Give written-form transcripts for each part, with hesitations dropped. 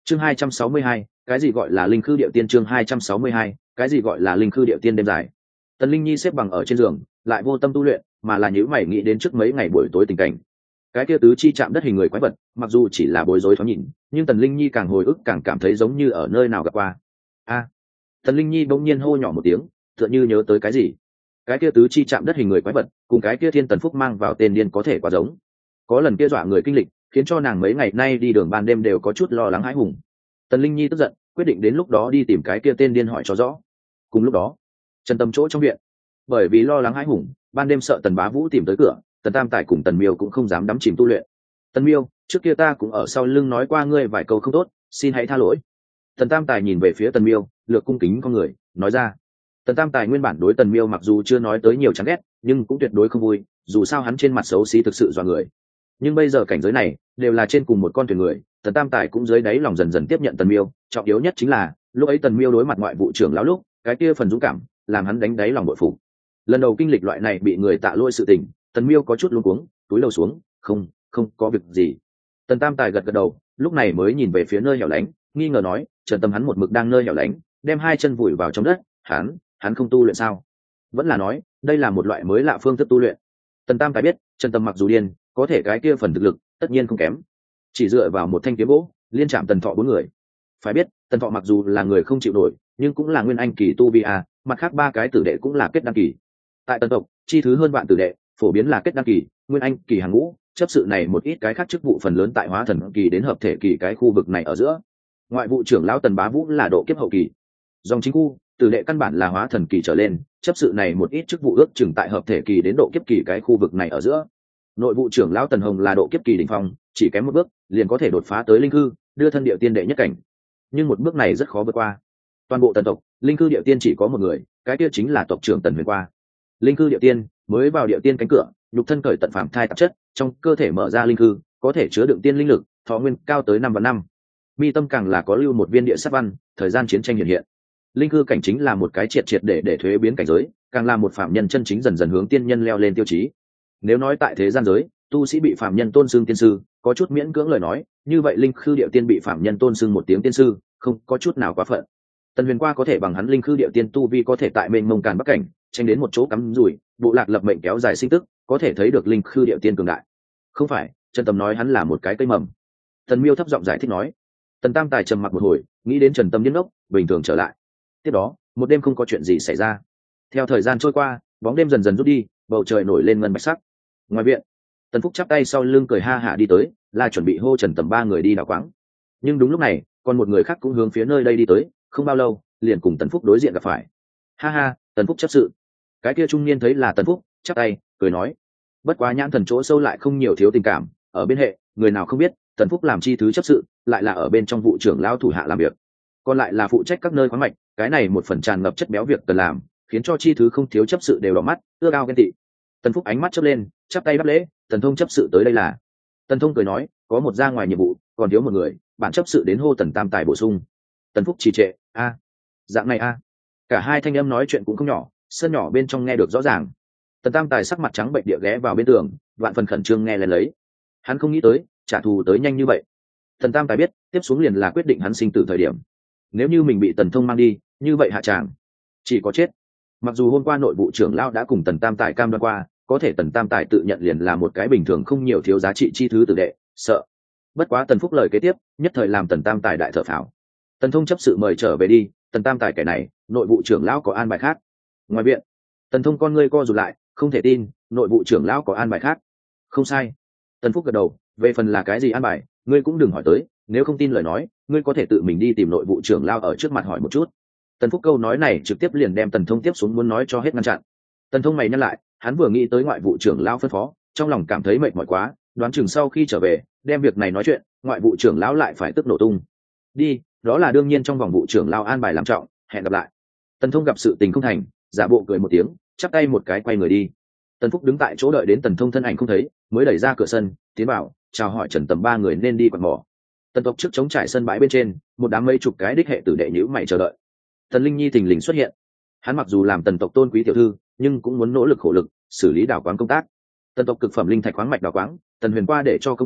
Chương 262, cái gì gọi là linh khư điệu tiên? Chương 262, cái gì gọi là linh khư điệu tiên? Đêm dài, Tần Linh Nhi xếp bằng ở trên giường, lại vô tâm tu luyện, mà là nhíu mày nghĩ đến trước mấy ngày buổi tối tình cảnh. Cái kia tứ chi chạm đất hình người quái vật, mặc dù chỉ là bối rối thoáng nhìn, nhưng Tần Linh Nhi càng hồi ức càng cảm thấy giống như ở nơi nào gặp qua. A! Tần Linh Nhi bỗng nhiên hô nhỏ một tiếng, tựa như nhớ tới cái gì. Cái kia tứ chi chạm đất hình người quái vật, cùng cái kia Thiên Tần Phúc mang vào tên điên có thể quá giống. Có lần kia dọa người kinh lịch, khiến cho nàng mấy ngày nay đi đường ban đêm đều có chút lo lắng hãi hùng. Tần Linh Nhi tức giận, quyết định đến lúc đó đi tìm cái kia tên điên hỏi cho rõ. Cùng lúc đó, Trần Tâm chỗ trong viện, bởi vì lo lắng hãi hùng, ban đêm sợ Tần Bá Vũ tìm tới cửa, Tần Tam Tài cùng Tần Miêu cũng không dám đắm chìm tu luyện. Tần Miêu, trước kia ta cũng ở sau lưng nói qua ngươi vài câu không tốt, xin hãy tha lỗi. Tần Tam Tài nhìn về phía Tần Miêu, lược cung kính con người, nói ra. Tần Tam Tài nguyên bản đối Tần Miêu mặc dù chưa nói tới nhiều chán ghét, nhưng cũng tuyệt đối không vui, dù sao hắn trên mặt xấu xí thực sự dọa người. Nhưng bây giờ cảnh giới này đều là trên cùng một con thuyền người, Tần Tam Tài cũng dưới đáy lòng dần dần tiếp nhận Tần Miêu. Trọng yếu nhất chính là lúc ấy Tần Miêu đối mặt ngoại vụ trưởng lão lúc, cái kia phần dũng cảm làm hắn đánh đáy lòng bội phục. Lần đầu kinh lịch loại này bị người tạ lỗi sự tình, Tần Miêu có chút luống cuống, túi lầu xuống, không có việc gì. Tần Tam Tài gật gật đầu, lúc này mới nhìn về phía nơi hẻo lánh, nghi ngờ nói, Trần Tâm hắn một mực đang nơi hẻo lánh, đem hai chân vùi vào trong đất, hắn không tu luyện sao? Vẫn là nói, đây là một loại mới lạ phương thức tu luyện. Tần Tam Tài biết, Trần Tâm mặc dù điên, có thể cái kia phần thực lực tất nhiên không kém. Chỉ dựa vào một thanh kiếm gỗ, liên chạm Tần Thọ bốn người. Phải biết, Tần Thọ mặc dù là người không chịu nổi, nhưng cũng là nguyên anh kỳ tu vi a, mặt khác ba cái tử đệ cũng là kết đăng kỳ. Tại Tần tộc, chi thứ hơn vạn tử đệ, phổ biến là kết đăng kỳ, nguyên anh kỳ hàng ngũ, chấp sự này một ít cái khác chức vụ phần lớn tại hóa thần kỳ đến hợp thể kỳ cái khu vực này ở giữa. Ngoại vụ trưởng lão Tần Bá Vũ là độ kiếp hậu kỳ. Dòng chính khu, tử đệ căn bản là hóa thần kỳ trở lên, chấp sự này một ít chức vụ ước chừng tại hợp thể kỳ đến độ kiếp kỳ cái khu vực này ở giữa. Nội vụ trưởng lão Tần Hồng là độ kiếp kỳ đỉnh phong, chỉ kém một bước liền có thể đột phá tới linh hư, đưa thân địa tiên đệ nhất cảnh. Nhưng một bước này rất khó vượt qua. Toàn bộ Tần tộc, linh hư địa tiên chỉ có một người, cái kia chính là tộc trưởng Tần Huyền Qua. Linh hư địa tiên mới vào địa tiên cánh cửa, nhục thân cởi tận phàm thai tạp chất, trong cơ thể mở ra linh hư, có thể chứa đựng tiên linh lực, thọ nguyên cao tới 5 vạn năm. Mi tâm càng là có lưu một viên địa sát văn, thời gian chiến tranh hiện hiện. Linh hư cảnh chính là một cái triệt để thuế biến cảnh giới, càng là một phạm nhân chân chính dần dần hướng tiên nhân leo lên tiêu chí. Nếu nói tại thế gian giới, tu sĩ bị phạm nhân tôn xưng tiên sư, có chút miễn cưỡng lời nói, như vậy linh khư địa tiên bị phạm nhân tôn xưng một tiếng tiên sư, không có chút nào quá phận. Tần Huyền Qua có thể bằng hắn linh khư địa tiên tu vi có thể tại mênh mông càn bắc cảnh, tranh đến một chỗ cắm rủi, bộ lạc lập mệnh kéo dài sinh tức, có thể thấy được linh khư địa tiên cường đại. Không phải, Trần Tâm nói hắn là một cái cây mầm. Tần Miêu thấp giọng giải thích nói. Tần Tam Tài trầm mặc một hồi, nghĩ đến Trần Tâm điên ốc, bình thường trở lại. Tiếp đó, một đêm không có chuyện gì xảy ra. Theo thời gian trôi qua, bóng đêm dần dần rút đi, bầu trời nổi lên ngân bạch sắc. Ngoài viện, Tần Phúc chắp tay sau lưng cười ha hả đi tới, là chuẩn bị hô Trần Tầm ba người đi đào quáng. Nhưng đúng lúc này, còn một người khác cũng hướng phía nơi đây đi tới, không bao lâu, liền cùng Tần Phúc đối diện gặp phải. Ha ha, Tần Phúc chấp sự. Cái kia trung niên thấy là Tần Phúc, chắp tay, cười nói. Bất quá nhãn thần chỗ sâu lại không nhiều thiếu tình cảm, ở bên hệ, người nào không biết, Tần Phúc làm chi thứ chấp sự, lại là ở bên trong vụ trưởng lao thủ hạ làm việc. Còn lại là phụ trách các nơi khoáng mạch, cái này một phần tràn ngập chất béo việc cần làm, khiến cho chi thứ không thiếu chấp sự đều đỏ mắt, ưa cao ghen tị. Tần Phúc ánh mắt chớp lên, chắp tay đáp lễ, Tần Thông chấp sự tới đây là. Tần Thông cười nói, có một ra ngoài nhiệm vụ, còn thiếu một người, bản chấp sự đến hô Tần Tam Tài bổ sung. Tần Phúc trì trệ, dạng này cả hai thanh âm nói chuyện cũng không nhỏ, sân nhỏ bên trong nghe được rõ ràng. Tần Tam Tài sắc mặt trắng bệnh địa ghé vào bên tường, vạn phần khẩn trương nghe lên lấy. Hắn không nghĩ tới, trả thù tới nhanh như vậy. Tần Tam Tài biết, tiếp xuống liền là quyết định hắn sinh tử thời điểm. Nếu như mình bị Tần Thông mang đi, như vậy hạ tràng chỉ có chết. Mặc dù hôm qua nội vụ trưởng lão đã cùng Tần Tam Tài cam đoan qua, có thể Tần Tam Tài tự nhận liền là một cái bình thường không nhiều thiếu giá trị chi thứ tử đệ, sợ. Bất quá Tần Phúc lời kế tiếp, nhất thời làm Tần Tam Tài đại thở phào. Tần Thông chấp sự mời trở về đi, Tần Tam Tài kẻ này, nội vụ trưởng lão có an bài khác. Ngoài viện, Tần Thông con ngươi co rụt lại, không thể tin, nội vụ trưởng lão có an bài khác. Không sai. Tần Phúc gật đầu, về phần là cái gì an bài, ngươi cũng đừng hỏi tới, nếu không tin lời nói, ngươi có thể tự mình đi tìm nội vụ trưởng lão ở trước mặt hỏi một chút. Tần Phúc câu nói này trực tiếp liền đem Tần Thông tiếp xuống muốn nói cho hết ngăn chặn. Tần Thông mày nhăn lại, hắn vừa nghĩ tới ngoại vụ trưởng lão phân phó, trong lòng cảm thấy mệt mỏi quá, đoán chừng sau khi trở về, đem việc này nói chuyện, ngoại vụ trưởng lão lại phải tức nổ tung. Đi, đó là đương nhiên trong vòng vụ trưởng lão an bài làm trọng, hẹn gặp lại. Tần Thông gặp sự tình không thành, giả bộ cười một tiếng, chắp tay một cái quay người đi. Tần Phúc đứng tại chỗ đợi đến Tần Thông thân ảnh không thấy, mới đẩy ra cửa sân, tiến vào, chào hỏi Trần Tầm ba người nên đi quạt mỏ. Tần tộc trước chống trải sân bãi bên trên, một đám mấy chục cái đích hệ tử đệ nhữ mày chờ đợi. Tần Linh Nhi thình lình xuất hiện. Hắn mặc dù làm Tần tộc tôn quý tiểu thư, nhưng cũng muốn nỗ lực khổ lực xử lý đào quáng công tác. Tần tộc cực phẩm linh thạch khoáng mạch đào quáng, Tần Huyền Qua để cho công bằng,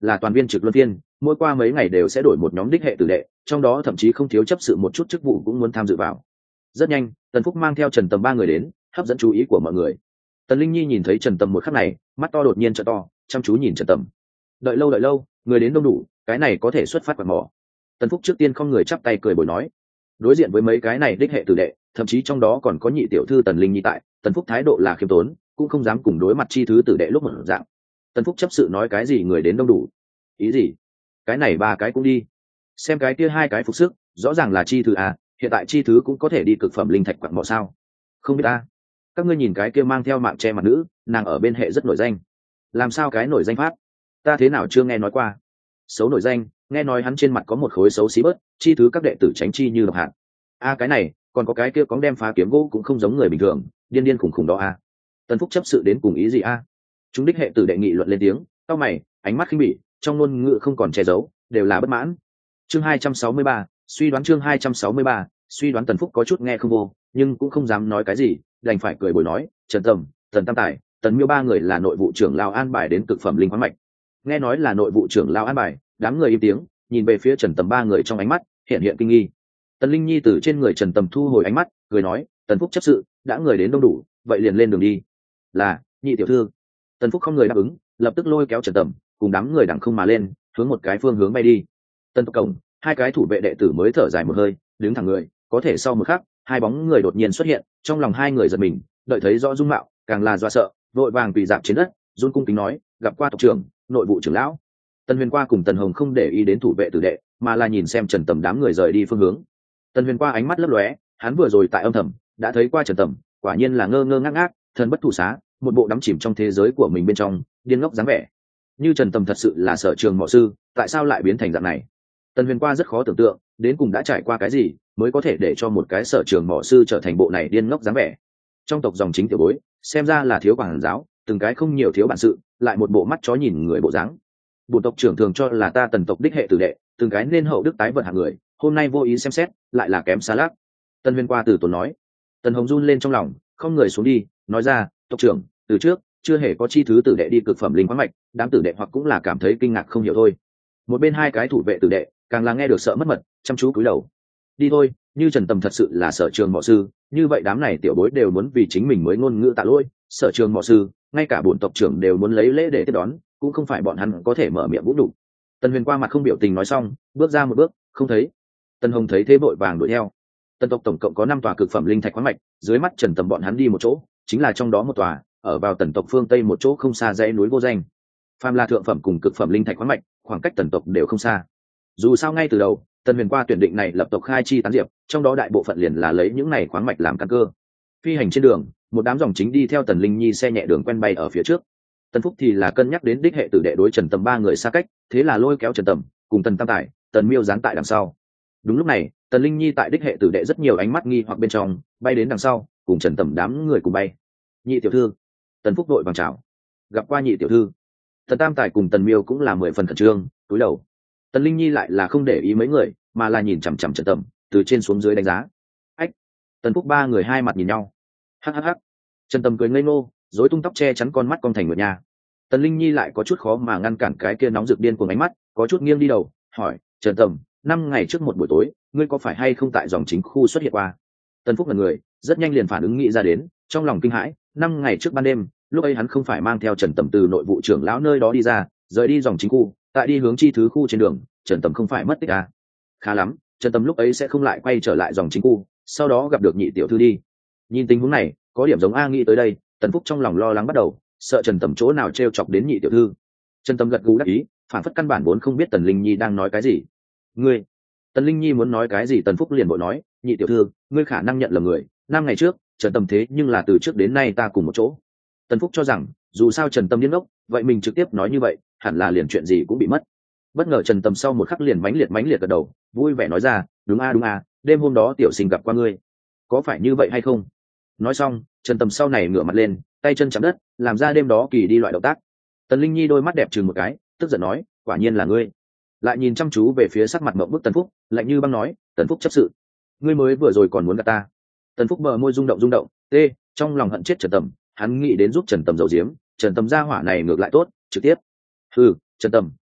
là toàn viên trực luân phiên, mỗi qua mấy ngày đều sẽ đổi một nhóm đích hệ tử đệ, trong đó thậm chí không thiếu chấp sự một chút chức vụ cũng muốn tham dự vào. Rất nhanh, Tần Phúc mang theo Trần Tầm ba người đến, hấp dẫn chú ý của mọi người. Tần Linh Nhi nhìn thấy Trần Tầm một khắc này, mắt to đột nhiên trợ to, chăm chú nhìn Trần Tầm. Đợi lâu, người đến đông đủ, cái này có thể xuất phát quạt mỏ. Tần Phúc trước tiên không người chắp tay cười bồi nói. Đối diện với mấy cái này đích hệ tử đệ, thậm chí trong đó còn có nhị tiểu thư Tần Linh Nhi tại, Tần Phúc thái độ là khiêm tốn, cũng không dám cùng đối mặt chi thứ tử đệ lúc một dạng. Tần Phúc chấp sự nói cái gì người đến đông đủ? Ý gì? Cái này ba cái cũng đi. Xem cái kia hai cái phục sức, rõ ràng là chi thứ à, hiện tại chi thứ cũng có thể đi cực phẩm linh thạch quặng mỏ sao? Không biết ta. Các ngươi nhìn cái kia mang theo mạng che mặt nữ, nàng ở bên hệ rất nổi danh. Làm sao cái nổi danh pháp? Ta thế nào chưa nghe nói qua. Xấu nổi danh, nghe nói hắn trên mặt có một khối xấu xí bớt, chi thứ các đệ tử tránh chi như độc hạt. A cái này, còn có cái kia có đem phá kiếm gỗ cũng không giống người bình thường, điên khủng khủng đó a. Tần Phúc chấp sự đến cùng ý gì a? Chúng đích hệ tử đệ nghị luận lên tiếng, cau mày, ánh mắt khinh bỉ, trong ngôn ngữ không còn che giấu, đều là bất mãn. Chương 263, suy đoán chương 263, suy đoán. Tần Phúc có chút nghe không vô, nhưng cũng không dám nói cái gì, đành phải cười bồi nói, Trần Tầm, Tần Tam Tài, Tần Miêu ba người là nội vụ trưởng lao an bài đến cực phẩm linh khoáng mạch. Nghe nói là nội vụ trưởng lao an bài, đám người im tiếng, nhìn về phía Trần Tầm ba người trong ánh mắt hiện kinh nghi. Tần Linh Nhi từ trên người Trần Tầm thu hồi ánh mắt, cười nói, Tần Phúc chấp sự, đã người đến đông đủ, vậy liền lên đường đi. Là, nhị tiểu thư. Tần Phúc không người đáp ứng, lập tức lôi kéo Trần Tầm cùng đám người đằng không mà lên, hướng một cái phương hướng bay đi. Tần Tộc cổng, hai cái thủ vệ đệ tử mới thở dài một hơi, đứng thẳng người, có thể sau một khắc, hai bóng người đột nhiên xuất hiện, trong lòng hai người giật mình, đợi thấy rõ dung mạo, càng là do sợ, vội vàng quỳ dạp trên đất, run cung kính nói, gặp qua tộc trưởng, nội vụ trưởng lão. Tần Huyền Qua cùng Tần Hồng không để ý đến thủ vệ tử đệ, mà là nhìn xem Trần Tầm đám người rời đi phương hướng. Tần Huyền Qua ánh mắt lấp lóe, hắn vừa rồi tại âm thầm đã thấy qua Trần Tầm, quả nhiên là ngơ ngơ ngác ngác, thần bất thủ xá, một bộ đắm chìm trong thế giới của mình bên trong, điên ngốc dáng vẻ. Như Trần Tầm thật sự là sở trường mọ sư, tại sao lại biến thành dạng này? Tần Huyền Qua rất khó tưởng tượng, đến cùng đã trải qua cái gì mới có thể để cho một cái sở trường mọ sư trở thành bộ này điên ngốc dáng vẻ. Trong tộc dòng chính tiểu bối, xem ra là thiếu quản giáo, từng cái không nhiều thiếu bản sự, lại một bộ mắt chó nhìn người bộ dáng. Bổn tộc trưởng thường cho là ta Tần tộc đích hệ tử đệ, từng cái nên hậu đức tái vận hạng người, hôm nay vô ý xem xét, lại là kém xa lác. Tần Huyền Qua từ tốn nói. Tần Hồng run lên trong lòng, không người xuống đi, nói ra, tộc trưởng, từ trước chưa hề có chi thứ tử đệ đi cực phẩm linh khoáng mạch, đám tử đệ hoặc cũng là cảm thấy kinh ngạc không hiểu thôi. Một bên hai cái thủ vệ tử đệ càng là nghe được sợ mất mật, chăm chú cúi đầu. Đi thôi, như Trần Tầm thật sự là sở trường mọ sư, như vậy đám này tiểu bối đều muốn vì chính mình mới ngôn ngữ tạ lỗi. Sở trường mọ sư, ngay cả bổn tộc trưởng đều muốn lấy lễ để tiếp đón, cũng không phải bọn hắn có thể mở miệng vũ đủ. Tần Huyền Qua mặt không biểu tình nói xong, bước ra một bước, không thấy. Tần Hồng thấy thế vội vàng đuổi theo. Tần tộc tổng cộng có 5 tòa cực phẩm linh thạch khoáng mạch, dưới mắt Trần Tầm bọn hắn đi một chỗ, chính là trong đó một tòa, ở vào Tần tộc phương tây một chỗ không xa dãy núi vô danh. Phàm là thượng phẩm cùng cực phẩm linh thạch khoáng mạch, khoảng cách Tần tộc đều không xa. Dù sao ngay từ đầu, Tần Huyền Qua tuyển định này lập tộc khai chi tán diệp, trong đó đại bộ phận liền là lấy những này khoáng mạch làm căn cơ. Phi hành trên đường, một đám dòng chính đi theo Tần Linh Nhi xe nhẹ đường quen bay ở phía trước. Tần Phúc thì là cân nhắc đến đích hệ tử đệ đối Trần Tầm ba người xa cách, thế là lôi kéo Trần Tầm cùng Tần Tam Tài, Tần Miêu dán tại đằng sau. Đúng lúc này, Tần Linh Nhi tại đích hệ tử đệ rất nhiều ánh mắt nghi hoặc bên trong, bay đến đằng sau, cùng Trần Tầm đám người cùng bay. Nhị tiểu thư. Tần Phúc đội vàng chào. Gặp qua nhị tiểu thư. Tần Tam Tài cùng Tần Miêu cũng là 10 phần khẩn trương, cúi đầu. Tần Linh Nhi lại là không để ý mấy người, mà là nhìn chằm chằm Trần Tầm, từ trên xuống dưới đánh giá. Ách. Tần Phúc ba người hai mặt nhìn nhau. Hắc hắc hắc. Trần Tầm cười ngây ngô, rối tung tóc che chắn con mắt con thành nguyệt nha. Tần Linh Nhi lại có chút khó mà ngăn cản cái kia nóng rực điên cuồng ánh mắt, có chút nghiêng đi đầu, hỏi, Trần Tầm, 5 ngày trước một buổi tối, ngươi có phải hay không tại dòng chính khu xuất hiện qua? Tần Phúc là người, rất nhanh liền phản ứng nghĩ ra đến, trong lòng kinh hãi, 5 ngày trước ban đêm, lúc ấy hắn không phải mang theo Trần Tầm từ nội vụ trưởng lão nơi đó đi ra, rời đi dòng chính khu, tại đi hướng chi thứ khu trên đường, Trần Tầm không phải mất tích à? Khá lắm, Trần Tầm lúc ấy sẽ không lại quay trở lại dòng chính khu, sau đó gặp được nhị tiểu thư đi. Nhìn tình huống này, có điểm giống A nghĩ tới đây, Tần Phúc trong lòng lo lắng bắt đầu, sợ Trần Tầm chỗ nào trêu chọc đến nhị tiểu thư. Trần Tầm gật gù đáp ý, phản phất căn bản vốn không biết Tần Linh Nhi đang nói cái gì. Ngươi, Tần Linh Nhi muốn nói cái gì, Tần Phúc liền vội nói, nhị tiểu thư, ngươi khả năng nhận lầm người, 5 ngày trước, Trần Tầm thế nhưng là từ trước đến nay ta cùng một chỗ. Tần Phúc cho rằng, dù sao Trần Tầm điên ốc, vậy mình trực tiếp nói như vậy, hẳn là liền chuyện gì cũng bị mất. Bất ngờ Trần Tầm sau một khắc liền mãnh liệt gật đầu, vui vẻ nói ra, đúng a, đêm hôm đó tiểu sinh gặp qua ngươi, có phải như vậy hay không? Nói xong, Trần Tầm sau này ngửa mặt lên, tay chân chạm đất, làm ra đêm đó kỳ đi loại động tác. Tần Linh Nhi đôi mắt đẹp chừng một cái, tức giận nói, quả nhiên là ngươi. Lại nhìn chăm chú về phía sắc mặt mộng bức Tần Phúc, lạnh như băng nói, Tần Phúc chấp sự, ngươi mới vừa rồi còn muốn gạt ta. Tần Phúc bờ môi rung động, trong lòng hận chết Trần Tầm, hắn nghĩ đến giúp Trần Tầm giấu giếm, Trần Tầm ra hỏa này ngược lại tốt, trực tiếp. Trần Tầm,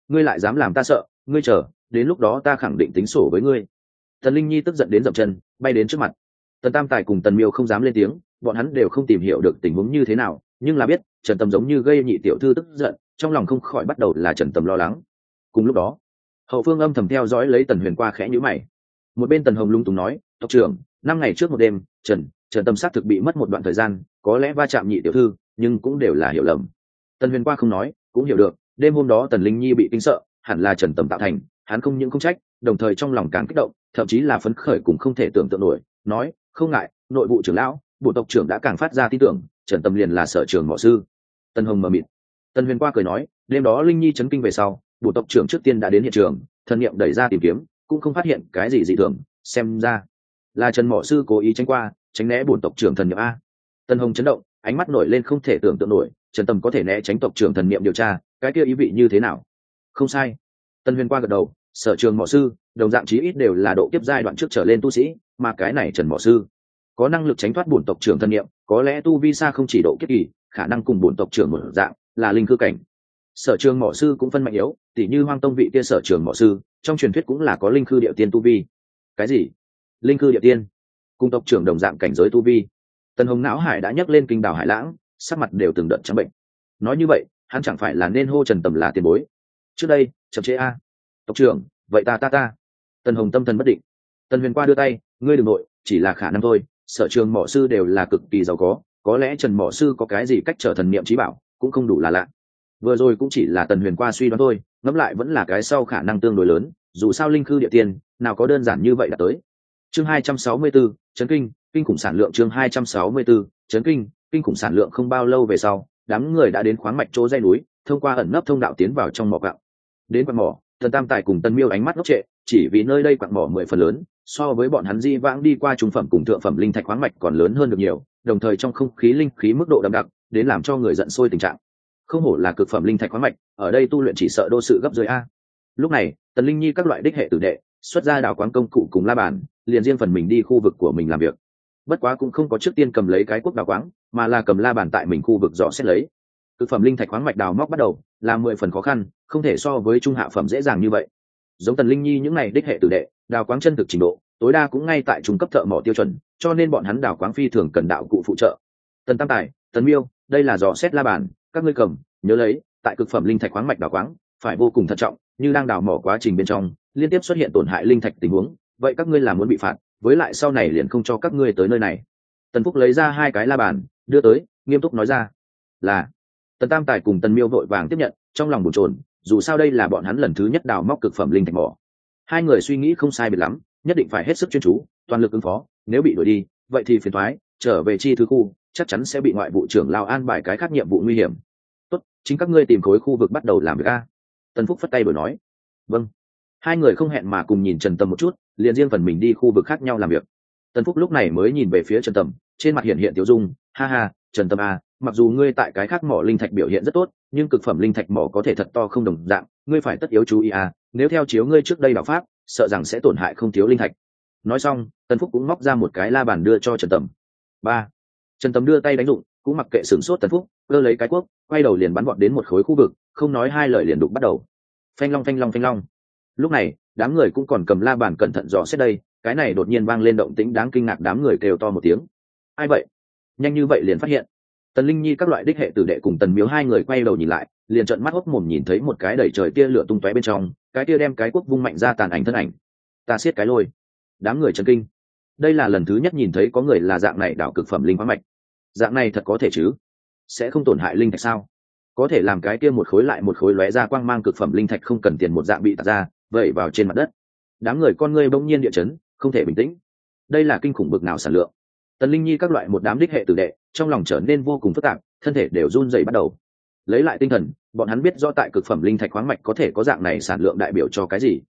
ngươi lại dám làm ta sợ, ngươi chờ, đến lúc đó ta khẳng định tính sổ với ngươi. Tần Linh Nhi tức giận đến dậm chân, bay đến trước mặt. Tần Tam Tài cùng Tần Miêu không dám lên tiếng, bọn hắn đều không tìm hiểu được tình huống như thế nào, nhưng là biết Trần Tầm giống như gây nhị tiểu thư tức giận, trong lòng không khỏi bắt đầu là Trần Tầm lo lắng. Cùng lúc đó, hậu phương âm thầm theo dõi lấy Tần Huyền qua khẽ nhíu mày. Một bên Tần Hồng lung túng nói, tộc trưởng, 5 ngày trước một đêm, Trần Tầm xác thực bị mất một đoạn thời gian, có lẽ va chạm nhị tiểu thư, nhưng cũng đều là hiểu lầm. Tần Huyền qua không nói, cũng hiểu được, đêm hôm đó Tần Linh Nhi bị kinh sợ, hẳn là Trần Tầm tạo thành, hắn không những không trách, đồng thời trong lòng càng kích động, thậm chí là phấn khởi cũng không thể tưởng tượng nổi, nói, không ngại, nội vụ trưởng lão, bộ tộc trưởng đã càng phát ra tin tưởng, Trần Tầm liền là sở trường mõ sư. Tần Hồng mờ mịt. Tần Huyền qua cười nói, đêm đó Linh Nhi chấn kinh về sau, bộ tộc trưởng trước tiên đã đến hiện trường, thần niệm đẩy ra tìm kiếm, cũng không phát hiện cái gì dị thường, xem ra là Trần mõ sư cố ý tránh qua, tránh né bổn tộc trưởng thần niệm a. Tần Hồng chấn động, ánh mắt nổi lên không thể tưởng tượng nổi, Trần Tầm có thể né tránh tộc trưởng thần niệm điều tra, cái kia ý vị như thế nào? Không sai. Tần Huyền qua gật đầu, sở trường mõ sư, đồng dạng chí ít đều là độ kiếp giai đoạn trước trở lên tu sĩ, mà cái này Trần mõ sư có năng lực tránh thoát bổn tộc trưởng thần niệm, có lẽ tu vi xa không chỉ độ kiếp kỳ, khả năng cùng bổn tộc trưởng một dạng, là linh cư cảnh. Sở trường mõ sư cũng phân mạnh yếu, tỉ như Hoang Tông vị kia sở trường mõ sư, trong truyền thuyết cũng là có linh cư địa tiên tu vi. Cái gì? Linh cư địa tiên? Cùng tộc trưởng đồng dạng cảnh giới tu vi. Tần Hồng não hải đã nhấc lên kinh đảo hải lãng, sắc mặt đều từng đợt trắng bệnh. Nói như vậy, hắn chẳng phải là nên hô Trần Tầm là tiền bối? Trước đây, chậm chế a. Tộc trưởng, vậy ta. Tần Hồng tâm thần bất định. Tần Huyền qua đưa tay, ngươi đừng nội, chỉ là khả năng thôi, sở trường mõ sư đều là cực kỳ giàu có lẽ Trần mõ sư có cái gì cách trở thần niệm trí bảo, cũng không đủ là lạ. Vừa rồi cũng chỉ là Tần Huyền qua suy đoán thôi, ngẫm lại vẫn là cái sau khả năng tương đối lớn, dù sao linh cư địa tiên, nào có đơn giản như vậy đã tới. Chương 264, chấn kinh khủng sản lượng. Chương 264, chấn kinh khủng sản lượng. Không bao lâu về sau, đám người đã đến khoáng mạch chỗ dãy núi, thông qua ẩn nấp thông đạo tiến vào trong mỏ quặng. Đến quặng mỏ, Tần Tam Tài cùng Tần Miêu ánh mắt ngốc trệ, chỉ vì nơi đây quặng mỏ 10 phần lớn, so với bọn hắn di vãng đi qua trung phẩm cùng thượng phẩm linh thạch khoáng mạch còn lớn hơn được nhiều, đồng thời trong không khí linh khí mức độ đậm đặc, đến làm cho người giận sôi tình trạng. Không hổ là cực phẩm linh thạch khoáng mạch, ở đây tu luyện chỉ sợ đô sự gấp dưới a. Lúc này, Tần Linh Nhi các loại đích hệ tử đệ xuất ra đào quáng công cụ cùng la bàn, liền riêng phần mình đi khu vực của mình làm việc. Bất quá cũng không có trước tiên cầm lấy cái cuốc đào quáng, mà là cầm la bàn tại mình khu vực dò xét lấy. Cực phẩm linh thạch khoáng mạch đào móc bắt đầu là 10 phần khó khăn, không thể so với trung hạ phẩm dễ dàng như vậy. Giống Tần Linh Nhi những này đích hệ tử đệ, đào quáng chân thực trình độ tối đa cũng ngay tại trung cấp thợ mỏ tiêu chuẩn, cho nên bọn hắn đào quáng phi thường cần đạo cụ phụ trợ. Tần Tam Tài, Tần Miêu, đây là dò xét la bàn, các ngươi cầm, nhớ lấy, tại cực phẩm linh thạch khoáng mạch đào quáng phải vô cùng thận trọng, như đang đào mỏ quá trình bên trong liên tiếp xuất hiện tổn hại linh thạch tình huống, vậy các ngươi là muốn bị phạt, với lại sau này liền không cho các ngươi tới nơi này. Tần Phúc lấy ra 2 cái la bàn đưa tới, nghiêm túc nói ra. Là. Tần Tam Tài cùng Tần Miêu vội vàng tiếp nhận, trong lòng bồn chồn, dù sao đây là bọn hắn lần thứ nhất đào móc cực phẩm linh thạch mỏ. Hai người suy nghĩ không sai biệt lắm, nhất định phải hết sức chuyên chú, toàn lực ứng phó, nếu bị đuổi đi, vậy thì phiền toái, trở về chi thứ khu, chắc chắn sẽ bị ngoại vụ trưởng lao an bài cái khác nhiệm vụ nguy hiểm. Tốt, chính các ngươi tìm khối khu vực bắt đầu làm việc a. Tần Phúc phất tay đổi nói. Vâng. Hai người không hẹn mà cùng nhìn Trần Tầm một chút, liền riêng phần mình đi khu vực khác nhau làm việc. Tần Phúc lúc này mới nhìn về phía Trần Tầm, trên mặt hiện tiêu dung, ha ha, Trần Tầm à, mặc dù ngươi tại cái khác mỏ linh thạch biểu hiện rất tốt, nhưng cực phẩm linh thạch mỏ có thể thật to không đồng dạng, ngươi phải tất yếu chú ý à, nếu theo chiếu ngươi trước đây đạo pháp, sợ rằng sẽ tổn hại không thiếu linh thạch. Nói xong, Tần Phúc cũng móc ra một cái la bàn đưa cho Trần Tầm. 3. Trần Tầm đưa tay đánh dụng, cũng mặc kệ sửng sốt Tần Phúc, cơ lấy cái cuốc, quay đầu liền bắn vọt đến một khối khu vực, không nói hai lời liền đục bắt đầu. Phanh long. Lúc này, đám người cũng còn cầm la bàn cẩn thận dò xét đây, cái này đột nhiên vang lên động tĩnh đáng kinh ngạc, đám người kêu to một tiếng. Ai vậy? Nhanh như vậy liền phát hiện. Tần Linh Nhi các loại đích hệ tử đệ cùng Tần Miếu hai người quay đầu nhìn lại, liền trợn mắt hốc mồm nhìn thấy một cái đẩy trời tia lửa tung tóe bên trong, cái tia đem cái cuốc vung mạnh ra tàn ảnh thân ảnh. Ta siết cái lôi. Đám người chấn kinh. Đây là lần thứ nhất nhìn thấy có người là dạng này đảo cực phẩm linh khoáng mạch. Dạng này thật có thể chứ? Sẽ không tổn hại linh thạch sao? Có thể làm cái kia một khối lại một khối lóe ra quang mang cực phẩm linh thạch không cần tiền một dạng bị tạt ra, vẩy vào trên mặt đất. Đám người con ngươi bỗng nhiên địa chấn, không thể bình tĩnh. Đây là kinh khủng bực nào sản lượng. Tần Linh Nhi các loại một đám đích hệ tử đệ, trong lòng trở nên vô cùng phức tạp, thân thể đều run rẩy bắt đầu. Lấy lại tinh thần, bọn hắn biết rõ tại cực phẩm linh thạch khoáng mạch có thể có dạng này sản lượng đại biểu cho cái gì.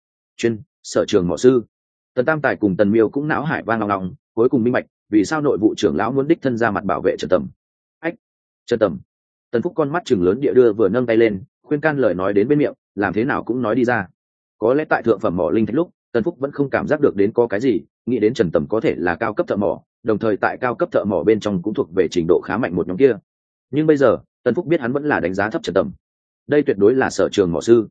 Sở trường mỏ sư. Tần Tam Tài cùng Tần Miêu cũng não hải vang lòng lòng, cuối cùng minh bạch, vì sao nội vụ trưởng lão muốn đích thân ra mặt bảo vệ Trần Tầm. Ách, Trần Tầm. Tần Phúc con mắt chừng lớn địa đưa vừa nâng tay lên, khuyên can lời nói đến bên miệng, làm thế nào cũng nói đi ra. Có lẽ tại thượng phẩm mỏ linh thạch lúc, Tần Phúc vẫn không cảm giác được đến có cái gì, nghĩ đến Trần Tầm có thể là cao cấp thợ mỏ, đồng thời tại cao cấp thợ mỏ bên trong cũng thuộc về trình độ khá mạnh một nhóm kia. Nhưng bây giờ, Tần Phúc biết hắn vẫn là đánh giá thấp Trần Tầm. Đây tuyệt đối là sở trường mỏ sư.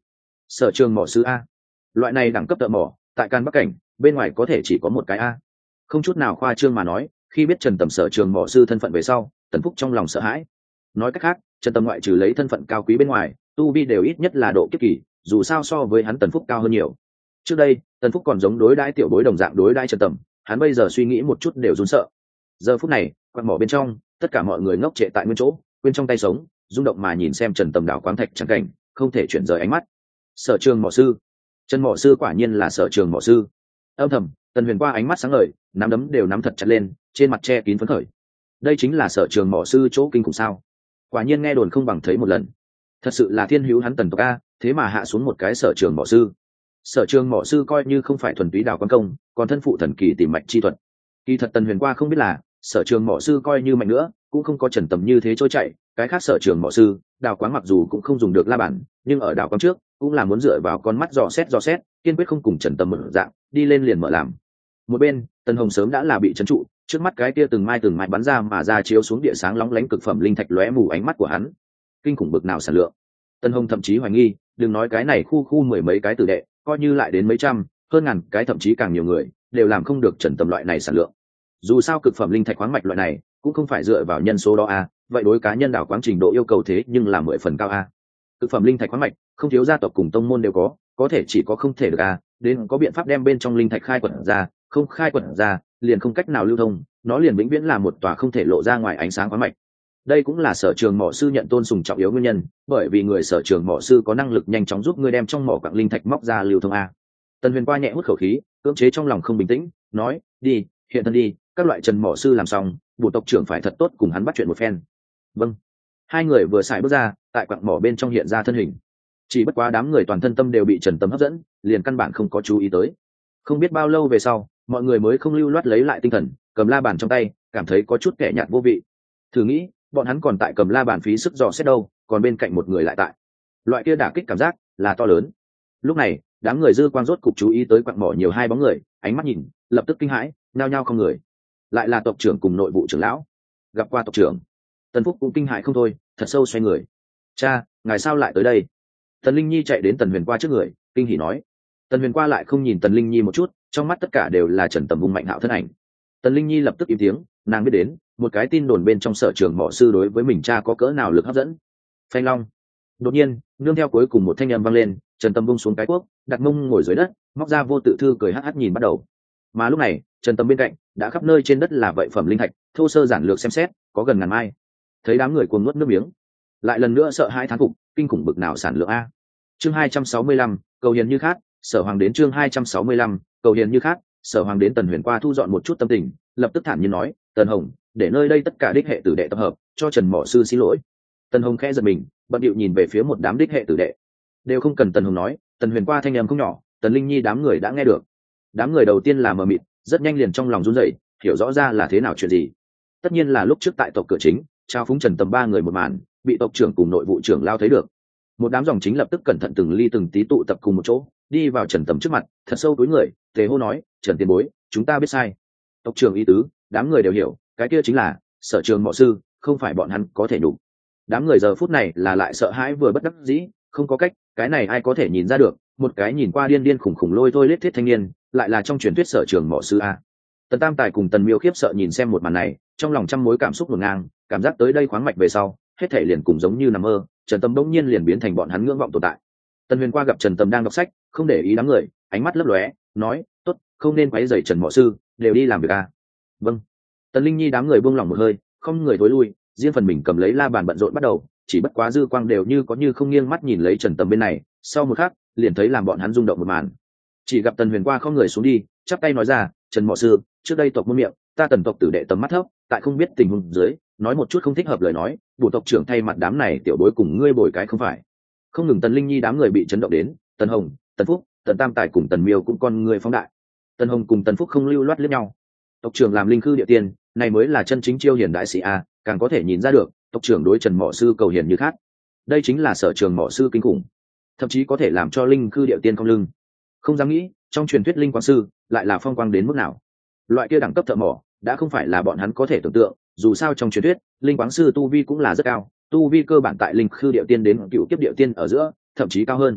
Sở trường mỏ sư a? Loại này đẳng cấp thợ mỏ tại Can Bắc cảnh bên ngoài có thể chỉ có một cái a. Không chút nào khoa trương mà nói, khi biết Trần Tầm sở trường mỏ sư thân phận về sau, Tần Phúc trong lòng sợ hãi. Nói cách khác, Trần Tầm ngoại trừ lấy thân phận cao quý bên ngoài, tu vi đều ít nhất là độ kiếp kỳ, dù sao so với hắn Tần Phúc cao hơn nhiều. Trước đây Tần Phúc còn giống đối đãi tiểu bối đồng dạng đối đãi Trần Tầm, hắn bây giờ suy nghĩ một chút đều run sợ. Giờ phút này quạt mỏ bên trong, tất cả mọi người ngốc trệ tại nguyên chỗ, quên trong tay sống, rung động mà nhìn xem Trần Tầm đảo khoáng thạch trắng cảnh, không thể chuyển rời ánh mắt. Sở trường mỏ sư, Trần mỏ sư quả nhiên là sở trường mỏ sư. Âm thầm Tần Huyền qua ánh mắt sáng ngời, nắm đấm đều nắm thật chặt lên, trên mặt che kín phấn khởi. Đây chính là sở trường mỏ sư chỗ kinh khủng sao? Quả nhiên nghe đồn không bằng thấy một lần. Thật sự là thiên hữu hắn Tần tộc a, thế mà hạ xuống một cái sở trường mỏ sư. Sở trường mỏ sư coi như không phải thuần túy đào quan công, còn thân phụ thần kỳ tìm mạch chi thuật. Kỳ thật Tần Huyền qua không biết là, sở trường mỏ sư coi như mạnh nữa cũng không có Trần Tầm như thế trôi chạy. Cái khác sở trường mỏ sư đào quáng mặc dù cũng không dùng được la bản, nhưng ở đào quáng trước cũng là muốn dựa vào con mắt dò xét, kiên quyết không cùng Trần Tầm mở dạng đi lên liền mở làm. Một bên Tần Hồng sớm đã là bị trấn trụ, trước mắt cái kia từng mai bắn ra mà ra chiếu xuống địa sáng lóng lánh cực phẩm linh thạch lóe mù ánh mắt của hắn. Kinh khủng bực nào sản lượng. Tần Hồng thậm chí hoài nghi, đừng nói cái này khu mười mấy cái tử đệ, coi như lại đến mấy trăm, hơn ngàn cái thậm chí càng nhiều người, đều làm không được Trần Tầm loại này sản lượng. Dù sao cực phẩm linh thạch khoáng mạch loại này cũng không phải dựa vào nhân số đó a, vậy đối cá nhân đảo quáng trình độ yêu cầu thế nhưng là 10 phần cao a. Cực phẩm linh thạch khoáng mạch không thiếu gia tộc cùng tông môn đều có thể chỉ có không thể được a, đến có biện pháp đem bên trong linh thạch khai quật ra, không khai quật ra liền không cách nào lưu thông, nó liền vĩnh viễn là một tòa không thể lộ ra ngoài ánh sáng khoáng mạch. Đây cũng là sở trường mỏ sư nhận tôn sùng trọng yếu nguyên nhân, bởi vì người sở trường mỏ sư có năng lực nhanh chóng giúp ngươi đem trong mỏ quặng linh thạch móc ra lưu thông a. Tần Huyền qua nhẹ hút khẩu khí, cưỡng chế trong lòng không bình tĩnh, nói: "Đi, hiện thân đi, các loại Trần mỏ sư làm xong, bổ tộc trưởng phải thật tốt cùng hắn bắt chuyện một phen." Vâng. Hai người vừa xài bước ra, tại quặng mỏ bên trong hiện ra thân hình. Chỉ bất quá đám người toàn thân tâm đều bị Trần Tầm hấp dẫn, liền căn bản không có chú ý tới. Không biết bao lâu về sau, mọi người mới không lưu loát lấy lại tinh thần, cầm la bàn trong tay, cảm thấy có chút kẻ nhạt vô vị. Thử nghĩ, bọn hắn còn tại cầm la bàn phí sức dò xét đâu, còn bên cạnh một người lại tại. Loại kia đả kích cảm giác là to lớn. Lúc này, đám người dư quang rốt cục chú ý tới quặng mỏ nhiều hai bóng người, ánh mắt nhìn, lập tức kinh hãi, nhao nhao không người. Lại là tộc trưởng cùng nội vụ trưởng lão. Gặp qua tộc trưởng, Tần Phúc cũng kinh hãi không thôi, thật sâu xoay người. "Cha, ngài sao lại tới đây?" Tần Linh Nhi chạy đến Tần Huyền qua trước người, kinh hỉ nói. Tần Huyền qua lại không nhìn Tần Linh Nhi một chút, trong mắt tất cả đều là Trần Tầm vung mạnh hạo thân ảnh. Tần Linh Nhi lập tức im tiếng, nàng biết đến một cái tin đồn bên trong sở trường mỏ sư đối với mình cha có cỡ nào lực hấp dẫn. Phanh long. Đột nhiên, nương theo cuối cùng một thanh âm vang lên, Trần Tầm bung xuống cái cuốc, đặt mông ngồi dưới đất, móc ra vô tự thư cười hắc hắc nhìn bắt đầu. Mà lúc này, Trần Tầm bên cạnh đã khắp nơi trên đất là vậy phẩm linh thạch, thô sơ giản lược xem xét, có gần ngàn mai. Thấy đám người cuồng nuốt nước miếng, lại lần nữa sợ hãi thán phục, kinh khủng bực nào sản lượng a. Chương 265, cầu hiền như khác, Sở Hoàng đến chương 265, cầu hiền như khác, Sở Hoàng đến. Tần Huyền qua thu dọn một chút tâm tình, lập tức thản nhiên nói: "Tần Hồng, để nơi đây tất cả đích hệ tử đệ tập hợp, cho Trần mỏ sư xin lỗi." Tần Hồng khẽ giật mình, bận điệu nhìn về phía một đám đích hệ tử đệ. Đều không cần Tần Hồng nói, Tần Huyền qua thanh âm không nhỏ, Tần Linh Nhi đám người đã nghe được. Đám người đầu tiên là mờ mịt, rất nhanh liền trong lòng run rẩy, hiểu rõ ra là thế nào chuyện gì. Tất nhiên là lúc trước tại tộc cửa chính, trao phúng Trần Tầm ba người một màn, bị tộc trưởng cùng nội vụ trưởng lao thấy được. Một đám dòng chính lập tức cẩn thận từng ly từng tí tụ tập cùng một chỗ, đi vào Trần Tầm trước mặt, thật sâu túi người, tề hô nói: "Trần tiền bối, chúng ta biết sai." Tộc trưởng ý tứ, đám người đều hiểu, cái kia chính là sở trường mỏ sư, không phải bọn hắn có thể đủ. Đám người giờ phút này là lại sợ hãi vừa bất đắc dĩ, không có cách, cái này ai có thể nhìn ra được, một cái nhìn qua điên điên khủng khủng lôi thôi lết thiết thanh niên, lại là trong truyền thuyết sở trường mỏ sư a. Tần Tam Tài cùng Tần Miêu khiếp sợ nhìn xem một màn này, trong lòng trăm mối cảm xúc ngổn ngang, cảm giác tới đây khoáng mạch về sau, hết thảy liền cùng giống như nằm mơ, Trần Tầm đống nhiên liền biến thành bọn hắn ngưỡng vọng tồn tại. Tần Huyền qua gặp Trần Tầm đang đọc sách, không để ý đám người, ánh mắt lấp lóe, nói: "Tốt, không nên quấy rầy Trần mỏ sư, đều đi làm việc a." "Vâng." Tần Linh Nhi đám người buông lỏng một hơi, không người tối lui, riêng phần mình cầm lấy la bàn bận rộn bắt đầu, chỉ bất quá dư quang đều như có như không nghiêng mắt nhìn lấy Trần Tầm bên này, sau một khắc, liền thấy làm bọn hắn rung động một màn. Chỉ gặp Tần Huyền qua không người xuống đi, chắp tay nói ra: "Trần mỏ sư, trước đây tộc muôn miệng, ta Tần tộc tử đệ tầm mắt thấp, tại không biết tình huống dưới, nói một chút không thích hợp lời nói, bổ tộc trưởng thay mặt đám này tiểu bối cùng ngươi bồi cái không phải." Không ngừng Tần Linh Nhi đám người bị chấn động đến, Tần Hồng, Tần Phúc, Tần Tam Tài cùng Tần Miêu cũng con người phóng đại. Tần Hồng cùng Tần Phúc không lưu loát liếc nhau. Tộc trưởng làm linh khư địa tiên, này mới là chân chính chiêu hiền đại sĩ a, càng có thể nhìn ra được, tộc trưởng đối Trần mỏ sư cầu hiền như khác. Đây chính là sở trường mỏ sư kinh khủng, thậm chí có thể làm cho linh khư địa tiên cong lưng. Không dám nghĩ, trong truyền thuyết linh quang sư lại là phong quang đến mức nào. Loại kia đẳng cấp thợ mỏ đã không phải là bọn hắn có thể tưởng tượng, dù sao trong truyền thuyết, linh quang sư tu vi cũng là rất cao, tu vi cơ bản tại linh khư địa tiên đến cựu kiếp địa tiên ở giữa, thậm chí cao hơn.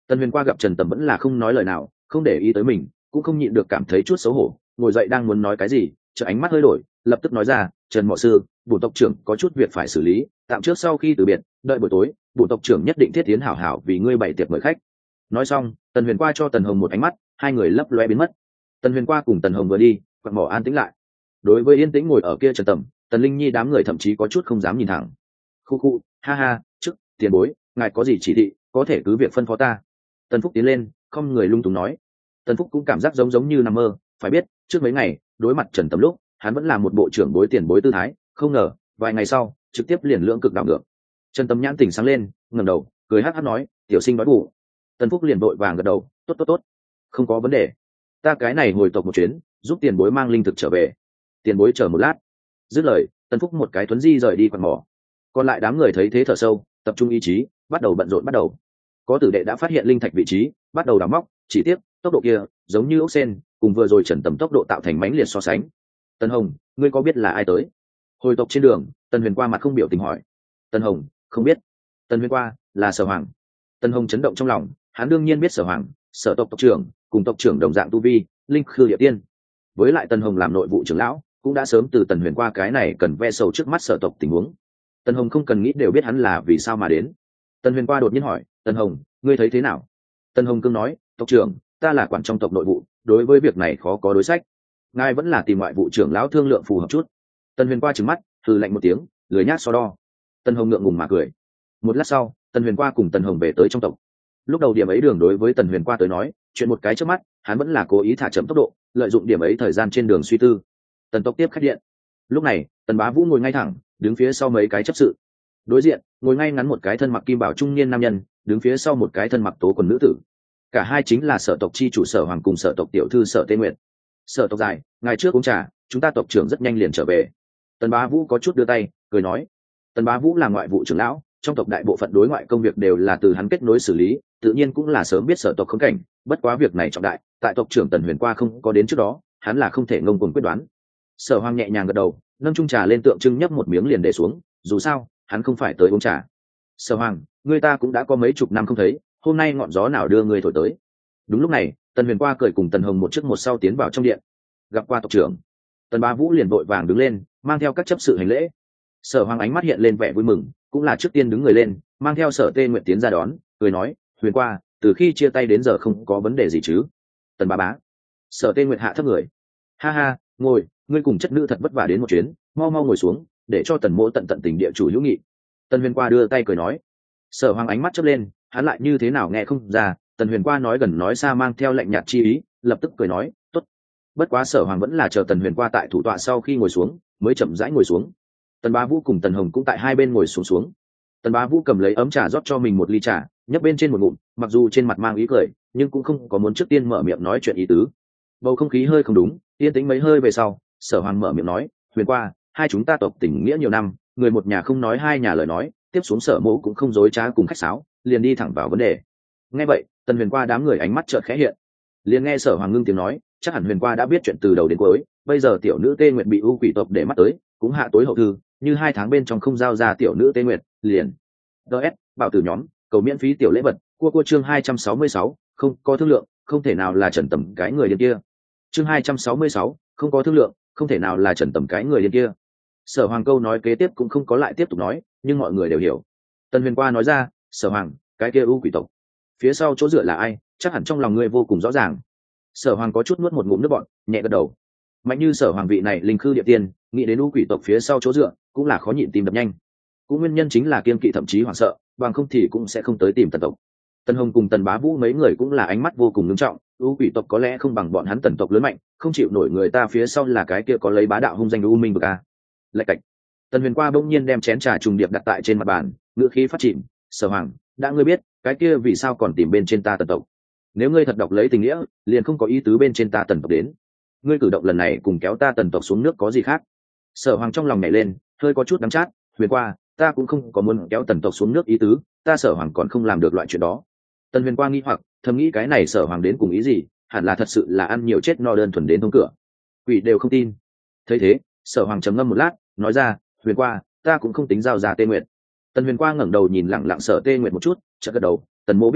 Tần Huyền qua gặp Trần Tầm vẫn là không nói lời nào, không để ý tới mình, cũng không nhịn được cảm thấy chút xấu hổ, ngồi dậy đang muốn nói cái gì, chợt ánh mắt hơi đổi, lập tức nói ra, Trần Mọ Sư, bổn tộc trưởng có chút việc phải xử lý, tạm trước sau khi từ biệt, đợi buổi tối, bổn tộc trưởng nhất định thiết tiến hảo hảo vì ngươi bày tiệc mời khách. Nói xong, Tần Huyền qua cho Tần Hồng một ánh mắt, hai người lấp loe biến mất. Tần Huyền qua cùng Tần Hồng vừa đi, quạt mỏ an tĩnh lại. Đối với yên tĩnh ngồi ở kia Trần Tầm, Tần Linh Nhi đám người thậm chí có chút không dám nhìn thẳng. Khu khu, ha ha, trước tiền bối, ngài có gì chỉ thị, có thể cứ việc phân phó ta. Tần Phúc tiến lên, không người lung túng nói. Tần Phúc cũng cảm giác giống như nằm mơ, phải biết trước mấy ngày đối mặt Trần Tầm lúc hắn vẫn là một bộ trưởng bối tiền bối tư thái, không ngờ vài ngày sau trực tiếp liền lưỡng cực đảo ngược. Trần Tầm nhãn tỉnh sáng lên, ngẩng đầu cười hắc hắc nói, tiểu sinh nói bù. Tần Phúc liền vội vàng gật đầu, tốt, không có vấn đề, ta cái này hồi tộc một chuyến, giúp tiền bối mang linh thực trở về. Tiền bối chờ một lát. Dứt lời, Tần Phúc một cái thuấn di rời đi quạt mỏ. Còn lại đám người thấy thế thở sâu, tập trung ý chí, bắt đầu bận rộn bắt đầu. Có tử đệ đã phát hiện linh thạch vị trí, bắt đầu đào móc, chỉ tiếc tốc độ kia giống như ốc sen, cùng vừa rồi Trần Tầm tốc độ tạo thành mãnh liệt so sánh. Tần Hồng, ngươi có biết là ai tới? Hồi tộc trên đường, Tần Huyền qua mặt không biểu tình hỏi. Tần Hồng, không biết. Tần Huyền qua, là Sở Hoàng. Tần Hồng chấn động trong lòng, hắn đương nhiên biết Sở Hoàng, Sở tộc tộc trưởng, cùng tộc trưởng đồng dạng tu vi, linh khư địa tiên. Với lại Tần Hồng làm nội vụ trưởng lão, cũng đã sớm từ Tần Huyền qua cái này cần ve sầu trước mắt Sở tộc tình huống. Tần Hồng không cần nghĩ đều biết hắn là vì sao mà đến. Tần Huyền qua đột nhiên hỏi, Tần Hồng, ngươi thấy thế nào? Tần Hồng cương nói, tộc trưởng, ta là quản trong tộc nội vụ, đối với việc này khó có đối sách, ngài vẫn là tìm ngoại vụ trưởng lão thương lượng phù hợp chút. Tần Huyền qua trừng mắt, hừ lạnh một tiếng, lười nhác so đo. Tần Hồng ngượng ngùng mà cười. Một lát sau, Tần Huyền qua cùng Tần Hồng về tới trong tộc. Lúc đầu điểm ấy đường đối với Tần Huyền qua tới nói, chuyện một cái trước mắt, hắn vẫn là cố ý thả chậm tốc độ, lợi dụng điểm ấy thời gian trên đường suy tư. Tần tộc tiếp khách điện. Lúc này, Tần Bá Vũ ngồi ngay thẳng, đứng phía sau mấy cái chấp sự. Đối diện, ngồi ngay ngắn một cái thân mặc kim bảo trung niên nam nhân, đứng phía sau một cái thân mặc tố quần nữ tử. Cả hai chính là Sở tộc chi chủ Sở Hoàng cùng Sở tộc tiểu thư Sở Tê Nguyệt. Sở tộc dài, ngày trước uống trà, chúng ta tộc trưởng rất nhanh liền trở về. Tần Bá Vũ có chút đưa tay, cười nói. Tần Bá Vũ là ngoại vụ trưởng lão, trong tộc đại bộ phận đối ngoại công việc đều là từ hắn kết nối xử lý, tự nhiên cũng là sớm biết Sở tộc khống cảnh. Bất quá việc này trọng đại, tại tộc trưởng Tần Huyền qua không có đến trước đó, hắn là không thể ngông cuồng quyết đoán. Sở Hoàng nhẹ nhàng gật đầu, nâng chung trà lên tượng trưng nhấp một miếng liền để xuống. Dù sao, hắn không phải tới uống trà. Sở Hoàng, người ta cũng đã có mấy chục năm không thấy, hôm nay ngọn gió nào đưa người thổi tới? Đúng lúc này, Tần Huyền qua cười cùng Tần Hồng một trước một sau tiến vào trong điện. Gặp qua tộc trưởng, Tần Bá Vũ liền vội vàng đứng lên, mang theo các chấp sự hành lễ. Sở Hoàng ánh mắt hiện lên vẻ vui mừng, cũng là trước tiên đứng người lên, mang theo Sở Tê Nguyệt tiến ra đón, cười nói, Huyền qua, từ khi chia tay đến giờ không có vấn đề gì chứ? Tần bá bá. Sở Tê Nguyệt hạ thấp người. Ha ha, ngồi, ngươi cùng chất nữ thật vất vả đến một chuyến, mau mau ngồi xuống, để cho Tần mỗ tận tận tình địa chủ hữu nghị. Tần Huyền qua đưa tay cười nói. Sở Hoàng ánh mắt chớp lên, hắn lại như thế nào nghe không ra, Tần Huyền qua nói gần nói xa mang theo lạnh nhạt chi ý, lập tức cười nói, tốt. Bất quá Sở Hoàng vẫn là chờ Tần Huyền qua tại thủ tọa sau khi ngồi xuống, mới chậm rãi ngồi xuống. Tần Bá Vũ cùng Tần Hồng cũng tại hai bên ngồi xuống. Tần Bá Vũ cầm lấy ấm trà rót cho mình một ly trà, nhấp bên trên một ngụm, mặc dù trên mặt mang ý cười, nhưng cũng không có muốn trước tiên mở miệng nói chuyện ý tứ. Bầu không khí hơi không đúng, yên tĩnh mấy hơi về sau, Sở Hoàng mở miệng nói, Huyền qua, hai chúng ta tộc tình nghĩa nhiều năm, người một nhà không nói hai nhà lời nói, tiếp xuống Sở mỗ cũng không dối trá cùng khách sáo, liền đi thẳng vào vấn đề. Nghe vậy, Tần Huyền qua đám người ánh mắt chợt khẽ hiện, liền nghe Sở Hoàng ngưng tiếng nói, chắc hẳn Huyền qua đã biết chuyện từ đầu đến cuối, bây giờ tiểu nữ Tê Nguyệt bị u quỷ tộc để mắt tới, cũng hạ tối hậu thư, như 2 tháng bên trong không giao ra tiểu nữ Tê Nguyệt, liền DS bảo tử nhóm cầu miễn phí tiểu lễ vật, cua chương 266, không có thương lượng, không thể nào là Trần Tầm cái người điên kia. Chương 266, không có thương lượng, không thể nào là Trần Tầm cái người điên kia. Sở Hoàng câu nói kế tiếp cũng không có lại tiếp tục nói, nhưng mọi người đều hiểu. Tần Huyền qua nói ra, Sở Hoàng, cái kia u quỷ tộc phía sau chỗ dựa là ai, chắc hẳn trong lòng ngươi vô cùng rõ ràng. Sở Hoàng có chút nuốt một ngụm nước bọt, nhẹ gật đầu. Mạnh như Sở Hoàng vị này linh khư địa tiên, nghĩ đến u quỷ tộc phía sau chỗ dựa, cũng là khó nhịn tim đập nhanh. Cũng nguyên nhân chính là kiên kỵ thậm chí hoảng sợ, bằng không thì cũng sẽ không tới tìm Tần tộc. Tần Hồng cùng Tần Bá Vũ mấy người cũng là ánh mắt vô cùng nghiêm trọng, u quỷ tộc có lẽ không bằng bọn hắn Tần tộc lớn mạnh, không chịu nổi người ta phía sau là cái kia có lấy bá đạo hung danh u minh vực a. Lạch cạch. Tần Huyền qua bỗng nhiên đem chén trà trùng điệp đặt tại trên mặt bàn, ngữ khí phát chìm, Sở Hoàng, đã ngươi biết, cái kia vì sao còn tìm bên trên ta Tần tộc? Nếu ngươi thật đọc lấy tình nghĩa, liền không có ý tứ bên trên ta Tần tộc đến. Ngươi cử động lần này cùng kéo ta Tần tộc xuống nước có gì khác? Sở Hoàng trong lòng nhảy lên, hơi có chút đắng chát, Huyền qua, ta cũng không có muốn kéo Tần tộc xuống nước ý tứ, ta Sở Hoàng còn không làm được loại chuyện đó. Tần Huyền qua nghi hoặc, thầm nghĩ cái này Sở Hoàng đến cùng ý gì, hẳn là thật sự là ăn nhiều chết no đơn thuần đến thông cửa. Quỷ đều không tin. Thấy thế, Sở Hoàng trầm ngâm một lát, nói ra, Huyền qua, ta cũng không tính giao ra Tê Nguyệt. Tần Huyền qua ngẩng đầu nhìn lặng lặng Sở Tê Nguyệt một chút, chợt gật đầu, Tần mỗ biết được,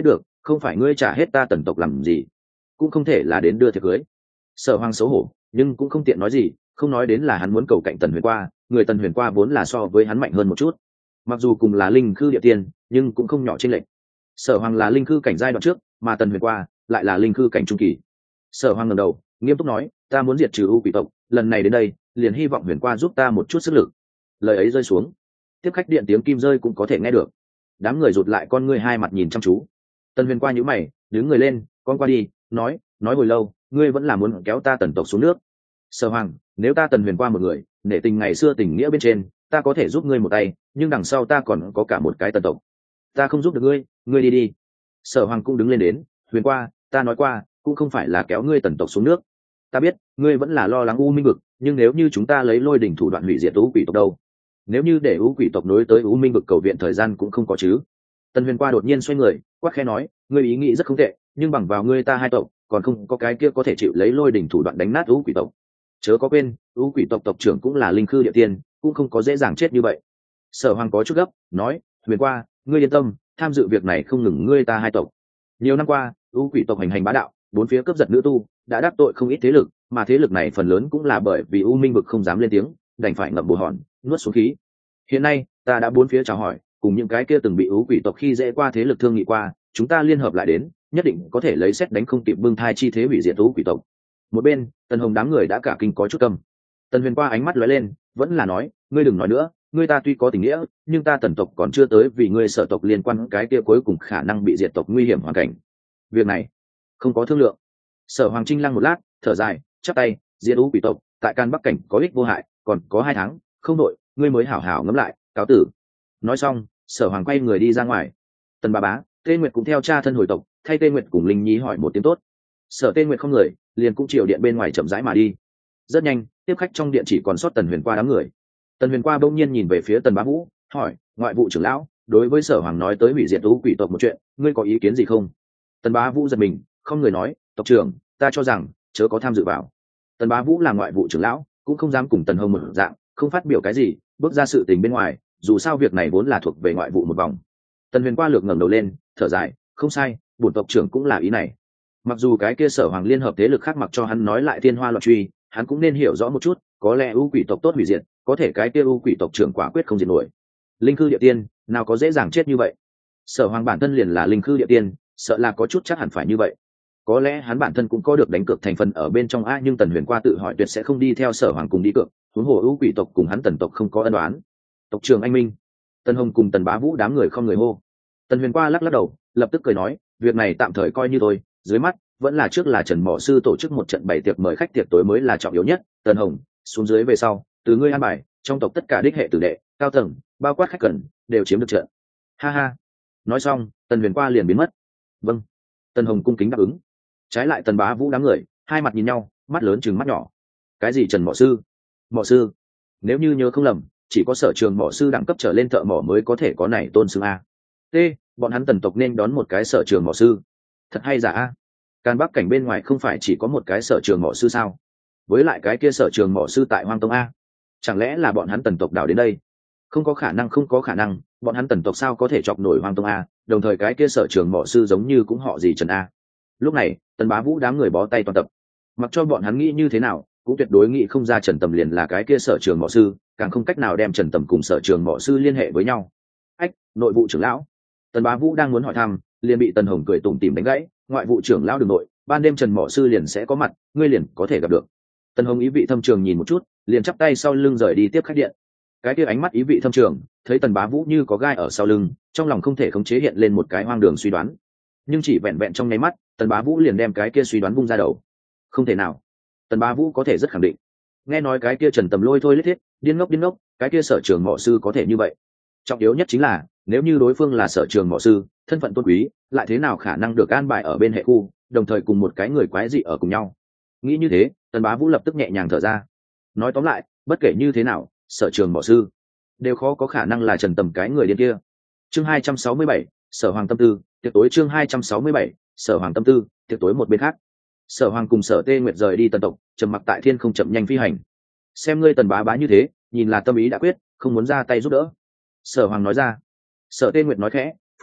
không phải ngươi trả hết ta tần tộc làm gì, cũng không thể là đến đưa thiệp cưới. Sở Hoàng xấu hổ nhưng cũng không tiện nói gì, không nói đến là hắn muốn cầu cạnh Tần Huyền Qua, người Tần Huyền Qua vốn là so với hắn mạnh hơn một chút, mặc dù cùng là linh khư địa tiên nhưng cũng không nhỏ trên lệnh. Sở Hoàng là linh khư cảnh giai đoạn trước, mà Tần Huyền Qua lại là linh khư cảnh trung kỳ. Sở Hoàng ngẩng đầu nghiêm túc nói, ta muốn diệt trừ u quỷ tộc, lần này đến đây liền hy vọng Huyền Qua giúp ta một chút sức lực. Lời ấy rơi xuống, tiếp khách điện tiếng kim rơi cũng có thể nghe được. Đám người rụt lại con ngươi, hai mặt nhìn chăm chú. Tần Huyền Qua nhíu mày, đứng người lên, con qua đi, nói hồi lâu, ngươi vẫn là muốn kéo ta tần tộc xuống nước. Sở Hoàng, nếu ta Tần Huyền Qua một người, nể tình ngày xưa tình nghĩa bên trên, ta có thể giúp ngươi một tay, nhưng đằng sau ta còn có cả một cái tần tộc, ta không giúp được ngươi, ngươi đi đi. Sở Hoàng cũng đứng lên đến, Huyền Qua, ta nói qua, cũng không phải là kéo ngươi tần tộc xuống nước. Ta biết ngươi vẫn là lo lắng u minh vực, nhưng nếu như chúng ta lấy lôi đỉnh thủ đoạn hủy diệt u quỷ tộc đâu? Nếu như để u quỷ tộc nối tới u minh vực cầu viện thời gian cũng không có chứ. Tần Huyền Qua đột nhiên xoay người, quát khẽ nói, ngươi ý nghĩ rất không tệ, nhưng bằng vào ngươi ta hai tộc, còn không có cái kia có thể chịu lấy lôi đỉnh thủ đoạn đánh nát u quỷ tộc. Chớ có quên, u quỷ tộc tộc trưởng cũng là linh khư địa tiên, cũng không có dễ dàng chết như vậy. Sở Hoàng có chút gấp, nói, Huyền Qua, ngươi yên tâm, tham dự việc này không ngừng ngươi ta hai tộc. Nhiều năm qua, u quỷ tộc hành hành bá đạo, bốn phía cướp giật nữ tu, đã đắc tội không ít thế lực, mà thế lực này phần lớn cũng là bởi vì u minh vực không dám lên tiếng, đành phải ngậm bồ hòn, nuốt xuống khí. Hiện nay, ta đã bốn phía chào hỏi, cùng những cái kia từng bị u quỷ tộc khi dễ qua thế lực thương nghị qua, chúng ta liên hợp lại đến, nhất định có thể lấy xét đánh không kịp bưng thai chi thế hủy diệt u quỷ tộc. Một bên, Tần Hồng đám người đã cả kinh có chút câm. Tần Huyền Qua ánh mắt lóe lên, vẫn là nói, ngươi đừng nói nữa, ngươi ta tuy có tình nghĩa, nhưng ta tần tộc còn chưa tới vì ngươi sở tộc liên quan cái kia cuối cùng khả năng bị diệt tộc nguy hiểm hoàn cảnh. Việc này không có thương lượng. Sở Hoàng Trinh lăng một lát, thở dài, chắp tay, diệt u quỷ tộc tại Can Bắc cảnh có ích vô hại, còn có 2 tháng, không đội, ngươi mới hảo hảo ngẫm lại, cáo tử. Nói xong, Sở Hoàng quay người đi ra ngoài. Tần bà bá, Tê Nguyệt cũng theo cha thân hồi tộc, thay Tê Nguyệt cùng Linh Nhi hỏi một tiếng tốt. Sở Tê Nguyệt không người, liền cũng chiều điện bên ngoài chậm rãi mà đi. Rất nhanh, tiếp khách trong điện chỉ còn sót Tần Huyền Qua đám người. Tần Huyền Qua bỗng nhiên nhìn về phía Tần Bá Vũ, hỏi, ngoại vụ trưởng lão, đối với Sở Hoàng nói tới hủy diệt u quỷ tộc một chuyện, ngươi có ý kiến gì không? Tần Bá Vũ giật mình, không người nói, tộc trưởng, ta cho rằng chớ có tham dự vào. Tần Bá Vũ là ngoại vụ trưởng lão, cũng không dám cùng Tần Hồng một dạng, không phát biểu cái gì, bước ra sự tình bên ngoài, dù sao việc này vốn là thuộc về ngoại vụ một vòng. Tần Huyền Qua lược ngẩng đầu lên, thở dài, không sai, bổn tộc trưởng cũng là ý này. Mặc dù cái kia Sở Hoàng liên hợp thế lực khác mặc cho hắn nói lại thiên hoa loạn truy, hắn cũng nên hiểu rõ một chút, có lẽ u quỷ tộc tốt hủy diệt, có thể cái kia u quỷ tộc trưởng quả quyết không diệt nổi. Linh khư địa tiên, nào có dễ dàng chết như vậy. Sở Hoàng bản thân liền là linh khư địa tiên, sợ là có chút chắc hẳn phải như vậy. Có lẽ hắn bản thân cũng có được đánh cược thành phần ở bên trong a, nhưng Tần Huyền Qua tự hỏi tuyệt sẽ không đi theo Sở Hoàng cùng đi cược, huống hồ u quỷ tộc cùng hắn Tần tộc không có ân oán. Tộc trưởng anh minh. Tần Hồng cùng Tần Bá Vũ đám người không người hô. Tần Huyền Qua lắc lắc đầu, lập tức cười nói, việc này tạm thời coi như thôi, dưới mắt vẫn là trước là Trần Mỏ Sư tổ chức một trận bày tiệc mời khách, tiệc tối mới là trọng yếu nhất. Tần Hồng, xuống dưới về sau, từ ngươi an bài, trong tộc tất cả đích hệ tử đệ, cao tầng, bao quát khách cần, đều chiếm được trận. Ha ha. Nói xong, Tần Huyền Qua liền biến mất. Vâng. Tần Hồng cung kính đáp ứng. Trái lại Tần Bá Vũ đám người, hai mặt nhìn nhau, mắt lớn chừng mắt nhỏ. Cái gì Trần Mỏ Sư? Mỏ Sư? Nếu như nhớ không lầm, chỉ có sở trường mỏ sư đẳng cấp trở lên thợ mỏ mới có thể có này tôn xưng a. T, bọn hắn Tần tộc nên đón một cái sở trường mỏ sư. Thật hay giả a. Can Bắc cảnh bên ngoài không phải chỉ có một cái sở trường mỏ sư sao? Với lại cái kia sở trường mỏ sư tại Hoang Tông a, chẳng lẽ là bọn hắn Tần tộc đào đến đây? Không có khả năng, không có khả năng, bọn hắn Tần tộc sao có thể chọc nổi Hoang Tông a? Đồng thời cái kia sở trường mỏ sư giống như cũng họ gì Trần a. Lúc này, Tần Bá Vũ đám người bó tay toàn tập. Mặc cho bọn hắn nghĩ như thế nào, cũng tuyệt đối nghĩ không ra Trần Tầm liền là cái kia sở trường mỏ sư, càng không cách nào đem Trần Tầm cùng sở trường mỏ sư liên hệ với nhau. Ách, nội vụ trưởng lão. Tần Bá Vũ đang muốn hỏi thăm, liền bị Tần Hồng cười tủm tỉm đánh gãy, ngoại vụ trưởng lão đường nội, ban đêm Trần mỏ sư liền sẽ có mặt, ngươi liền có thể gặp được. Tần Hồng ý vị thâm trường nhìn một chút, liền chắp tay sau lưng rời đi tiếp khách điện. Cái kia ánh mắt ý vị thâm trường, thấy Tần Bá Vũ như có gai ở sau lưng, trong lòng không thể khống chế hiện lên một cái hoang đường suy đoán. Nhưng chỉ vẹn vẹn trong nháy mắt, Tần Bá Vũ liền đem cái kia suy đoán vung ra đầu. Không thể nào. Tần Bá Vũ có thể rất khẳng định. Nghe nói cái kia Trần Tầm lôi thôi lết thiết, điên ngốc, cái kia sở trường mỏ sư có thể như vậy. Trọng yếu nhất chính là, nếu như đối phương là sở trường mỏ sư, thân phận tôn quý, lại thế nào khả năng được an bài ở bên hệ khu, đồng thời cùng một cái người quái dị ở cùng nhau. Nghĩ như thế, Tần Bá Vũ lập tức nhẹ nhàng thở ra. Nói tóm lại, bất kể như thế nào, sở trường mỏ sư đều khó có khả năng là Trần Tầm cái người điên kia. Chương 267, Sở Hoàng tâm tư, tiệc tối. Chương 267, Sở Hoàng tâm tư, tiệc tối. Một bên khác, Sở Hoàng cùng Sở Tê Nguyệt rời đi Tần tộc, trầm mặc tại thiên không chậm nhanh phi hành. Xem ngươi Tần bá bá như thế, nhìn là tâm ý đã quyết, không muốn ra tay giúp đỡ. Sở Hoàng nói ra. Sở Tê Nguyệt nói khẽ, phụ thân,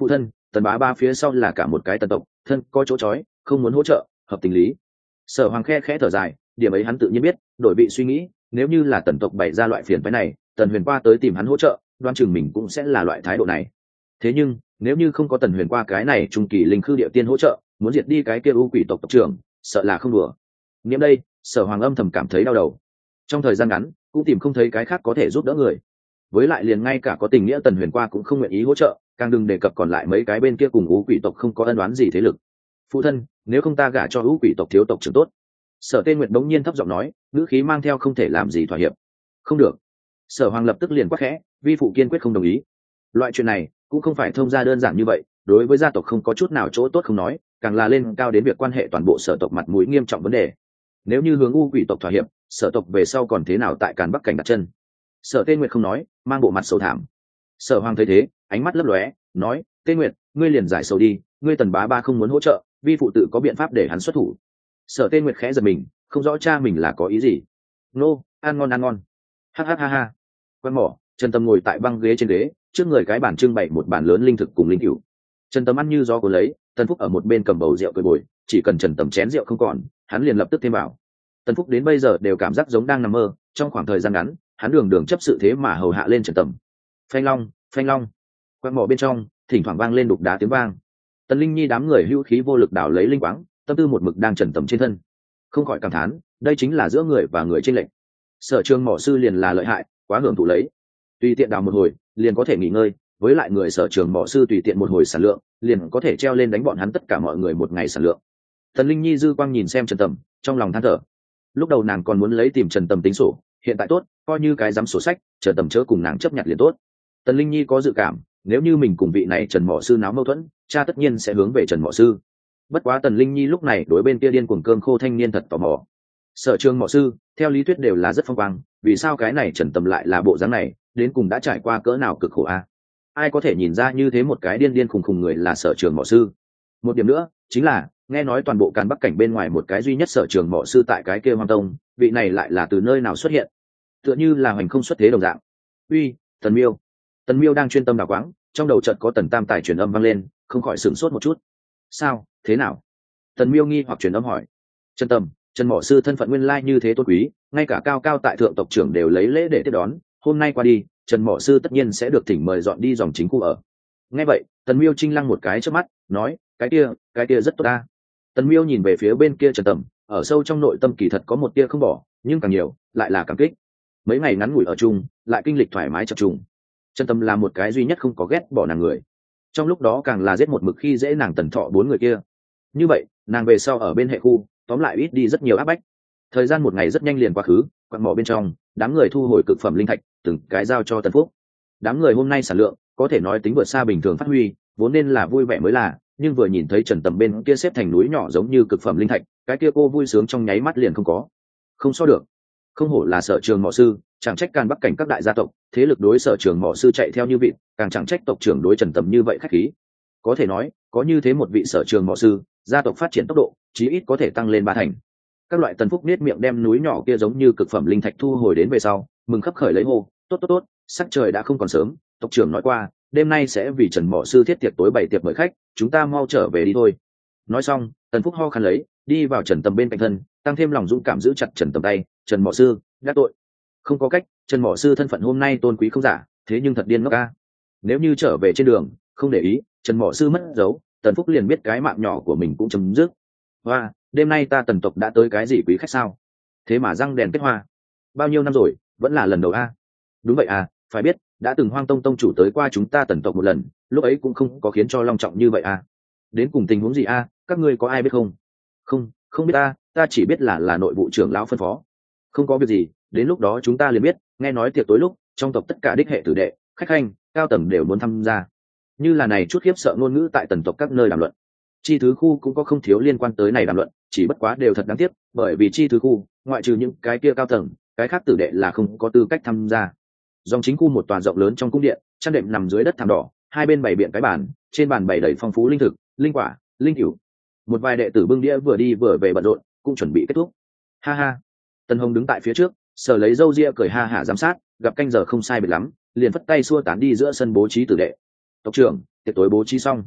tần bá ba phía sau là cả một cái tần tộc, thân có chỗ chói, không muốn hỗ trợ, hợp tình lý. Sở Hoàng khe khẽ thở dài, điểm ấy hắn tự nhiên biết, đổi vị suy nghĩ, nếu như là tần tộc bày ra loại phiền phức này, Tần Huyền qua tới tìm hắn hỗ trợ, đoán chừng mình cũng sẽ là loại thái độ này. Thế nhưng, nếu như không có Tần Huyền qua cái này trung kỳ linh khư địa tiên hỗ trợ, muốn diệt đi cái kia u quỷ tộc tộc trưởng, sợ là không đùa. Nghiệm đây, Sở Hoàng âm thầm cảm thấy đau đầu. Trong thời gian ngắn, cũng tìm không thấy cái khác có thể giúp đỡ người. Với lại liền ngay cả có tình nghĩa Tần Huyền qua cũng không nguyện ý hỗ trợ, càng đừng đề cập còn lại mấy cái bên kia cùng u quỷ tộc không có ân oán gì thế lực. Phụ thân, nếu không ta gả cho u quỷ tộc thiếu tộc trưởng tốt. Sở Tê Nguyệt đống nhiên thấp giọng nói, ngữ khí mang theo không thể làm gì thỏa hiệp. Không được. Sở Hoàng lập tức liền quát khẽ, vi phụ kiên quyết không đồng ý. Loại chuyện này cũng không phải thông gia đơn giản như vậy, đối với gia tộc không có chút nào chỗ tốt không nói, càng là lên cao đến việc quan hệ toàn bộ sở tộc mặt mũi nghiêm trọng vấn đề. Nếu như hướng u quỷ tộc thỏa hiệp, sở tộc về sau còn thế nào tại Càn Bắc cảnh đặt chân? Sở Tê Nguyệt không nói, mang bộ mặt sầu thảm. Sở Hoàng thấy thế, ánh mắt lấp lóe, nói, Tê Nguyệt, ngươi liền giải sầu đi, ngươi Tần bá ba không muốn hỗ trợ, vi phụ tự có biện pháp để hắn xuất thủ. Sở Tê Nguyệt khẽ giật mình, không rõ cha mình là có ý gì. Nô, ăn ngon ăn ngon. Ha ha ha ha. Quan mỏ, Trần Tâm ngồi tại băng ghế trên ghế, trước người cái bàn trưng bày một bàn lớn linh thực cùng linh cửu. Trần Tâm ăn như gió cuốn lấy, Tần Phúc ở một bên cầm bầu rượu cười bồi, chỉ cần Trần Tâm chén rượu không còn, hắn liền lập tức thêm vào. Tần Phúc đến bây giờ đều cảm giác giống đang nằm mơ, trong khoảng thời gian ngắn, hắn đường đường chấp sự thế mà hầu hạ lên Trần Tâm. Phanh long, phanh long. Quan mỏ bên trong, thỉnh thoảng vang lên đục đá tiếng vang. Tần Linh Nhi đám người hữu khí vô lực đảo lấy linh quáng, tâm tư một mực đang Trần Tâm trên thân. Không khỏi cảm thán, đây chính là giữa người và người chênh lệch. Sở Trường mỏ sư liền là lợi hại, quá hưởng thụ lấy. Tùy tiện đào một hồi, liền có thể nghỉ ngơi, với lại người sở trường mỏ sư tùy tiện một hồi sản lượng, liền có thể treo lên đánh bọn hắn tất cả mọi người một ngày sản lượng. Tần Linh Nhi dư quang nhìn xem Trần Tầm, trong lòng than thở. Lúc đầu nàng còn muốn lấy tìm Trần Tầm tính sổ, hiện tại tốt, coi như cái dám sổ sách, Trần Tầm chớ cùng nàng chấp nhận liền tốt. Tần Linh Nhi có dự cảm, nếu như mình cùng vị này Trần mỏ sư náo mâu thuẫn, cha tất nhiên sẽ hướng về Trần mỏ sư. Bất quá Tần Linh Nhi lúc này đối bên kia điên cuồng cơm khô thanh niên thật tò mò. Sở trường mỏ sư theo lý thuyết đều là rất phong quang, vì sao cái này Trần Tầm lại là bộ dáng này, đến cùng đã trải qua cỡ nào cực khổ a? Ai có thể nhìn ra như thế một cái điên điên khùng khùng người là sở trường mỏ sư? Một điểm nữa chính là nghe nói toàn bộ Càn Bắc cảnh bên ngoài một cái duy nhất sở trường mỏ sư tại cái kia Hoang Tông, vị này lại là từ nơi nào xuất hiện? Tựa như là hoành không xuất thế đồng dạng. Uy, Tần Miêu. Tần Miêu đang chuyên tâm đào quáng, trong đầu chợt có Tần Tam Tài truyền âm vang lên, không khỏi sửng sốt một chút. Sao, thế nào? Tần Miêu nghi hoặc truyền âm hỏi. Trần Tầm, Trần mỏ sư thân phận nguyên lai như thế tôn quý, ngay cả cao cao tại thượng tộc trưởng đều lấy lễ để tiếp đón, hôm nay qua đi, Trần mỏ sư tất nhiên sẽ được thỉnh mời dọn đi dòng chính khu ở. Nghe vậy, Tần Miêu chinh lăng một cái trước mắt, nói, cái kia rất tốt ta. Tần Miêu nhìn về phía bên kia Trần Tầm, ở sâu trong nội tâm kỳ thật có một tia không bỏ, nhưng càng nhiều lại là cảm kích. Mấy ngày ngắn ngủi ở chung, lại kinh lịch thoải mái chập trùng. Trần Tầm là một cái duy nhất không có ghét bỏ nàng người. Trong lúc đó càng là giết một mực khi dễ nàng Tần Thọ bốn người kia. Như vậy, nàng về sau ở bên hệ khu, tóm lại ít đi rất nhiều áp bách. Thời gian một ngày rất nhanh liền quá khứ, quặng mỏ bên trong, đám người thu hồi cực phẩm linh thạch, từng cái giao cho Tần Phúc. Đám người hôm nay sản lượng có thể nói tính vượt xa bình thường phát huy, vốn nên là vui vẻ mới là, nhưng vừa nhìn thấy Trần Tầm bên kia xếp thành núi nhỏ giống như cực phẩm linh thạch, cái kia cô vui sướng trong nháy mắt liền không có. Không so được. Không hổ là sở trường mỏ sư, chẳng trách Càn Bắc cảnh các đại gia tộc, thế lực đối sở trường mỏ sư chạy theo như vị, càng chẳng trách tộc trưởng đối Trần Tầm như vậy khách khí. Có thể nói, có như thế một vị sở trường mỏ sư, gia tộc phát triển tốc độ chí ít có thể tăng lên 3 thành. Các loại Tần Phúc niết miệng đem núi nhỏ kia giống như cực phẩm linh thạch thu hồi đến về sau, mừng khấp khởi lấy hô, tốt, sắc trời đã không còn sớm, tộc trưởng nói qua, đêm nay sẽ vì Trần mỏ sư thiết tiệc tối bày tiệc mời khách, chúng ta mau trở về đi thôi. Nói xong, Tần Phúc ho khăn lấy, đi vào Trần Tầm bên cạnh thân, tăng thêm lòng dũng cảm giữ chặt Trần Tầm tay, Trần mỏ sư, đã tội. Không có cách, Trần mỏ sư thân phận hôm nay tôn quý không giả, thế nhưng thật điên ngốc ca. Nếu như trở về trên đường, không để ý, Trần mỏ sư mất dấu, Tần Phúc liền biết cái mạng nhỏ của mình cũng chấm dứt. Và đêm nay ta Tần tộc đã tới cái gì quý khách sao? Thế mà răng đèn kết hoa. Bao nhiêu năm rồi, vẫn là lần đầu a. Đúng vậy à, phải biết, đã từng Hoang Tông tông chủ tới qua chúng ta Tần tộc một lần, lúc ấy cũng không có khiến cho long trọng như vậy à. Đến cùng tình huống gì a, các ngươi có ai biết không? Không biết ta chỉ biết là nội vụ trưởng lão phân phó. Không có việc gì, đến lúc đó chúng ta liền biết, nghe nói tiệc tối lúc, trong tộc tất cả đích hệ tử đệ, khách khanh, cao tầng đều muốn tham gia. Như là này chút khiếp sợ ngôn ngữ tại Tần tộc các nơi đàm luận. Chi thứ khu cũng có không thiếu liên quan tới này đàm luận, chỉ bất quá đều thật đáng tiếc, bởi vì chi thứ khu, ngoại trừ những cái kia cao tầng, cái khác tử đệ là không có tư cách tham gia. Dòng chính khu một tòa rộng lớn trong cung điện, chăn đệm nằm dưới đất thảm đỏ, hai bên bày biện cái bàn, trên bàn bày đầy phong phú linh thực, linh quả, linh cửu. Một vài đệ tử bưng đĩa vừa đi vừa về bận rộn, cũng chuẩn bị kết thúc. Ha ha. Tân Hồng đứng tại phía trước, sờ lấy râu ria cười ha hả giám sát, gặp canh giờ không sai biệt lắm, liền phất tay xua tán đi giữa sân bố trí tử đệ. Tộc trưởng, tiệc tối bố trí xong.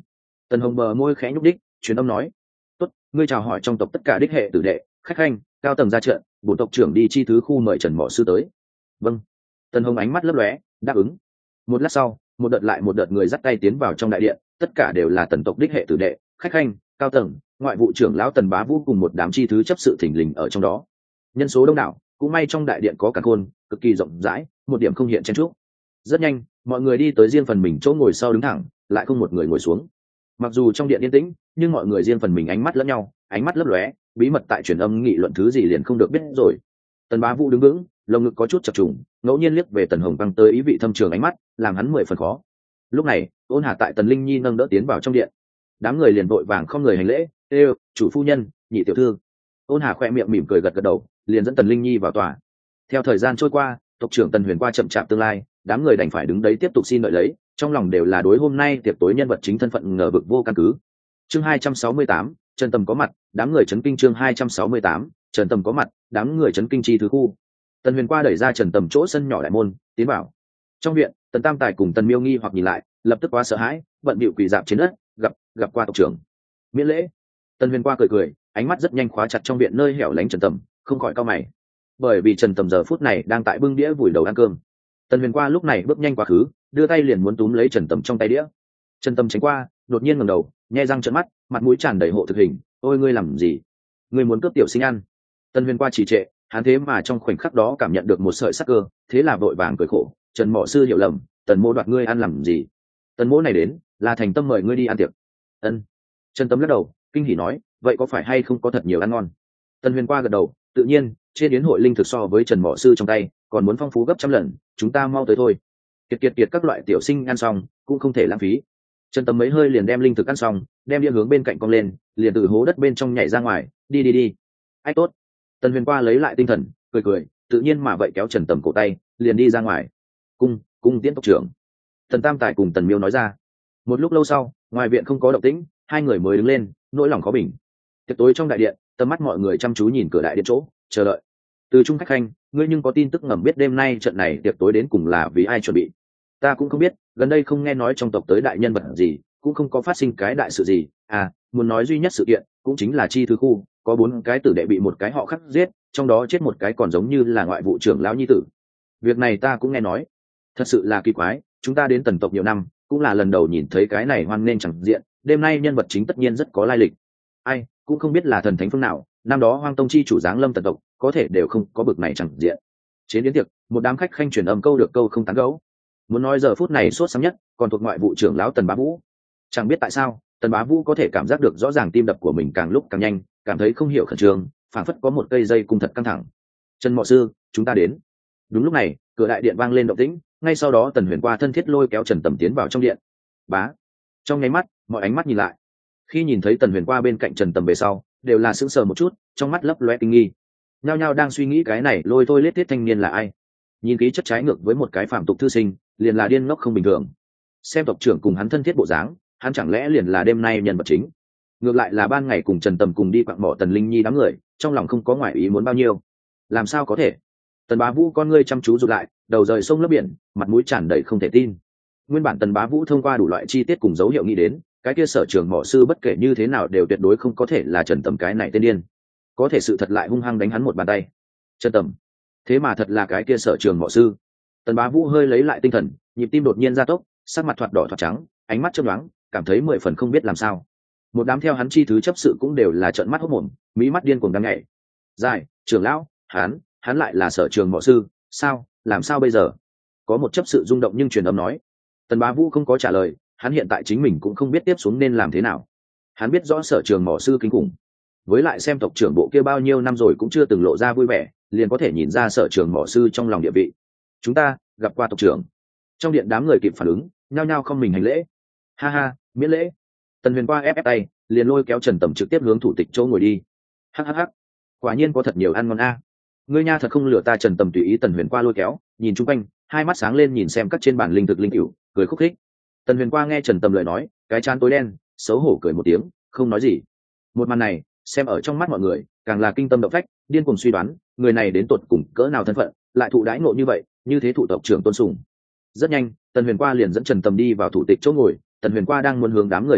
Tần Hồng bờ môi khẽ nhúc đích, truyền âm nói: tốt, ngươi chào hỏi trong tộc tất cả đích hệ tử đệ, khách khanh, cao tầng ra trận, bổn tộc trưởng đi chi thứ khu mời Trần Mỏ Sư tới. Vâng. Tần Hồng ánh mắt lấp lóe, đáp ứng. Một lát sau, một đợt lại một đợt người dắt tay tiến vào trong đại điện, tất cả đều là tần tộc đích hệ tử đệ, khách khanh, cao tầng, ngoại vụ trưởng lão Tần Bá Vũ cùng một đám chi thứ chấp sự thình lình ở trong đó. Nhân số đông đảo, cũng may trong đại điện có cả khôn, cực kỳ rộng rãi, một điểm không hiện chen chúc. Rất nhanh, mọi người đi tới riêng phần mình chỗ ngồi sau đứng thẳng, lại không một người ngồi xuống. Mặc dù trong điện yên tĩnh, nhưng mọi người riêng phần mình ánh mắt lẫn nhau, ánh mắt lấp lóe, bí mật tại truyền âm nghị luận thứ gì liền không được biết rồi. Tần Bá Vũ đứng vững, lồng ngực có chút chập trùng, ngẫu nhiên liếc về Tần Hồng băng tới ý vị thâm trường ánh mắt, làm hắn 10 phần khó. Lúc này, Ôn Hà tại Tần Linh Nhi nâng đỡ tiến vào trong điện. Đám người liền vội vàng không người hành lễ, "Ê, chủ phu nhân, nhị tiểu thư." Ôn Hà khoe miệng mỉm cười gật gật đầu, liền dẫn Tần Linh Nhi vào tòa. Theo thời gian trôi qua, tộc trưởng Tần Huyền qua chậm chạp tương lai, đám người đành phải đứng đấy tiếp tục xin đợi lấy, trong lòng đều là đối hôm nay tiệc tối nhân vật chính thân phận ngờ vực vô căn cứ. Chương 268, Trần Tầm có mặt, đám người chấn kinh. Chương 268, Trần Tầm có mặt, đám người chấn kinh chi thứ khu. Tần Huyền qua đẩy ra Trần Tầm chỗ sân nhỏ đại môn, tiến vào. Trong viện, Tần Tam Tài cùng Tần Miêu nghi hoặc nhìn lại, lập tức quá sợ hãi, bận bịu quỳ dạp trên đất, gặp qua tộc trưởng. Miễn lễ. Tần Huyền qua cười cười, ánh mắt rất nhanh khóa chặt trong viện nơi hẻo lánh Trần Tầm, không khỏi cau mày. Bởi vì Trần Tầm giờ phút này đang tại bưng đĩa vùi đầu ăn cơm. Tần Huyền qua lúc này bước nhanh quá khứ, đưa tay liền muốn túm lấy Trần Tầm trong tay đĩa. Trần Tầm tránh qua, đột nhiên ngẩng đầu, nhe răng trợn mắt, mặt mũi tràn đầy hộ thực hình. "Ôi ngươi làm gì? Ngươi muốn cướp tiểu sinh ăn?" Tần Huyền qua trì trệ, hắn thế mà trong khoảnh khắc đó cảm nhận được một sợi sắc cơ, thế là vội vàng cười khổ, "Trần Mộ sư hiểu lầm, Tần Mộ đoạt ngươi ăn làm gì? Tần Mộ này đến là thành tâm mời ngươi đi ăn tiệc." Ân. Trần Tầm lắc đầu, kinh hỉ nói, "Vậy có phải hay không có thật nhiều ăn ngon?" Tần Huyền qua gật đầu, "Tự nhiên, trên yến hội linh thực so với Trần Mộ sư trong tay còn muốn phong phú gấp trăm lần, chúng ta mau tới thôi. Kiệt các loại tiểu sinh ăn xong cũng không thể lãng phí." Trần Tầm mấy hơi liền đem linh thực ăn xong, đem đĩa hướng bên cạnh cong lên, liền từ hố đất bên trong nhảy ra ngoài, đi. Ách tốt. Tần Huyền qua lấy lại tinh thần, cười, tự nhiên mà vậy kéo Trần Tầm cổ tay, liền đi ra ngoài. Cung tiễn tộc trưởng." Tần Tam Tài cùng Tần Miêu nói ra. Một lúc lâu sau, ngoài viện không có động tĩnh, hai người mới đứng lên, nỗi lòng khó bình. Tiệc tối trong đại điện, tầm mắt mọi người chăm chú nhìn cửa đại điện chỗ, chờ đợi. Từ trung khách khanh, ngươi nhưng có tin tức ngầm biết đêm nay trận này tiệc tối đến cùng là vì ai chuẩn bị? Ta cũng không biết, gần đây không nghe nói trong tộc tới đại nhân vật gì, cũng không có phát sinh cái đại sự gì. À, muốn nói duy nhất sự kiện, cũng chính là chi thứ khu, có 4 cái tử đệ bị một cái họ khắc giết, trong đó chết một cái còn giống như là ngoại vụ trưởng lão nhi tử. Việc này ta cũng nghe nói. Thật sự là kỳ quái, chúng ta đến tần tộc nhiều năm, cũng là lần đầu nhìn thấy cái này hoan nên chẳng diện, đêm nay nhân vật chính tất nhiên rất có lai lịch. Ai, cũng không biết là thần thánh phương nào, năm đó Hoang Tông chi chủ giáng lâm tần tộc, có thể đều không có bực này chẳng diện. Trên yến tiệc, một đám khách khanh truyền âm câu được câu không tán gẫu. Muốn nói giờ phút này sốt sáng nhất, còn thuộc ngoại vụ trưởng lão Tần Bá Vũ. Chẳng biết tại sao, Tần Bá Vũ có thể cảm giác được rõ ràng tim đập của mình càng lúc càng nhanh, cảm thấy không hiểu khẩn trương, phảng phất có một cây dây cung thật căng thẳng. "Trần Mộ sư, chúng ta đến." Đúng lúc này, cửa đại điện vang lên động tĩnh, ngay sau đó Tần Huyền qua thân thiết lôi kéo Trần Tầm tiến vào trong điện. Bá. Trong nháy mắt, mọi ánh mắt nhìn lại. Khi nhìn thấy Tần Huyền qua bên cạnh Trần Tầm về sau, đều là sững sờ một chút, trong mắt lấp loe kinh nghi. Nhao nhao đang suy nghĩ cái này lôi thôi lết thiết thanh niên là ai. Nhìn khí chất trái ngược với một cái phàm tục thư sinh, liền là điên ngốc không bình thường. Xem tộc trưởng cùng hắn thân thiết bộ dáng, hắn chẳng lẽ liền là đêm nay nhân vật chính? Ngược lại là ban ngày cùng Trần Tầm cùng đi quặng mỏ Tần Linh Nhi đám người, trong lòng không có ngoại ý muốn bao nhiêu. Làm sao có thể? Tần Bá Vũ con ngươi chăm chú rụt lại, đầu rời sông lấp biển, mặt mũi tràn đầy không thể tin. Nguyên bản Tần Bá Vũ thông qua đủ loại chi tiết cùng dấu hiệu nghĩ đến, cái kia sở trường mỏ sư bất kể như thế nào đều tuyệt đối không có thể là Trần Tầm cái này tên điên. Có thể sự thật lại hung hăng đánh hắn một bàn tay. Trần Tầm, thế mà thật là cái kia sở trường mỏ sư. Tần Bá Vũ hơi lấy lại tinh thần, nhịp tim đột nhiên gia tốc, sắc mặt thoạt đỏ thoạt trắng, ánh mắt chớp nhoáng, cảm thấy 10 phần không biết làm sao. Một đám theo hắn chi thứ chấp sự cũng đều là trợn mắt hốt mồm, mỹ mắt điên cuồng đang nhảy. "Dài, trưởng lão, hắn lại là sở trường mỏ sư, sao, làm sao bây giờ?" Có một chấp sự rung động nhưng truyền âm nói. Tần Bá Vũ không có trả lời, hắn hiện tại chính mình cũng không biết tiếp xuống nên làm thế nào. Hắn biết rõ sở trường mỏ sư kinh khủng, với lại xem tộc trưởng bộ kia bao nhiêu năm rồi cũng chưa từng lộ ra vui vẻ, liền có thể nhìn ra sở trường mỏ sư trong lòng địa vị. "Chúng ta gặp qua tộc trưởng." Trong điện đám người kịp phản ứng, nhao nhao không mình hành lễ. "Ha ha, miễn lễ." Tần Huyền qua ép tay, liền lôi kéo Trần Tầm trực tiếp hướng thủ tịch chỗ ngồi đi. "Hắc, quả nhiên có thật nhiều ăn ngon a. Ngươi nha thật không lừa ta." Trần Tầm tùy ý Tần Huyền qua lôi kéo, nhìn chung quanh, hai mắt sáng lên nhìn xem các trên bàn linh thực linh cửu, cười khúc khích. Tần Huyền qua nghe Trần Tầm lời nói, cái trán tối đen, xấu hổ cười một tiếng, không nói gì. Một màn này, xem ở trong mắt mọi người, càng là kinh tâm động phách, điên cuồng suy đoán, người này đến tột cùng cỡ nào thân phận, lại thụ đãi ngộ như vậy, như thế thụ tộc trưởng tôn sùng. Rất nhanh, Tần Huyền qua liền dẫn Trần Tầm đi vào thủ tịch chỗ ngồi. Tần Huyền qua đang muốn hướng đám người giới thiệu,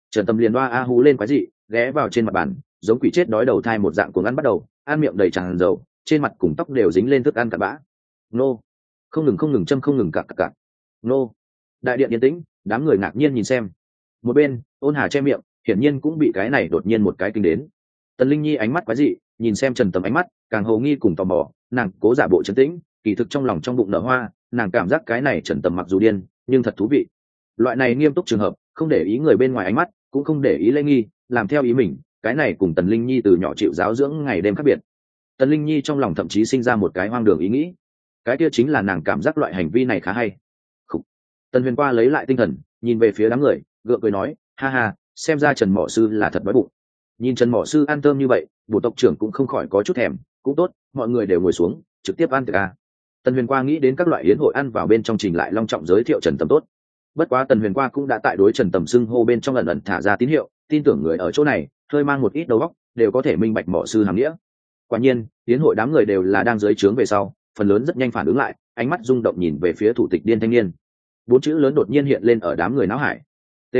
Trần Tâm liền đoa a hú lên quái dị, ghé vào trên mặt bàn, giống quỷ chết đói đầu thai một dạng cuồng ăn bắt đầu, ăn miệng đầy tràn dầu, trên mặt cùng tóc đều dính lên thức ăn cặn bã. Nô, không ngừng châm không ngừng cặc cặc cặc. Nô. Đại điện yên tĩnh, đám người ngạc nhiên nhìn xem. Một bên, Ôn Hà che miệng, hiển nhiên cũng bị cái này đột nhiên một cái kinh đến. Tần Linh Nhi ánh mắt quái dị, nhìn xem Trần Tầm ánh mắt, càng hồ nghi cùng tò mò, nàng cố giả bộ trấn tĩnh, kỳ thực trong lòng trong bụng nở hoa, nàng cảm giác cái này Trần Tầm mặc dù điên, nhưng thật thú vị. Loại này nghiêm túc trường hợp, không để ý người bên ngoài ánh mắt, cũng không để ý lễ nghi, làm theo ý mình, cái này cùng Tần Linh Nhi từ nhỏ chịu giáo dưỡng ngày đêm khác biệt. Tần Linh Nhi trong lòng thậm chí sinh ra một cái hoang đường ý nghĩ, cái kia chính là nàng cảm giác loại hành vi này khá hay. Tần Huyền qua lấy lại tinh thần, nhìn về phía đám người, gượng cười nói, ha ha, xem ra Trần Mỏ Sư là thật đói bụng. Nhìn Trần Mỏ Sư ăn thơm như vậy, bổ tộc trưởng cũng không khỏi có chút thèm, cũng tốt, mọi người đều ngồi xuống, trực tiếp ăn tiệc a. Tần Huyền qua nghĩ đến các loại yến hội ăn vào bên trong trình lại long trọng giới thiệu Trần Tầm tốt. Bất quá Tần Huyền qua cũng đã tại đối Trần Tầm xưng hô bên trong ẩn ẩn thả ra tín hiệu, tin tưởng người ở chỗ này, hơi mang một ít đầu óc, đều có thể minh bạch Mỏ Sư hàm nghĩa. Quả nhiên, yến hội đám người đều là đang dưới trướng về sau, phần lớn rất nhanh phản ứng lại, ánh mắt rung động nhìn về phía thủ tịch điên thanh niên. 4 chữ lớn đột nhiên hiện lên ở đám người não hải. T.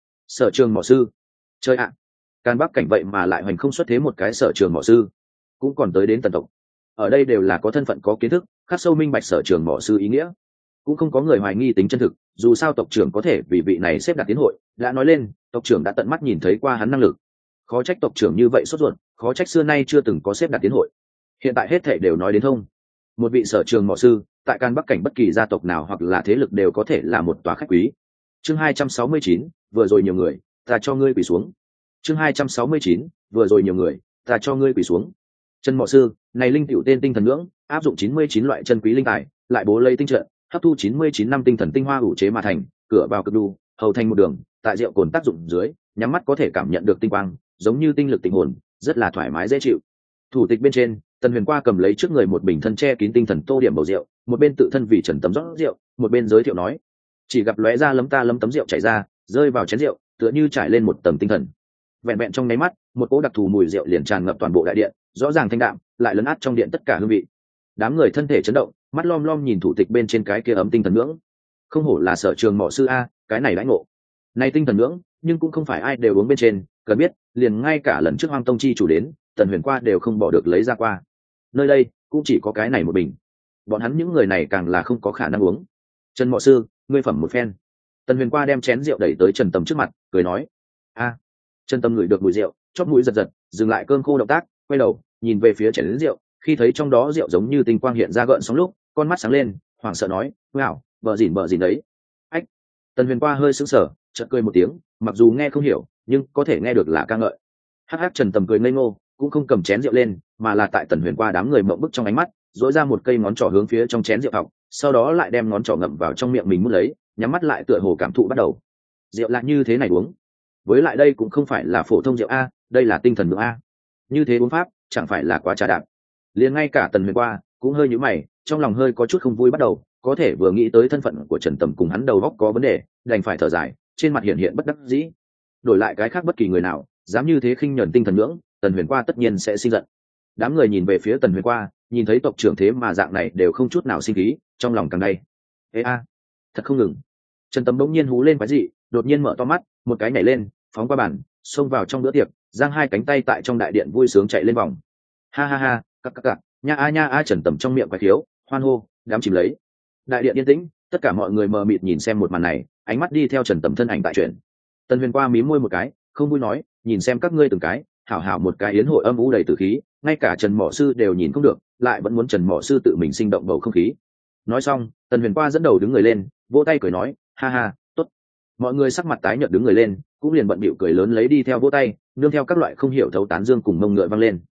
Sở trường Mỏ Sư. Chơi ạ. Can Bắc cảnh vậy mà lại hoành không xuất thế một cái sở trường Mỏ Sư, cũng còn tới đến tần tộc. Ở đây đều là có thân phận có kiến thức, khắc sâu minh bạch sở trường Mỏ Sư ý nghĩa, cũng không có người hoài nghi tính chân thực, dù sao tộc trưởng có thể vì vị này xếp đặt tiến hội, đã nói lên, tộc trưởng đã tận mắt nhìn thấy qua hắn năng lực. Khó trách tộc trưởng như vậy sốt ruột, khó trách xưa nay chưa từng có xếp đặt tiến hội. Hiện tại hết thảy đều nói đến thông. Một vị sở trường Mỏ Sư, tại Can Bắc cảnh bất kỳ gia tộc nào hoặc là thế lực đều có thể là một tòa khách quý. Chương 269, vừa rồi nhiều người, ta cho ngươi quỳ xuống. Chương 269, vừa rồi nhiều người, ta cho ngươi quỳ xuống. Trần Mỏ Sư, này linh tiểu tên tinh thần ngưỡng, áp dụng 99 loại chân quý linh tài, lại bố lấy tinh trận, hấp thu 99 năm tinh thần tinh hoa ủ chế mà thành, cửa vào cực đu, hầu thành một đường, tại rượu cồn tác dụng dưới, nhắm mắt có thể cảm nhận được tinh quang, giống như tinh lực tinh hồn, rất là thoải mái dễ chịu. Thủ tịch bên trên, Tần Huyền qua cầm lấy trước người một bình thân che kín tinh thần tô điểm bầu rượu, một bên tự thân vì Trần Tấm rót rượu, một bên giới thiệu nói, chỉ gặp lóe ra lấm tấm rượu chảy ra, rơi vào chén rượu, tựa như trải lên một tầng tinh thần. Vẹn vẹn trong nháy mắt, một cỗ đặc thù mùi rượu liền tràn ngập toàn bộ đại điện, rõ ràng thanh đạm, lại lấn át trong điện tất cả hương vị. Đám người thân thể chấn động, mắt lom lom nhìn thủ tịch bên trên cái kia ấm tinh thần ngưỡng. Không hổ là sở trường Mỏ Sư a, cái này lãnh ngộ. Này tinh thần ngưỡng, nhưng cũng không phải ai đều uống bên trên, cần biết, liền ngay cả lần trước Hoang Tông chi chủ đến, Tần Huyền qua đều không bỏ được lấy ra qua. Nơi đây cũng chỉ có cái này một bình, bọn hắn những người này càng là không có khả năng uống. Trần Mỏ Sư, ngươi phẩm một phen. Tần Huyền qua đem chén rượu đẩy tới Trần Tầm trước mặt, cười nói, a. Trần Tầm ngửi được mùi rượu, chóp mũi giật giật, dừng lại cơn khô động tác, quay đầu nhìn về phía chén rượu, khi thấy trong đó rượu giống như tinh quang hiện ra gợn sóng lúc, con mắt sáng lên, hoảng sợ nói, wow, bợ dỉn đấy. Ách. Tần Huyền qua hơi sững sờ, chợt cười một tiếng, mặc dù nghe không hiểu, nhưng có thể nghe được là ca ngợi. Hắc Trần Tầm cười ngây ngô, cũng không cầm chén rượu lên, mà là tại Tần Huyền qua đám người mộng bức trong ánh mắt, dỗi ra một cây ngón trỏ hướng phía trong chén rượu học, sau đó lại đem ngón trỏ ngậm vào trong miệng mình mút lấy, nhắm mắt lại tựa hồ cảm thụ bắt đầu. Rượu là như thế này uống, với lại đây cũng không phải là phổ thông rượu a, đây là tinh thần ngưỡng a. Như thế uống pháp, chẳng phải là quá trà đạp. Liền ngay cả Tần Huyền qua cũng hơi nhíu mày, trong lòng hơi có chút không vui bắt đầu, có thể vừa nghĩ tới thân phận của Trần Tầm cùng hắn đầu óc có vấn đề, đành phải thở dài, trên mặt hiện bất đắc dĩ. Đổi lại cái khác bất kỳ người nào, dám như thế khinh nhẫn tinh thần ngưỡng, Tần Huyền qua tất nhiên sẽ sinh giận. Đám người nhìn về phía Tần Huyền qua, nhìn thấy tộc trưởng thế mà dạng này đều không chút nào sinh khí, trong lòng càng đầy. Ê a, thật không ngừng. Trần Tầm bỗng nhiên hú lên quái dị, đột nhiên mở to mắt, một cái nhảy lên, phóng qua bàn, xông vào trong bữa tiệc, giang hai cánh tay tại trong đại điện vui sướng chạy lên vòng. Ha ha ha, cặc, nha a Trần Tầm trong miệng quái khiếu, hoan hô, đám chìm lấy. Đại điện yên tĩnh, tất cả mọi người mờ mịt nhìn xem một màn này, ánh mắt đi theo Trần Tầm thân ảnh tại chuyển. Tần Huyền qua mím môi một cái, không vui nói, nhìn xem các ngươi từng cái, hảo một cái yến hội âm u đầy tử khí, ngay cả Trần Mỏ Sư đều nhìn không được, lại vẫn muốn Trần Mỏ Sư tự mình sinh động bầu không khí. Nói xong, Tần Huyền qua dẫn đầu đứng người lên, vỗ tay cười nói, ha ha, tốt. Mọi người sắc mặt tái nhợt đứng người lên, cũng liền bận bịu cười lớn lấy đi theo vỗ tay, nương theo các loại không hiểu thấu tán dương cùng mông ngựa vang lên.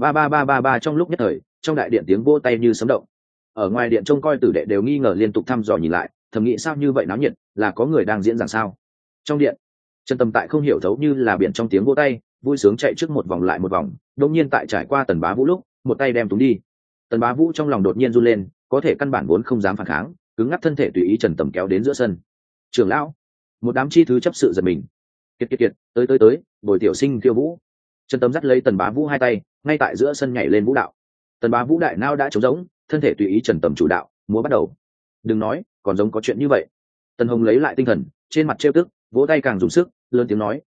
Ba trong lúc nhất thời, trong đại điện tiếng vỗ tay như sấm động. Ở ngoài điện trông coi tử đệ đều nghi ngờ liên tục thăm dò nhìn lại, thầm nghĩ sao như vậy náo nhiệt, là có người đang diễn giảng sao? Trong điện, Trần Tầm tại không hiểu thấu như là biển trong tiếng vỗ tay, vui sướng chạy trước một vòng lại một vòng, đột nhiên tại trải qua Tần Bá Vũ lúc, một tay đem túng đi. Tần Bá Vũ trong lòng đột nhiên run lên, có thể căn bản vốn không dám phản kháng, cứng ngắc thân thể tùy ý Trần Tầm kéo đến giữa sân. Trưởng lão, một đám chi thứ chấp sự giật mình. Kiệt, tới, bồi tiểu sinh khiêu vũ. Trần Tầm dắt lấy Tần Bá Vũ hai tay, ngay tại giữa sân nhảy lên vũ đạo. Tần Bá Vũ đại nao đã trống rỗng, thân thể tùy ý Trần Tầm chủ đạo, múa bắt đầu. Đừng nói, còn giống có chuyện như vậy. Tần Hồng lấy lại tinh thần, trên mặt trêu tức, vỗ tay càng dùng sức, lớn tiếng nói,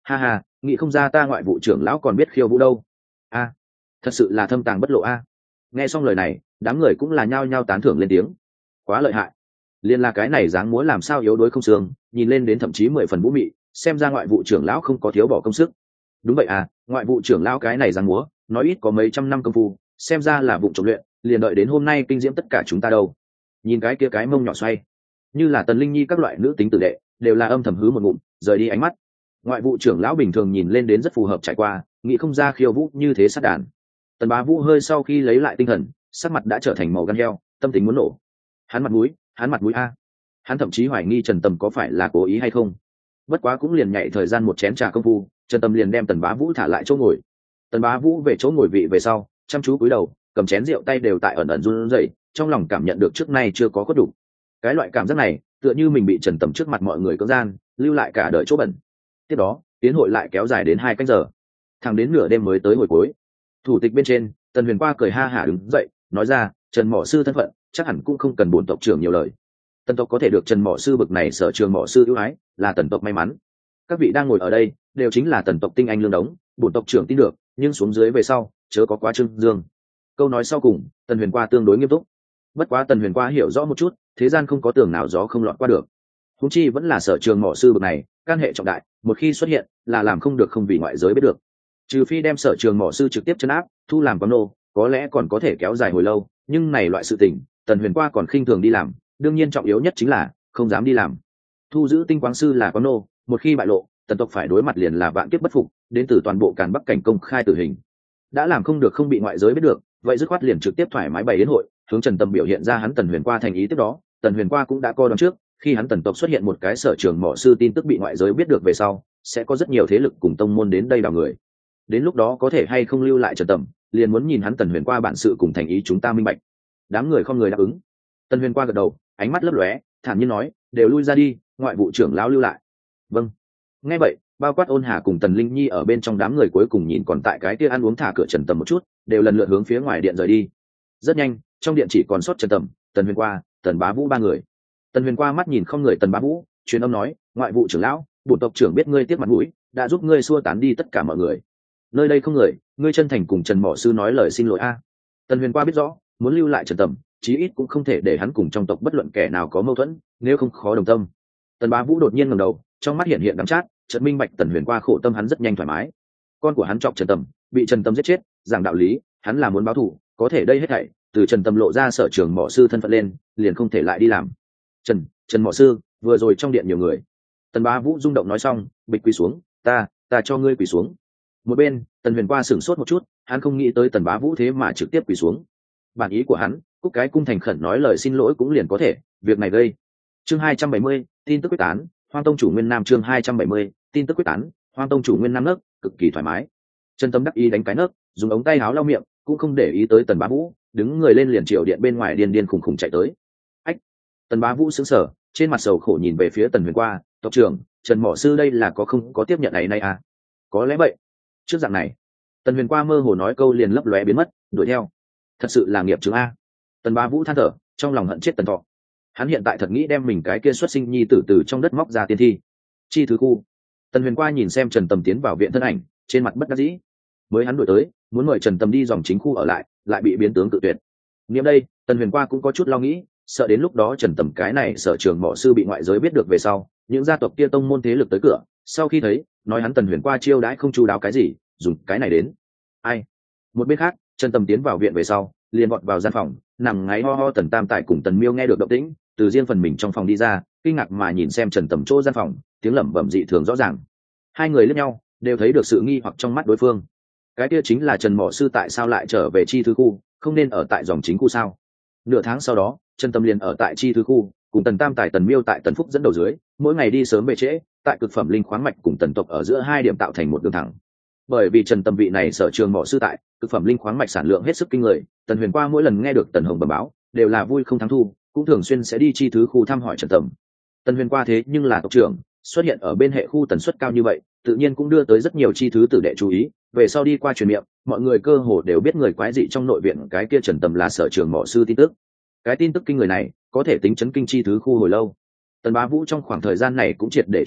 ha ha, nghĩ không ra ta ngoại vụ trưởng lão còn biết khiêu vũ đâu. A, thật sự là thâm tàng bất lộ a. Nghe xong lời này, đám người cũng là nhao nhao tán thưởng lên tiếng. Quá lợi hại, liên là cái này dáng múa làm sao yếu đuối không xương, nhìn lên đến thậm chí 10 phần vũ mị, xem ra ngoại vụ trưởng lão không có thiếu bỏ công sức. Đúng vậy à, ngoại vụ trưởng lão cái này dáng múa nói ít có mấy trăm năm công phu, xem ra là vụ trộm luyện, liền đợi đến hôm nay kinh diễm tất cả chúng ta đâu. Nhìn cái kia cái mông nhỏ xoay, như là Tần Linh Nhi các loại nữ tính tử đệ đều là âm thầm hứ một ngụm, rời đi ánh mắt. Ngoại vụ trưởng lão bình thường nhìn lên đến rất phù hợp trải qua, nghĩ không ra khiêu vũ như thế sát đàn. Tần Bá Vũ hơi sau khi lấy lại tinh thần, sắc mặt đã trở thành màu gan heo, tâm tính muốn nổ. Hắn mặt mũi a. Hắn thậm chí hoài nghi Trần Tầm có phải là cố ý hay không. Bất quá cũng liền nhảy thời gian một chén trà công phu, Trần Tầm liền đem Tần Bá Vũ thả lại chỗ ngồi. Tần Bá Vũ về chỗ ngồi vị về sau, chăm chú cúi đầu, cầm chén rượu tay đều tại ẩn ẩn run rẩy, trong lòng cảm nhận được trước nay chưa có khuất đủ. Cái loại cảm giác này, tựa như mình bị Trần Tầm trước mặt mọi người cưỡng gian, lưu lại cả đời chỗ bẩn. Tiếp đó, tiến hội lại kéo dài đến 2 canh giờ, thẳng đến nửa đêm mới tới hồi cuối. Thủ tịch bên trên, Tần Huyền Qua cười ha hả đứng dậy, nói ra, Trần Mỏ Sư thân phận, chắc hẳn cũng không cần bổn tộc trưởng nhiều lời. Tần tộc có thể được Trần Mỏ Sư bực này sở trường Mỏ Sư ưu ái, là tần tộc may mắn. Các vị đang ngồi ở đây, đều chính là tần tộc tinh anh lương đống, bổn tộc trưởng tin được, nhưng xuống dưới về sau, chớ có quá trưng dương. Câu nói sau cùng, Tần Huyền Qua tương đối nghiêm túc. Bất quá Tần Huyền Qua hiểu rõ một chút, thế gian không có tường nào gió không lọt qua được. Huống chi vẫn là sở trường Mỏ Sư bực này, can hệ trọng đại, một khi xuất hiện, là làm không được không vì ngoại giới biết được. Trừ phi đem sở trường Mỏ Sư trực tiếp trấn áp, thu làm quán nô, có lẽ còn có thể kéo dài hồi lâu, nhưng này loại sự tình, Tần Huyền Qua còn khinh thường đi làm, đương nhiên trọng yếu nhất chính là không dám đi làm. Thu giữ tinh quáng sư là quán nô, một khi bại lộ, tần tộc phải đối mặt liền là vạn kiếp bất phục, đến từ toàn bộ Càn Bắc cảnh công khai tử hình. Đã làm không được không bị ngoại giới biết được, vậy dứt khoát liền trực tiếp thoải mái bày đến hội, hướng Trần Tầm biểu hiện ra hắn Tần Huyền Qua thành ý. Tiếp đó, Tần Huyền Qua cũng đã coi đoán trước, khi hắn tần tộc xuất hiện một cái sở trường Mỏ Sư tin tức bị ngoại giới biết được về sau, sẽ có rất nhiều thế lực cùng tông môn đến đây đào người. Đến lúc đó có thể hay không lưu lại Trần Tầm, liền muốn nhìn hắn Tần Huyền Qua bản sự cùng thành ý chúng ta minh bạch. Đám người không người đáp ứng. Tần Huyền Qua gật đầu, ánh mắt lấp lóe, thản nhiên nói, đều lui ra đi, ngoại vụ trưởng lão lưu lại. Vâng. Nghe vậy, bao quát Ôn Hà cùng Tần Linh Nhi ở bên trong đám người cuối cùng nhìn còn tại cái kia ăn uống thả cửa Trần Tầm một chút, đều lần lượt hướng phía ngoài điện rời đi. Rất nhanh, trong điện chỉ còn sót Trần Tầm, Tần Huyền Qua, Tần Bá Vũ 3 người. Tần Huyền Qua mắt nhìn không người Tần Bá Vũ, truyền âm nói, ngoại vụ trưởng lão, bổn tộc trưởng biết ngươi tiếc mặt mũi, đã giúp ngươi xua tán đi tất cả mọi người. Nơi đây không người, ngươi chân thành cùng Trần Mỏ Sư nói lời xin lỗi a. Tần Huyền Qua biết rõ, muốn lưu lại Trần Tầm, chí ít cũng không thể để hắn cùng trong tộc bất luận kẻ nào có mâu thuẫn, nếu không khó đồng tâm. Tần Bá Vũ đột nhiên ngẩng đầu, trong mắt hiện hiện đắng chát, chợt minh bạch Tần Huyền Qua khổ tâm hắn rất nhanh thoải mái. Con của hắn chọc Trần Tầm, bị Trần Tầm giết chết, giảng đạo lý, hắn là muốn báo thù, có thể đây hết thảy, từ Trần Tầm lộ ra sở trường Mỏ Sư thân phận lên, liền không thể lại đi làm. Trần Mỏ Sư, vừa rồi trong điện nhiều người. Tần Bá Vũ rung động nói xong, bịch quỳ xuống, ta cho ngươi quỳ xuống. Một bên, Tần Huyền Qua sửng sốt một chút, hắn không nghĩ tới Tần Bá Vũ thế mà trực tiếp quỳ xuống. Bản ý của hắn, cúc cái cung thành khẩn nói lời xin lỗi cũng liền có thể, việc này gây. Chương 270, tin tức quyết tán, Hoang Tông chủ Nguyên Nam. Chương 270, tin tức quyết tán, Hoang Tông chủ Nguyên Nam nấc, cực kỳ thoải mái. Trần Tâm đắc ý đánh cái nấc, dùng ống tay áo lau miệng, cũng không để ý tới Tần Bá Vũ, đứng người lên liền triệu điện bên ngoài điên điên khùng khùng chạy tới. Ách! Tần Bá Vũ sững sờ, trên mặt sầu khổ nhìn về phía Tần Huyền Qua, tộc trưởng, Trần Mỏ Sư đây là có không có tiếp nhận này à? Có lẽ vậy. Trước dạng này, Tần Huyền Qua mơ hồ nói câu liền lấp lóe biến mất, đuổi theo. Thật sự là nghiệp chứng a. Tần Bá Vũ than thở, trong lòng hận chết Tần Thọ. Hắn hiện tại thật nghĩ đem mình cái kia xuất sinh nhi tử từ trong đất móc ra tiên thi. Chi thứ khu. Tần Huyền Qua nhìn xem Trần Tầm tiến vào viện thân ảnh, trên mặt bất đắc dĩ. Mới hắn đuổi tới, muốn mời Trần Tầm đi dòng chính khu ở lại bị biến tướng cự tuyệt. Niệm đây, Tần Huyền Qua cũng có chút lo nghĩ, sợ đến lúc đó Trần Tầm cái này sở trường Mỏ Sư bị ngoại giới biết được về sau, những gia tộc kia tông môn thế lực tới cửa, sau khi thấy, nói hắn Tần Huyền Qua chiêu đãi không chu đáo cái gì, dùng cái này đến. Ai? Một bên khác, Trần Tầm tiến vào viện về sau, liền vọt vào gian phòng, nằm ngáy ho ho. Tần Tam Tại cùng Tần Miêu nghe được động tĩnh, từ riêng phần mình trong phòng đi ra, kinh ngạc mà nhìn xem Trần Tầm chỗ gian phòng, tiếng lẩm bẩm dị thường rõ ràng. Hai người liếc nhau, đều thấy được sự nghi hoặc trong mắt đối phương. Cái kia chính là Trần Mỏ Sư tại sao lại trở về chi thứ khu, không nên ở tại dòng chính khu sao? Nửa tháng sau đó, Trần Tầm liền ở tại chi thứ khu, cùng Tần Tam Tại Tần Miêu tại Tần Phúc dẫn đầu dưới, mỗi ngày đi sớm về trễ, tại cực phẩm linh khoáng mạch cùng Tần tộc ở giữa 2 điểm tạo thành một đường thẳng. Bởi vì Trần Tầm vị này sở trường Mỏ Sư tại cực phẩm linh khoáng mạch sản lượng hết sức kinh người, Tần Huyền Qua mỗi lần nghe được Tần Hồng bẩm báo, đều là vui không thắng thu, cũng thường xuyên sẽ đi chi thứ khu thăm hỏi Trần Tầm. Tần Huyền Qua thế nhưng là tộc trưởng, xuất hiện ở bên hệ khu tần suất cao như vậy, tự nhiên cũng đưa tới rất nhiều chi thứ tử đệ chú ý. Về sau đi qua truyền miệng, mọi người cơ hồ đều biết người quái dị trong nội viện cái kia Trần Tầm là sở trường Mỏ Sư tin tức. Cái tin tức kinh người này có thể tính chấn kinh chi thứ khu hồi lâu. Tần Bá Vũ trong khoảng thời gian này cũng triệt để trung thực,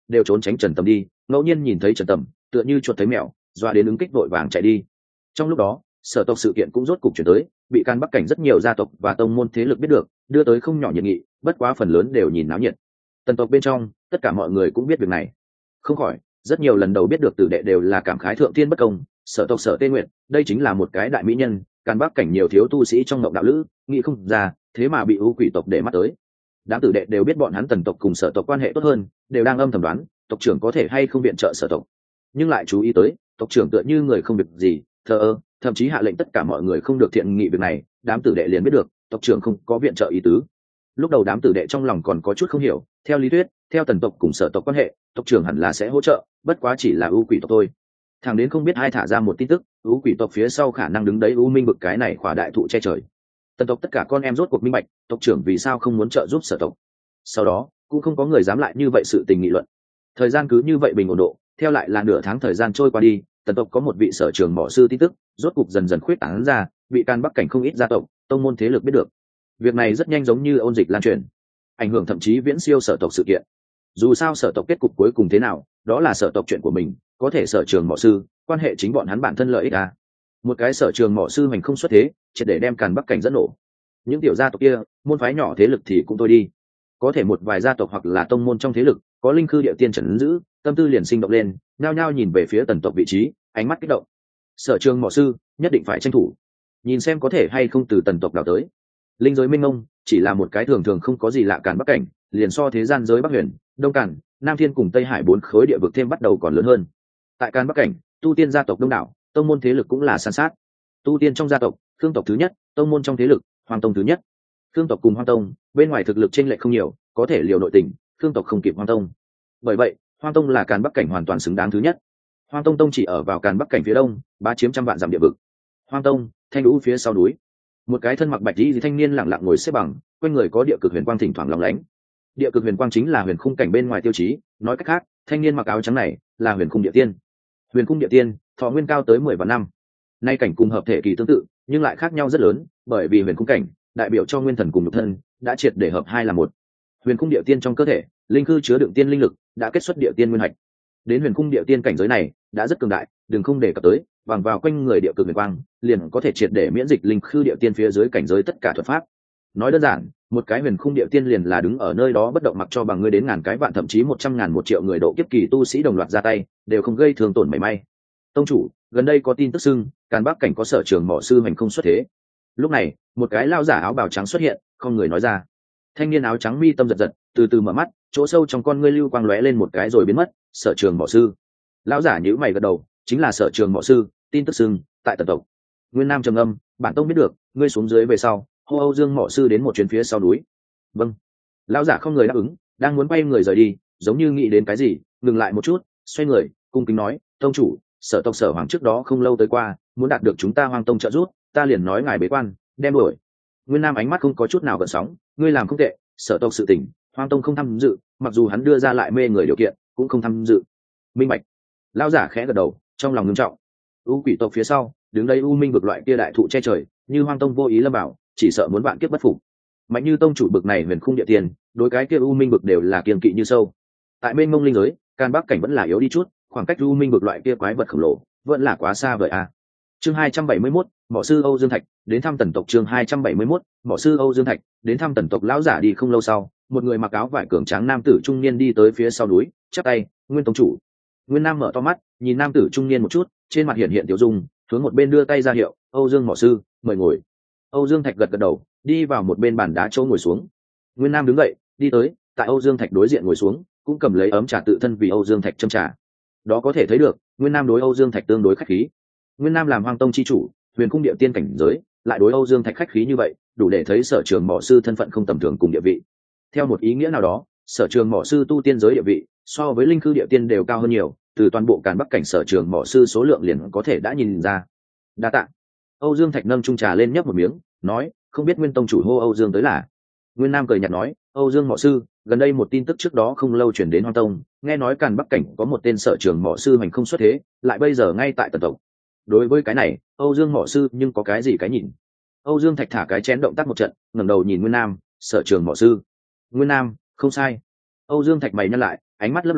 đều trốn tránh Trần Tầm đi, ngẫu nhiên nhìn thấy Trần Tầm tựa như chuột thấy mèo, doa đến ứng kích vội vàng chạy đi. Trong lúc đó sở tộc sự kiện cũng rốt cục chuyển tới, bị Can Bắc cảnh rất nhiều gia tộc và tông môn thế lực biết được, đưa tới không nhỏ nhiệt nghị, bất quá phần lớn đều nhìn náo nhiệt. Tần tộc bên trong tất cả mọi người cũng biết việc này, không khỏi rất nhiều lần đầu biết được tử đệ đều là cảm khái thượng thiên bất công. Sở tộc Sở Tê Nguyệt đây chính là một cái đại mỹ nhân, Can Bắc cảnh nhiều thiếu tu sĩ trong mộng đạo lữ, nghĩ không ra thế mà bị ưu quỷ tộc để mắt tới. Đám tử đệ đều biết bọn hắn Tần tộc cùng Sở tộc quan hệ tốt hơn, đều đang âm thầm đoán tộc trưởng có thể hay không viện trợ Sở tộc, nhưng lại chú ý tới tộc trưởng tựa như người không việc gì, thờ ơ, thậm chí hạ lệnh tất cả mọi người không được thiện nghị việc này. Đám tử đệ liền biết được tộc trưởng không có viện trợ ý tứ. Lúc đầu đám tử đệ trong lòng còn có chút không hiểu, theo lý thuyết theo Tần tộc cùng Sở tộc quan hệ, tộc trưởng hẳn là sẽ hỗ trợ, bất quá chỉ là ưu quỷ tộc thôi. Thằng đến không biết ai thả ra một tin tức, ưu quỷ tộc phía sau khả năng đứng đấy ưu minh bực cái này khỏa đại thụ che trời. Tần tộc tất cả con em rốt cuộc minh bạch tộc trưởng vì sao không muốn trợ giúp Sở tộc. Sau đó cũng không có người dám lại như vậy sự tình nghị luận. Thời gian cứ như vậy bình ổn độ, theo lại là nửa tháng thời gian trôi qua đi, Tần tộc có một vị sở trường mỏ sư tin tức rốt cục dần dần khuyết tán ra, bị Can Bắc cảnh không ít gia tộc tông môn thế lực biết được. Việc này rất nhanh giống như ôn dịch lan truyền, ảnh hưởng thậm chí viễn siêu Sở tộc sự kiện. Dù sao Sở tộc kết cục cuối cùng thế nào, đó là Sở tộc chuyện của mình, có thể sở trường mỏ sư quan hệ chính bọn hắn bản thân lợi ích à. Một cái sở trường mỏ sư mình không xuất thế, triệt để đem Can Bắc cảnh dẫn nổ. Những tiểu gia tộc kia môn phái nhỏ thế lực thì cũng thôi đi, có thể một vài gia tộc hoặc là tông môn trong thế lực có linh khư địa tiên trấn giữ, tâm tư liền sinh động lên, nhao nhao nhìn về phía Tần tộc vị trí, ánh mắt kích động. Sở trường mỏ sư nhất định phải tranh thủ, nhìn xem có thể hay không từ Tần tộc đào tới. Linh giới minh mông chỉ là một cái thường thường không có gì lạ Càn Bắc cảnh, liền so thế gian giới Bắc Huyền, Đông Càn, Nam Thiên cùng Tây Hải 4 khối địa vực thêm bắt đầu còn lớn hơn. Tại Càn Bắc cảnh, tu tiên gia tộc đông đảo, tông môn thế lực cũng là san sát. Tu tiên trong gia tộc, Khương tộc thứ nhất, tông môn trong thế lực, Hoàng tông thứ nhất. Khương tộc cùng Hoang tông bên ngoài thực lực chênh lệch không nhiều, có thể liều nội tình, Khương tộc không kịp Hoang tông. Bởi vậy, Hoang tông là Càn Bắc cảnh hoàn toàn xứng đáng thứ nhất. Hoang tông tông chỉ ở vào Càn Bắc cảnh phía đông, bá chiếm trăm vạn dặm địa vực. Hoang tông, Thanh Lũ phía sau núi. Một cái thân mặc bạch y thanh niên lặng lặng ngồi xếp bằng, quanh người có địa cực huyền quang thỉnh thoảng lóng lánh. Địa cực huyền quang chính là huyền khung cảnh bên ngoài tiêu chí, nói cách khác, thanh niên mặc áo trắng này là huyền khung địa tiên. Huyền khung địa tiên, thọ nguyên cao tới 10 vạn năm. Nay cảnh cùng hợp thể kỳ tương tự, nhưng lại khác nhau rất lớn, bởi vì huyền khung cảnh đại biểu cho nguyên thần cùng nhục thân đã triệt để hợp hai là một. Huyền khung địa tiên trong cơ thể, linh khư chứa đựng tiên linh lực đã kết xuất địa tiên nguyên hạch. Đến huyền khung địa tiên cảnh giới này đã rất cường đại, đừng không đề cập tới bằng vào quanh người địa cực huyền quang liền có thể triệt để miễn dịch linh khư địa tiên phía dưới cảnh giới tất cả thuật pháp. Nói đơn giản, một cái huyền khung địa tiên liền là đứng ở nơi đó bất động, mặc cho bằng ngươi đến ngàn cái vạn thậm chí 100.000 1 triệu người độ kiếp kỳ tu sĩ đồng loạt ra tay đều không gây thương tổn mảy may. Tông chủ, gần đây có tin tức xưng Càn Bắc cảnh có sở trường mỏ sư hành không xuất thế. Lúc này một cái lao giả áo bào trắng xuất hiện, không người nói ra. Thanh niên áo trắng mi tâm giật giật, từ từ mở mắt, chỗ sâu trong con ngươi lưu quang lóe lên một cái rồi biến mất. Sở trường mỏ sư. Lão giả nhíu mày gật đầu, chính là sở trường mỏ sư, tin tức xưng tại Tần tộc. Nguyên Nam trầm âm, bản tông biết được, ngươi xuống dưới về sau hô Âu Dương mỏ sư đến một chuyến phía sau núi. Vâng. Lão giả không người đáp ứng, đang muốn quay người rời đi, giống như nghĩ đến cái gì, ngừng lại một chút, xoay người cung kính nói, tông chủ, sở tộc Sở Hoàng trước đó không lâu tới qua, muốn đạt được chúng ta Hoang tông trợ giúp, ta liền nói ngài bế quan đem đuổi. Nguyên Nam ánh mắt không có chút nào gợn sóng, ngươi làm không tệ, sở tộc sự tình Hoang tông không tham dự, mặc dù hắn đưa ra lại mê người điều kiện cũng không tham dự. Minh bạch. Lão giả khẽ gật đầu, trong lòng nghiêm trọng. U quỷ tộc phía sau đứng đây u minh bực loại kia đại thụ che trời, như Hoang tông vô ý lâm bảo, chỉ sợ muốn vạn kiếp bất phục. Mạnh như tông chủ bực này huyền khung địa tiền, đối cái kia u minh bực đều là kiên kỵ như sâu. Tại mênh mông linh giới, Can Bắc cảnh vẫn là yếu đi chút, khoảng cách u minh bực loại kia quái vật khổng lồ vẫn là quá xa vời à. Chương 271, mỏ sư Âu Dương Thạch đến thăm Tần tộc. Chương 271, mỏ sư Âu Dương Thạch đến thăm Tần tộc. Lão giả đi không lâu sau, một người mặc áo vải cường tráng nam tử trung niên đi tới phía sau núi, chắp tay, Nguyên tông chủ. Nguyên Nam mở to mắt, nhìn nam tử trung niên một chút, trên mặt hiện tiểu dung, hướng một bên đưa tay ra hiệu, Âu Dương mỏ sư, mời ngồi. Âu Dương Thạch gật gật đầu, đi vào một bên bàn đá chỗ ngồi xuống. Nguyên Nam đứng dậy, đi tới, tại Âu Dương Thạch đối diện ngồi xuống, cũng cầm lấy ấm trà tự thân vì Âu Dương Thạch châm trà. Đó có thể thấy được, Nguyên Nam đối Âu Dương Thạch tương đối khách khí. Nguyên Nam làm Hoang tông chi chủ, huyền cung địa tiên cảnh giới, lại đối Âu Dương Thạch khách khí như vậy, đủ để thấy sở trường mỏ sư thân phận không tầm thường cùng địa vị. Theo một ý nghĩa nào đó, sở trường mỏ sư tu tiên giới địa vị so với linh khư địa tiên đều cao hơn nhiều, từ toàn bộ Càn Bắc cảnh sở trường mỏ sư số lượng liền có thể đã nhìn ra. Đa tạ. Âu Dương Thạch nâng chung trà lên nhấp một miếng, nói, không biết Nguyên tông chủ hô Âu Dương tới là. Nguyên Nam cười nhạt nói, Âu Dương mỏ sư, gần đây một tin tức trước đó không lâu chuyển đến Hoang tông, nghe nói Càn Bắc cảnh có một tên sở trường mỏ sư hành không xuất thế, lại bây giờ ngay tại Tần tộc. Đối với cái này, Âu Dương mỏ sư nhưng có cái gì cái nhìn? Âu Dương Thạch thả cái chén động tác một trận, ngẩng đầu nhìn Nguyên Nam, sở trường mỏ sư. Nguyên Nam, không sai. Âu Dương Thạch mày nhăn lại, ánh mắt lấp lóe,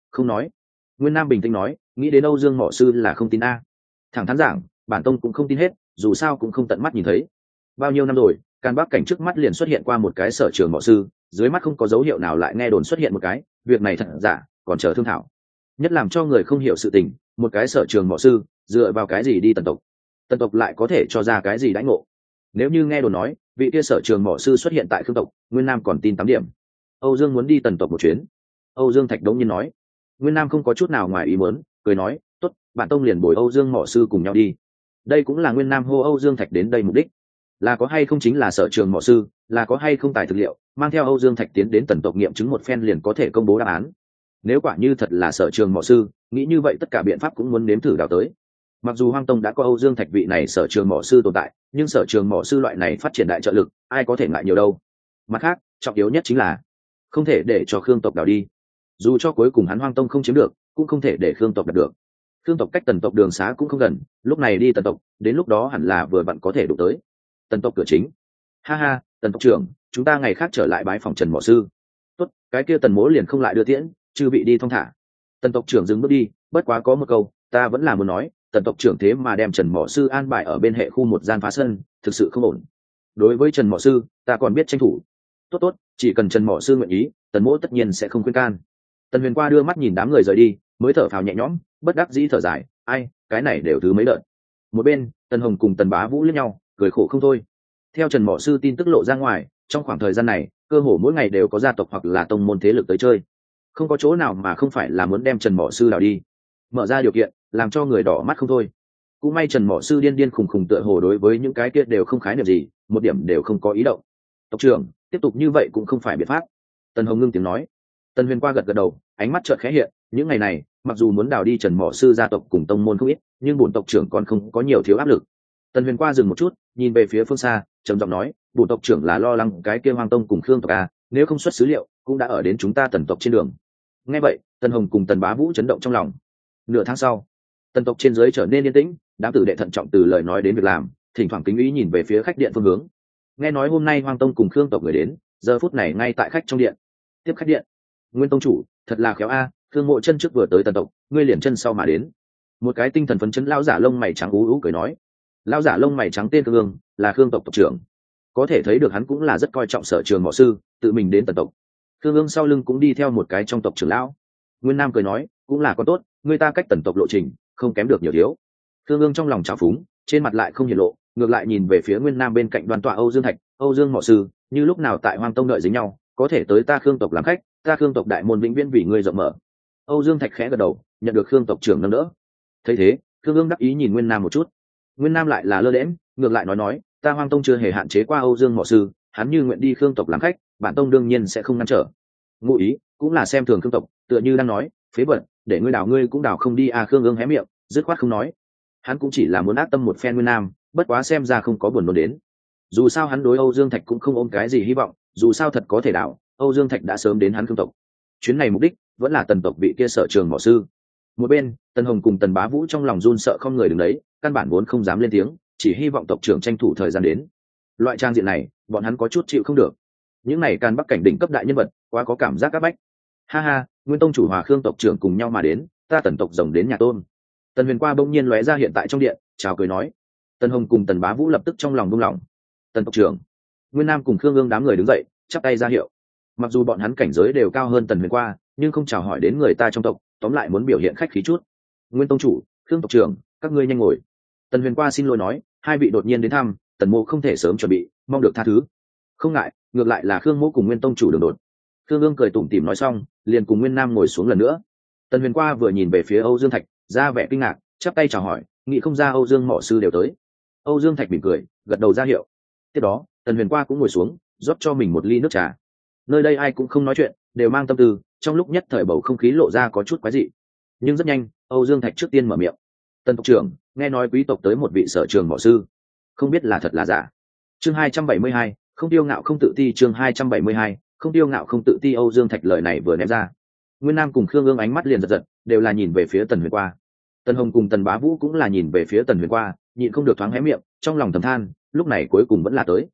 không nói. Nguyên Nam bình tĩnh nói, nghĩ đến Âu Dương Mộ Sư là không tin a. Thẳng thắn giảng, bản tông cũng không tin hết, dù sao cũng không tận mắt nhìn thấy. Bao nhiêu năm rồi, Càn Bắc cảnh trước mắt liền xuất hiện qua một cái sở trường Mộ Sư, dưới mắt không có dấu hiệu nào lại nghe đồn xuất hiện một cái, việc này thật giả, còn chờ thương thảo. Nhất làm cho người không hiểu sự tình, một cái sở trường Mộ Sư, dựa vào cái gì đi tần tộc? Tần tộc lại có thể cho ra cái gì đãi ngộ? Nếu như nghe đồn nói, vị kia sở trường Mộ Sư xuất hiện tại Khương tộc, Nguyên Nam còn tin 8 điểm. Âu Dương muốn đi tần tộc một chuyến. Âu Dương Thạch đống nhiên nói. Nguyên Nam không có chút nào ngoài ý muốn, cười nói, tốt, bản tông liền bồi Âu Dương Mộ Sư cùng nhau đi. Đây cũng là Nguyên Nam hô Âu Dương Thạch đến đây mục đích. Là có hay không chính là sở trường Mộ Sư, là có hay không tài thực liệu, mang theo Âu Dương Thạch tiến đến tần tộc nghiệm chứng một phen liền có thể công bố đáp án. Nếu quả như thật là sở trường Mộ Sư, nghĩ như vậy tất cả biện pháp cũng muốn nếm thử đào tới. Mặc dù Hoang Tông đã có Âu Dương Thạch vị này sở trường Mộ Sư tồn tại, nhưng sở trường Mộ Sư loại này phát triển đại trợ lực, ai có thể ngại nhiều đâu. Mặt khác, trọng yếu nhất chính là không thể để cho Khương tộc đào đi. Dù cho cuối cùng hắn Hoang Tông không chiếm được, cũng không thể để Khương tộc đạt được. Khương tộc cách tần tộc đường xá cũng không gần, lúc này đi tần tộc, đến lúc đó hẳn là vừa vặn có thể đụng tới tần tộc cửa chính. Ha ha, Tần tộc trưởng, chúng ta ngày khác trở lại bái phòng Trần Mộ Sư. Tốt, cái kia Tần Mỗ liền không lại đưa tiễn, chư vị đi thong thả. Tần tộc trưởng dừng bước đi, bất quá có một câu, ta vẫn là muốn nói, Tần tộc trưởng thế mà đem Trần Mộ Sư an bài ở bên hệ khu một gian phá sân, thực sự không ổn. Đối với Trần Mộ Sư, ta còn biết tranh thủ. Tốt, chỉ cần Trần Mộ Sư nguyện ý, Tần Mỗ tất nhiên sẽ không khuyên can. Tần Huyền qua đưa mắt nhìn đám người rời đi, mới thở phào nhẹ nhõm, bất đắc dĩ thở dài, ai, cái này đều thứ mấy đợt. Một bên, Tần Hồng cùng Tần Bá Vũ liếc nhau, cười khổ không thôi. Theo Trần Mộ Sư tin tức lộ ra ngoài, trong khoảng thời gian này, cơ hồ mỗi ngày đều có gia tộc hoặc là tông môn thế lực tới chơi. Không có chỗ nào mà không phải là muốn đem Trần Mộ Sư đào đi. Mở ra điều kiện, làm cho người đỏ mắt không thôi. Cũng may Trần Mộ Sư điên điên khùng khùng tựa hồ đối với những cái kia đều không khái niệm gì, một điểm đều không có ý động. Tộc trưởng, tiếp tục như vậy cũng không phải biện pháp. Tần Hồng ngưng tiếng nói. Tần Huyền qua gật gật đầu, ánh mắt chợt khẽ hiện, những ngày này, mặc dù muốn đào đi Trần Mộ Sư gia tộc cùng tông môn không ít, nhưng bổn tộc trưởng còn không có nhiều thiếu áp lực. Tần Huyền qua dừng một chút, nhìn về phía phương xa, trầm giọng nói, bổn tộc trưởng là lo lắng cái kia Hoang Tông cùng Khương tộc a, nếu không xuất sứ liệu, cũng đã ở đến chúng ta Tần tộc trên đường. Nghe vậy, Tần Hồng cùng Tần Bá Vũ chấn động trong lòng. Nửa tháng sau, Tần tộc trên dưới trở nên yên tĩnh, đám tử đệ thận trọng từ lời nói đến việc làm, thỉnh thoảng kính ý nhìn về phía khách điện phương hướng. Nghe nói hôm nay Hoang Tông cùng Khương tộc người đến, giờ phút này ngay tại khách trong điện. Tiếp khách điện, Nguyên tông chủ, thật là khéo a, Khương Mộ chân trước vừa tới Tần tộc, ngươi liền chân sau mà đến. Một cái tinh thần phấn chấn lão giả lông mày trắng ú ú cười nói. Lão giả lông mày trắng tên Khương, là Khương tộc tộc trưởng. Có thể thấy được hắn cũng là rất coi trọng sở trường Mộ Sư, tự mình đến Tần tộc. Khương Ương sau lưng cũng đi theo một cái trong tộc trưởng lão. Nguyên Nam cười nói, cũng là con tốt, người ta cách Tần tộc lộ trình, không kém được nhiều thiếu. Khương Ương trong lòng trào phúng, trên mặt lại không hiển lộ, ngược lại nhìn về phía Nguyên Nam bên cạnh Đoàn tọa Âu Dương Thạch, Âu Dương Mộ Sư, như lúc nào tại Hoang Tông đợi dính nhau, có thể tới ta Khương tộc làm khách, ta Khương tộc đại môn vĩnh viễn vì ngươi rộng mở. Âu Dương Thạch khẽ gật đầu, nhận được Khương tộc trưởng nâng đỡ. Thấy thế, Khương Ương đắc ý nhìn Nguyên Nam một chút. Nguyên Nam lại là lơ đễm, ngược lại nói, ta Hoang Tông chưa hề hạn chế qua Âu Dương Mộ Sư, hắn như nguyện đi Khương tộc làm khách, bản tông đương nhiên sẽ không ngăn trở. Ngụ ý cũng là xem thường Khương tộc, tựa như đang nói, phế vật, để ngươi đào ngươi cũng đào không đi à. Khương Ương hé miệng, dứt khoát không nói. Hắn cũng chỉ là muốn ác tâm một phen Nguyên Nam, bất quá xem ra không có buồn nôn đến. Dù sao hắn đối Âu Dương Thạch cũng không ôm cái gì hy vọng, dù sao thật có thể đào, Âu Dương Thạch đã sớm đến hắn Khương tộc. Chuyến này mục đích vẫn là Tần tộc vị kia sở trường Mộ Sư. Một bên, Tần Hồng cùng Tần Bá Vũ trong lòng run sợ không người đứng đấy, căn bản vốn không dám lên tiếng, chỉ hy vọng tộc trưởng tranh thủ thời gian đến. Loại trang diện này, bọn hắn có chút chịu không được. Những này Can Bắc cảnh đỉnh cấp đại nhân vật, quá có cảm giác áp bách. Ha ha, Nguyên tông chủ hòa Khương tộc trưởng cùng nhau mà đến, ta Tần tộc rồng đến nhà tôn. Tần Huyền qua bỗng nhiên lóe ra hiện tại trong điện, chào cười nói. Tần Hồng cùng Tần Bá Vũ lập tức trong lòng buông lỏng. Tần tộc trưởng. Nguyên Nam cùng Khương Ương đám người đứng dậy, chắp tay ra hiệu. Mặc dù bọn hắn cảnh giới đều cao hơn Tần Huyền qua, nhưng không chào hỏi đến người ta trong tộc, tóm lại muốn biểu hiện khách khí chút. Nguyên tông chủ, Khương tộc trưởng, các ngươi nhanh ngồi. Tần Huyền qua xin lỗi nói, hai vị đột nhiên đến thăm, Tần mộ không thể sớm chuẩn bị, mong được tha thứ. Không ngại, ngược lại là Khương mỗ cùng Nguyên tông chủ đường đột. Khương Ương cười tủm tỉm nói xong, liền cùng Nguyên Nam ngồi xuống lần nữa. Tần Huyền qua vừa nhìn về phía Âu Dương Thạch, ra vẻ kinh ngạc, chắp tay chào hỏi, nghĩ không ra Âu Dương Mộ Sư đều tới. Âu Dương Thạch mỉm cười, gật đầu ra hiệu. Tiếp đó, Tần Huyền qua cũng ngồi xuống, rót cho mình một ly nước trà. Nơi đây ai cũng không nói chuyện, đều mang tâm tư, trong lúc nhất thời bầu không khí lộ ra có chút quái dị. Nhưng rất nhanh, Âu Dương Thạch trước tiên mở miệng. Tần tộc trưởng, nghe nói quý tộc tới một vị sở trường Mộ Sư, không biết là thật là giả. Chương 272, không tiêu ngạo không tự ti. Chương 272, không tiêu ngạo không tự ti. Âu Dương Thạch lời này vừa ném ra, Nguyên Nam cùng Khương Ương ánh mắt liền giật giật, đều là nhìn về phía Tần Huyền qua. Tần Hồng cùng Tần Bá Vũ cũng là nhìn về phía Tần Huyền qua, nhịn không được thoáng hé miệng, trong lòng thầm than, lúc này cuối cùng vẫn là tới.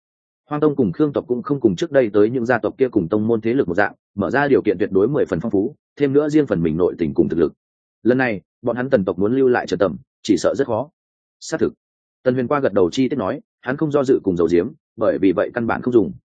Hoang tông cùng Khương tộc cũng không cùng trước đây tới những gia tộc kia cùng tông môn thế lực một dạng mở ra điều kiện tuyệt đối 10 phần phong phú, thêm nữa riêng phần mình nội tình cùng thực lực. Lần này bọn hắn Tần tộc muốn lưu lại Trần Tầm chỉ sợ rất khó. Xác thực. Tần Huyền qua gật đầu chi tiết nói, hắn không do dự cùng dầu diếm, bởi vì vậy căn bản không dùng.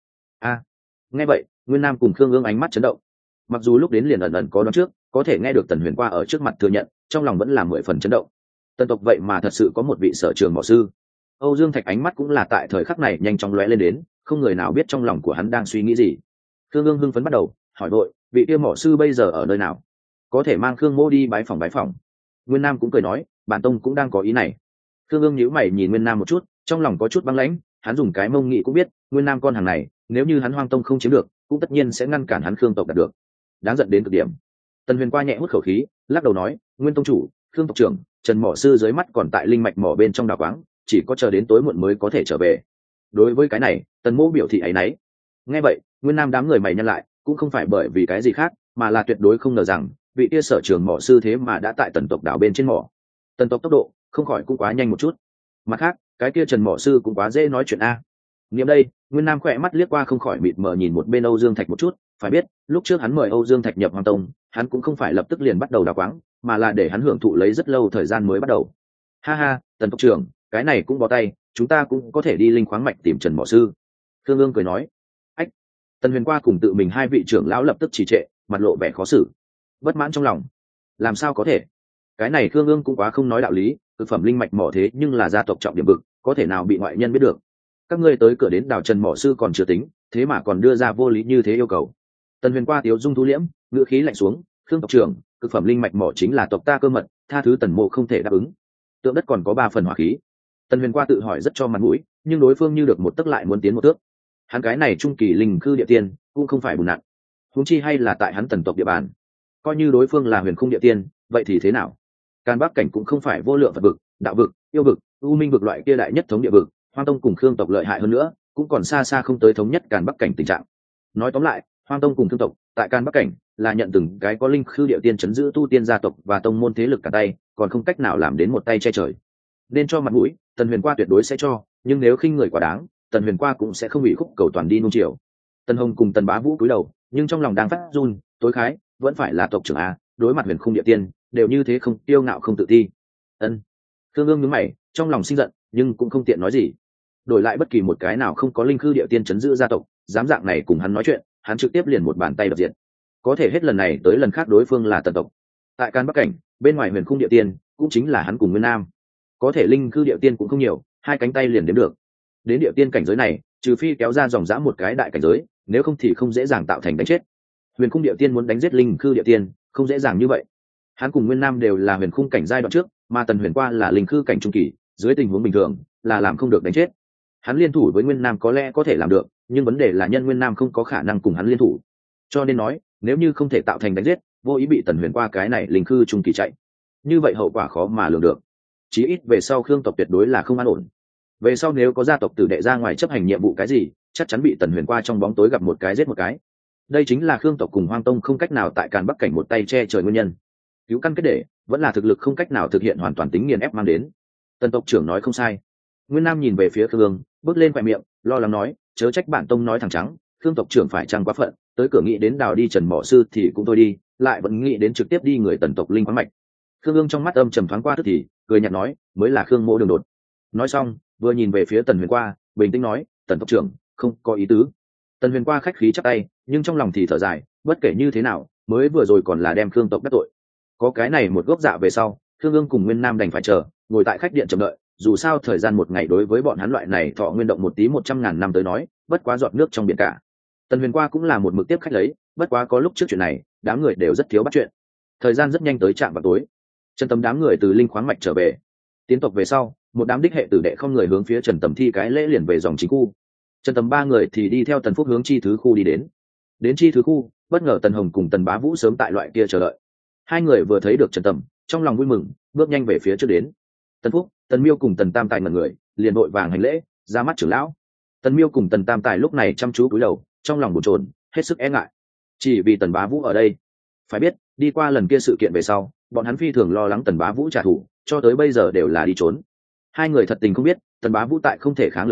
Nghe vậy Nguyên Nam cùng Khương Ương ánh mắt chấn động. Mặc dù lúc đến liền ẩn ẩn có đoán trước, có thể nghe được Tần Huyền qua ở trước mặt thừa nhận, trong lòng vẫn là 10 phần chấn động. Tần tộc vậy mà thật sự có một vị sở trường mỏ sư. Âu Dương Thạch ánh mắt cũng là tại thời khắc này nhanh chóng lóe lên đến, không người nào biết trong lòng của hắn đang suy nghĩ gì. Khương Ương hưng phấn bắt đầu hỏi vội, vị kia mỏ sư bây giờ ở nơi nào, có thể mang Khương Mô đi bái phỏng. Nguyên Nam cũng cười nói, bản tông cũng đang có ý này. Khương Ương nhíu mày nhìn Nguyên Nam một chút, trong lòng có chút băng lãnh, hắn dùng cái mông nghị cũng biết, Nguyên Nam con hàng này, nếu như hắn Hoang tông không chiếm được, cũng tất nhiên sẽ ngăn cản hắn Khương tộc đạt được. Đáng giận đến cực điểm. Tần Huyền qua nhẹ hút khẩu khí, lắc đầu nói, Nguyên tông chủ, Khương tộc trưởng, Trần mỏ sư dưới mắt còn tại linh mạch mỏ bên trong đào quáng, chỉ có chờ đến tối muộn mới có thể trở về. Đối với cái này, Tần Mô biểu thị áy náy. Nghe vậy, Nguyên Nam đám người mày nhăn lại, cũng không phải bởi vì cái gì khác, mà là tuyệt đối không ngờ rằng vị kia sở trường mỏ sư thế mà đã tại Tần tộc đảo bên trên mỏ. Tần tộc tốc độ không khỏi cũng quá nhanh một chút. Mặt khác, cái kia Trần mỏ sư cũng quá dễ nói chuyện a. Niệm đây, Nguyên Nam khỏe mắt liếc qua không khỏi mịt mờ nhìn một bên Âu Dương Thạch một chút, phải biết, lúc trước hắn mời Âu Dương Thạch nhập Hoang tông, hắn cũng không phải lập tức liền bắt đầu đào quáng, mà là để hắn hưởng thụ lấy rất lâu thời gian mới bắt đầu. Ha ha, Tần tộc trưởng, cái này cũng bó tay, chúng ta cũng có thể đi linh khoáng mạch tìm Trần mỏ sư. Thương Ương cười nói. Ách. Tần Huyền qua cùng tự mình hai vị trưởng lão lập tức trì trệ, mặt lộ vẻ khó xử, bất mãn trong lòng. Làm sao có thể? Cái này Thương Ương cũng quá không nói đạo lý, thực phẩm linh mạch mỏ thế nhưng là gia tộc trọng điểm vực, có thể nào bị ngoại nhân biết được? Các ngươi tới cửa đến đào Trần mỏ sư còn chưa tính, thế mà còn đưa ra vô lý như thế yêu cầu. Tần Huyền qua tiếu dung thu liễm, ngữ khí lạnh xuống, Khương tộc trưởng, thực phẩm linh mạch mỏ chính là tộc ta cơ mật, tha thứ Tần Mộ không thể đáp ứng. Tượng đất còn có 3 phần hỏa khí. Tần Huyền qua tự hỏi rất cho mặt mũi, nhưng đối phương như được một tấc lại muốn tiến một thước. Hắn cái này trung kỳ linh khư địa tiên cũng không phải bùn nặn, huống chi hay là tại hắn Tần tộc địa bàn. Coi như đối phương là huyền khung địa tiên, vậy thì thế nào? Càn Bắc cảnh cũng không phải vô lượng Phật vực, đạo vực, yêu vực, u minh vực loại kia đại nhất thống địa vực, Hoang tông cùng Khương tộc lợi hại hơn nữa, cũng còn xa xa không tới thống nhất Càn Bắc cảnh tình trạng. Nói tóm lại, Hoang tông cùng Khương tộc tại Càn Bắc cảnh là nhận từng cái có linh khư địa tiên chấn giữ tu tiên gia tộc và tông môn thế lực cả tay, còn không cách nào làm đến một tay che trời. Nên cho mặt mũi, Tần Huyền qua tuyệt đối sẽ cho, nhưng nếu khinh người quá đáng, Tần Huyền qua cũng sẽ không bị khúc cầu toàn đi nung chiều. Tần Hồng cùng Tần Bá Vũ cúi đầu, nhưng trong lòng đang phát run, tối khái vẫn phải là tộc trưởng a, đối mặt huyền khung địa tiên đều như thế không tiêu ngạo không tự ti. Ân. Thương Ương nhướng mày, trong lòng sinh giận, nhưng cũng không tiện nói gì. Đổi lại bất kỳ một cái nào không có linh khư địa tiên chấn giữ gia tộc, dám dạng này cùng hắn nói chuyện, hắn trực tiếp liền một bàn tay đập diệt. Có thể hết lần này tới lần khác đối phương là Tần tộc. Tại Càn Bắc cảnh, bên ngoài huyền khung địa tiên cũng chính là hắn cùng Nguyên Nam. Có thể linh khư địa tiên cũng không nhiều, 2 cánh tay liền đếm được. Đến địa tiên cảnh giới này, trừ phi kéo ra dòng dã một cái đại cảnh giới, nếu không thì không dễ dàng tạo thành đánh chết. Huyền khung địa tiên muốn đánh giết linh khư địa tiên, không dễ dàng như vậy. Hắn cùng Nguyên Nam đều là huyền khung cảnh giai đoạn trước, mà Tần Huyền qua là linh khư cảnh trung kỳ, dưới tình huống bình thường là làm không được đánh chết. Hắn liên thủ với Nguyên Nam có lẽ có thể làm được, nhưng vấn đề là nhân Nguyên Nam không có khả năng cùng hắn liên thủ. Cho nên nói, nếu như không thể tạo thành đánh giết, vô ý bị Tần Huyền qua cái này linh khư trung kỳ chạy, như vậy hậu quả khó mà lường được. Chí ít về sau Khương tộc tuyệt đối là không an ổn. Về sau nếu có gia tộc tử đệ ra ngoài chấp hành nhiệm vụ cái gì, chắc chắn bị Tần Huyền qua trong bóng tối gặp một cái giết một cái. Đây chính là Khương tộc cùng Hoang tông không cách nào tại Càn Bắc cảnh một tay che trời nguyên nhân. Cứu căn kết để vẫn là thực lực không cách nào thực hiện hoàn toàn tính nghiền ép mang đến. Tần tộc trưởng nói không sai. Nguyên Nam nhìn về phía Khương, bước lên khóe miệng, lo lắng nói, chớ trách bản tông nói thẳng trắng, Khương tộc trưởng phải chăng quá phận, tới cửa nghĩ đến đào đi Trần mỏ sư thì cũng thôi đi, lại vẫn nghĩ đến trực tiếp đi người Tần tộc linh khoáng mạch. Khương trong mắt âm trầm thoáng qua tức thì cười nhạt nói, mới là Khương mỗ đường đột. Nói xong vừa nhìn về phía Tần Huyền qua, bình tĩnh nói, Tần tộc trưởng không có ý tứ. Tần Huyền qua khách khí chắp tay, nhưng trong lòng thì thở dài, bất kể như thế nào mới vừa rồi còn là đem Khương tộc đắc tội. Có cái này một gốc dạ về sau, Khương Ương cùng Nguyên Nam đành phải chờ, ngồi tại khách điện chờ đợi. Dù sao thời gian một ngày đối với bọn hắn loại này thọ nguyên động một tí 100.000 năm tới nói, bất quá giọt nước trong biển cả. Tần Huyền qua cũng là một mực tiếp khách lấy, bất quá có lúc trước chuyện này, đám người đều rất thiếu bắt chuyện. Thời gian rất nhanh tới trạm vào tối. Trần Tầm đám người từ linh khoáng mạch trở về, tiến tộc về sau, một đám đích hệ tử đệ không người hướng phía Trần Tầm thi cái lễ liền về dòng chính khu. Trần Tầm 3 người thì đi theo Tần Phúc hướng chi thứ khu đi đến. Đến chi thứ khu, bất ngờ Tần Hồng cùng Tần Bá Vũ sớm tại loại kia chờ đợi. Hai người vừa thấy được Trần Tầm, trong lòng vui mừng, bước nhanh về phía trước đến. Tần Phúc, Tần Miêu cùng Tần Tam Tài ngẩn người, liền vội vàng hành lễ, ra mắt trưởng lão. Tần Miêu cùng Tần Tam Tài lúc này chăm chú cúi đầu, trong lòng bồn chồn, hết sức e ngại. Chỉ vì Tần Bá Vũ ở đây. Phải biết, đi qua lần kia sự kiện về sau, bọn hắn phi thường lo lắng Tần Bá Vũ trả thù, cho tới bây giờ đều là đi trốn. Hai người thật tình không biết, Tần Bá Vũ tại không thể kháng được dưới,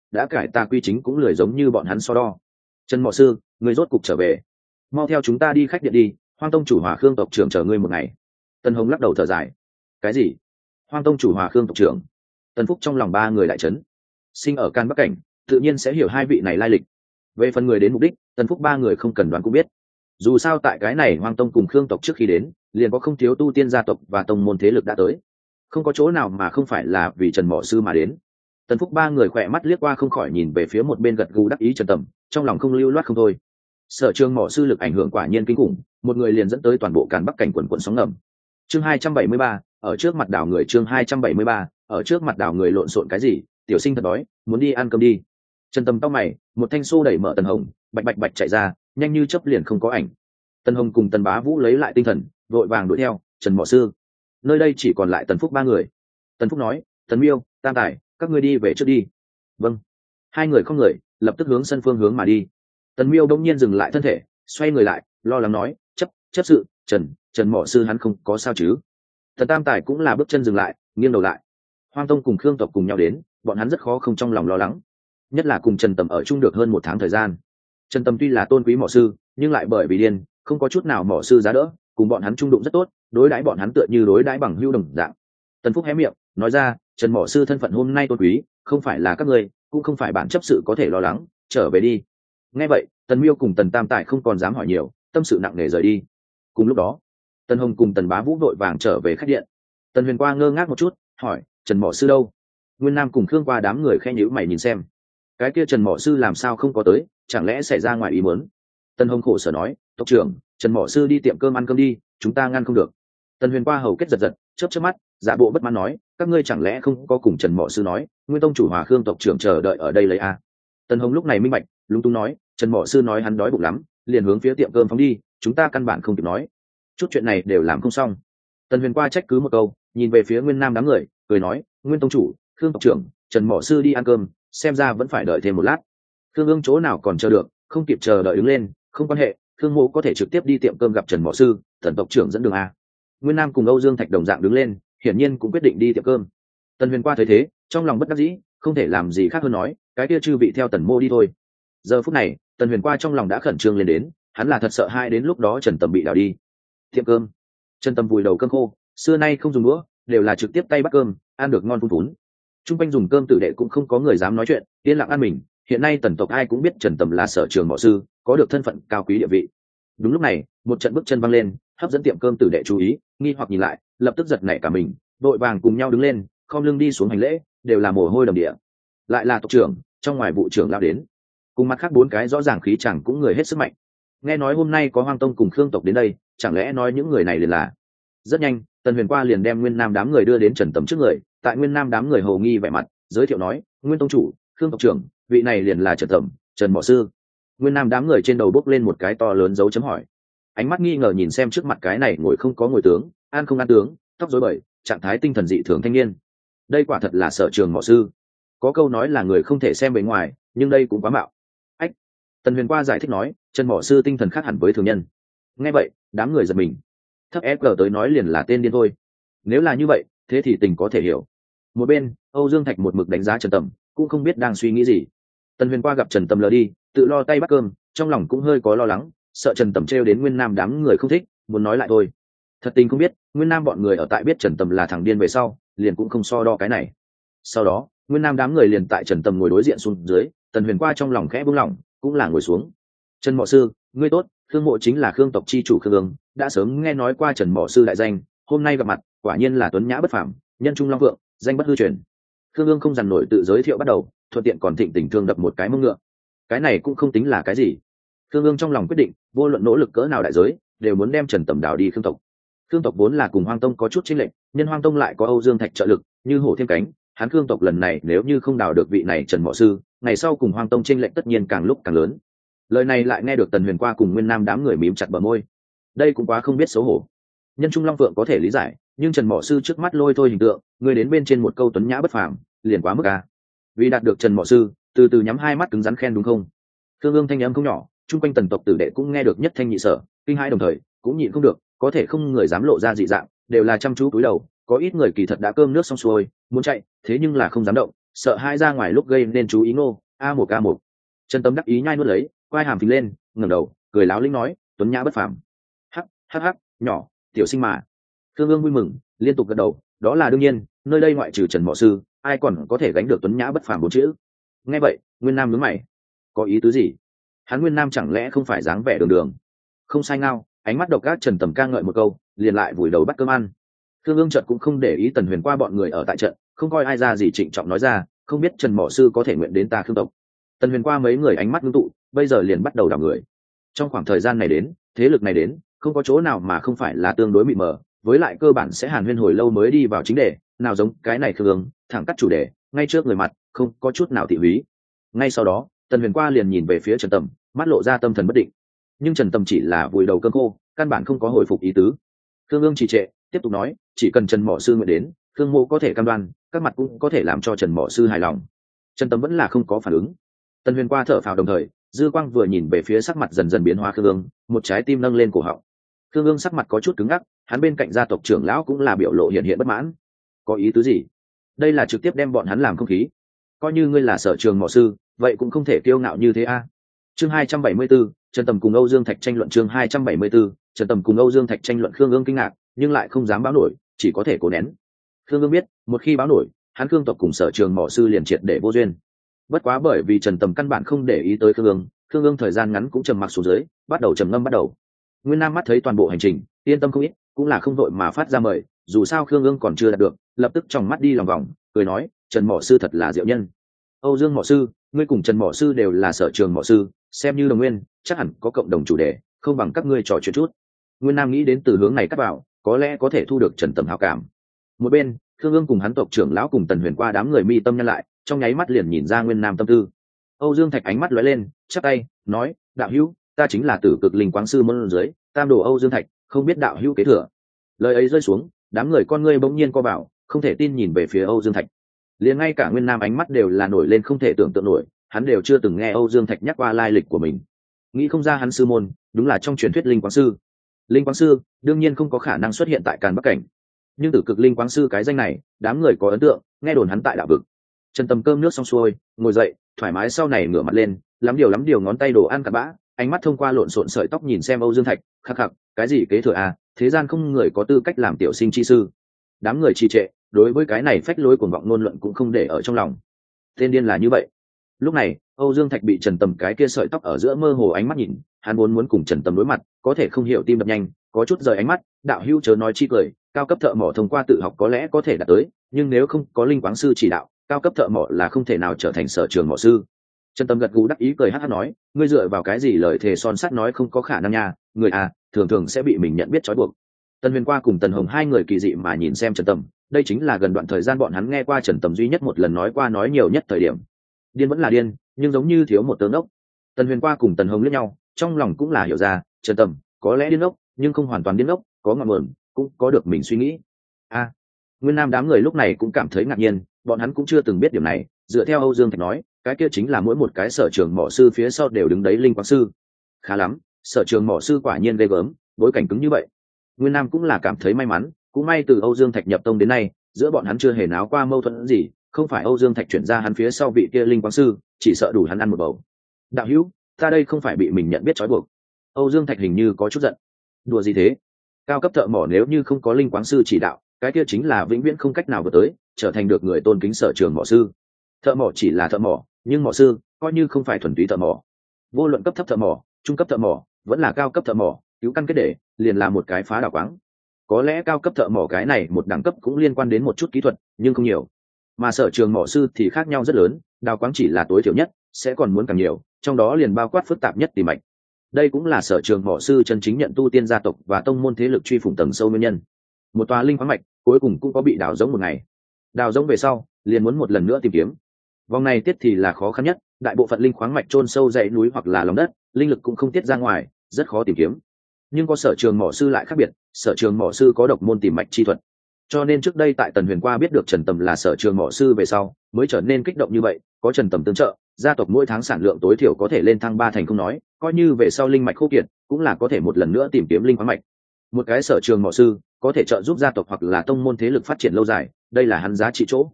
đã cải tà quy chính cũng lười giống như bọn hắn so đo. Trần Mọ Sư, người rốt cục trở về, mau theo chúng ta đi khách điện đi, Hoang Tông chủ Hòa Khương tộc trưởng chờ ngươi một ngày. Tân Hồng lắc đầu thở dài. Cái gì? Hoang Tông chủ Hòa Khương tộc trưởng? Tân Phúc trong lòng ba người đại chấn. Sinh ở Can Bắc cảnh, tự nhiên sẽ hiểu hai vị này lai lịch. Về phần người đến mục đích, Tân Phúc ba người không cần đoán cũng biết. Dù sao tại cái này Hoang Tông cùng Khương tộc trước khi đến, liền có không thiếu tu tiên gia tộc và tông môn thế lực đã tới. Không có chỗ nào mà không phải là vì Trần Mọ Sư mà đến. Tân Phúc ba người khỏe mắt liếc qua không khỏi nhìn về phía một bên gật gù đắc ý Trần Tầm, trong lòng không lưu loát không thôi. Sở Trường Mọ Sư lực ảnh hưởng quả nhiên kinh khủng, một người liền dẫn tới toàn bộ Càn Bắc cảnh quần quần sóng ngầm. Chương 273, ở trước mặt đảo người. Chương 273, ở trước mặt đảo người. Lộn xộn cái gì, tiểu sinh thật đói, muốn đi ăn cơm đi. Trần Tầm tao mày, một thanh xô đẩy mở Tần Hồng, bạch bạch bạch chạy ra, nhanh như chớp liền không có ảnh. Tần Hồng cùng Tần Bá Vũ lấy lại tinh thần, vội vàng đuổi theo. Trần Mọ Sư, nơi đây chỉ còn lại Tần Phúc ba người. Tần Phúc nói, Tần Miêu, Tam Tài, các ngươi đi về trước đi. Vâng. Hai người không người, lập tức hướng sân phương hướng mà đi. Tần Miêu đông nhiên dừng lại thân thể, xoay người lại, lo lắng nói, chấp sự, Trần Mọ Sư hắn không có sao chứ? Tần Tam Tài cũng là bước chân dừng lại, nghiêng đầu lại. Hoang Tông cùng Khương tộc cùng nhau đến, bọn hắn rất khó không trong lòng lo lắng, nhất là cùng Trần Tầm ở chung được hơn một tháng thời gian. Trần Tầm tuy là tôn quý Mọ Sư, nhưng lại bởi vì điên, không có chút nào Mọ Sư giá đỡ, cùng bọn hắn chung đụng rất tốt, đối đãi bọn hắn tựa như đối đãi bằng hữu đồng dạng. Tần Phúc hé miệng, nói ra, Trần Mọ Sư thân phận hôm nay tôn quý, không phải là các ngươi, cũng không phải bản chấp sự có thể lo lắng, trở về đi. Nghe vậy, Tần Miêu cùng Tần Tam Tài không còn dám hỏi nhiều, tâm sự nặng nề rời đi. Cùng lúc đó, Tần Hồng cùng Tần Bá Vũ vội vàng trở về khách điện. Tần Huyền Qua ngơ ngác một chút, hỏi, Trần Mọ Sư đâu? Nguyên Nam cùng Khương Qua đám người khe nhíu mày nhìn xem. Cái kia Trần Mọ Sư làm sao không có tới, chẳng lẽ xảy ra ngoài ý muốn? Tần Hồng khổ sở nói, tộc trưởng, Trần Mọ Sư đi tiệm cơm ăn cơm đi, chúng ta ngăn không được. Tần Huyền Qua hầu kết giật giật, chớp mắt, giả bộ bất mãn nói, các ngươi chẳng lẽ không có cùng Trần Mọ Sư nói, Nguyên Tông chủ Hòa Khương tộc trưởng chờ đợi ở đây lấy a? Tần Hồng lúc này minh bạch, lúng túng nói, Trần Mọ Sư nói hắn đói bụng lắm, liền hướng phía tiệm cơm phóng đi, chúng ta căn bản không kịp nói, chút chuyện này đều làm không xong. Tần Huyền Qua trách cứ một câu, nhìn về phía Nguyên Nam đám người, cười nói, Nguyên Tông chủ, Khương tộc trưởng, Trần Mọ Sư đi ăn cơm, xem ra vẫn phải đợi thêm một lát. Khương Ương chỗ nào còn chờ được, không kịp chờ đợi đứng lên, không quan hệ, Khương Mộ có thể trực tiếp đi tiệm cơm gặp Trần Mọ Sư, Tần tộc trưởng dẫn đường a. Nguyên Nam cùng Âu Dương Thạch đồng dạng đứng lên, hiển nhiên cũng quyết định đi tiệm cơm. Tần Huyền Qua thấy thế, trong lòng bất đắc dĩ, không thể làm gì khác hơn nói, cái kia chư vị theo Tần Mô đi thôi. Giờ phút này, Tần Huyền Qua trong lòng đã khẩn trương lên đến, hắn là thật sợ hai đến lúc đó Trần Tầm bị đào đi. Tiệm cơm. Trần Tầm vùi đầu cơm khô, xưa nay không dùng đũa, đều là trực tiếp tay bắt cơm, ăn được ngon phun phún. Trung quanh dùng cơm tử đệ cũng không có người dám nói chuyện, yên lặng ăn mình. Hiện nay Tần tộc ai cũng biết Trần Tầm là Sở Trường Mọ Sư, có được thân phận cao quý địa vị. Đúng lúc này, một trận bước chân văng lên, hấp dẫn tiệm cơm tử đệ chú ý, nghi hoặc nhìn lại, lập tức giật nảy cả mình, vội vàng cùng nhau đứng lên, khom lưng đi xuống hành lễ, đều là mồ hôi đầm địa. Lại là tộc trưởng, trong ngoài vụ trưởng lao đến, cùng mặt khác bốn cái rõ ràng khí chẳng cũng người hết sức mạnh. Nghe nói hôm nay có Hoang Tông cùng Khương tộc đến đây, chẳng lẽ nói những người này liền là? Rất nhanh, Tần Huyền Qua liền đem Nguyên Nam đám người đưa đến Trần Tầm trước người, tại Nguyên Nam đám người hồ nghi vẻ mặt, giới thiệu nói, Nguyên Tông chủ, Khương tộc trưởng, vị này liền là Trần Tầm, Trần Mọ Sư. Nguyên Nam đám người trên đầu bốc lên một cái to lớn dấu chấm hỏi, ánh mắt nghi ngờ nhìn xem trước mặt cái này ngồi không có ngồi tướng, ăn không ăn tướng, tóc rối bời, trạng thái tinh thần dị thường thanh niên. Đây quả thật là Sở Trường Mọ Sư. Có câu nói là người không thể xem bề ngoài, nhưng đây cũng quá mạo. Ách. Tần Huyền Qua giải thích nói, Trần Mọ Sư tinh thần khác hẳn với thường nhân. Nghe vậy, đám người giật mình. Thấp ép cờ tới nói liền là tên điên thôi. Nếu là như vậy, thế thì tình có thể hiểu. Một bên, Âu Dương Thạch một mực đánh giá Trần Tầm, cũng không biết đang suy nghĩ gì. Tần Huyền Qua gặp Trần Tầm lờ đi, tự lo tay bắt cơm, trong lòng cũng hơi có lo lắng, sợ Trần Tầm trêu đến Nguyên Nam đám người không thích, muốn nói lại thôi. Thật tình không biết, Nguyên Nam bọn người ở tại biết Trần Tầm là thằng điên về sau, liền cũng không so đo cái này. Sau đó, Nguyên Nam đám người liền tại Trần Tầm ngồi đối diện xuống dưới, Tần Huyền Qua trong lòng khẽ buông lỏng, cũng là ngồi xuống. Trần Mọ Sư, ngươi tốt, Khương Mộ chính là Khương tộc chi chủ Khương Ương, đã sớm nghe nói qua Trần Mọ Sư đại danh, hôm nay gặp mặt, quả nhiên là tuấn nhã bất phàm, nhân trung long vượng, danh bất hư truyền. Khương Ương không dằn nổi tự giới thiệu bắt đầu, thuận tiện còn thịnh tình thương đập một cái mông ngựa. Cái này cũng không tính là cái gì. Khương Ương trong lòng quyết định, vô luận nỗ lực cỡ nào đại giới, đều muốn đem Trần Tầm đào đi Khương tộc. Khương tộc vốn là cùng Hoang Tông có chút chênh lệch, nhân Hoang Tông lại có Âu Dương Thạch trợ lực, như hổ thêm cánh, hắn Khương tộc lần này nếu như không đào được vị này Trần Mọ Sư, ngày sau cùng Hoang Tông chênh lệch tất nhiên càng lúc càng lớn. Lời này lại nghe được Tần Huyền Qua cùng Nguyên Nam đám người mím chặt bờ môi. Đây cũng quá không biết xấu hổ. Nhân trung long phượng có thể lý giải, nhưng Trần Mọ Sư trước mắt lôi thôi hình tượng, người đến bên trên một câu tuấn nhã bất phàm, liền quá mức a. Vì đạt được Trần Mọ Sư, từ từ nhắm hai mắt cứng rắn khen đúng không? Khương Ương thanh âm không nhỏ, chung quanh Tần tộc tử đệ cũng nghe được nhất thanh nhị sở, kinh hãi đồng thời, cũng nhịn không được, có thể không người dám lộ ra dị dạng, đều là chăm chú cúi đầu, có ít người kỳ thật đã cơm nước xong xuôi, muốn chạy, thế nhưng là không dám động, sợ hai ra ngoài lúc gây nên chú ý ngô a một. Trần Tâm đắc ý nhai nuốt lấy, quai hàm phình lên, ngẩng đầu cười láo linh nói, tuấn nhã bất phàm. Hắc hắc hắc, nhỏ tiểu sinh mà. Thương ương vui mừng liên tục gật đầu, đó là đương nhiên, nơi đây ngoại trừ Trần Mọ Sư ai còn có thể gánh được tuấn nhã bất phàm bốn chữ. Nghe vậy Nguyên Nam nhướng mày, có ý tứ gì? Hắn Nguyên Nam chẳng lẽ không phải dáng vẻ đường đường? Không sai ngao, ánh mắt độc ác Trần Tầm ca ngợi một câu liền lại vùi đầu bắt cơm ăn. Thương ương chợt cũng không để ý Tần Huyền qua bọn người ở tại trận, không coi ai ra gì, trịnh trọng nói ra, không biết Trần Mọ Sư có thể nguyện đến ta Khương tộc. Tần Huyền qua mấy người ánh mắt ngưng tụ, bây giờ liền bắt đầu đảo người. Trong khoảng thời gian này đến, thế lực này đến, không có chỗ nào mà không phải là tương đối mịt mờ, với lại cơ bản sẽ hàn huyên hồi lâu mới đi vào chính đề, nào giống cái này Khương thẳng cắt chủ đề, ngay trước người mặt, không có chút nào thị húy. Ngay sau đó, Tần Huyền qua liền nhìn về phía Trần Tầm, mắt lộ ra tâm thần bất định. Nhưng Trần Tầm chỉ là vùi đầu cơm khô, căn bản không có hồi phục ý tứ. Khương trì trệ, tiếp tục nói, chỉ cần Trần Mọ Sư nguyện đến, Khương mô có thể cam đoan, các mặt cũng có thể làm cho Trần Mọ Sư hài lòng. Trần Tầm vẫn là không có phản ứng. Tần Huyền qua thở phào đồng thời, dư quang vừa nhìn về phía sắc mặt dần dần biến hóa Khương một trái tim nâng lên cổ họng. Khương sắc mặt có chút cứng ngắc, hắn bên cạnh gia tộc trưởng lão cũng là biểu lộ hiện bất mãn. Có ý tứ gì? Đây là trực tiếp đem bọn hắn làm không khí. Coi như ngươi là Sở Trường Mọ Sư, vậy cũng không thể kiêu ngạo như thế a. Chương 274, Trần Tầm cùng Âu Dương Thạch tranh luận. Chương 274, Trần Tầm cùng Âu Dương Thạch tranh luận. Khương kinh ngạc, nhưng lại không dám báo nổi, chỉ có thể cố nén. Khương biết, một khi báo nổi, hắn Khương tộc cùng Sở Trường Mọ Sư liền triệt để vô duyên. Bất quá bởi vì Trần Tầm căn bản không để ý tới Khương thời gian ngắn cũng trầm mặc xuống dưới, bắt đầu trầm ngâm bắt đầu. Nguyên Nam mắt thấy toàn bộ hành trình, yên tâm không ít, cũng là không vội mà phát ra mời, dù sao Khương còn chưa đạt được, lập tức tròng mắt đi lòng vòng, cười nói, Trần Mọ Sư thật là diệu nhân. Âu Dương Mọ Sư, ngươi cùng Trần Mọ Sư đều là Sở Trường Mọ Sư, xem như đồng nguyên, chắc hẳn có cộng đồng chủ đề, không bằng các ngươi trò chuyện chút. Nguyên Nam nghĩ đến từ hướng này cắt vào, có lẽ có thể thu được Trần Tầm hảo cảm. Một bên, Khương cùng hắn tộc trưởng lão cùng Tần Huyền qua đám người mi tâm nhân lại, trong nháy mắt liền nhìn ra Nguyên Nam tâm tư. Âu Dương Thạch ánh mắt lóe lên, chắp tay nói, đạo hữu, ta chính là Tử Cực Linh Quáng Sư môn dưới tam đồ Âu Dương Thạch, không biết đạo hữu kế thừa. Lời ấy rơi xuống, đám người con ngươi bỗng nhiên co vào, không thể tin nhìn về phía Âu Dương Thạch. Liền ngay cả Nguyên Nam ánh mắt đều là nổi lên không thể tưởng tượng nổi, hắn đều chưa từng nghe Âu Dương Thạch nhắc qua lai lịch của mình, nghĩ không ra hắn sư môn đúng là trong truyền thuyết Linh Quáng Sư. Linh Quáng Sư đương nhiên không có khả năng xuất hiện tại Càn Bắc cảnh, nhưng Tử Cực Linh Quáng Sư cái danh này, đám người có ấn tượng, nghe đồn hắn tại đạo vực. Trần Tầm cơm nước xong xuôi, ngồi dậy, thoải mái sau này ngửa mặt lên, lắm điều ngón tay đồ ăn cặn bã, ánh mắt thông qua lộn xộn sợi tóc nhìn xem Âu Dương Thạch, khắc khắc, cái gì kế thừa à, thế gian không người có tư cách làm tiểu sinh chi sư. Đám người trì trệ, đối với cái này phách lối cuồng vọng ngôn luận cũng không để ở trong lòng. Tên điên là như vậy. Lúc này, Âu Dương Thạch bị Trần Tầm cái kia sợi tóc ở giữa mơ hồ ánh mắt nhìn, hắn muốn cùng Trần Tầm đối mặt, có thể không hiểu tim đập nhanh, có chút rời ánh mắt, đạo hữu chớ nói chi cười, cao cấp thợ mỏ thông qua tự học có lẽ có thể đạt tới, nhưng nếu không có Linh Quáng Sư chỉ đạo, cao cấp thợ mỏ là không thể nào trở thành Sở Trường Mỏ Sư. Trần Tầm gật gù đắc ý cười hắc nói, ngươi dựa vào cái gì lời thề son sắt nói không có khả năng nha, người à, thường sẽ bị mình nhận biết trói buộc. Tần Huyền qua cùng Tần Hồng hai người kỳ dị mà nhìn xem Trần Tầm, đây chính là gần đoạn thời gian bọn hắn nghe qua Trần Tầm duy nhất một lần nói qua nói nhiều nhất thời điểm. Điên vẫn là điên, nhưng giống như thiếu một tớ ngốc. Tần Huyền qua cùng Tần Hồng liếc nhau, trong lòng cũng là hiểu ra, Trần Tầm có lẽ điên ngốc, nhưng không hoàn toàn điên ngốc, có ngọn nguồn, cũng có được mình suy nghĩ. Nguyên Nam đám người lúc này cũng cảm thấy ngạc nhiên, bọn hắn cũng chưa từng biết điểm này, dựa theo Âu Dương Thạch nói, cái kia chính là mỗi một cái Sở Trường Mỏ Sư phía sau đều đứng đấy Linh Quáng Sư. Khá lắm, Sở Trường Mỏ Sư quả nhiên ghê gớm, bối cảnh cứng như vậy. Nguyên Nam cũng là cảm thấy may mắn, cũng may từ Âu Dương Thạch nhập tông đến nay, giữa bọn hắn chưa hề náo qua mâu thuẫn gì, không phải Âu Dương Thạch chuyển ra hắn phía sau vị kia Linh Quáng Sư, chỉ sợ đủ hắn ăn một bầu. Đạo hữu, ta đây không phải bị mình nhận biết trói buộc. Âu Dương Thạch hình như có chút giận. Đùa gì thế? Cao cấp thợ mỏ nếu như không có Linh Quáng Sư chỉ đạo, cái kia chính là vĩnh viễn không cách nào vượt tới, trở thành được người tôn kính Sở Trường Mỏ Sư. Thợ mỏ chỉ là thợ mỏ, nhưng mỏ sư coi như không phải thuần túy thợ mỏ. Vô luận cấp thấp thợ mỏ, trung cấp thợ mỏ, vẫn là cao cấp thợ mỏ, cứu căn kết để liền là một cái phá đào quáng. Có lẽ cao cấp thợ mỏ cái này một đẳng cấp cũng liên quan đến một chút kỹ thuật, nhưng không nhiều. Mà Sở Trường Mỏ Sư thì khác nhau rất lớn, đào quáng chỉ là tối thiểu nhất, sẽ còn muốn càng nhiều, trong đó liền bao quát phức tạp nhất tìm mạch. Đây cũng là Sở Trường Mỏ Sư chân chính nhận tu tiên gia tộc và tông môn thế lực truy phủng tầng sâu nguyên nhân. Một tòa linh khoáng mạch cuối cùng cũng có bị đào giống một ngày. Đào giống về sau, liền muốn một lần nữa tìm kiếm. Vòng này tiết thì là khó khăn nhất, đại bộ phận linh khoáng mạch chôn sâu dãy núi hoặc là lòng đất, linh lực cũng không tiết ra ngoài, rất khó tìm kiếm. Nhưng có Sở Trường Mỏ Sư lại khác biệt, Sở Trường Mỏ Sư có độc môn tìm mạch chi thuật. Cho nên trước đây tại Tần Huyền qua biết được Trần Tầm là Sở Trường Mỏ Sư về sau, mới trở nên kích động như vậy, có Trần Tầm tương trợ, gia tộc mỗi tháng sản lượng tối thiểu có thể lên thăng 3 thành không nói, coi như về sau linh mạch khô kiệt, cũng là có thể một lần nữa tìm kiếm linh khoáng mạch. Một cái Sở Trường Mỏ Sư có thể trợ giúp gia tộc hoặc là tông môn thế lực phát triển lâu dài, đây là hắn giá trị chỗ.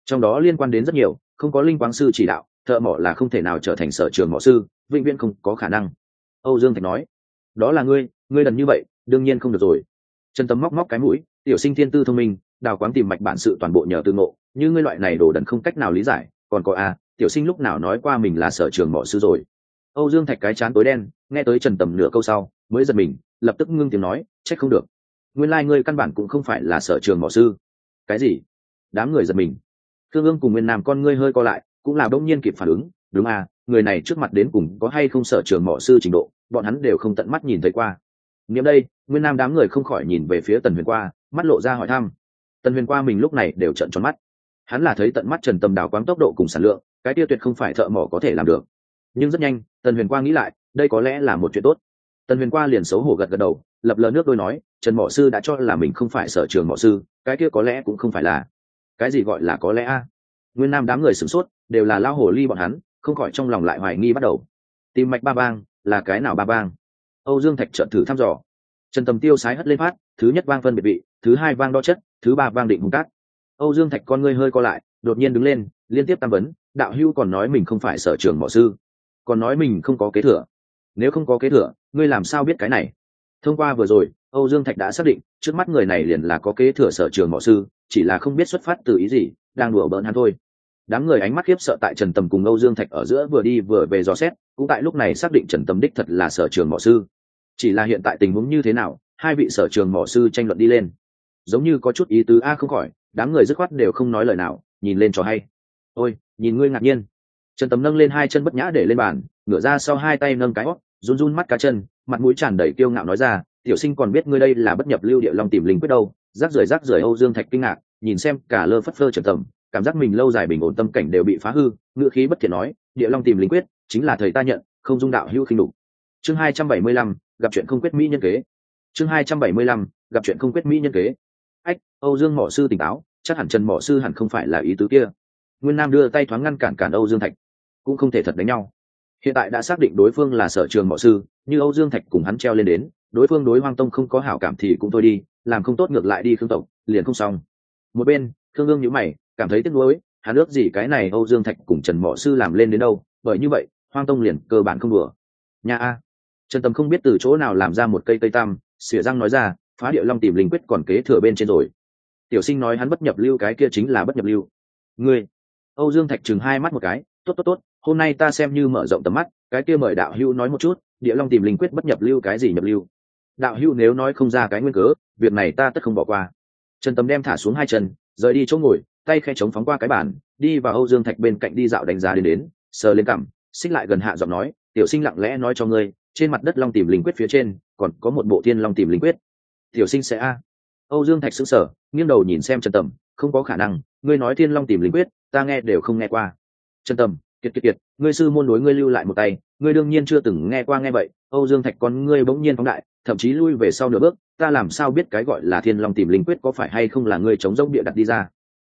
trong đó liên quan đến rất nhiều, không có linh quáng sư chỉ đạo, thợ mỏ là không thể nào trở thành sở trường mỏ sư, vĩnh viễn không có khả năng. Âu Dương Thạch nói. Đó là ngươi đần như vậy, đương nhiên không được rồi. Trần Tâm móc móc cái mũi, tiểu sinh thiên tư thông minh, đào quáng tìm mạch bản sự toàn bộ nhờ tư ngộ, như ngươi loại này đồ đần không cách nào lý giải, còn có tiểu sinh lúc nào nói qua mình là sở trường mỏ sư rồi. Âu Dương Thạch cái chán tối đen, nghe tới Trần Tầm nửa câu sau mới giật mình, lập tức ngưng tiếng nói, trách không được, nguyên lai ngươi căn bản cũng không phải là sở trường mỏ sư. Cái gì? Đám người giật mình. Thương Ương cùng Nguyên Nam con ngươi hơi co lại, cũng là bỗng nhiên kịp phản ứng, đúng người này trước mặt đến cùng có hay không sở trường mỏ sư trình độ, bọn hắn đều không tận mắt nhìn thấy qua. Niệm đây, Nguyên Nam đám người không khỏi nhìn về phía Tần Huyền Qua, mắt lộ ra hỏi thăm. Tần Huyền Qua mình lúc này đều trợn tròn mắt. Hắn là thấy tận mắt Trần Tầm đào quáng tốc độ cùng sản lượng, cái tiêu tuyệt không phải thợ mỏ có thể làm được. Nhưng rất nhanh, Tần Huyền Qua nghĩ lại, đây có lẽ là một chuyện tốt. Tần Huyền Qua liền xấu hổ gật gật đầu, lập lờ nước đôi nói, Trần mỏ sư đã cho là mình không phải sở trường mỏ sư, cái kia có lẽ cũng không phải là. Cái gì gọi là có lẽ Nguyên Nam đám người sửng sốt, đều là lao hồ ly bọn hắn, không khỏi trong lòng lại hoài nghi bắt đầu. Tìm mạch ba bang, là cái nào ba bang? Âu Dương Thạch chợt thử thăm dò. Trần Tầm tiêu sái hất lên phát, thứ nhất vang phân biệt vị, thứ hai vang đo chất, thứ ba vang định hung cát. Âu Dương Thạch con ngươi hơi co lại, đột nhiên đứng lên, liên tiếp tam vấn, đạo hữu còn nói mình không phải sở trường mỏ sư, còn nói mình không có kế thừa. Nếu không có kế thừa, ngươi làm sao biết cái này? Thông qua vừa rồi, Âu Dương Thạch đã xác định, trước mắt người này liền là có kế thừa sở trường mỏ sư, chỉ là không biết xuất phát từ ý gì, đang đùa bỡn hắn thôi. Đám người ánh mắt khiếp sợ tại Trần Tầm cùng Âu Dương Thạch ở giữa vừa đi vừa về dò xét, cũng tại lúc này xác định Trần Tầm đích thật là sở trường mỏ sư. Chỉ là hiện tại tình huống như thế nào, hai vị sở trường mỏ sư tranh luận đi lên, giống như có chút ý tứ không khỏi, đám người dứt khoát đều không nói lời nào, nhìn lên cho hay. Ôi, nhìn ngươi ngạc nhiên. Trần Tầm nâng lên hai chân bất nhã để lên bàn, ngửa ra sau hai tay nâng cái hót, run run mắt cá chân, mặt mũi tràn đầy kiêu ngạo nói ra, tiểu sinh còn biết ngươi đây là bất nhập lưu địa long tìm linh quyết đâu. Rác rưởi Âu Dương Thạch kinh ngạc, nhìn xem cả lơ phất phơ Trần Tầm, cảm giác mình lâu dài bình ổn tâm cảnh đều bị phá hư, ngữ khí bất thiện nói, địa long tìm linh quyết chính là thầy ta nhận, không dung đạo hữu khinh đục. Chương 275, gặp chuyện không quyết mỹ nhân kế. Chương 275, gặp chuyện không quyết mỹ nhân kế. Ách, Âu Dương mỏ sư tỉnh táo, chắc hẳn Trần mỏ sư hẳn không phải là ý tứ kia. Nguyên Nam đưa tay thoáng ngăn cản Âu Dương Thạch, cũng không thể thật đánh nhau. Hiện tại đã xác định đối phương là sở trường mỏ sư, như Âu Dương Thạch cùng hắn treo lên đến, đối phương đối Hoang Tông không có hảo cảm thì cũng thôi đi, làm không tốt ngược lại đi Khương tộc, liền không xong. Một bên, Khương Ương nhíu mày, cảm thấy tiếc nuối, hắn ước gì cái này Âu Dương Thạch cùng Trần mỏ sư làm lên đến đâu, bởi như vậy, Hoang Tông liền cơ bản không đùa. Nha Trần Tầm không biết từ chỗ nào làm ra một cây tam, xỉa răng nói ra, phá địa long tìm linh quyết còn kế thừa bên trên rồi. Tiểu sinh nói hắn bất nhập lưu, cái kia chính là bất nhập lưu. Ngươi, Âu Dương Thạch chừng hai mắt một cái, tốt, hôm nay ta xem như mở rộng tầm mắt, cái kia mời đạo hữu nói một chút, địa long tìm linh quyết bất nhập lưu cái gì nhập lưu? Đạo hữu nếu nói không ra cái nguyên cớ, việc này ta tất không bỏ qua. Trần Tầm đem thả xuống hai chân, rời đi chỗ ngồi, tay khe chống phóng qua cái bàn, đi vào Âu Dương Thạch bên cạnh đi dạo đánh giá đến, sờ lên cằm, xích lại gần hạ giọng nói, tiểu sinh lặng lẽ nói cho ngươi, trên mặt đất long tìm linh quyết phía trên còn có một bộ thiên long tìm linh quyết. Tiểu sinh sẽ Âu Dương Thạch sững sờ, nghiêng đầu nhìn xem Trần Tầm, không có khả năng, ngươi nói thiên long tìm linh quyết, ta nghe đều không nghe qua. Trần Tầm, kiệt, ngươi sư môn đối ngươi lưu lại một tay, ngươi đương nhiên chưa từng nghe qua nghe vậy. Âu Dương Thạch con ngươi bỗng nhiên phóng đại, thậm chí lui về sau nửa bước, ta làm sao biết cái gọi là thiên long tìm linh quyết có phải hay không là ngươi chống rỗng địa đặt đi ra?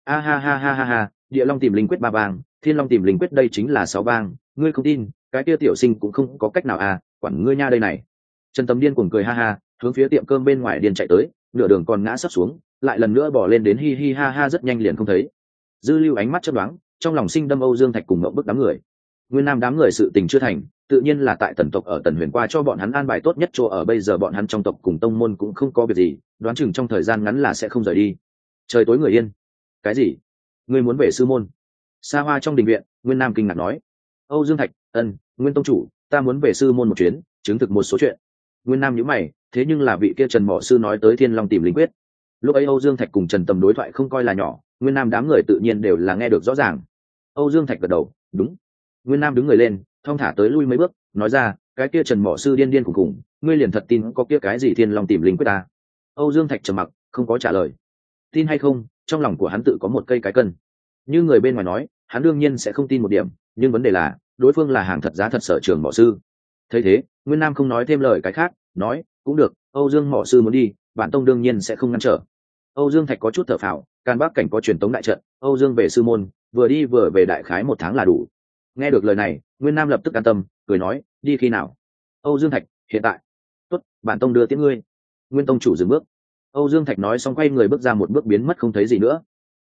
Ha, địa long tìm linh quyết ba bang, thiên long tìm linh quyết đây chính là 6 bang, ngươi không tin, cái kia tiểu sinh cũng không có cách nào quản ngươi nha đây này. Trần Tầm điên cuồng cười ha, hướng phía tiệm cơm bên ngoài điên chạy tới, nửa đường còn ngã sấp xuống, lại lần nữa bỏ lên đến hi ha rất nhanh liền không thấy. Dư Lưu ánh mắt chớp đoán, trong lòng sinh đâm Âu Dương Thạch cùng ngậm bức đám người. Nguyên Nam đám người sự tình chưa thành, tự nhiên là tại Tần tộc ở Tần Huyền qua cho bọn hắn an bài tốt nhất chỗ ở, bây giờ bọn hắn trong tộc cùng tông môn cũng không có việc gì, đoán chừng trong thời gian ngắn là sẽ không rời đi. Trời tối người yên. Cái gì? Ngươi muốn về sư môn? Xa hoa trong đình viện, Nguyên Nam kinh ngạc nói. Âu Dương Thạch, Nguyên tông chủ, ta muốn về sư môn một chuyến, chứng thực một số chuyện. Nguyên Nam nhíu mày, thế nhưng là vị kia Trần mỏ sư nói tới thiên long tìm linh quyết. Lúc ấy Âu Dương Thạch cùng Trần Tầm đối thoại không coi là nhỏ, Nguyên Nam đám người tự nhiên đều là nghe được rõ ràng. Âu Dương Thạch gật đầu, đúng. Nguyên Nam đứng người lên, thong thả tới lui mấy bước, nói ra, cái kia Trần mỏ sư điên khủng, ngươi liền thật tin có kia cái gì thiên long tìm linh quyết ta? Âu Dương Thạch trầm mặc, không có trả lời. Tin hay không, trong lòng của hắn tự có một cây cái cân. Như người bên ngoài nói, hắn đương nhiên sẽ không tin một điểm, nhưng vấn đề là, đối phương là hàng thật giá thật sở trường mỏ sư. Thấy thế, Nguyên Nam không nói thêm lời cái khác, nói, cũng được, Âu Dương mỏ sư muốn đi, bản tông đương nhiên sẽ không ngăn trở. Âu Dương Thạch có chút thở phào, Can Bắc cảnh có truyền tống đại trận, Âu Dương về sư môn, vừa đi vừa về đại khái 1 tháng là đủ. Nghe được lời này, Nguyên Nam lập tức an tâm, cười nói, đi khi nào? Âu Dương Thạch, hiện tại. Tốt, bản tông đưa tiễn ngươi. Nguyên tông chủ dừng bước. Âu Dương Thạch nói xong quay người bước ra một bước biến mất không thấy gì nữa.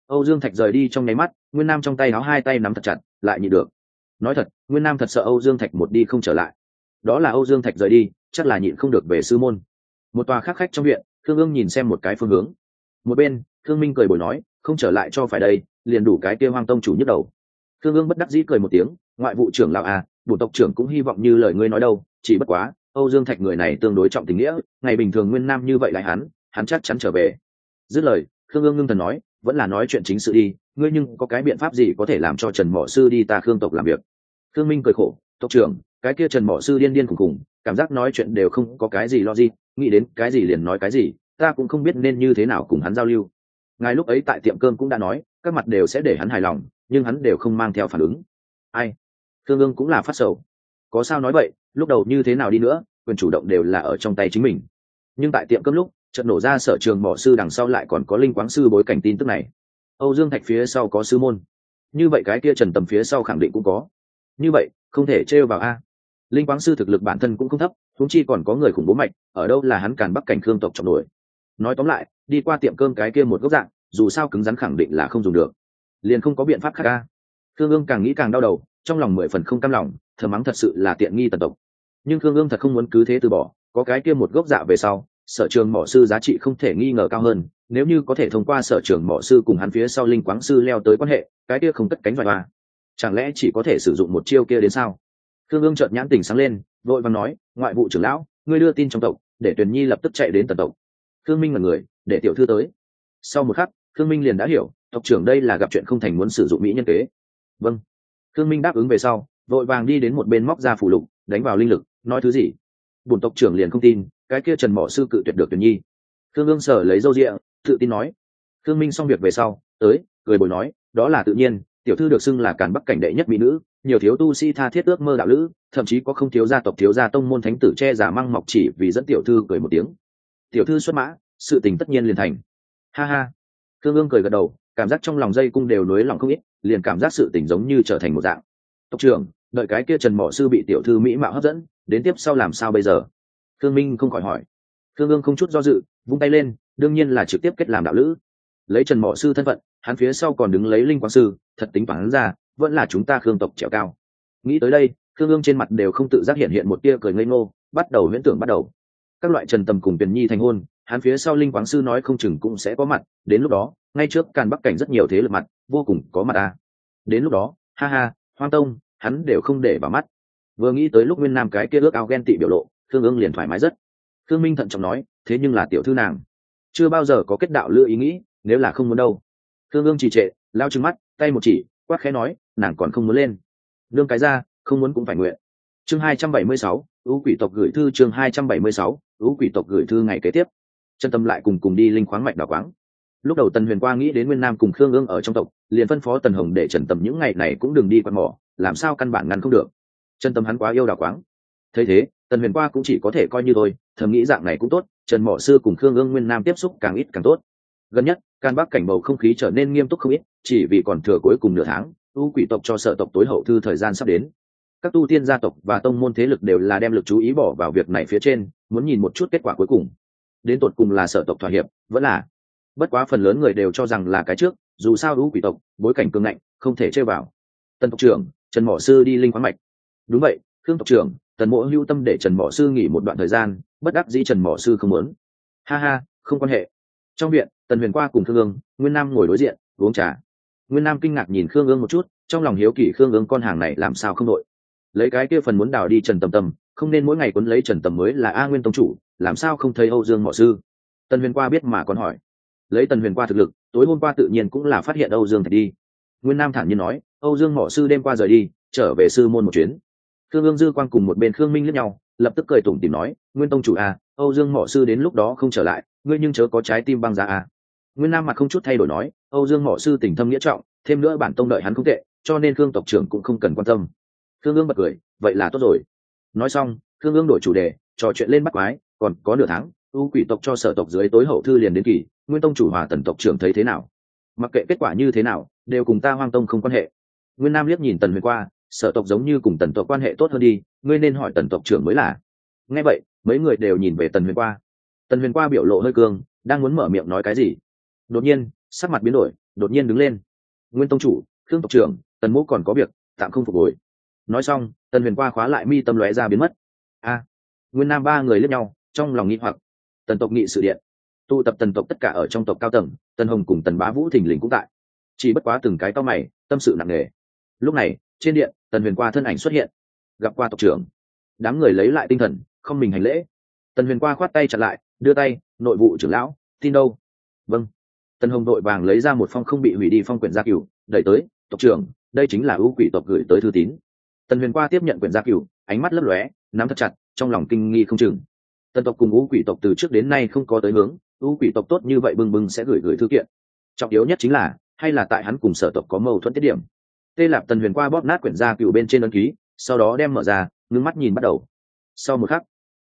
Âu Dương Thạch rời đi trong nháy mắt, Nguyên Nam trong tay áo hai tay nắm thật chặt, lại nhịn được. Nói thật, Nguyên Nam thật sợ Âu Dương Thạch một đi không trở lại. Đó là Âu Dương Thạch rời đi, chắc là nhịn không được về sư môn. Một tòa khác khách trong viện, Thương Ương nhìn xem một cái phương hướng. Một bên, Thương Minh cười bồi nói, không trở lại cho phải đây, liền đủ cái kia Hoang Tông chủ nhức đầu. Thương Ương bất đắc dĩ cười một tiếng, ngoại vụ trưởng lão à, bổn tộc trưởng cũng hy vọng như lời ngươi nói đâu, chỉ bất quá, Âu Dương Thạch người này tương đối trọng tình nghĩa, ngày bình thường Nguyên Nam như vậy lại hắn chắc chắn trở về. Dứt lời, Thương Ương ngưng thần nói, vẫn là nói chuyện chính sự đi, ngươi nhưng có cái biện pháp gì có thể làm cho Trần Mỏ Sư đi ta Khương tộc làm việc? Thương Minh cười khổ, tộc trưởng, cái kia Trần Mỏ Sư điên điên khủng khủng, cảm giác nói chuyện đều không có cái gì logic, nghĩ đến cái gì liền nói cái gì, ta cũng không biết nên như thế nào cùng hắn giao lưu. Ngài lúc ấy tại tiệm cơm cũng đã nói, các mặt đều sẽ để hắn hài lòng, nhưng hắn đều không mang theo phản ứng. Ai? Thương Ương cũng là phát sầu. Có sao nói vậy, lúc đầu như thế nào đi nữa, quyền chủ động đều là ở trong tay chính mình. Nhưng tại tiệm cơm lúc, chợt nổ ra Sở Trường Mỏ Sư đằng sau lại còn có Linh Quáng Sư bối cảnh tin tức này. Âu Dương Thạch phía sau có sư môn, như vậy cái kia Trần Tầm phía sau khẳng định cũng có. Như vậy, không thể trêu vào a. Linh Quáng Sư thực lực bản thân cũng không thấp, huống chi còn có người khủng bố mạnh, ở đâu là hắn Càn Bắc cảnh Khương tộc trọng nổi. Nói tóm lại, đi qua tiệm cơm cái kia một góc dạng, dù sao cứng rắn khẳng định là không dùng được, liền không có biện pháp khác a. Khương Ương càng nghĩ càng đau đầu, trong lòng 10 phần không cam lòng, thầm mắng thật sự là tiện nghi tần tộc. Nhưng Khương Ương thật không muốn cứ thế từ bỏ, có cái kia một gốc dạ về sau, Sở Trường Mỏ Sư giá trị không thể nghi ngờ cao hơn, nếu như có thể thông qua Sở Trường Mỏ Sư cùng hắn phía sau Linh Quáng Sư leo tới quan hệ, cái kia không cất cánh vài ba, chẳng lẽ chỉ có thể sử dụng một chiêu kia đến sao? Khương Ương chợt nhãn tỉnh sáng lên, vội vàng nói, ngoại vụ trưởng lão, ngươi đưa tin trong tộc, để Tuyền Nhi lập tức chạy đến tần tộc. Khương Minh là người, để tiểu thư tới. Sau một khắc, Khương Minh liền đã hiểu, tộc trưởng đây là gặp chuyện không thành muốn sử dụng mỹ nhân kế. Vâng. Khương Minh đáp ứng về sau, vội vàng đi đến một bên móc ra phù lục, đánh vào linh lực, nói thứ gì? Bổn tộc trưởng liền không tin, cái kia Trần Mỏ Sư cự tuyệt được Tuyền Nhi. Khương Ương sở lấy râu ria, tự tin nói. Khương Minh xong việc về sau, tới, cười bồi nói, đó là tự nhiên, tiểu thư được xưng là Càn Bắc cảnh đệ nhất mỹ nữ, nhiều thiếu tu sĩ tha thiết ước mơ đạo lữ, thậm chí có không thiếu gia tộc thiếu gia tông môn thánh tử che giả măng mọc chỉ vì dẫn tiểu thư cười một tiếng. Tiểu thư xuất mã, sự tình tất nhiên liền thành. Ha ha. Khương Ương cười gật đầu, cảm giác trong lòng dây cung đều nối lòng không ít, liền cảm giác sự tình giống như trở thành một dạng. Tộc trưởng, đợi cái kia Trần Mỏ Sư bị tiểu thư mỹ mạo hấp dẫn, đến tiếp sau làm sao bây giờ? Khương Minh không khỏi hỏi. Khương Ương không chút do dự, vung tay lên, đương nhiên là trực tiếp kết làm đạo lữ. Lấy Trần Mỏ Sư thân phận, hắn phía sau còn đứng lấy Linh Quang Sư, thật tính toán ra, vẫn là chúng ta Khương tộc trèo cao. Nghĩ tới đây, Khương Ương trên mặt đều không tự giác hiện một tia cười ngây ngô, bắt đầu huyễn tưởng bắt đầu. Các loại Trần Tầm cùng Tuyền Nhi thành hôn, hắn phía sau Linh Quáng Sư nói không chừng cũng sẽ có mặt, đến lúc đó, ngay trước Càn Bắc cảnh rất nhiều thế lực mặt, vô cùng có mặt à. Đến lúc đó, ha ha, Hoang Tông, hắn đều không để vào mắt. Vừa nghĩ tới lúc Nguyên Nam cái kia ước ao ghen tị biểu lộ, Khương Ương liền thoải mái rất. Khương Minh thận trọng nói, thế nhưng là tiểu thư nàng, chưa bao giờ có kết đạo lựa ý nghĩ, nếu là không muốn đâu. Khương Ương trì trệ, lao trừng mắt, tay một chỉ, quát khẽ nói, nàng còn không muốn lên. Nương cái ra, không muốn cũng phải nguyện. Chương 276, ưu quỷ tộc gửi thư. Chương 276, ưu quỷ tộc gửi thư. Ngày kế tiếp, Chân Tâm lại cùng đi linh khoáng mạch đào quáng. Lúc đầu Tần Huyền Qua nghĩ đến Nguyên Nam cùng Khương Ương ở trong tộc, liền phân phó Tần Hồng để Trần Tầm những ngày này cũng đừng đi quạt mỏ, làm sao căn bản ngăn không được. Chân Tâm hắn quá yêu đào quáng. Thấy thế, Tần Huyền Qua cũng chỉ có thể coi như thôi, thầm nghĩ dạng này cũng tốt, Trần Mỏ Sư cùng Khương Ương Nguyên Nam tiếp xúc càng ít càng tốt. Gần nhất, Càn Bắc cảnh bầu không khí trở nên nghiêm túc không ít, chỉ vì còn thừa cuối cùng nửa tháng, ưu quỷ tộc cho Sở tộc tối hậu thư thời gian sắp đến. Các tu tiên gia tộc và tông môn thế lực đều là đem lực chú ý bỏ vào việc này phía trên, muốn nhìn một chút kết quả cuối cùng. Đến tột cùng là Sở tộc thỏa hiệp, vẫn là, bất quá phần lớn người đều cho rằng là cái trước, dù sao ưu quỷ tộc bối cảnh cường ngạnh, không thể chơi vào. Tần tộc trưởng, Trần Mỏ Sư đi linh khoáng mạch. Đúng vậy, Khương tộc trưởng, Tần Mộ hưu tâm để Trần Mỏ Sư nghỉ một đoạn thời gian, bất đắc dĩ Trần Mỏ Sư không muốn. Ha ha, không quan hệ. Trong viện, Tần Huyền Qua cùng Khương Ương, Nguyên Nam ngồi đối diện uống trà. Nguyên Nam kinh ngạc nhìn Khương Ương một chút, trong lòng hiếu kỳ Khương Ương con hàng này làm sao không đội. Lấy cái kia phần muốn đào đi Trần Tầm, không nên mỗi ngày quấn lấy Trần Tầm mới là A Nguyên tông chủ, làm sao không thấy Âu Dương Mỏ Sư? Tần Huyền Qua biết mà còn hỏi. Lấy Tần Huyền Qua thực lực, tối hôm qua tự nhiên cũng là phát hiện Âu Dương Thạch đi. Nguyên Nam thản nhiên nói, Âu Dương Mỏ Sư đêm qua rời đi, trở về sư môn một chuyến. Khương Ương dư quang cùng một bên Khương Minh liếc nhau, lập tức cười tủm tỉm nói, Nguyên tông chủ à, Âu Dương Mỏ Sư đến lúc đó không trở lại, ngươi nhưng chớ có trái tim băng giá à. Nguyên Nam mặt không chút thay đổi nói, Âu Dương Mỏ Sư tình thâm nghĩa trọng, thêm nữa bản tông đợi hắn không tệ, cho nên Khương tộc trưởng cũng không cần quan tâm. Khương Ương bật cười, vậy là tốt rồi. Nói xong, Khương Ương đổi chủ đề, trò chuyện lên bắt quái, còn có nửa tháng, ưu quỷ tộc cho Sở tộc dưới tối hậu thư liền đến kỳ, Nguyên tông chủ hòa Tần tộc trưởng thấy thế nào? Mặc kệ kết quả như thế nào, đều cùng ta Hoang tông không quan hệ. Nguyên Nam liếc nhìn Tần Huyền Qua, Sở tộc giống như cùng Tần tộc quan hệ tốt hơn đi, ngươi nên hỏi Tần tộc trưởng mới là. Nghe vậy, mấy người đều nhìn về Tần Huyền Qua. Tần Huyền Qua biểu lộ hơi cương, đang muốn mở miệng nói cái gì, đột nhiên sắc mặt biến đổi, đột nhiên đứng lên. Nguyên tông chủ, Khương tộc trưởng, Tần mỗ còn có việc tạm không phục hồi. Nói xong, Tần Huyền qua khóa lại mi tâm lóe ra biến mất. Nguyên Nam ba người liếc nhau, trong lòng nghi hoặc. Tần tộc nghị sự điện, tụ tập tần tộc tất cả ở trong tộc cao tầng, Tần Hồng cùng Tần Bá Vũ thình lình cũng tại. Chỉ bất quá từng cái cao mày, tâm sự nặng nề. Lúc này, trên điện, Tần Huyền qua thân ảnh xuất hiện, gặp qua tộc trưởng. Đám người lấy lại tinh thần, không mình hành lễ. Tần Huyền qua khoát tay chặn lại, đưa tay, nội vụ trưởng lão, tin đâu? Vâng. Tần Hồng đội vàng lấy ra một phong không bị hủy đi phong quyển gia cửu, đẩy tới, tộc trưởng, đây chính là ưu quỷ tộc gửi tới thư tín. Tần Huyền qua tiếp nhận quyển gia cửu, ánh mắt lấp lóe, nắm thật chặt, trong lòng kinh nghi không chừng. Tần tộc cùng ưu quỷ tộc từ trước đến nay không có tới hướng, ưu quỷ tộc tốt như vậy bừng bừng sẽ gửi thư kiện. Trọng yếu nhất chính là, hay là tại hắn cùng sở tộc có mâu thuẫn tiết điểm. Tê Lạp Tần Huyền qua bóp nát quyển gia cửu bên trên ấn ký, sau đó đem mở ra, ngưng mắt nhìn bắt đầu. Sau một khắc,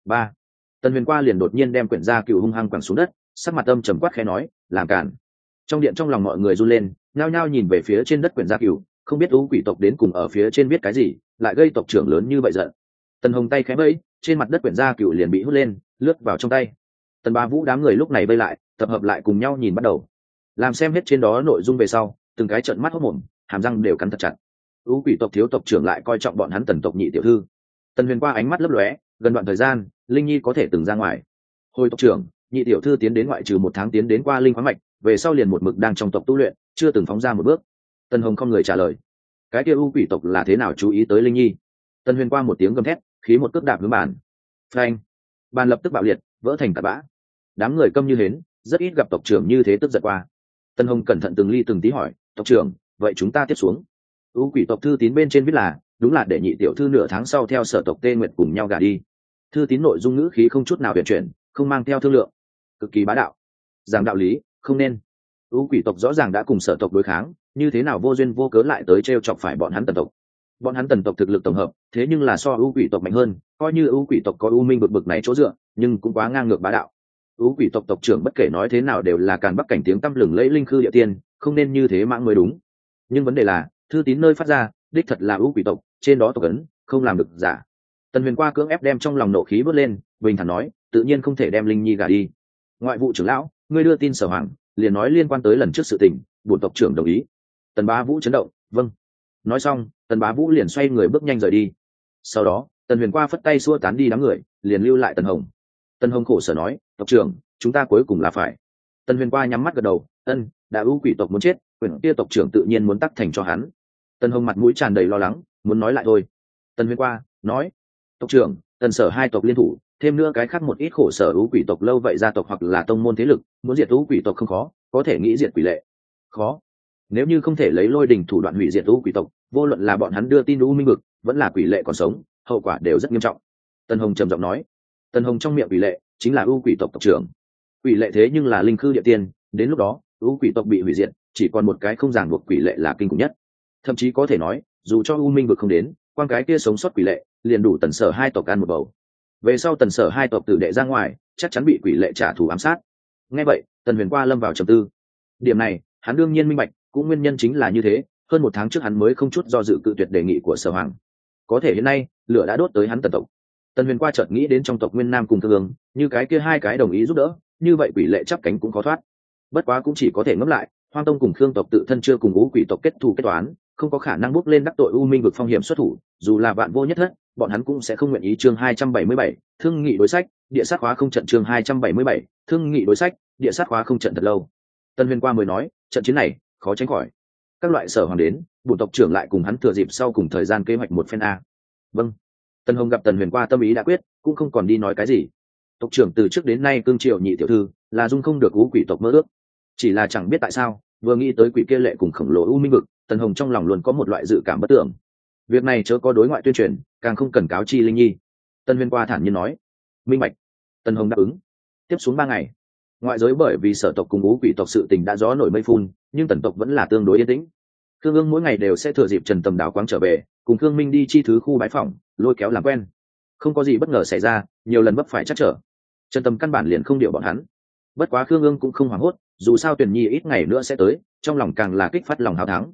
Tần Huyền qua liền đột nhiên đem quyển gia cửu hung hăng quẳng xuống đất, sắc mặt âm trầm quát khẽ nói, làm cản. Trong điện trong lòng mọi người run lên, nhao nhao nhìn về phía trên đất quyển gia cửu, không biết ưu quỷ tộc đến cùng ở phía trên viết cái gì, lại gây tộc trưởng lớn như vậy giận. Tần Hồng tay khẽ vẫy, trên mặt đất quyển gia cửu liền bị hút lên, lướt vào trong tay. Tần Bá Vũ đám người lúc này vây lại, tập hợp lại cùng nhau nhìn bắt đầu. Làm xem hết trên đó nội dung về sau, từng cái trợn mắt hốt mồm, hàm răng đều cắn thật chặt. Ưu quỷ tộc thiếu tộc trưởng lại coi trọng bọn hắn Tần tộc nhị tiểu thư. Tần Huyền qua ánh mắt lấp lóe, gần đoạn thời gian, Linh Nhi có thể từng ra ngoài. Hồi tộc trưởng, nhị tiểu thư tiến đến ngoại trừ một tháng tiến đến qua linh khoáng mạch, về sau liền một mực đang trong tộc tu luyện, chưa từng phóng ra một bước. Tần Hồng không người trả lời. Cái kia ưu quỷ tộc là thế nào chú ý tới Linh Nhi? Tần Huyền qua một tiếng gầm thét, khí một cước đạp hướng bàn. Phanh! Bàn lập tức bạo liệt, vỡ thành tạt bã. Đám người câm như hến, rất ít gặp tộc trưởng như thế tức giận qua. Tần Hồng cẩn thận từng ly từng tí hỏi, tộc trưởng, vậy chúng ta tiếp xuống. Ưu quỷ tộc thư tín bên trên viết là, đúng là để nhị tiểu thư nửa tháng sau theo sở tộc Tê Nguyệt cùng nhau gả đi. Thư tín nội dung ngữ khí không chút nào huyền chuyển, không mang theo thương lượng, cực kỳ bá đạo. Giảng đạo lý, không nên. Ưu quỷ tộc rõ ràng đã cùng sở tộc đối kháng, như thế nào vô duyên vô cớ lại tới trêu chọc phải bọn hắn Tần tộc. Bọn hắn Tần tộc thực lực tổng hợp, thế nhưng là so ưu quỷ tộc mạnh hơn, coi như ưu quỷ tộc có u minh bực này chỗ dựa, nhưng cũng quá ngang ngược bá đạo. Ưu quỷ tộc tộc trưởng bất kể nói thế nào đều là Càn Bắc cảnh tiếng tăm lừng lẫy linh khư địa tiên, không nên như thế mãng mới đúng. Nhưng vấn đề là, thư tín nơi phát ra, đích thật là ưu quỷ tộc, trên đó tộc ấn, không làm được giả. Tần Huyền qua cưỡng ép đem trong lòng nộ khí bớt lên, bình thản nói, tự nhiên không thể đem Linh Nhi gả đi. Ngoại vụ trưởng lão, ngươi đưa tin Sở Hoàng, liền nói liên quan tới lần trước sự tình, bổn tộc trưởng đồng ý. Tần Bá Vũ chấn động, vâng. Nói xong, Tần Bá Vũ liền xoay người bước nhanh rời đi. Sau đó, Tần Huyền qua phất tay xua tán đi đám người, liền lưu lại Tần Hồng. Tần Hồng khổ sở nói, tộc trưởng, chúng ta cuối cùng là phải. Tần Huyền qua nhắm mắt gật đầu, ân, đã ưu quỷ tộc muốn chết, quyền kia tộc trưởng tự nhiên muốn tắc thành cho hắn. Tần Hồng mặt mũi tràn đầy lo lắng, muốn nói lại thôi. Tần Huyền qua nói, tộc trưởng, Tần sở hai tộc liên thủ, thêm nữa cái khác một ít khổ sở ưu quỷ tộc lâu vậy gia tộc hoặc là tông môn thế lực, muốn diệt ưu quỷ tộc không khó, có thể nghĩ diệt quỷ lệ. Khó. Nếu như không thể lấy lôi đình thủ đoạn hủy diệt ưu quỷ tộc, vô luận là bọn hắn đưa tin ưu minh vực, vẫn là quỷ lệ còn sống, hậu quả đều rất nghiêm trọng. Tần Hồng trầm giọng nói. Tần Hồng trong miệng quỷ lệ chính là ưu quỷ tộc tộc trưởng. Quỷ lệ thế nhưng là linh khư địa tiên, đến lúc đó ưu quỷ tộc bị hủy diệt, chỉ còn một cái không ràng buộc quỷ lệ là kinh khủng nhất. Thậm chí có thể nói, dù cho ưu minh vực không đến, quan cái kia sống sót quỷ lệ liền đủ Tần sở hai tộc ăn một bầu. Về sau Tần sở hai tộc tử đệ ra ngoài, chắc chắn bị quỷ lệ trả thù ám sát. Nghe vậy, Tần Huyền qua lâm vào trầm tư. Điểm này, hắn đương nhiên minh bạch, cũng nguyên nhân chính là như thế, hơn một tháng trước hắn mới không chút do dự cự tuyệt đề nghị của Sở Hoàng. Có thể hiện nay, lửa đã đốt tới hắn Tần tộc. Tần Huyền qua chợt nghĩ đến trong tộc Nguyên Nam cùng Thương, như cái kia hai cái đồng ý giúp đỡ, như vậy quỷ lệ chắp cánh cũng khó thoát. Bất quá cũng chỉ có thể ngẫm lại, Hoang Tông cùng Khương tộc tự thân chưa cùng Ú quỷ tộc kết thù kết toán, không có khả năng bước lên đắc tội U Minh vực phong hiểm xuất thủ, dù là vạn vô nhất thất, bọn hắn cũng sẽ không nguyện ý. Chương 277, thương nghị đối sách, địa sát khóa không trận. Chương 277, thương nghị đối sách, địa sát khóa không trận thật lâu. Tần Huyền qua mới nói, trận chiến này khó tránh khỏi. Các loại sở hoàng đến, bổn tộc trưởng lại cùng hắn thừa dịp sau cùng thời gian kế hoạch một phen a. Vâng. Tần Hồng gặp Tần Huyền qua tâm ý đã quyết, cũng không còn đi nói cái gì. Tộc trưởng từ trước đến nay cương triều nhị tiểu thư, là dung không được Ú quỷ tộc mơ ước. Chỉ là chẳng biết tại sao, vừa nghĩ tới quỷ kia lệ cùng khổng lồ U Minh vực, Tần Hồng trong lòng luôn có một loại dự cảm bất tưởng. Việc này chớ có đối ngoại tuyên truyền, càng không cần cáo chi Linh Nhi. Tần Huyền qua thản nhiên nói, minh bạch. Tần Hồng đáp ứng. Tiếp xuống 3 ngày, ngoại giới bởi vì sở tộc cùng Ú quỷ tộc sự tình đã gió nổi mây phun, nhưng Tần tộc vẫn là tương đối yên tĩnh. Khương Ương mỗi ngày đều sẽ thừa dịp Trần Tầm đáo quáng trở về, cùng Khương Minh đi chi thứ khu bái phỏng, lôi kéo làm quen. Không có gì bất ngờ xảy ra, nhiều lần vấp phải chắc trở. Trần Tầm căn bản liền không điều bọn hắn. Bất quá Khương Ương cũng không hoảng hốt, dù sao Tuyển Nhi ít ngày nữa sẽ tới, trong lòng càng là kích phát lòng hào thắng.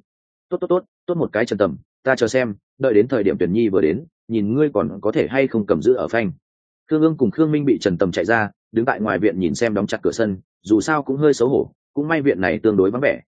Tốt một cái Trần Tầm, ta chờ xem, đợi đến thời điểm Tuyển Nhi vừa đến, nhìn ngươi còn có thể hay không cầm giữ ở phanh. Khương Ương cùng Khương Minh bị Trần Tầm chạy ra, đứng tại ngoài viện nhìn xem đóng chặt cửa sân, dù sao cũng hơi xấu hổ, cũng may viện này tương đối vắng vẻ,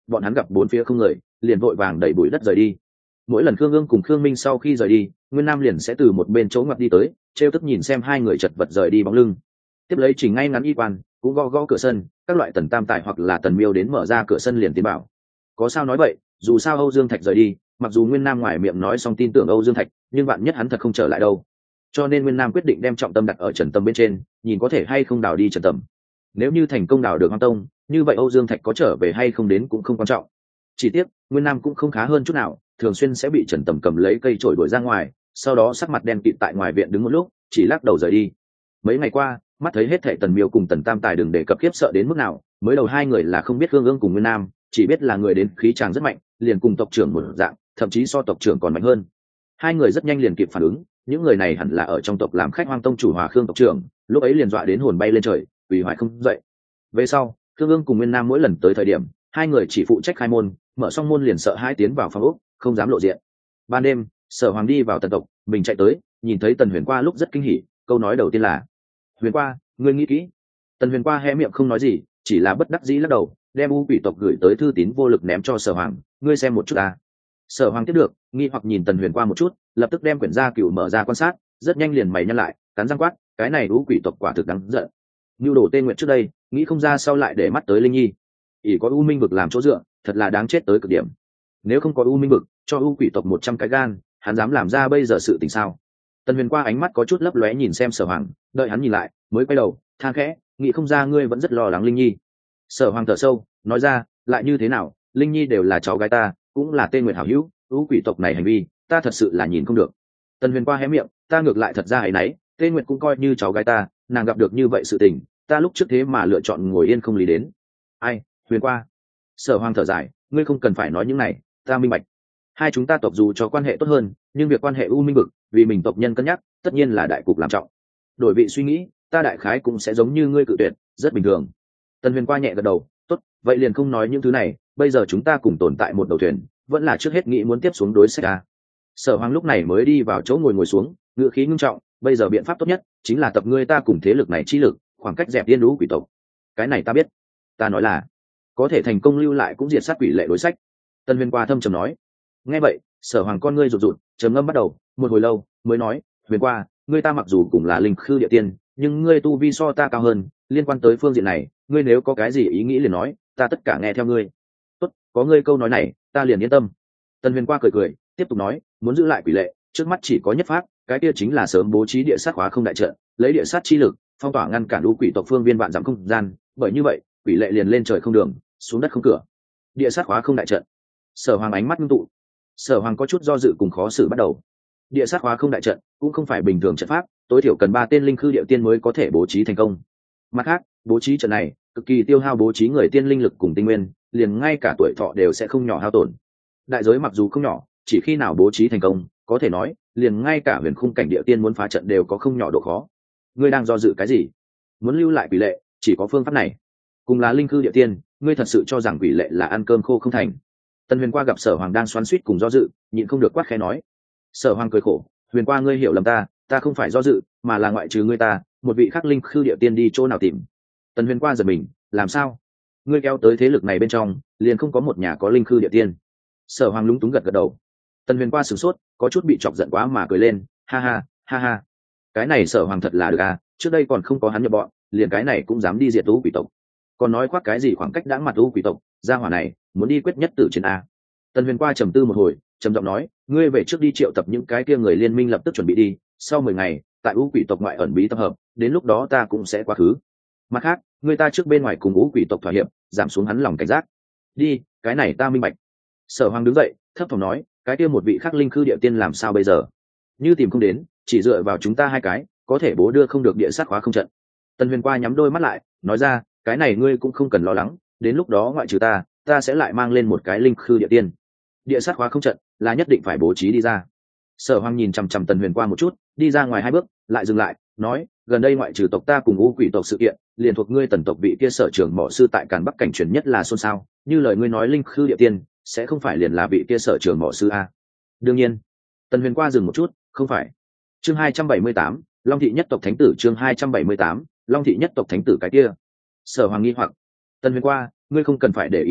bọn hắn gặp bốn phía không người liền vội vàng đẩy bụi đất rời đi. Mỗi lần Khương Ương cùng Khương Minh sau khi rời đi, Nguyên Nam liền sẽ từ một bên chỗ ngoặt đi tới, trêu tức nhìn xem hai người chật vật rời đi bóng lưng. Tiếp lấy chỉnh ngay ngắn y quan, cũng gõ gõ cửa sân, các loại Tần Tam Tài hoặc là Tần Miêu đến mở ra cửa sân liền tiến bảo. Có sao nói vậy, dù sao Âu Dương Thạch rời đi, mặc dù Nguyên Nam ngoài miệng nói xong tin tưởng Âu Dương Thạch, nhưng bạn nhất hắn thật không trở lại đâu. Cho nên Nguyên Nam quyết định đem trọng tâm đặt ở Trần Tâm bên trên, nhìn có thể hay không đào đi Trần Tâm. Nếu như thành công đào được Hoang Tông, như vậy Âu Dương Thạch có trở về hay không đến cũng không quan trọng. Chỉ tiếc, Nguyên Nam cũng không khá hơn chút nào, thường xuyên sẽ bị Trần Tầm cầm lấy cây chổi đuổi ra ngoài, sau đó sắc mặt đen kịt tại ngoài viện đứng một lúc, chỉ lắc đầu rời đi. Mấy ngày qua, mắt thấy hết thảy Tần Miêu cùng Tần Tam Tài đừng để cập khiếp sợ đến mức nào, mới đầu hai người là không biết Hương Ương cùng Nguyên Nam, chỉ biết là người đến khí tràng rất mạnh, liền cùng tộc trưởng một dạng, thậm chí so tộc trưởng còn mạnh hơn. Hai người rất nhanh liền kịp phản ứng, những người này hẳn là ở trong tộc làm khách Hoang Tông chủ Hòa Khương tộc trưởng, lúc ấy liền dọa đến hồn bay lên trời, quỳ hoài không dậy. Về sau, Hương Ương cùng Nguyên Nam mỗi lần tới thời điểm, hai người chỉ phụ trách khai môn, mở xong môn liền sợ hai tiến vào phòng ốc, không dám lộ diện. Ban đêm, Sở Hoàng đi vào Tần tộc, mình chạy tới, nhìn thấy Tần Huyền Qua lúc rất kinh hỉ, câu nói đầu tiên là: "Huyền Qua, ngươi nghĩ kỹ." Tần Huyền Qua hé miệng không nói gì, chỉ là bất đắc dĩ lắc đầu, đem U Quỷ tộc gửi tới thư tín vô lực ném cho Sở Hoàng, "Ngươi xem một chút ta." Sở Hoàng tiếp được, nghi hoặc nhìn Tần Huyền Qua một chút, lập tức đem quyển gia cửu mở ra quan sát, rất nhanh liền mày nhăn lại, cắn răng quát: "Cái này U Quỷ tộc quả thực đáng giận. Nưu đồ tên nguyện trước đây, nghĩ không ra sau lại để mắt tới Linh Nhi. Ỷ có U Minh vực làm chỗ dựa, thật là đáng chết tới cực điểm. Nếu không có U Minh vực, cho U Quỷ tộc 100 cái gan, hắn dám làm ra bây giờ sự tình sao?" Tần Huyền Qua ánh mắt có chút lấp lóe nhìn xem Sở Hoàng, đợi hắn nhìn lại, mới quay đầu, than khẽ, nghĩ không ra ngươi vẫn rất lo lắng Linh Nhi. Sở Hoàng thở sâu, nói ra, lại như thế nào, Linh Nhi đều là cháu gái ta, cũng là tên nguyệt hảo hữu, U Quỷ tộc này hành vi, ta thật sự là nhìn không được. Tần Huyền Qua hé miệng, ta ngược lại thật ra ấy nấy, tên nguyệt cũng coi như cháu gái ta, nàng gặp được như vậy sự tình, ta lúc trước thế mà lựa chọn ngồi yên không lý đến. Ai, Huyền Qua. Sở Hoàng thở dài, ngươi không cần phải nói những này, ta minh bạch. Hai chúng ta tộc dù cho quan hệ tốt hơn, nhưng việc quan hệ U Minh vực, vì mình tộc nhân cân nhắc, tất nhiên là đại cục làm trọng. Đổi vị suy nghĩ, ta đại khái cũng sẽ giống như ngươi cự tuyệt, rất bình thường. Tần Huyền Qua nhẹ gật đầu, tốt, vậy liền không nói những thứ này, bây giờ chúng ta cùng tồn tại một đầu thuyền, vẫn là trước hết nghĩ muốn tiếp xuống đối sách ta. Sở Hoàng lúc này mới đi vào chỗ ngồi xuống, ngữ khí ngưng trọng, bây giờ biện pháp tốt nhất chính là tập ngươi ta cùng thế lực này chi lực, khoảng cách dẹp tiên lũ quỷ tộc. Cái này ta biết, ta nói là có thể thành công lưu lại cũng diệt sát quỷ lệ đối sách. Tần Huyền Qua thâm trầm nói. Nghe vậy, Sở Hoàng con ngươi rụt rụt, trầm ngâm bắt đầu, một hồi lâu mới nói, Huyền Qua, ngươi ta mặc dù cùng là linh khư địa tiên, nhưng ngươi tu vi so ta cao hơn, liên quan tới phương diện này, ngươi nếu có cái gì ý nghĩ liền nói, ta tất cả nghe theo ngươi. Tốt, có ngươi câu nói này, ta liền yên tâm. Tần Huyền Qua cười cười, tiếp tục nói, muốn giữ lại quỷ lệ, trước mắt chỉ có nhất pháp, cái kia chính là sớm bố trí địa sát khóa không đại trận, lấy địa sát chi lực, phong tỏa ngăn cản lũ quỷ tộc phương viên vạn dặm không gian, bởi như vậy, quỷ lệ liền lên trời không đường, xuống đất không cửa. Địa sát khóa không đại trận. Sở Hoàng ánh mắt ngưng tụ. Sở Hoàng có chút do dự cùng khó xử bắt đầu. Địa sát khóa không đại trận cũng không phải bình thường trận pháp, tối thiểu cần 3 tên linh khư địa tiên mới có thể bố trí thành công. Mặt khác, bố trí trận này cực kỳ tiêu hao bố trí người tiên linh lực cùng tinh nguyên, liền ngay cả tuổi thọ đều sẽ không nhỏ hao tổn. Đại giới mặc dù không nhỏ, chỉ khi nào bố trí thành công, có thể nói, liền ngay cả huyền khung cảnh địa tiên muốn phá trận đều có không nhỏ độ khó. Ngươi đang do dự cái gì? Muốn lưu lại quỷ lệ, chỉ có phương pháp này. Cùng là linh khư địa tiên, ngươi thật sự cho rằng quỷ lệ là ăn cơm khô không thành? Tần Huyền Qua gặp Sở Hoàng đang xoắn xuýt cùng do dự, nhịn không được quát khẽ nói. Sở Hoàng cười khổ, Huyền Qua ngươi hiểu lầm ta, ta không phải do dự, mà là ngoại trừ ngươi ta, một vị khắc linh khư địa tiên đi chỗ nào tìm? Tần Huyền Qua giật mình, làm sao? Ngươi kéo tới thế lực này bên trong, liền không có một nhà có linh khư địa tiên? Sở Hoàng lúng túng gật gật đầu. Tần Huyền Qua sửng sốt, có chút bị chọc giận quá mà cười lên, ha ha, ha ha. Cái này Sở Hoàng thật là được à, trước đây còn không có hắn nhập bọn, liền cái này cũng dám đi diệt U Quỷ tộc. Còn nói khoác cái gì khoảng cách đãng mặt U Quỷ tộc, gia hỏa này muốn đi quyết nhất tử chiến a. Tần Huyền Qua trầm tư một hồi, trầm giọng nói, ngươi về trước đi triệu tập những cái kia người liên minh lập tức chuẩn bị đi, sau 10 ngày, tại U Quỷ tộc ngoại ẩn bí tập hợp, đến lúc đó ta cũng sẽ quá khứ. Mặt khác, người ta trước bên ngoài cùng U Quỷ tộc thỏa hiệp, giảm xuống hắn lòng cảnh giác. Đi, cái này ta minh bạch. Sở Hoàng đứng dậy, thấp thỏm nói, cái kia một vị khắc linh khư địa tiên làm sao bây giờ? Như tìm không đến, chỉ dựa vào chúng ta hai cái, có thể bố đưa không được địa sát khóa không trận. Tần Huyền Qua nhắm đôi mắt lại, nói ra, cái này ngươi cũng không cần lo lắng, đến lúc đó ngoại trừ ta sẽ lại mang lên một cái linh khư địa tiên. Địa sát khóa không trận là nhất định phải bố trí đi ra. Sở Hoàng nhìn chằm chằm Tần Huyền Qua một chút, đi ra ngoài 2 bước, lại dừng lại, nói, gần đây ngoại trừ tộc ta cùng U Quỷ tộc sự kiện, liền thuộc ngươi Tần tộc vị kia sở trưởng mộ sư tại Càn Bắc cảnh truyền nhất là xôn xao, như lời ngươi nói linh khư địa tiên, sẽ không phải liền là vị kia sở trưởng mộ sư a? Đương nhiên. Tần Huyền Qua dừng một chút, không phải. Chương 278, Long thị nhất tộc thánh tử, chương 278, Long thị nhất tộc thánh tử cái kia. Sở Hoàng nghi hoặc. Tần Huyền Qua, ngươi không cần phải để ý đến,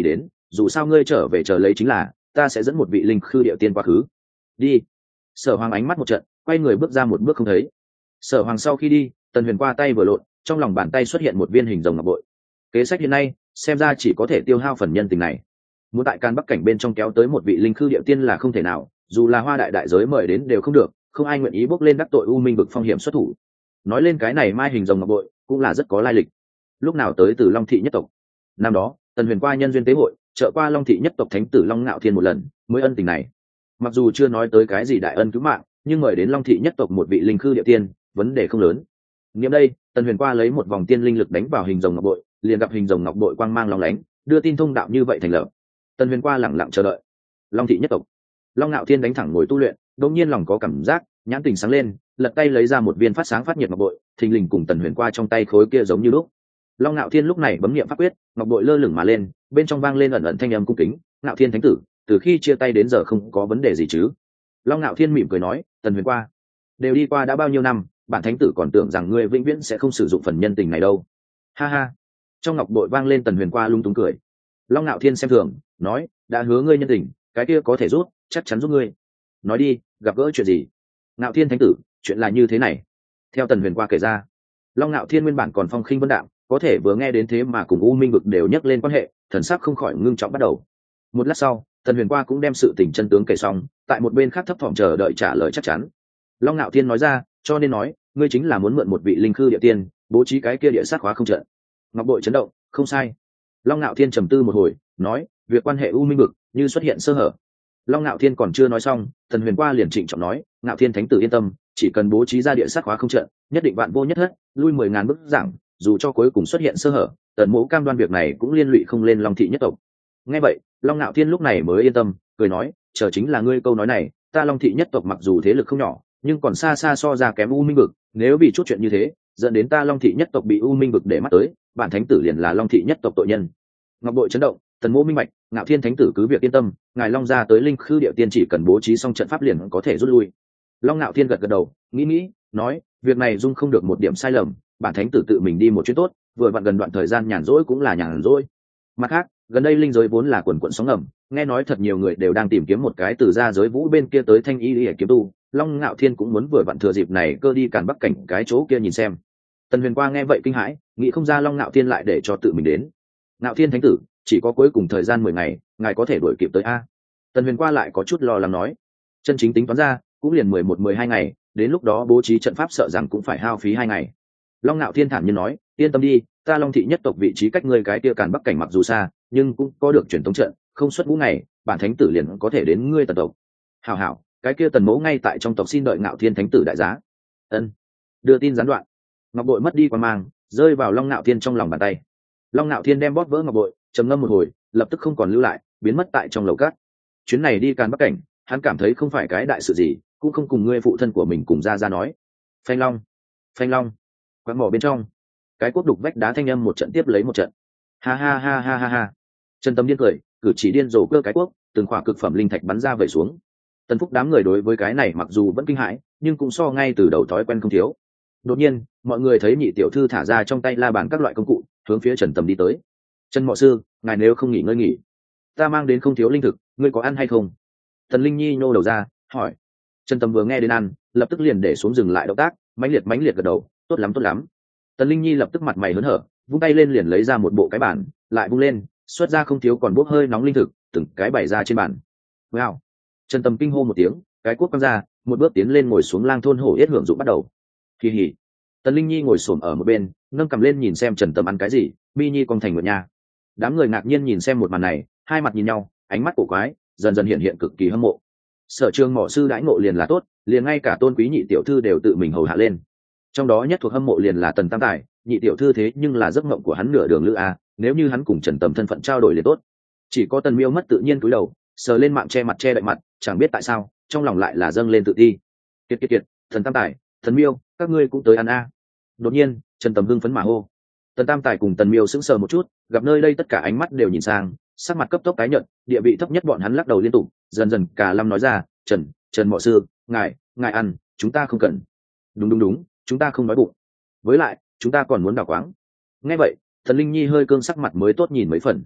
dù sao ngươi trở về chờ lấy chính là, ta sẽ dẫn một vị linh khư địa tiên quá khứ. Đi. Sở Hoàng ánh mắt một trận, quay người bước ra một bước không thấy. Sở Hoàng sau khi đi, Tần Huyền qua tay vừa lộn, trong lòng bàn tay xuất hiện một viên hình rồng ngọc bội. Kế sách hiện nay xem ra chỉ có thể tiêu hao phần nhân tình này. Muốn tại Can Bắc cảnh bên trong kéo tới một vị linh khư địa tiên là không thể nào, dù là Hoa đại đại giới mời đến đều không được, không ai nguyện ý bước lên đắc tội U Minh vực phong hiểm xuất thủ. Nói lên cái này mai hình rồng ngọc bội cũng là rất có lai lịch. Lúc nào tới từ Long thị nhất tộc. Năm đó, Tần Huyền qua nhân duyên tế hội, trợ qua Long thị nhất tộc thánh tử Long Ngạo Thiên một lần, mới ân tình này. Mặc dù chưa nói tới cái gì đại ân cứu mạng, nhưng mời đến Long thị nhất tộc một vị linh khư địa tiên, vấn đề không lớn. Nghiệm đây, Tần Huyền qua lấy một vòng tiên linh lực đánh vào hình rồng ngọc bội, liền gặp hình rồng ngọc bội quang mang long lánh, đưa tin thông đạo như vậy thành lập. Tần Huyền qua lẳng lặng chờ đợi. Long thị nhất tộc. Long Nạo Thiên đánh thẳng ngồi tu luyện, đột nhiên lòng có cảm giác, nhãn tình sáng lên, lật tay lấy ra một viên phát sáng phát nhiệt ngọc bội, thình lình cùng Tần Huyền qua trong tay khối kia giống như lúc. Long Nạo Thiên lúc này bấm niệm pháp quyết, ngọc bội lơ lửng mà lên, bên trong vang lên ẩn ẩn thanh âm cung kính, "Nạo Thiên thánh tử, từ khi chia tay đến giờ không có vấn đề gì chứ?" Long Nạo Thiên mỉm cười nói, "Tần Huyền qua, đều đi qua đã bao nhiêu năm, bản thánh tử còn tưởng rằng ngươi vĩnh viễn sẽ không sử dụng phần nhân tình này đâu." Ha ha. Trong ngọc bội vang lên Tần Huyền qua lung túng cười. Long Nạo Thiên xem thường, nói, "Đã hứa ngươi nhân tình, cái kia có thể rút, chắc chắn giúp ngươi. Nói đi, gặp gỡ chuyện gì?" Nạo Thiên thánh tử, chuyện là như thế này. Theo Tần Huyền qua kể ra, Long Nạo Thiên nguyên bản còn phong khinh vân đạm, có thể vừa nghe đến thế mà cùng U Minh vực đều nhắc lên quan hệ, thần sắc không khỏi ngưng trọng bắt đầu. Một lát sau, Tần Huyền qua cũng đem sự tình chân tướng kể xong, tại một bên khác thấp thỏm chờ đợi trả lời chắc chắn. Long Nạo Thiên nói ra, "Cho nên nói, ngươi chính là muốn mượn một vị linh khư địa tiên, bố trí cái kia địa sát khóa không trận." Ngọc bội chấn động, "Không sai." Long Nạo Thiên trầm tư một hồi, nói, "Việc quan hệ U Minh vực, như xuất hiện sơ hở." Long Nạo Thiên còn chưa nói xong, Tần Huyền qua liền trịnh trọng nói, "Nạo Thiên thánh tử yên tâm, chỉ cần bố trí ra địa sát khóa không trận, nhất định vạn vô nhất hết, lui 10.000 bước giảng, dù cho cuối cùng xuất hiện sơ hở, Tần mỗ cam đoan việc này cũng liên lụy không lên Long thị nhất tộc." Nghe vậy, Long Nạo Thiên lúc này mới yên tâm, cười nói, "Chờ chính là ngươi câu nói này, ta Long thị nhất tộc mặc dù thế lực không nhỏ, nhưng còn xa xa so ra kém U Minh vực, nếu vì chút chuyện như thế, dẫn đến ta Long thị nhất tộc bị U Minh vực để mắt tới, bản thánh tử liền là Long thị nhất tộc tội nhân." Ngọc bội chấn động, Tần mỗ minh bạch, Nạo Thiên thánh tử cứ việc yên tâm, ngài Long gia tới linh khư địa tiên chỉ cần bố trí xong trận pháp liền có thể rút lui. Long Nạo Thiên gật gật đầu, nghĩ, nói, "Việc này dung không được một điểm sai lầm, bản thánh tử tự mình đi một chuyến tốt, vừa vặn gần đoạn thời gian nhàn rỗi cũng là nhàn rỗi. Mặt khác, gần đây linh giới vốn là quần quần sóng ngầm, nghe nói thật nhiều người đều đang tìm kiếm một cái từ ra giới vũ bên kia tới thanh y để kiếm tu, Long Nạo Thiên cũng muốn vừa vặn thừa dịp này cơ đi Càn Bắc cảnh cái chỗ kia nhìn xem." Tần Huyền qua nghe vậy kinh hãi, nghĩ không ra Long Nạo Thiên lại để cho tự mình đến. "Nạo Thiên thánh tử, chỉ có cuối cùng thời gian 10 ngày, ngài có thể đuổi kịp tới a?" Tần Huyền qua lại có chút lo lắng nói, "Chân chính tính toán ra, cũng liền 11-12 ngày, đến lúc đó bố trí trận pháp sợ rằng cũng phải hao phí 2 ngày. Long Nạo Thiên thản nhiên nói, "Yên tâm đi, ta Long thị nhất tộc vị trí cách ngươi cái kia Càn Bắc cảnh mặc dù xa, nhưng cũng có được truyền thống trận, không xuất ngũ ngày, bản thánh tử liền có thể đến ngươi Tần tộc." "Hảo hảo, cái kia Tần mẫu ngay tại trong tộc xin đợi Nạo Thiên thánh tử đại giá." Ân. Đưa tin gián đoạn. Ngọc bội mất đi quan mang, rơi vào Long Nạo Thiên trong lòng bàn tay. Long Nạo Thiên đem bóp vỡ ngọc bội, trầm ngâm một hồi, lập tức không còn lưu lại, biến mất tại trong lầu cát. Chuyến này đi Càn Bắc cảnh, hắn cảm thấy không phải cái đại sự gì, cũng không cùng ngươi phụ thân của mình cùng ra nói. Phanh long, phanh long. Quán mỏ bên trong, cái cuốc đục vách đá thanh âm một trận tiếp lấy một trận. Ha ha ha ha ha ha. Trần Tâm điên cười, cử chỉ điên rồ cơ cái cuốc, từng khỏa cực phẩm linh thạch bắn ra về xuống. Tần Phúc đám người đối với cái này mặc dù vẫn kinh hãi, nhưng cũng so ngay từ đầu thói quen không thiếu. Đột nhiên, mọi người thấy nhị tiểu thư thả ra trong tay la bàn các loại công cụ, hướng phía Trần Tâm đi tới. "Trần mọ sư, ngài nếu không nghỉ ngơi nghỉ, ta mang đến không thiếu linh thực, ngươi có ăn hay không?" Tần Linh Nhi nhô đầu ra, hỏi. Trần Tâm vừa nghe đến ăn, lập tức liền để xuống dừng lại động tác, mãnh liệt gật đầu, "Tốt lắm tốt lắm." Tần Linh Nhi lập tức mặt mày hớn hở, vung tay lên liền lấy ra một bộ cái bàn, lại vung lên, xuất ra không thiếu còn bốc hơi nóng linh thực, từng cái bày ra trên bàn. Wow! Trần Tâm kinh hô một tiếng, cái cuốc quăng ra, một bước tiến lên ngồi xuống lang thôn hổ yết hưởng dụng bắt đầu. Kỳ hỉ. Tần Linh Nhi ngồi xổm ở một bên, nâng cầm lên nhìn xem Trần Tâm ăn cái gì, Mi Nhi cong thành nguyện nha. Đám người ngạc nhiên nhìn xem một màn này, hai mặt nhìn nhau, ánh mắt cổ quái, dần dần hiện cực kỳ hâm mộ. Sở Trường mỏ sư đãi ngộ liền là tốt, liền ngay cả tôn quý nhị tiểu thư đều tự mình hầu hạ lên. Trong đó nhất thuộc hâm mộ liền là Tần Tam Tài, nhị tiểu thư thế nhưng là giấc mộng của hắn nửa đường lữ a, nếu như hắn cùng Trần Tầm thân phận trao đổi liền tốt. Chỉ có Tần Miêu mất tự nhiên cúi đầu, sờ lên mạng che mặt che đậy mặt, chẳng biết tại sao, trong lòng lại là dâng lên tự ti. Kiệt, Tần Tam Tài, Tần Miêu, các ngươi cũng tới ăn a. Đột nhiên, Trần Tầm hưng phấn mà hô. Tần Tam Tài cùng Tần Miêu sững sờ một chút, gặp nơi đây tất cả ánh mắt đều nhìn sang, sắc mặt cấp tốc tái nhợt, địa vị thấp nhất bọn hắn lắc đầu liên tục, dần dần cả lâm nói ra, Trần mọ sư, ngài ăn, chúng ta không cần." Đúng, chúng ta không nói bụng, với lại chúng ta còn muốn đào quáng." Nghe vậy, Thần Linh Nhi hơi cương sắc mặt mới tốt nhìn mấy phần.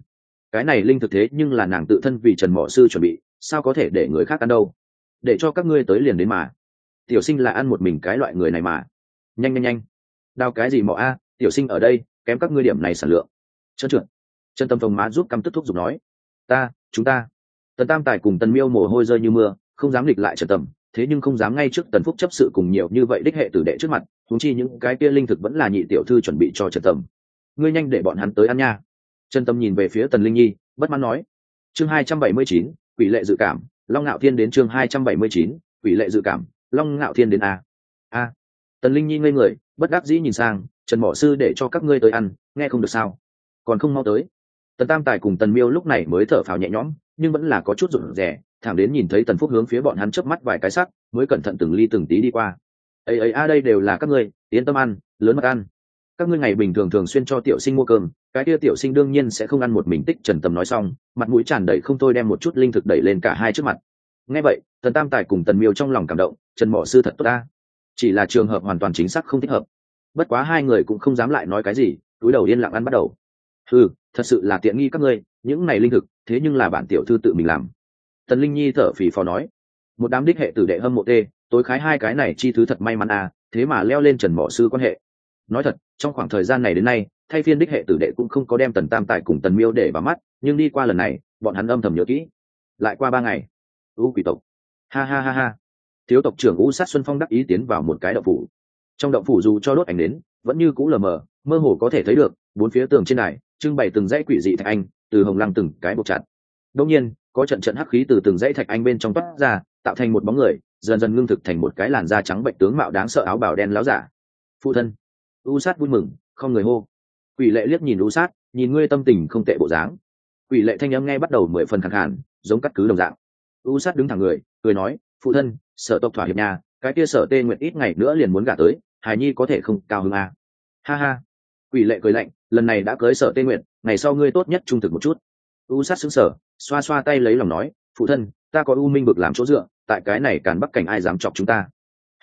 cái này linh thực thế nhưng là nàng tự thân vì Trần Mỏ Sư chuẩn bị, sao có thể để người khác ăn đâu. Để cho các ngươi tới liền đến mà. Tiểu sinh là ăn một mình cái loại người này mà. Nhanh nhanh nhanh, đào cái gì mỏ a, tiểu sinh ở đây kém các ngươi điểm này sản lượng. Trơn trượt. Trần Tâm Phồng má giúp căm tức thúc giục nói, chúng ta. Tần Tam Tài cùng Tần Miêu mồ hôi rơi như mưa, không dám nghịch lại Trần Tầm, thế nhưng không dám ngay trước Tần Phúc chấp sự cùng nhiều như vậy đích hệ tử đệ trước mặt, huống chi những cái kia linh thực vẫn là nhị tiểu thư chuẩn bị cho Trần Tầm. Ngươi nhanh để bọn hắn tới ăn nha. Trần Tầm nhìn về phía Tần Linh Nhi, bất mãn nói. Chương 279, quỷ lệ dự cảm, Long Nạo Thiên đến chương 279, quỷ lệ dự cảm, Long Nạo Thiên đến a. Tần Linh Nhi ngây người, bất đắc dĩ nhìn sang, Trần Mỏ Sư để cho các ngươi tới ăn, nghe không được sao? Còn không mau tới. Tần Tam Tài cùng Tần Miêu lúc này mới thở phào nhẹ nhõm, nhưng vẫn là có chút rụt rè, thẳng đến nhìn thấy Tần Phúc hướng phía bọn hắn chớp mắt vài cái sắc, mới cẩn thận từng ly từng tí đi qua. Ấy đây đều là các ngươi, yên tâm ăn, lớn mật ăn. Các ngươi ngày bình thường thường xuyên cho tiểu sinh mua cơm, cái kia tiểu sinh đương nhiên sẽ không ăn một mình. Tích Trần Tầm nói xong, mặt mũi tràn đầy không thôi đem một chút linh thực đẩy lên cả hai trước mặt. Nghe vậy, Tần Tam Tài cùng Tần Miêu trong lòng cảm động, Trần Mỏ Sư thật tốt ta. Chỉ là trường hợp hoàn toàn chính xác không thích hợp. Bất quá hai người cũng không dám lại nói cái gì, túi đầu yên lặng ăn bắt đầu. Thật sự là tiện nghi các ngươi, những này linh thực, thế nhưng là bản tiểu thư tự mình làm. Tần Linh Nhi thở phì phò nói. Một đám đích hệ tử đệ hâm mộ tê, tối khái hai cái này chi thứ thật may mắn thế mà leo lên Trần Mỏ Sư quan hệ. Nói thật, trong khoảng thời gian này đến nay, thay phiên đích hệ tử đệ cũng không có đem Tần Tam Tài cùng Tần Miêu để vào mắt, nhưng đi qua lần này, bọn hắn âm thầm nhớ kỹ. Lại qua 3 ngày, quỷ tộc. Ha. Thiếu tộc trưởng U Sát Xuân Phong đắc ý tiến vào một cái động phủ. Trong động phủ dù cho đốt ảnh đến, vẫn như cũ lờ mờ, mơ hồ có thể thấy được bốn phía tường trên đài trưng bày từng dãy quỷ dị thạch anh, từ hồng lăng từng cái buộc chặt. Đương nhiên, có trận trận hắc khí từ từng dãy thạch anh bên trong toát ra, tạo thành một bóng người, dần dần ngưng thực thành một cái làn da trắng bệnh tướng mạo đáng sợ áo bào đen láo giả. Phụ thân. U Sát vui mừng, không người hô. Quỷ lệ liếc nhìn U Sát, nhìn ngươi tâm tình không tệ bộ dáng. Quỷ lệ thanh âm nghe bắt đầu 10 phần khàn khàn, giống cắt cứ đồng dạng. U Sát đứng thẳng người, cười nói, phụ thân, Sở tộc thỏa hiệp nhà, cái kia Sở Tê Nguyệt ít ngày nữa liền muốn gả tới, hài nhi có thể không cao hứng ha. Quỷ lệ cười lạnh, lần này đã cưới Sở Tê Nguyệt, ngày sau ngươi tốt nhất trung thực một chút. U Sát sững sờ, xoa xoa tay lấy lòng nói, phụ thân, ta có U Minh Bực làm chỗ dựa, tại cái này Càn Bắc cảnh ai dám chọc chúng ta.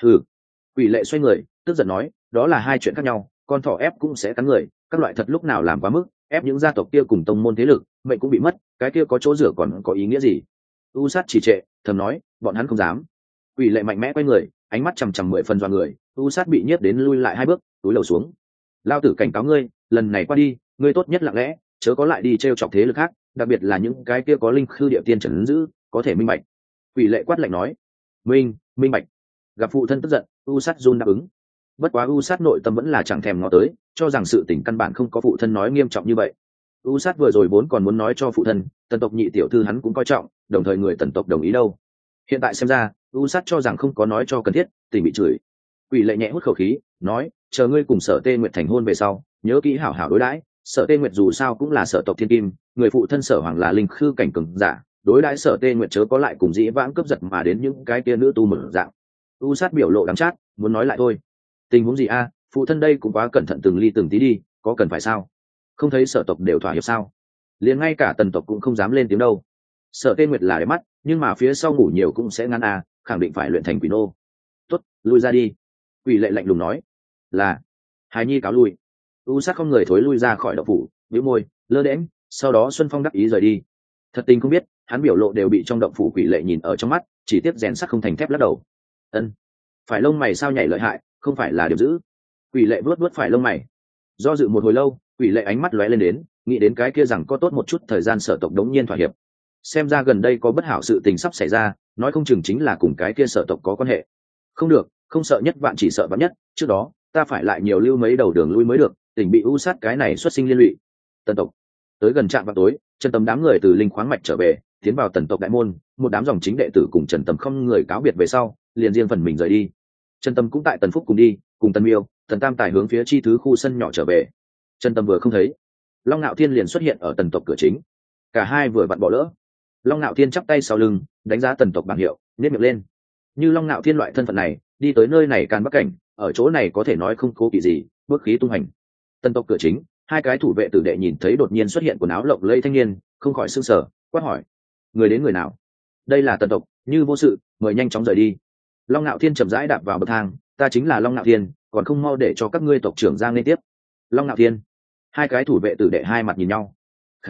Quỷ lệ xoay người, tức giận nói, đó là hai chuyện khác nhau, con thỏ ép cũng sẽ cắn người, các loại thật lúc nào làm quá mức, ép những gia tộc kia cùng tông môn thế lực, mệnh cũng bị mất, cái kia có chỗ dựa còn có ý nghĩa gì? U Sát chỉ trệ, thầm nói, bọn hắn không dám. Quỷ lệ mạnh mẽ quay người, ánh mắt chằm 10 phần doa người. U Sát bị nhiếp đến lui lại 2 bước, túi lầu xuống. Lao tử cảnh cáo ngươi, lần này qua đi, ngươi tốt nhất lặng lẽ, chớ có lại đi trêu chọc thế lực khác, đặc biệt là những cái kia có linh khư địa tiên trấn giữ, có thể minh bạch. Quỷ lệ quát lạnh nói, minh bạch. Gặp phụ thân tức giận, U Sát run đáp ứng. Bất quá U Sát nội tâm vẫn là chẳng thèm ngó tới, cho rằng sự tình căn bản không có phụ thân nói nghiêm trọng như vậy. U Sát vừa rồi vốn còn muốn nói cho phụ thân, Tần tộc nhị tiểu thư hắn cũng coi trọng, đồng thời người Tần tộc đồng ý đâu. Hiện tại xem ra, U Sát cho rằng không có nói cho cần thiết, tỉnh bị chửi. Quỷ lệ nhẹ hút khẩu khí, nói, chờ ngươi cùng Sở Tê Nguyệt thành hôn về sau, nhớ kỹ hảo hảo đối đãi. Sở Tê Nguyệt dù sao cũng là Sở tộc thiên kim, người phụ thân Sở Hoàng là linh khư cảnh cường giả, đối đãi Sở Tê Nguyệt chớ có lại cùng dĩ vãng cướp giật mà đến những cái kia nữ tu mở dạng. U Sát biểu lộ đắng chát, muốn nói lại thôi. Tình huống gì phụ thân đây cũng quá cẩn thận từng ly từng tí đi, có cần phải sao? Không thấy Sở tộc đều thỏa hiệp sao? Liền ngay cả Tần tộc cũng không dám lên tiếng đâu. Sở Tê Nguyệt là để mắt, nhưng mà phía sau ngủ nhiều cũng sẽ ngăn khẳng định phải luyện thành quỷ nô. Tốt, lui ra đi. Quỷ lệ lạnh lùng nói. Là. Hài nhi cáo lui. U Sát không người thối lui ra khỏi động phủ, bĩu môi, lơ đễnh, sau đó Xuân Phong đắc ý rời đi. Thật tình không biết, hắn biểu lộ đều bị trong động phủ quỷ lệ nhìn ở trong mắt, chỉ tiếc rèn sắt không thành thép lắc đầu. Ân, phải lông mày sao nhảy lợi hại, không phải là điểm dữ. Quỷ lệ vuốt phải lông mày. Do dự một hồi lâu, quỷ lệ ánh mắt lóe lên đến, nghĩ đến cái kia rằng có tốt một chút thời gian Sở tộc đống nhiên thỏa hiệp. Xem ra gần đây có bất hảo sự tình sắp xảy ra, nói không chừng chính là cùng cái kia Sở tộc có quan hệ. Không được, không sợ nhất vạn chỉ sợ vạn nhất, trước đó ta phải lại nhiều lưu mấy đầu đường lui mới được, tỉnh bị U Sát cái này xuất sinh liên lụy. Tần tộc. Tới gần trạm vào tối, Trần Tầm đám người từ linh khoáng mạch trở về, tiến vào Tần tộc đại môn, một đám dòng chính đệ tử cùng Trần Tầm không người cáo biệt về sau, liền riêng phần mình rời đi. Trần Tầm cũng tại Tần Phúc cùng đi, cùng Tần Miêu, Tần Tam Tài hướng phía chi thứ khu sân nhỏ trở về. Trần Tầm vừa không thấy, Long Nạo Thiên liền xuất hiện ở Tần tộc cửa chính. Cả hai vừa vặn bỏ lỡ. Long Nạo Thiên chắp tay sau lưng, đánh giá Tần tộc bảng hiệu, nhếch miệng lên. Như Long Nạo Thiên loại thân phận này, đi tới nơi này Càn Bắc cảnh, ở chỗ này có thể nói không cố kỵ gì, bước khí tung hành. Tần tộc cửa chính, hai cái thủ vệ tử đệ nhìn thấy đột nhiên xuất hiện quần áo lộng lẫy thanh niên, không khỏi sửng sở, quát hỏi: người đến người nào? Đây là Tần tộc, Như vô sự, mời nhanh chóng rời đi. Long Nạo Thiên chậm rãi đạp vào bậc thang, ta chính là Long Nạo Thiên, còn không mau để cho các ngươi tộc trưởng ra nên tiếp. Long Nạo Thiên. Hai cái thủ vệ tử đệ hai mặt nhìn nhau. Khá lắm,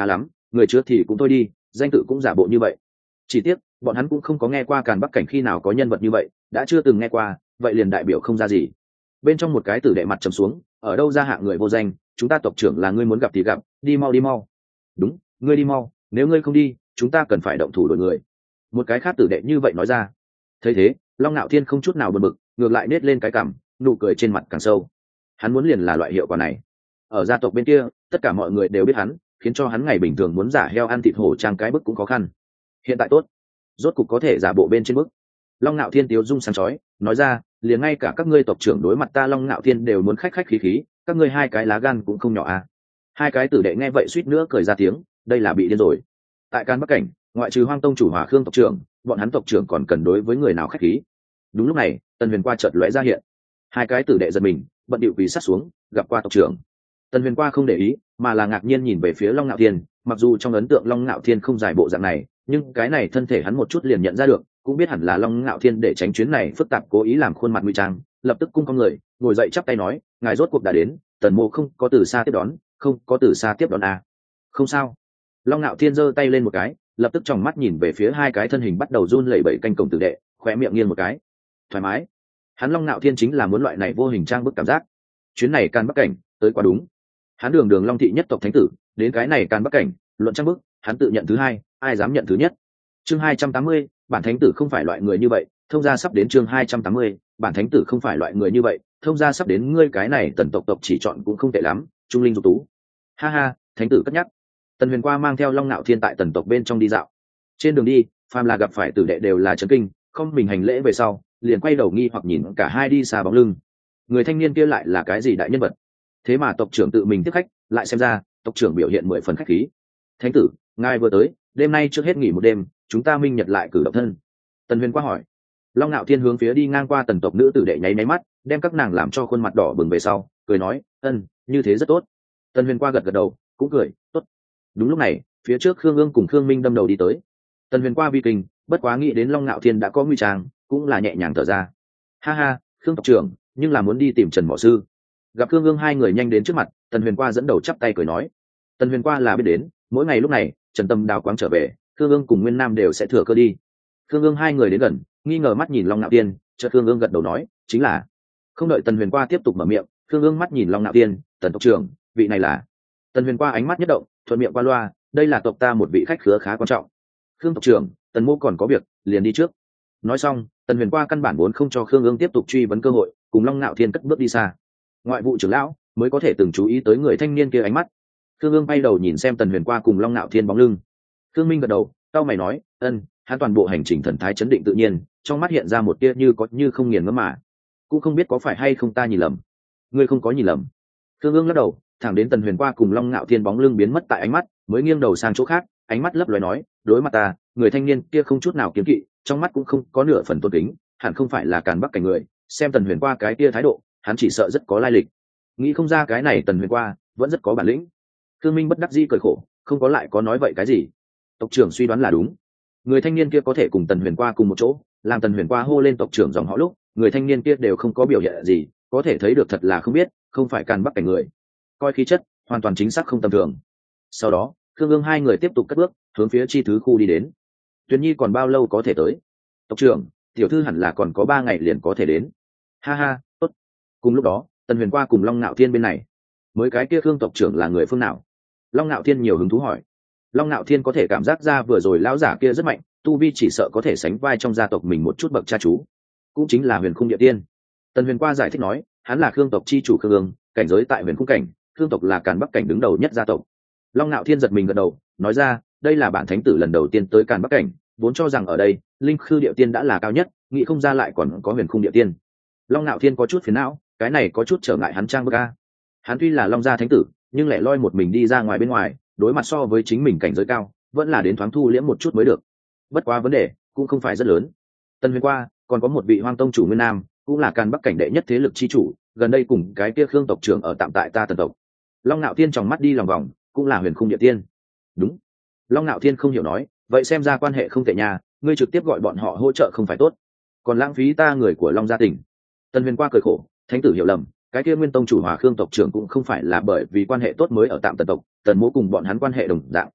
người chứa thì cũng thôi đi, danh tự cũng giả bộ như vậy. Chỉ tiếc bọn hắn cũng không có nghe qua Càn Bắc Cảnh khi nào có nhân vật như vậy, đã chưa từng nghe qua, vậy liền đại biểu không ra gì. Bên trong một cái tử đệ mặt trầm xuống, ở đâu ra hạng người vô danh, chúng ta tộc trưởng là ngươi muốn gặp thì gặp, đi mau đi mau. Đúng, ngươi đi mau, nếu ngươi không đi chúng ta cần phải động thủ đội người. Một cái khác tử đệ như vậy nói ra. Thấy thế, Long Nạo Thiên không chút nào bực bực, ngược lại nết lên cái cằm, nụ cười trên mặt càng sâu. Hắn muốn liền là loại hiệu quả này. Ở gia tộc bên kia, tất cả mọi người đều biết hắn, khiến cho hắn ngày bình thường muốn giả heo ăn thịt hổ trang cái bức cũng khó khăn. Hiện tại tốt, rốt cục có thể giả bộ bên trên bức. Long Nạo Thiên tiếu dung sáng chói, nói ra, liền ngay cả các ngươi tộc trưởng đối mặt ta Long Nạo Thiên đều muốn khách khách khí khí, các ngươi hai cái lá gan cũng không nhỏ à. Hai cái tử đệ nghe vậy suýt nữa cười ra tiếng, đây là bị điên rồi. Tại Càn Bắc Cảnh, ngoại trừ Hoang Tông chủ Hỏa Khương tộc trưởng, bọn hắn tộc trưởng còn cần đối với người nào khách khí. Đúng lúc này, Tần Huyền Qua chợt lóe ra hiện. Hai cái tử đệ giật mình, bận điệu quỳ sát xuống, gặp qua tộc trưởng. Tần Huyền Qua không để ý, mà là ngạc nhiên nhìn về phía Long Nạo Thiên, mặc dù trong ấn tượng Long Nạo Thiên không dài bộ dạng này, nhưng cái này thân thể hắn một chút liền nhận ra được, cũng biết hẳn là Long Nạo Thiên để tránh chuyến này phức tạp cố ý làm khuôn mặt ngụy trang, lập tức cung cong người, ngồi dậy chắp tay nói, ngài rốt cuộc đã đến, Tần Mộ không có từ xa tiếp đón, không có từ xa tiếp đón à. Không sao. Long Nạo Thiên giơ tay lên một cái, lập tức tròng mắt nhìn về phía hai cái thân hình bắt đầu run lẩy bẩy canh cổng tử đệ, khóe miệng nghiêng một cái. Thoải mái. Hắn Long Nạo Thiên chính là muốn loại này vô hình trang bức cảm giác. Chuyến này Càn Bắc Cảnh, tới quá đúng. Hắn đường đường Long thị nhất tộc thánh tử, đến cái này Càn Bắc Cảnh, luận trang bức, hắn tự nhận thứ hai, ai dám nhận thứ nhất. Chương 280, bản thánh tử không phải loại người như vậy, thông gia sắp đến chương 280, bản thánh tử không phải loại người như vậy, thông gia sắp đến ngươi cái này Tần tộc chỉ chọn cũng không tệ lắm, trung linh dục tú. Ha ha, thánh tử cất nhắc. Tần Huyền Qua mang theo Long Nạo Thiên tại Tần tộc bên trong đi dạo. Trên đường đi, phàm là gặp phải tử đệ đều là chấn kinh, không mình hành lễ về sau, liền quay đầu nghi hoặc nhìn cả hai đi xa bóng lưng. Người thanh niên kia lại là cái gì đại nhân vật? Thế mà tộc trưởng tự mình tiếp khách, lại xem ra, tộc trưởng biểu hiện 10 phần khách khí. Thánh tử, ngài vừa tới, đêm nay trước hết nghỉ một đêm, chúng ta minh nhật lại cử động thân. Tần Huyền Qua hỏi. Long Nạo Thiên hướng phía đi ngang qua Tần tộc nữ tử đệ nháy nháy mắt, đem các nàng làm cho khuôn mặt đỏ bừng về sau, cười nói, như thế rất tốt. Tần Huyền Qua gật gật đầu, cũng cười, tốt. Đúng lúc này, phía trước Khương Ương cùng Khương Minh đâm đầu đi tới. Tần Huyền Qua vi kinh, bất quá nghĩ đến Long Nạo Thiên đã có nguy trang, cũng là nhẹ nhàng thở ra. Ha ha, Khương tộc trưởng, nhưng là muốn đi tìm Trần Mỏ Sư. Gặp Khương Ương hai người nhanh đến trước mặt, Tần Huyền Qua dẫn đầu chắp tay cười nói. Tần Huyền Qua là biết đến, mỗi ngày lúc này, Trần Tâm Đào quáng trở về, Khương Ương cùng Nguyên Nam đều sẽ thừa cơ đi. Khương Ương hai người đến gần, nghi ngờ mắt nhìn Long Nạo Thiên, chợt Khương Ương gật đầu nói, chính là. Không đợi Tần Huyền Qua tiếp tục mở miệng, Khương Ương mắt nhìn Long Nạo Thiên, Tần tộc trưởng, vị này là. Tần Huyền Qua ánh mắt nhất động, thuận miệng qua loa, đây là tộc ta một vị khách khứa khá quan trọng. Khương tộc trưởng, Tần mô còn có việc, liền đi trước. Nói xong, Tần Huyền Qua căn bản vốn không cho Khương Ương tiếp tục truy vấn cơ hội, cùng Long Nạo Thiên cất bước đi xa. Ngoại vụ trưởng lão mới có thể từng chú ý tới người thanh niên kia ánh mắt. Khương Ương bay đầu nhìn xem Tần Huyền Qua cùng Long Nạo Thiên bóng lưng. Khương Minh gật đầu, cau mày nói, hắn toàn bộ hành trình thần thái chấn định tự nhiên, trong mắt hiện ra một tia như có như không nghiền ngẫm mà. Cũng không biết có phải hay không ta nhìn lầm. Ngươi không có nhìn lầm. Khương Ương lắc đầu, thẳng đến Tần Huyền Qua cùng Long Nạo Thiên bóng lưng biến mất tại ánh mắt, mới nghiêng đầu sang chỗ khác, ánh mắt lấp loé nói, đối mặt ta, người thanh niên kia không chút nào kiêng kỵ, trong mắt cũng không có nửa phần tôn kính, hẳn không phải là Càn Bắc Cảnh người, xem Tần Huyền Qua cái kia thái độ, hắn chỉ sợ rất có lai lịch. Nghĩ không ra cái này Tần Huyền Qua vẫn rất có bản lĩnh. Khương Minh bất đắc dĩ cười khổ, không có lại có nói vậy cái gì. Tộc trưởng suy đoán là đúng. Người thanh niên kia có thể cùng Tần Huyền Qua cùng một chỗ, làm Tần Huyền Qua hô lên tộc trưởng dòng họ lúc, người thanh niên kia đều không có biểu hiện gì, có thể thấy được thật là không biết, không phải Càn Bắc Cảnh người. Coi khí chất, hoàn toàn chính xác không tầm thường. Sau đó, Khương Ương hai người tiếp tục cất bước, hướng phía chi thứ khu đi đến. Tuyền Nhi còn bao lâu có thể tới? Tộc trưởng, tiểu thư hẳn là còn có 3 ngày liền có thể đến. Ha ha, tốt. Cùng lúc đó, Tần Huyền Qua cùng Long Nạo Thiên bên này. Mới cái kia Khương tộc trưởng là người phương nào? Long Nạo Thiên nhiều hứng thú hỏi. Long Nạo Thiên có thể cảm giác ra vừa rồi lão giả kia rất mạnh, tu vi chỉ sợ có thể sánh vai trong gia tộc mình một chút bậc cha chú, cũng chính là Huyền Khung Địa Tiên. Tần Huyền Qua giải thích nói, hắn là Khương tộc chi chủ Khương Ương, cảnh giới tại Huyền Khung cảnh, Khương tộc là Càn Bắc cảnh đứng đầu nhất gia tộc. Long Nạo Thiên giật mình gật đầu, nói ra, đây là bản thánh tử lần đầu tiên tới Càn Bắc cảnh, vốn cho rằng ở đây linh khư địa tiên đã là cao nhất, nghĩ không ra lại còn có Huyền Khung Địa Tiên. Long Nạo Thiên có chút phiền não, cái này có chút trở ngại hắn trang bức a. Hắn tuy là Long gia thánh tử, nhưng lẻ loi một mình đi ra ngoài bên ngoài, đối mặt so với chính mình cảnh giới cao, vẫn là đến thoáng thu liễm một chút mới được. Bất quá vấn đề cũng không phải rất lớn. Tần Huyền Qua còn có một vị Hoang tông chủ Nguyên Nam, cũng là Càn Bắc cảnh đệ nhất thế lực chi chủ, gần đây cùng cái kia Khương tộc trưởng ở tạm tại ta Tần tộc. Long Nạo Thiên tròng mắt đi lòng vòng, cũng là Huyền Khung Địa Tiên. Đúng. Long Nạo Thiên không hiểu nói, vậy xem ra quan hệ không tệ nhà, ngươi trực tiếp gọi bọn họ hỗ trợ không phải tốt, còn lãng phí ta người của Long gia tỉnh. Tần Huyền Qua cười khổ, thánh tử hiểu lầm, cái kia Nguyên tông chủ Hòa Khương tộc trưởng cũng không phải là bởi vì quan hệ tốt mới ở tạm Tần tộc, Tần mỗ cùng bọn hắn quan hệ đồng dạng.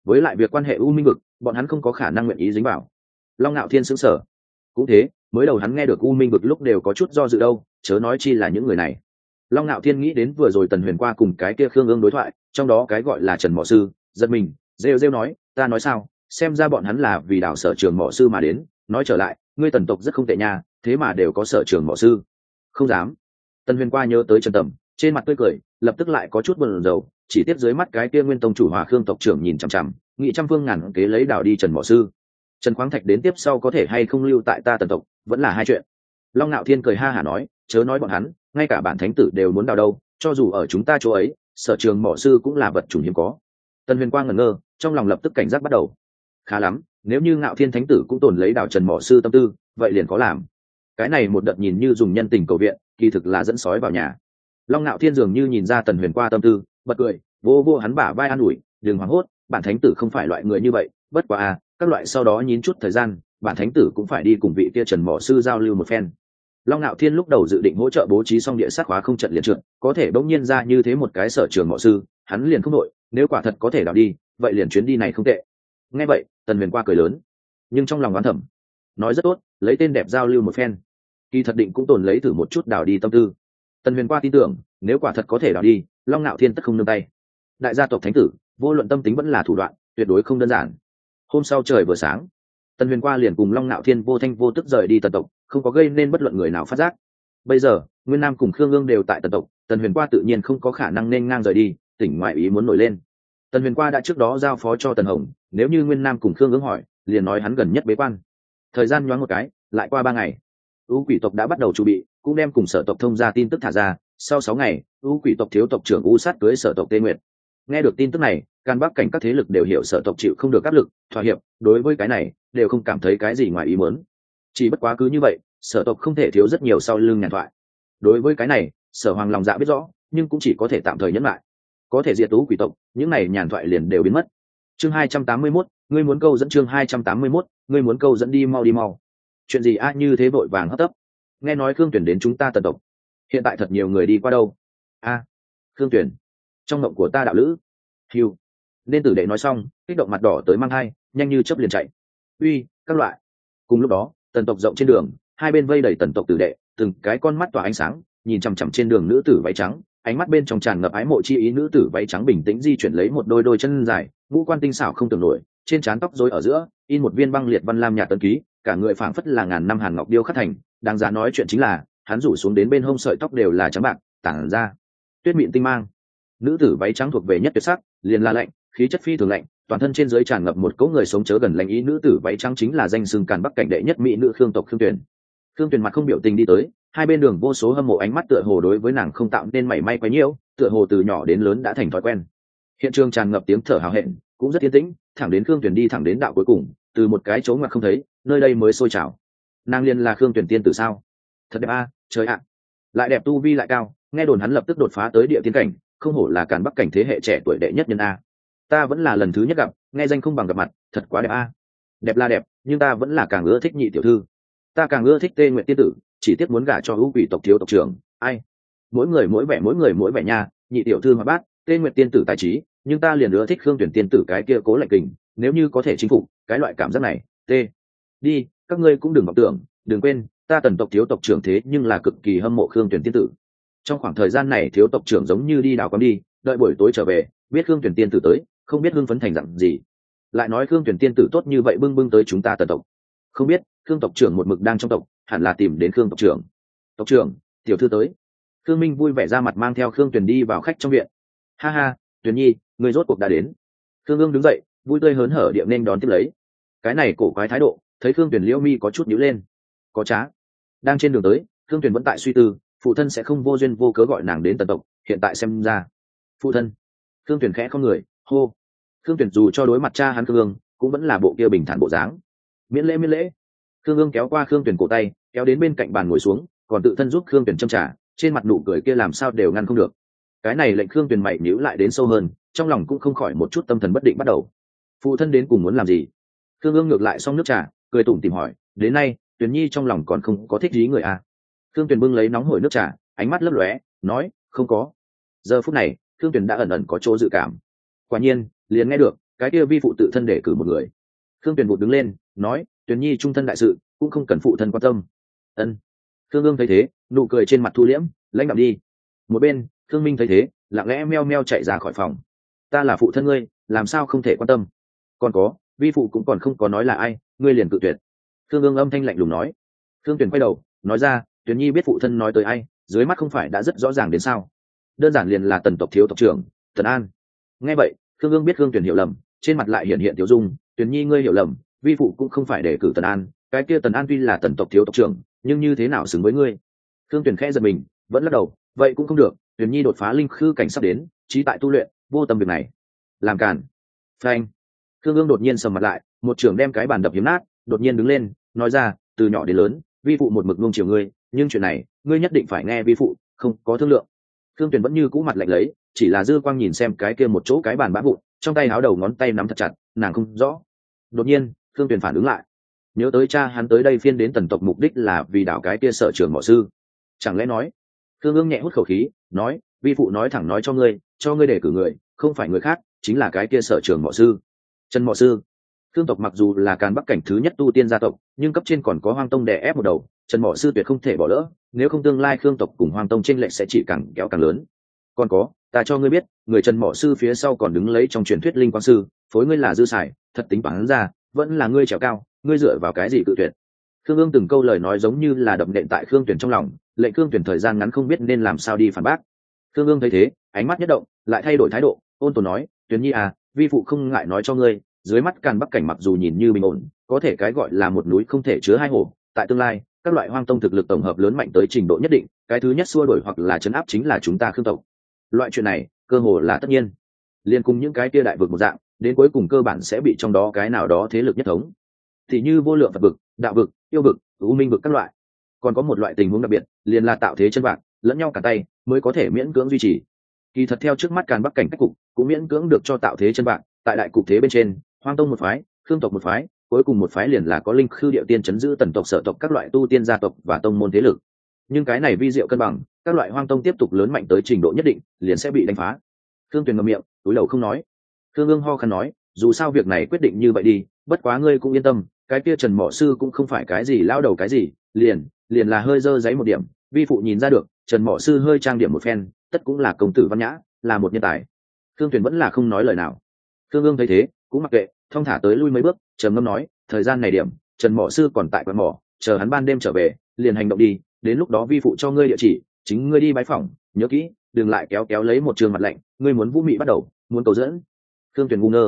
với lại việc quan hệ u minh vực bọn hắn không có khả năng nguyện ý dính vào. Long Nạo Thiên sững sờ. Cũng thế, mới đầu hắn nghe được u minh vực lúc đều có chút do dự đâu, chớ nói chi là những người này. Long Nạo Thiên nghĩ đến vừa rồi Tần Huyền qua cùng cái kia Khương Ương đối thoại, trong đó cái gọi là Trần Mộ Sư, giật mình, rêu rêu nói, ta nói sao, xem ra bọn hắn là vì đào sở trường Mộ Sư mà đến. Nói trở lại, ngươi Tần tộc rất không tệ nha, thế mà đều có sở trường Mộ Sư. Không dám. Tần Huyền qua nhớ tới Trần Tầm, trên mặt tươi cười, lập tức lại có chút buồn rầu, chỉ tiếp dưới mắt cái kia Nguyên Tông chủ Hòa Khương tộc trưởng nhìn chằm chằm, nghị trăm phương ngàn kế lấy đào đi Trần Mộ Sư. Trần Khoáng Thạch đến tiếp sau có thể hay không lưu tại ta Tần tộc, vẫn là hai chuyện. Long Nạo Thiên cười ha hả nói, chớ nói bọn hắn, ngay cả bản thánh tử đều muốn đào đâu, cho dù ở chúng ta chỗ ấy, sở trường mỏ sư cũng là vật chủ hiếm có. Tần Huyền Quang ngẩn ngơ, trong lòng lập tức cảnh giác bắt đầu. Khá lắm, nếu như Ngạo Thiên thánh tử cũng tồn lấy đào Trần mỏ sư tâm tư, vậy liền có làm. Cái này một đợt nhìn như dùng nhân tình cầu viện, kỳ thực là dẫn sói vào nhà. Long Nạo Thiên dường như nhìn ra Tần Huyền Qua tâm tư, bật cười, vô vô hắn bả vai an ủi, đừng hoảng hốt, bản thánh tử không phải loại người như vậy, bất quá các loại sau đó nhín chút thời gian, bản thánh tử cũng phải đi cùng vị kia Trần mỏ sư giao lưu một phen. Long Nạo Thiên lúc đầu dự định hỗ trợ bố trí xong địa sát khóa không trận liền trượt, có thể bỗng nhiên ra như thế một cái sở trường mỏ sư, hắn liền không đội, nếu quả thật có thể đào đi, vậy liền chuyến đi này không tệ. Nghe vậy, Tần Huyền Qua cười lớn, nhưng trong lòng oán thầm, nói rất tốt, lấy tên đẹp giao lưu một phen, kỳ thật định cũng tồn lấy thử một chút đào đi tâm tư. Tần Huyền Qua tin tưởng, nếu quả thật có thể đào đi, Long Nạo Thiên tất không nương tay. Đại gia tộc thánh tử, vô luận tâm tính vẫn là thủ đoạn, tuyệt đối không đơn giản. Hôm sau trời vừa sáng, Tần Huyền Qua liền cùng Long Nạo Thiên vô thanh vô tức rời đi Tần tộc, không có gây nên bất luận người nào phát giác. Bây giờ, Nguyên Nam cùng Khương Ương đều tại Tần tộc, Tần Huyền Qua tự nhiên không có khả năng nên ngang rời đi, tỉnh ngoại ý muốn nổi lên. Tần Huyền Qua đã trước đó giao phó cho Tần Hồng, nếu như Nguyên Nam cùng Khương Ương hỏi, liền nói hắn gần nhất bế quan. Thời gian nhoáng một cái, lại qua 3 ngày. U Quỷ tộc đã bắt đầu chuẩn bị, cũng đem cùng Sở tộc thông ra tin tức thả ra, sau 6 ngày, U Quỷ tộc thiếu tộc trưởng U Sát cưới Sở tộc Tê Nguyệt. Nghe được tin tức này, Can Bắc cảnh các thế lực đều hiểu Sở tộc chịu không được áp lực, thỏa hiệp, đối với cái này, đều không cảm thấy cái gì ngoài ý muốn. Chỉ bất quá cứ như vậy, Sở tộc không thể thiếu rất nhiều sau lưng nhàn thoại. Đối với cái này, Sở Hoàng lòng dạ biết rõ, nhưng cũng chỉ có thể tạm thời nhẫn lại. Có thể diệt U Quỷ tộc, những này nhàn thoại liền đều biến mất. Chương 281, ngươi muốn câu dẫn chương 281, ngươi muốn câu dẫn đi mau đi mau. Chuyện gì như thế vội vàng hấp tấp? Nghe nói Khương Tuyển đến chúng ta Tần tộc. Hiện tại thật nhiều người đi qua đâu? Khương Tuyển, trong mộng của ta đạo lữ. Hiu. Nên tử đệ nói xong, kích động mặt đỏ tới mang hai, nhanh như chớp liền chạy. Uy, các loại. Cùng lúc đó, Tần tộc rộng trên đường, hai bên vây đầy Tần tộc tử đệ, từng cái con mắt tỏa ánh sáng, nhìn chằm chằm trên đường nữ tử váy trắng, ánh mắt bên trong tràn ngập ái mộ chi ý. Nữ tử váy trắng bình tĩnh di chuyển lấy một đôi chân dài, ngũ quan tinh xảo không tưởng nổi, trên trán tóc rối ở giữa, in một viên băng liệt văn lam nhạt tân ký, cả người phảng phất là ngàn năm hàn ngọc điêu khắc thành. Đáng giá nói chuyện chính là, hắn rủ xuống đến bên hông sợi tóc đều là trắng bạc, tản ra tuyết mịn tinh mang. Nữ tử váy trắng thuộc về nhất tuyệt sắc, liền là lạnh, khí chất phi thường lạnh, toàn thân trên dưới tràn ngập một cỗ người sống chớ gần lạnh ý. Nữ tử váy trắng chính là danh xưng Càn Bắc cảnh đệ nhất mỹ nữ Khương tộc Khương Tuyền. Khương Tuyền mặt không biểu tình đi tới, hai bên đường vô số hâm mộ ánh mắt tựa hồ đối với nàng không tạo nên mảy may quấy nhiễu, tựa hồ từ nhỏ đến lớn đã thành thói quen. Hiện trường tràn ngập tiếng thở hào hẹn, cũng rất yên tĩnh, thẳng đến Khương Tuyền đi thẳng đến đạo cuối cùng, từ một cái chỗ ngoặt không thấy, nơi đây mới sôi trào. Nàng liên là Khương Tuyền tiên tử sao? Thật đẹp trời ạ. Lại đẹp, tu vi lại cao, nghe đồn hắn lập tức đột phá tới địa tiên cảnh, không hổ là Càn Bắc cảnh thế hệ trẻ tuổi đệ nhất nhân ta vẫn là lần thứ nhất gặp, nghe danh không bằng gặp mặt, thật quá đẹp đẹp là đẹp, nhưng ta vẫn là càng ưa thích Nhị tiểu thư. Ta càng ưa thích Tê Nguyệt tiên tử, chỉ tiếc muốn gả cho U Quỷ tộc thiếu tộc trưởng. Ai, mỗi người mỗi vẻ nha. Nhị tiểu thư mà bát, Tê Nguyệt tiên tử tài trí, nhưng ta liền ưa thích Khương Tuyển tiên tử cái kia cố lạnh kình, nếu như có thể chinh phục cái loại cảm giác này. Đi, các ngươi cũng đừng vọng tưởng, đừng quên, ta Tần tộc thiếu tộc trưởng thế nhưng là cực kỳ hâm mộ Khương Tuyển tiên tử. Trong khoảng thời gian này thiếu tộc trưởng giống như đi đào quán đi, đợi buổi tối trở về, biết Khương Tuyển tiên tử tới, không biết hưng phấn thành dặn gì. Lại nói Khương Tuyển tiên tử tốt như vậy bưng tới chúng ta Tần tộc, không biết Khương tộc trưởng một mực đang trong tộc, hẳn là tìm đến Khương tộc trưởng. Tộc trưởng, tiểu thư tới. Khương Minh vui vẻ ra mặt mang theo Khương Tuyển đi vào khách trong viện. Ha ha, Tuyển nhi, người rốt cuộc đã đến. Khương Ương đứng dậy, vui tươi hớn hở điệu nên đón tiếp lấy. Cái này cổ quái thái độ, thấy Khương Tuyển liễu mi có chút nhíu lên. Có trá. Đang trên đường tới, Khương Tuyển vẫn tại suy tư, phụ thân sẽ không vô duyên vô cớ gọi nàng đến Tần tộc, hiện tại xem ra. Phụ thân. Khương Tuyển khẽ không người, hô. Khương Tuyển dù cho đối mặt cha hắn Khương Ương, cũng vẫn là bộ kia bình thản bộ dáng. Miễn lễ. Khương Ương kéo qua Khương Tuyển cổ tay, kéo đến bên cạnh bàn ngồi xuống, còn tự thân giúp Khương Tuyển châm trà, trên mặt nụ cười kia làm sao đều ngăn không được. Cái này lệnh Khương Tuyển mày nhíu lại đến sâu hơn, trong lòng cũng không khỏi một chút tâm thần bất định bắt đầu. Phụ thân đến cùng muốn làm gì? Khương Ương ngược lại xong nước trà, cười tủm tỉm hỏi, đến nay, Tuyển nhi trong lòng còn không có thích ý người Khương Tuyển bưng lấy nóng hổi nước trà, ánh mắt lấp lóe, nói, không có. Giờ phút này, Khương Tuyển đã ẩn ẩn có chỗ dự cảm. Quả nhiên, liền nghe được cái kia vi phụ tự thân để cử một người. Khương Tuyền vụt đứng lên nói, Tuyền nhi trung thân đại sự cũng không cần phụ thân quan tâm. Ân. Khương ương thấy thế nụ cười trên mặt thu liễm, lãnh đạm đi. Một bên Khương Minh thấy thế lặng lẽ meo meo chạy ra khỏi phòng. Ta là phụ thân ngươi, làm sao không thể quan tâm? Còn có, vi phụ cũng còn không có nói là ai, ngươi liền cự tuyệt. Khương ương âm thanh lạnh lùng nói. Khương Tuyền quay đầu nói ra, Tuyền nhi biết phụ thân nói tới ai, dưới mắt không phải đã rất rõ ràng đến sao? Đơn giản liền là Tần tộc thiếu tộc trưởng Tần An. Nghe vậy Khương ương biết Khương Tuyền hiểu lầm, trên mặt lại hiện hiện tiểu dung. Tuyền nhi ngươi hiểu lầm, vi phụ cũng không phải để cử Tần An, cái kia Tần An tuy là Tần tộc thiếu tộc trưởng, nhưng như thế nào xứng với ngươi? Khương Tuyền khẽ giật mình, vẫn lắc đầu, vậy cũng không được, Tuyền nhi đột phá linh khư cảnh sắp đến, trí tại tu luyện, vô tâm việc này. Làm cản. Phanh. Khương ương đột nhiên sầm mặt lại, một trường đem cái bàn đập hiếm nát, đột nhiên đứng lên nói ra, từ nhỏ đến lớn vi phụ một mực nuông chiều ngươi, nhưng chuyện này ngươi nhất định phải nghe vi phụ, không có thương lượng. Khương Tuyền vẫn như cũ mặt lạnh lấy, chỉ là dư quang nhìn xem cái kia một chỗ cái bàn bã vụn, trong tay háo đầu ngón tay nắm thật chặt, nàng không rõ. Đột nhiên Khương Tuyền phản ứng lại, nhớ tới cha hắn tới đây phiên đến Tần tộc mục đích là vì đảo cái kia sở trường mỏ sư. Chẳng lẽ nói? Khương ương nhẹ hút khẩu khí nói, vi phụ nói thẳng nói cho ngươi để cử người, không phải người khác, chính là cái kia sở trường mỏ sư, Trần Mỏ Sư. Khương tộc mặc dù là Càn Bắc cảnh thứ nhất tu tiên gia tộc, nhưng cấp trên còn có Hoang Tông đè ép một đầu, Trần Mỏ Sư tuyệt không thể bỏ lỡ, nếu không tương lai Khương tộc cùng Hoang Tông chênh lệch sẽ chỉ càng kéo càng lớn. Còn có, ta cho ngươi biết, người Trần Mỏ Sư phía sau còn đứng lấy trong truyền thuyết Linh Quang Sư, phối ngươi là dư xài, thật tính toán ra, vẫn là ngươi trèo cao, ngươi dựa vào cái gì cự tuyệt? Khương ương từng câu lời nói giống như là đập nện tại Khương Tuyển trong lòng, lệnh Khương Tuyển thời gian ngắn không biết nên làm sao đi phản bác. Khương ương thấy thế, ánh mắt nhất động, lại thay đổi thái độ, ôn tồn nói, Tuyển nhi à, vi phụ không ngại nói cho ngươi, dưới mắt Càn Bắc cảnh mặc dù nhìn như bình ổn, có thể cái gọi là một núi không thể chứa hai hổ, tại tương lai các loại hoang tông thực lực tổng hợp lớn mạnh tới trình độ nhất định, cái thứ nhất xua đuổi hoặc là chấn áp chính là chúng ta Khương tộc. Loại chuyện này cơ hồ là tất nhiên, liên cùng những cái kia đại vực một dạng, đến cuối cùng cơ bản sẽ bị trong đó cái nào đó thế lực nhất thống, thì như vô lượng Phật vực, đạo vực, yêu vực, u minh vực các loại. Còn có một loại tình huống đặc biệt, liền là tạo thế chân vạc, lẫn nhau cả tay mới có thể miễn cưỡng duy trì. Kỳ thật theo trước mắt Càn Bắc cảnh cách cục cũng miễn cưỡng được cho tạo thế chân vạc, tại đại cục thế bên trên, Hoang Tông một phái, Khương tộc một phái, cuối cùng một phái liền là có linh khư điệu tiên chấn giữ Tần tộc sở tộc các loại tu tiên gia tộc và tông môn thế lực. Nhưng cái này vi diệu cân bằng, các loại Hoang Tông tiếp tục lớn mạnh tới trình độ nhất định, liền sẽ bị đánh phá. Khương Tuyền ngậm miệng, túi đầu không nói. Khương ương ho khăn nói, dù sao việc này quyết định như vậy đi, bất quá ngươi cũng yên tâm, cái kia Trần Mỏ Sư cũng không phải cái gì lao đầu cái gì, liền là hơi dơ giấy một điểm, vi phụ nhìn ra được, Trần Mỏ Sư hơi trang điểm một phen, tất cũng là công tử văn nhã, là một nhân tài. Khương Tuyền vẫn là không nói lời nào. Khương ương thấy thế cũng mặc kệ, thong thả tới lui mấy bước, trầm ngâm nói, thời gian này điểm, Trần Mỏ Sư còn tại quán mỏ, chờ hắn ban đêm trở về, liền hành động đi, đến lúc đó vi phụ cho ngươi địa chỉ, chính ngươi đi bái phỏng, nhớ kỹ, đừng lại kéo lấy một trường mặt lạnh, ngươi muốn vũ mị bắt đầu, muốn cầu dẫn. Khương Tuyền ngu ngơ.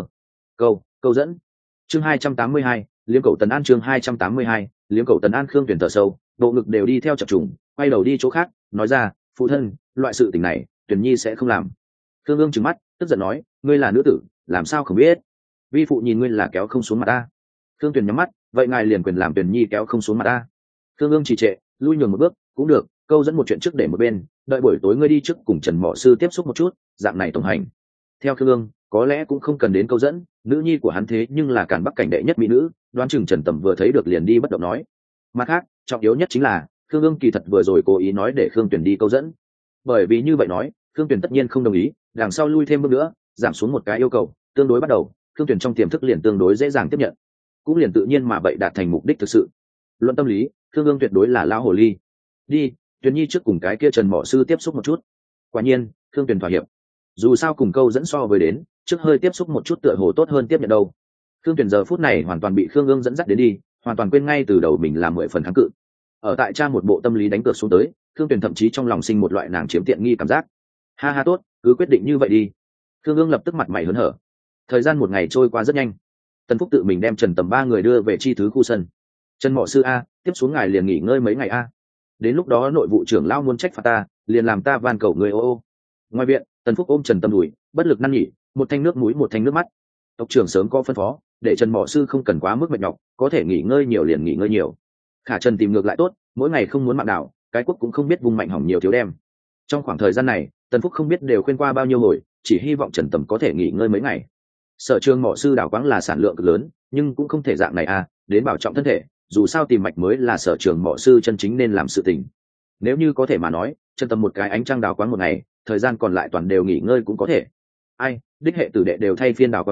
Câu dẫn. Chương 282, liếm cầu Tần An. Chương 282, liếm cầu Tần An. Khương Tuyền thở sâu, bộ ngực đều đi theo chập trùng, quay đầu đi chỗ khác, nói ra, phụ thân, loại sự tình này Tuyền nhi sẽ không làm. Khương ương trừng mắt, tức giận nói, ngươi là nữ tử, làm sao không biết? Vi phụ nhìn ngươi là kéo không xuống mặt ta. Khương Tuyền nhắm mắt, vậy ngài liền quyền làm Tuyền nhi kéo không xuống mặt ta. Khương ương trì trệ, lui nhường một bước, cũng được, câu dẫn một chuyện trước để một bên, đợi buổi tối ngươi đi trước cùng Trần Mỏ Sư tiếp xúc một chút, dạng này tổng hành. Theo Khương ương, có lẽ cũng không cần đến câu dẫn, nữ nhi của hắn thế nhưng là Càn Bắc cảnh đệ nhất mỹ nữ, đoán chừng Trần Tầm vừa thấy được liền đi bất động nói. Mặt khác, trọng yếu nhất chính là Khương ương kỳ thật vừa rồi cố ý nói để Khương Tuyền đi câu dẫn, bởi vì như vậy nói Khương Tuyền tất nhiên không đồng ý, đằng sau lui thêm bước nữa, giảm xuống một cái yêu cầu tương đối bắt đầu, Khương Tuyền trong tiềm thức liền tương đối dễ dàng tiếp nhận, cũng liền tự nhiên mà vậy đạt thành mục đích thực sự. Luận tâm lý, Khương ương tuyệt đối là lão hồ ly. Đi, Tuyền nhi trước cùng cái kia Trần Mỏ Sư tiếp xúc một chút. Quả nhiên Khương Tuyền thỏa hiệp, dù sao cùng câu dẫn so với đến, trước hơi tiếp xúc một chút tựa hồ tốt hơn tiếp nhận đâu. Khương Tuyền giờ phút này hoàn toàn bị Khương ương dẫn dắt đến đi, hoàn toàn quên ngay từ đầu mình làm 10 phần kháng cự. Ở tại cha một bộ tâm lý đánh cược xuống tới, Khương Tuyền thậm chí trong lòng sinh một loại nàng chiếm tiện nghi cảm giác. Ha ha, tốt, cứ quyết định như vậy đi. Khương ương lập tức mặt mày hớn hở. Thời gian một ngày trôi qua rất nhanh. Tần Phúc tự mình đem Trần Tầm 3 người đưa về chi thứ khu sân. Trần Mỏ Sư a, tiếp xuống ngài liền nghỉ ngơi mấy ngày a. Đến lúc đó nội vụ trưởng lão muốn trách phạt ta, liền làm ta van cầu người ô. Ngoài viện, Tần Phúc ôm Trần Tầm đùi, bất lực năn nỉ, một thanh nước mũi một thanh nước mắt. Tộc trưởng sớm có phân phó, để Trần Mỏ Sư không cần quá mức mệt nhọc, có thể nghỉ ngơi nhiều liền nghỉ ngơi nhiều. Khả Trần tìm ngược lại tốt, mỗi ngày không muốn mạng nào, cái quốc cũng không biết vùng mạnh hỏng nhiều thiếu đem. Trong khoảng thời gian này, Tần Phúc không biết đều khuyên qua bao nhiêu hồi, chỉ hy vọng Trần Tầm có thể nghỉ ngơi mấy ngày. Sở trường Mỏ Sư đảo quáng là sản lượng cực lớn, nhưng cũng không thể dạng này à, đến bảo trọng thân thể, dù sao tìm mạch mới là sở trường Mỏ Sư chân chính nên làm sự tình. Nếu như có thể mà nói, Trần Tầm một cái ánh trăng đào quáng một ngày, thời gian còn lại toàn đều nghỉ ngơi cũng có thể. Ai, đích hệ tử đệ đều thay phiên đào quáng đâu,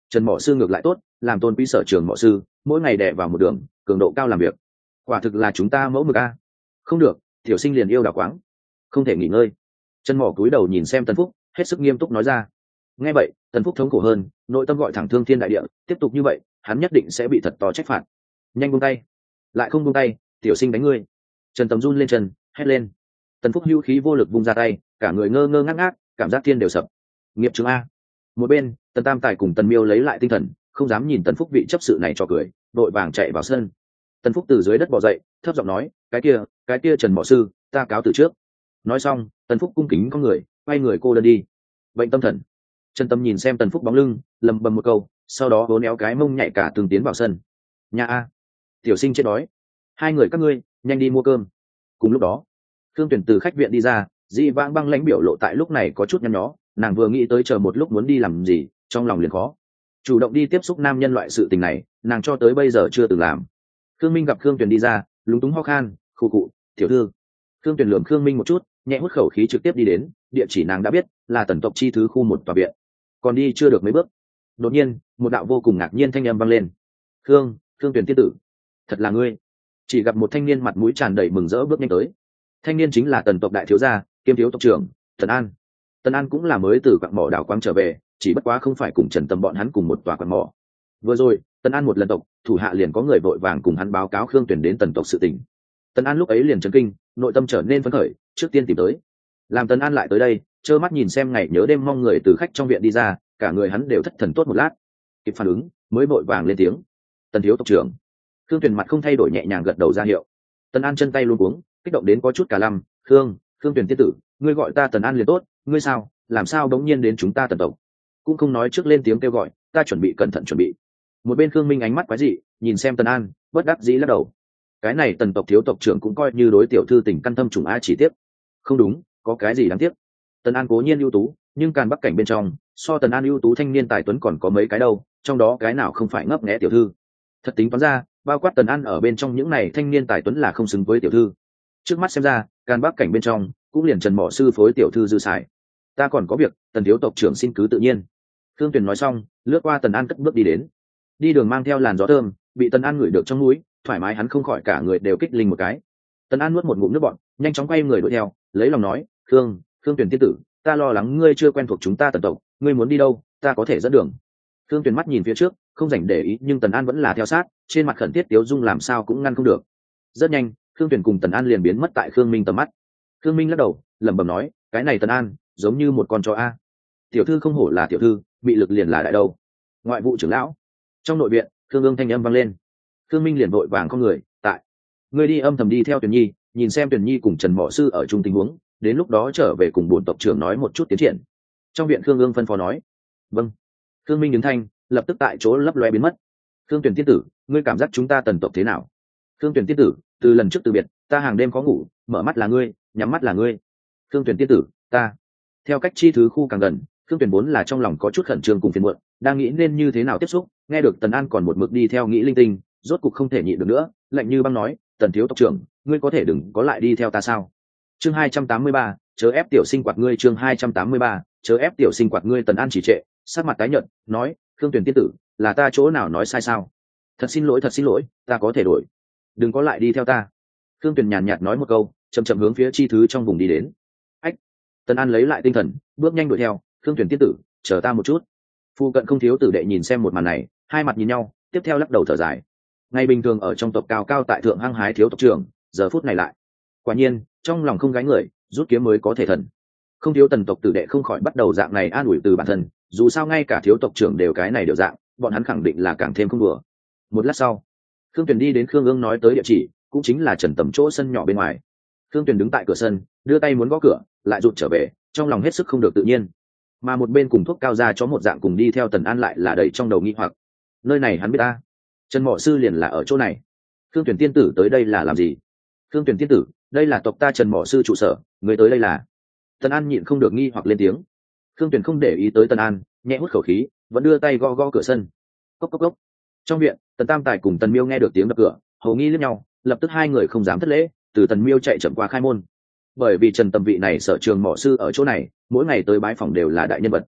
Trần mỏ sư ngược lại tốt, làm tôn quý sở trường mỏ sư, mỗi ngày đè vào một đường, cường độ cao làm việc. Quả thực là chúng ta mẫu mực a. Không được, tiểu sinh liền yêu đào quáng, không thể nghỉ ngơi. Trần mỏ cúi đầu nhìn xem Tần Phúc, hết sức nghiêm túc nói ra. Nghe vậy, Tần Phúc thống khổ hơn, nội tâm gọi thẳng thương thiên đại địa, tiếp tục như vậy, hắn nhất định sẽ bị thật to trách phạt. Nhanh buông tay. Lại không buông tay, tiểu sinh đánh ngươi. Trần Tầm run lên chân, hét lên. Tần Phúc hữu khí vô lực vung ra tay, cả người ngơ ngơ ngác ngác, cảm giác thiên đều sập. Nghiệp chứng a. Một bên, Tần Tam Tài cùng Tần Miêu lấy lại tinh thần, không dám nhìn Tần Phúc vị chấp sự này cho cười, đội vàng chạy vào sân. Tần Phúc từ dưới đất bò dậy, thấp giọng nói, cái kia Trần mỏ sư, ta cáo từ trước. Nói xong, Tần Phúc cung kính con người, quay người cô đơn đi. Bệnh tâm thần. Trần Tâm nhìn xem Tần Phúc bóng lưng, lầm bầm một câu, sau đó vốn éo cái mông nhảy cả từng tiến vào sân. Nhà a, tiểu sinh chết đói, hai người các ngươi nhanh đi mua cơm. Cùng lúc đó, Thương Tuyển từ khách viện đi ra, dị vãng băng lãnh biểu lộ tại lúc này có chút nhăn nhó, nàng vừa nghĩ tới chờ một lúc muốn đi làm gì, trong lòng liền khó. Chủ động đi tiếp xúc nam nhân loại sự tình này, nàng cho tới bây giờ chưa từng làm. Khương Minh gặp Khương Tuyển đi ra, lúng túng ho khan, khụ khụ, tiểu thư. Khương Tuyển lườm Khương Minh một chút, nhẹ hút khẩu khí trực tiếp đi đến, địa chỉ nàng đã biết, là Tần tộc chi thứ khu một tòa viện. Còn đi chưa được mấy bước, đột nhiên một đạo vô cùng ngạc nhiên thanh âm vang lên. Khương Tuyển tiên tử, thật là ngươi. Chỉ gặp một thanh niên mặt mũi tràn đầy mừng rỡ bước nhanh tới. Thanh niên chính là Tần tộc đại thiếu gia, kiêm thiếu tộc trưởng Tần An. Tần An cũng là mới từ quặng mỏ đảo quang trở về, chỉ bất quá không phải cùng Trần Tầm bọn hắn cùng một tòa quặng mỏ. Vừa rồi Tần An một lần tộc, thủ hạ liền có người vội vàng cùng hắn báo cáo Khương Tuyển đến Tần tộc sự tình. Tần An lúc ấy liền chấn kinh, nội tâm trở nên phấn khởi, trước tiên tìm tới. Làm Tần An lại tới đây, trơ mắt nhìn xem ngày nhớ đêm mong người từ khách trong viện đi ra, cả người hắn đều thất thần tốt một lát, kịp phản ứng mới vội vàng lên tiếng. Tần thiếu tộc trưởng. Khương Tuyển mặt không thay đổi nhẹ nhàng gật đầu ra hiệu. Tần An chân tay luôn cuống, kích động đến có chút cả lăm. Khương Tuyển tiên tử, ngươi gọi ta Tần An liền tốt, ngươi sao làm sao đống nhiên đến chúng ta Tần tộc, cũng không nói trước lên tiếng kêu gọi, ta chuẩn bị cẩn thận chuẩn bị. Một bên Khương Minh ánh mắt quái dị, nhìn xem Tần An, bất đắc dĩ lắc đầu. Cái này Tần tộc thiếu tộc trưởng cũng coi như đối tiểu thư tình căn thâm trùng a, chỉ tiếc. Không đúng, có cái gì đáng tiếc. Tần An cố nhiên ưu tú, nhưng Càn Bắc cảnh bên trong, so Tần An ưu tú thanh niên tài tuấn còn có mấy cái đâu, trong đó cái nào không phải ngấp nghé tiểu thư. Thật tính toán ra, bao quát Tần An ở bên trong những này thanh niên tài tuấn là không xứng với tiểu thư. Trước mắt xem ra, Càn Bắc cảnh bên trong cũng liền Trần mỏ sư phối tiểu thư dư xài. Ta còn có việc, Tần thiếu tộc trưởng xin cứ tự nhiên. Thương Tuyền nói xong, lướt qua Tần An cất bước đi đến. Đi đường mang theo làn gió thơm, bị Tần An ngửi được trong núi, thoải mái hắn không khỏi cả người đều kích linh một cái. Tần An nuốt một ngụm nước bọt, nhanh chóng quay người đuổi theo, lấy lòng nói, Khương Tuyền tiên tử, ta lo lắng ngươi chưa quen thuộc chúng ta Tần tộc, ngươi muốn đi đâu, ta có thể dẫn đường. Khương Tuyền mắt nhìn phía trước, không dành để ý, nhưng Tần An vẫn là theo sát, trên mặt khẩn thiết tiếu dung làm sao cũng ngăn không được. Rất nhanh, Khương Tuyền cùng Tần An liền biến mất tại Khương Minh tầm mắt. Khương Minh lắc đầu, lẩm bẩm nói, cái này Tần An, giống như một con chó a. Tiểu thư không hổ là tiểu thư, bị lực liền là đại đâu. Ngoại vụ trưởng lão. Trong nội viện, Khương Ương thanh âm vang lên. Khương Minh liền vội vàng con người, tại. Ngươi đi âm thầm đi theo Tuyền Nhi, nhìn xem Tuyền Nhi cùng Trần Mộ Sư ở chung tình huống, đến lúc đó trở về cùng bổn tộc trưởng nói một chút tiến triển. Trong viện Khương Ương phân phó nói. Vâng. Khương Minh đứng thanh, lập tức tại chỗ lấp loe biến mất. Khương Tuyền tiên tử, ngươi cảm giác chúng ta Tần tộc thế nào? Khương Tuyền tiên tử, từ lần trước từ biệt, ta hàng đêm khó ngủ, mở mắt là ngươi, nhắm mắt là ngươi. Khương Tuyền tiên tử, ta. Theo cách chi thứ khu càng gần, Khương Tuyền vốn là trong lòng có chút khẩn trương cùng phiền muộn, đang nghĩ nên như thế nào tiếp xúc, nghe được Tần An còn một mực đi theo nghĩ linh tinh, rốt cục không thể nhịn được nữa, lạnh như băng nói, Tần thiếu tộc trưởng, ngươi có thể đừng có lại đi theo ta sao? Chương 283, chớ ép tiểu sinh quạt ngươi. Chương 283, chớ ép tiểu sinh quạt ngươi. Tần An chỉ trệ, sắc mặt tái nhợt, nói, Khương Tuyền tiên tử, là ta chỗ nào nói sai sao? Thật xin lỗi, ta có thể đổi, đừng có lại đi theo ta. Khương Tuyền nhàn nhạt nói một câu, chậm chậm hướng phía chi thứ trong vùng đi đến. Ách. Tần An lấy lại tinh thần, bước nhanh đuổi theo. Khương Tuyền tiên tử, chờ ta một chút. Phu cận không thiếu tử đệ nhìn xem một màn này, hai mặt nhìn nhau, tiếp theo lắc đầu thở dài. Ngày bình thường ở trong tộc cao cao tại thượng hăng hái thiếu tộc trưởng, giờ phút này lại, quả nhiên trong lòng không gánh người, rút kiếm mới có thể thần. Không thiếu tần tộc tử đệ không khỏi bắt đầu dạng này an ủi từ bản thân, dù sao ngay cả thiếu tộc trưởng đều cái này đều dạng, bọn hắn khẳng định là càng thêm không đùa. Một lát sau, Khương Tuyền đi đến Khương Ương nói tới địa chỉ, cũng chính là Trần Tầm chỗ sân nhỏ bên ngoài. Khương Tuyền đứng tại cửa sân, đưa tay muốn gõ cửa, lại rụt trở về, trong lòng hết sức không được tự nhiên. Mà một bên cùng thuốc cao ra chó một dạng cùng đi theo Tần An lại là đầy trong đầu nghi hoặc. Nơi này hắn biết ta, Trần Mộ Sư liền là ở chỗ này. Khương Tuyền tiên tử tới đây là làm gì? Khương Tuyền tiên tử, đây là tộc ta Trần Mộ Sư trụ sở, người tới đây là? Tần An nhịn không được nghi hoặc lên tiếng. Khương Tuyền không để ý tới Tần An, nhẹ hút khẩu khí, vẫn đưa tay gõ gõ cửa sân. Cốc cốc cốc. Trong viện, Tần Tam Tài cùng Tần Miêu nghe được tiếng đập cửa, hầu nghi liếc nhau, lập tức hai người không dám thất lễ, từ Tần Miêu chạy chậm qua khai môn. Bởi vì Trần Tầm vị này sở trường mỏ sư ở chỗ này, mỗi ngày tới bái phòng đều là đại nhân vật.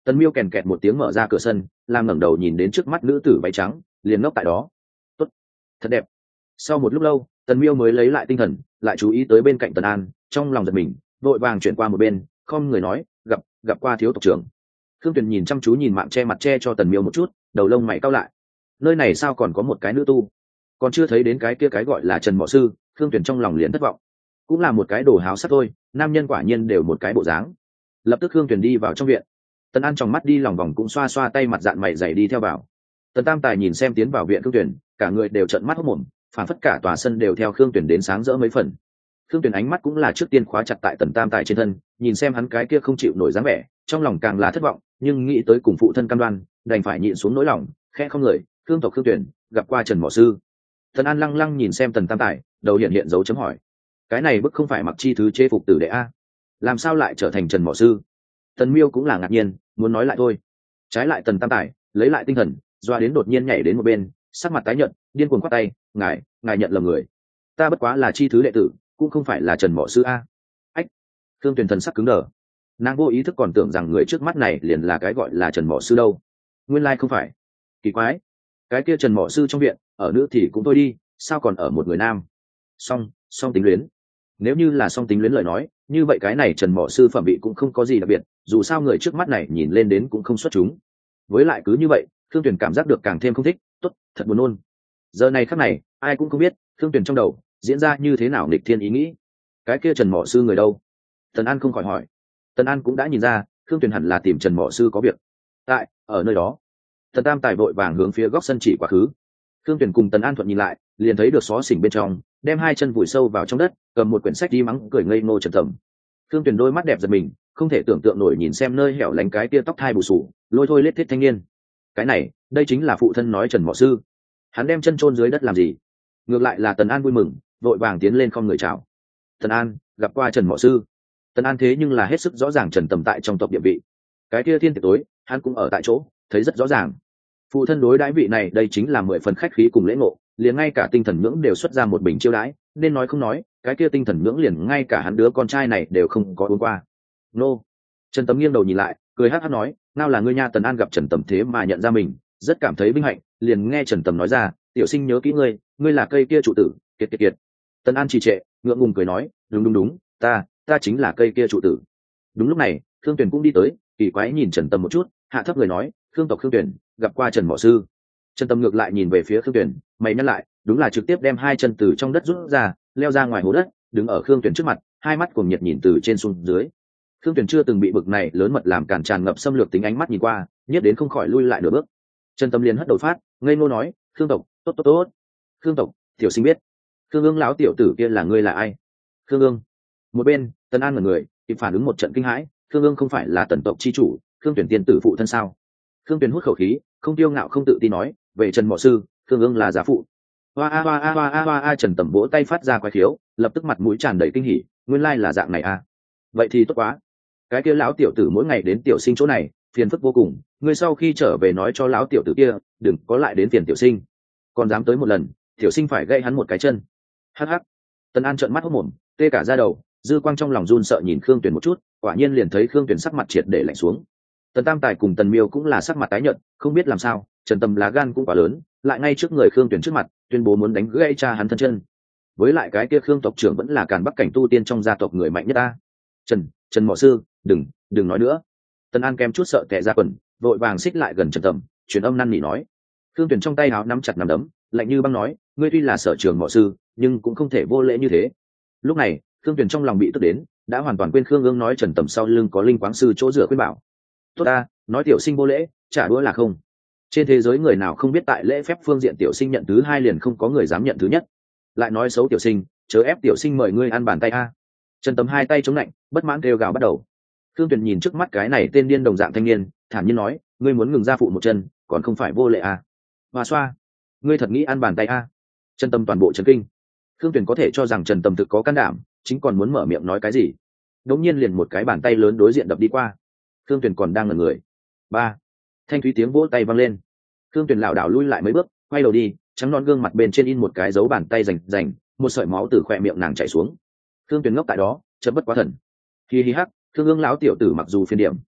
Tần Miêu kèn kẹt một tiếng mở ra cửa sân, làm ngẩng đầu nhìn đến trước mắt nữ tử váy trắng, liền ngốc tại đó. Tốt, thật đẹp. Sau một lúc lâu, Tần Miêu mới lấy lại tinh thần, lại chú ý tới bên cạnh Tần An, trong lòng giật mình, vội vàng chuyển qua một bên, không người nói, gặp qua thiếu tộc trưởng. Khương Tuyền nhìn chăm chú nhìn mạng che mặt che cho Tần Miêu một chút, đầu lông mày cau lại. Nơi này sao còn có một cái nữ tu? Còn chưa thấy đến cái kia cái gọi là Trần Mọ Sư, Khương Tuyền trong lòng liền thất vọng. Cũng là một cái đồ háo sắc thôi, nam nhân quả nhiên đều một cái bộ dáng. Lập tức Khương Tuyền đi vào trong viện. Tần An tròng mắt đi lòng vòng cũng xoa xoa tay mặt dạn mày dày đi theo vào. Tần Tam Tài nhìn xem tiến vào viện Khương Tuyền, cả người đều trợn mắt hốt mồm, phản phất cả tòa sân đều theo Khương Tuyền đến sáng rỡ mấy phần. Khương Tuyền ánh mắt cũng là trước tiên khóa chặt tại Tần Tam Tài trên thân, nhìn xem hắn cái kia không chịu nổi dáng vẻ, trong lòng càng là thất vọng, nhưng nghĩ tới cùng phụ thân cam đoan, đành phải nhịn xuống nỗi lòng, khẽ không người, Khương tộc Khương Tuyền, gặp qua Trần Mọ Sư. Tần An lăng lăng nhìn xem Tần Tam Tài, đầu hiện dấu chấm hỏi. Cái này bức không phải mặc chi thứ chế phục tử đệ a, làm sao lại trở thành Trần Mọ Sư? Tần Miêu cũng là ngạc nhiên, muốn nói lại thôi. Trái lại Tần Tam Tài lấy lại tinh thần, doa đến đột nhiên nhảy đến một bên, sắc mặt tái nhợt, điên cuồng quát tay, ngài nhận lầm người, ta bất quá là chi thứ đệ tử, cũng không phải là Trần Mọ Sư a. Ách! Khương Tuyền thần sắc cứng đờ, nàng vô ý thức còn tưởng rằng người trước mắt này liền là cái gọi là Trần Mọ Sư đâu, nguyên lai không phải. Kỳ quái, cái kia Trần Mọ Sư trong viện ở nữ thì cũng thôi đi, sao còn ở một người nam? Song tính luyến. Nếu như là song tính luyến lời nói, như vậy cái này Trần Mọ Sư phẩm vị cũng không có gì đặc biệt, dù sao người trước mắt này nhìn lên đến cũng không xuất chúng. Với lại cứ như vậy, Khương Tuyền cảm giác được càng thêm không thích, tốt, thật buồn nôn. Giờ này khắc này, ai cũng không biết Khương Tuyền trong đầu diễn ra như thế nào nghịch thiên ý nghĩ. Cái kia Trần Mọ Sư người đâu? Tần An không khỏi hỏi. Tần An cũng đã nhìn ra, Khương Tuyền hẳn là tìm Trần Mọ Sư có việc. Ở nơi đó. Tần Tam Tài vội vàng hướng phía góc sân chỉ quá khứ. Khương Tuyền cùng Tần An thuận nhìn lại, liền thấy được xó xỉnh bên trong, đem hai chân vùi sâu vào trong đất, cầm một quyển sách đi mắng cười ngây ngô Trần Tầm. Khương Tuyền đôi mắt đẹp giật mình, không thể tưởng tượng nổi nhìn xem nơi hẻo lánh cái tia tóc thai bù sù, lôi thôi lết thiết thanh niên. Cái này, đây chính là phụ thân nói Trần Mọ Sư. Hắn đem chân chôn dưới đất làm gì? Ngược lại là Tần An vui mừng, vội vàng tiến lên không người chào. Tần An, gặp qua Trần Mọ Sư. Tần An thế nhưng là hết sức rõ ràng Trần Tầm tại trong tộc địa vị. Cái kia thiên tiệc tối, hắn cũng ở tại chỗ, thấy rất rõ ràng. Phụ thân đối đãi vị này đây chính là 10 phần khách khí cùng lễ ngộ, liền ngay cả tinh thần nhưỡng đều xuất ra một bình chiêu đãi, nên nói không nói, cái kia tinh thần nhưỡng liền ngay cả hắn đứa con trai này đều không có uống qua. Nô. Trần Tầm nghiêng đầu nhìn lại, cười hắc hắc nói, nào là ngươi nha. Tần An gặp Trần Tầm thế mà nhận ra mình, rất cảm thấy vinh hạnh, liền nghe Trần Tầm nói ra, tiểu sinh nhớ kỹ ngươi là cây kia trụ tử, kiệt. Tần An trì trệ, ngượng ngùng cười nói, đúng, ta chính là cây kia trụ tử. Đúng lúc này, Khương Tuyền cũng đi tới, kỳ quái nhìn Trần Tầm một chút, hạ thấp người nói, Khương tộc Khương Tuyền, gặp qua Trần Mọ Sư. Trần Tầm ngược lại nhìn về phía Khương Tuyền, mày nhắc lại, đúng là trực tiếp đem hai chân từ trong đất rút ra, leo ra ngoài hố đất, đứng ở Khương Tuyền trước mặt, hai mắt cuồng nhiệt nhìn từ trên xuống dưới. Khương Tuyền chưa từng bị bực này lớn mật làm cản tràn ngập xâm lược tính ánh mắt nhìn qua, nhất đến không khỏi lui lại nửa bước. Trần Tầm liền hất đầu phát, ngây ngô nói, Khương tộc, tốt. Khương tộc, tiểu sinh biết. Khương Ương lão tiểu tử kia là ngươi là ai? Khương Ương. Một bên, Tần An ngẩn người, kịp phản ứng một trận kinh hãi, Khương Ương không phải là Tần tộc chi chủ, Khương Tuyền tiên tử phụ thân sao? Khương Tuyền hút khẩu khí, không tiêu ngạo không tự tin nói, về Trần Mọ Sư, Khương Ương là giá phụ. Hoa. Trần Tầm vỗ tay phát ra quái khiếu, lập tức mặt mũi tràn đầy kinh hỉ, nguyên lai là dạng này à? Vậy thì tốt quá. Cái kia lão tiểu tử mỗi ngày đến tiểu sinh chỗ này, phiền phức vô cùng, ngươi sau khi trở về nói cho lão tiểu tử kia, đừng có lại đến phiền tiểu sinh. Còn dám tới một lần, tiểu sinh phải gây hắn một cái chân. Hắc. Tần An trợn mắt hốt mồm, tê cả da đầu, dư quang trong lòng run sợ nhìn Khương Tuyền một chút, quả nhiên liền thấy Khương Tuyền sắc mặt triệt để lạnh xuống. Tần Tam Tài cùng Tần Miêu cũng là sắc mặt tái nhợt, không biết làm sao, Trần Tầm lá gan cũng quá lớn, lại ngay trước người Khương Tuyền trước mặt, tuyên bố muốn đánh gãy cha hắn thân chân. Với lại cái kia Khương tộc trưởng vẫn là Càn Bắc cảnh tu tiên trong gia tộc người mạnh nhất ta. Trần Mọ Sư, đừng nói nữa. Tần An kem chút sợ tè ra quần, vội vàng xích lại gần Trần Tầm, truyền âm năn nỉ nói. Khương Tuyền trong tay áo nắm chặt nắm đấm, lạnh như băng nói, ngươi tuy là sở trường Mọ Sư, nhưng cũng không thể vô lễ như thế. Lúc này, Khương Tuyền trong lòng bị tức đến, đã hoàn toàn quên Khương Ương nói Trần Tầm sau lưng có linh quáng sư chỗ dựa khuyên bảo. Tốt ta, nói tiểu sinh vô lễ, trả đũa là không. Trên thế giới người nào không biết tại lễ phép phương diện tiểu sinh nhận thứ hai liền không có người dám nhận thứ nhất. Lại nói xấu tiểu sinh, chớ ép tiểu sinh mời ngươi ăn bàn tay a. Trần Tầm hai tay chống lạnh, bất mãn kêu gào bắt đầu. Khương Tuyền nhìn trước mắt cái này tên điên đồng dạng thanh niên, thản nhiên nói, ngươi muốn ngừng ra phụ một chân, còn không phải vô lễ a. Hoa xoa, ngươi thật nghĩ ăn bàn tay a? Trần Tầm toàn bộ chấn kinh. Khương Tuyền có thể cho rằng Trần Tầm thực có can đảm, chính còn muốn mở miệng nói cái gì, đống nhiên liền một cái bàn tay lớn đối diện đập đi qua. Khương Tuyền còn đang ngẩn người. Ba, thanh thúy tiếng vỗ tay vang lên. Khương Tuyền lảo đảo lui lại mấy bước, quay đầu đi, trắng non gương mặt bên trên in một cái dấu bàn tay rành, một sợi máu từ khóe miệng nàng chảy xuống. Khương Tuyền ngốc tại đó, chợt bất quá thần. Hi hi hắc, Khương Ương lão tiểu tử mặc dù phiền điểm,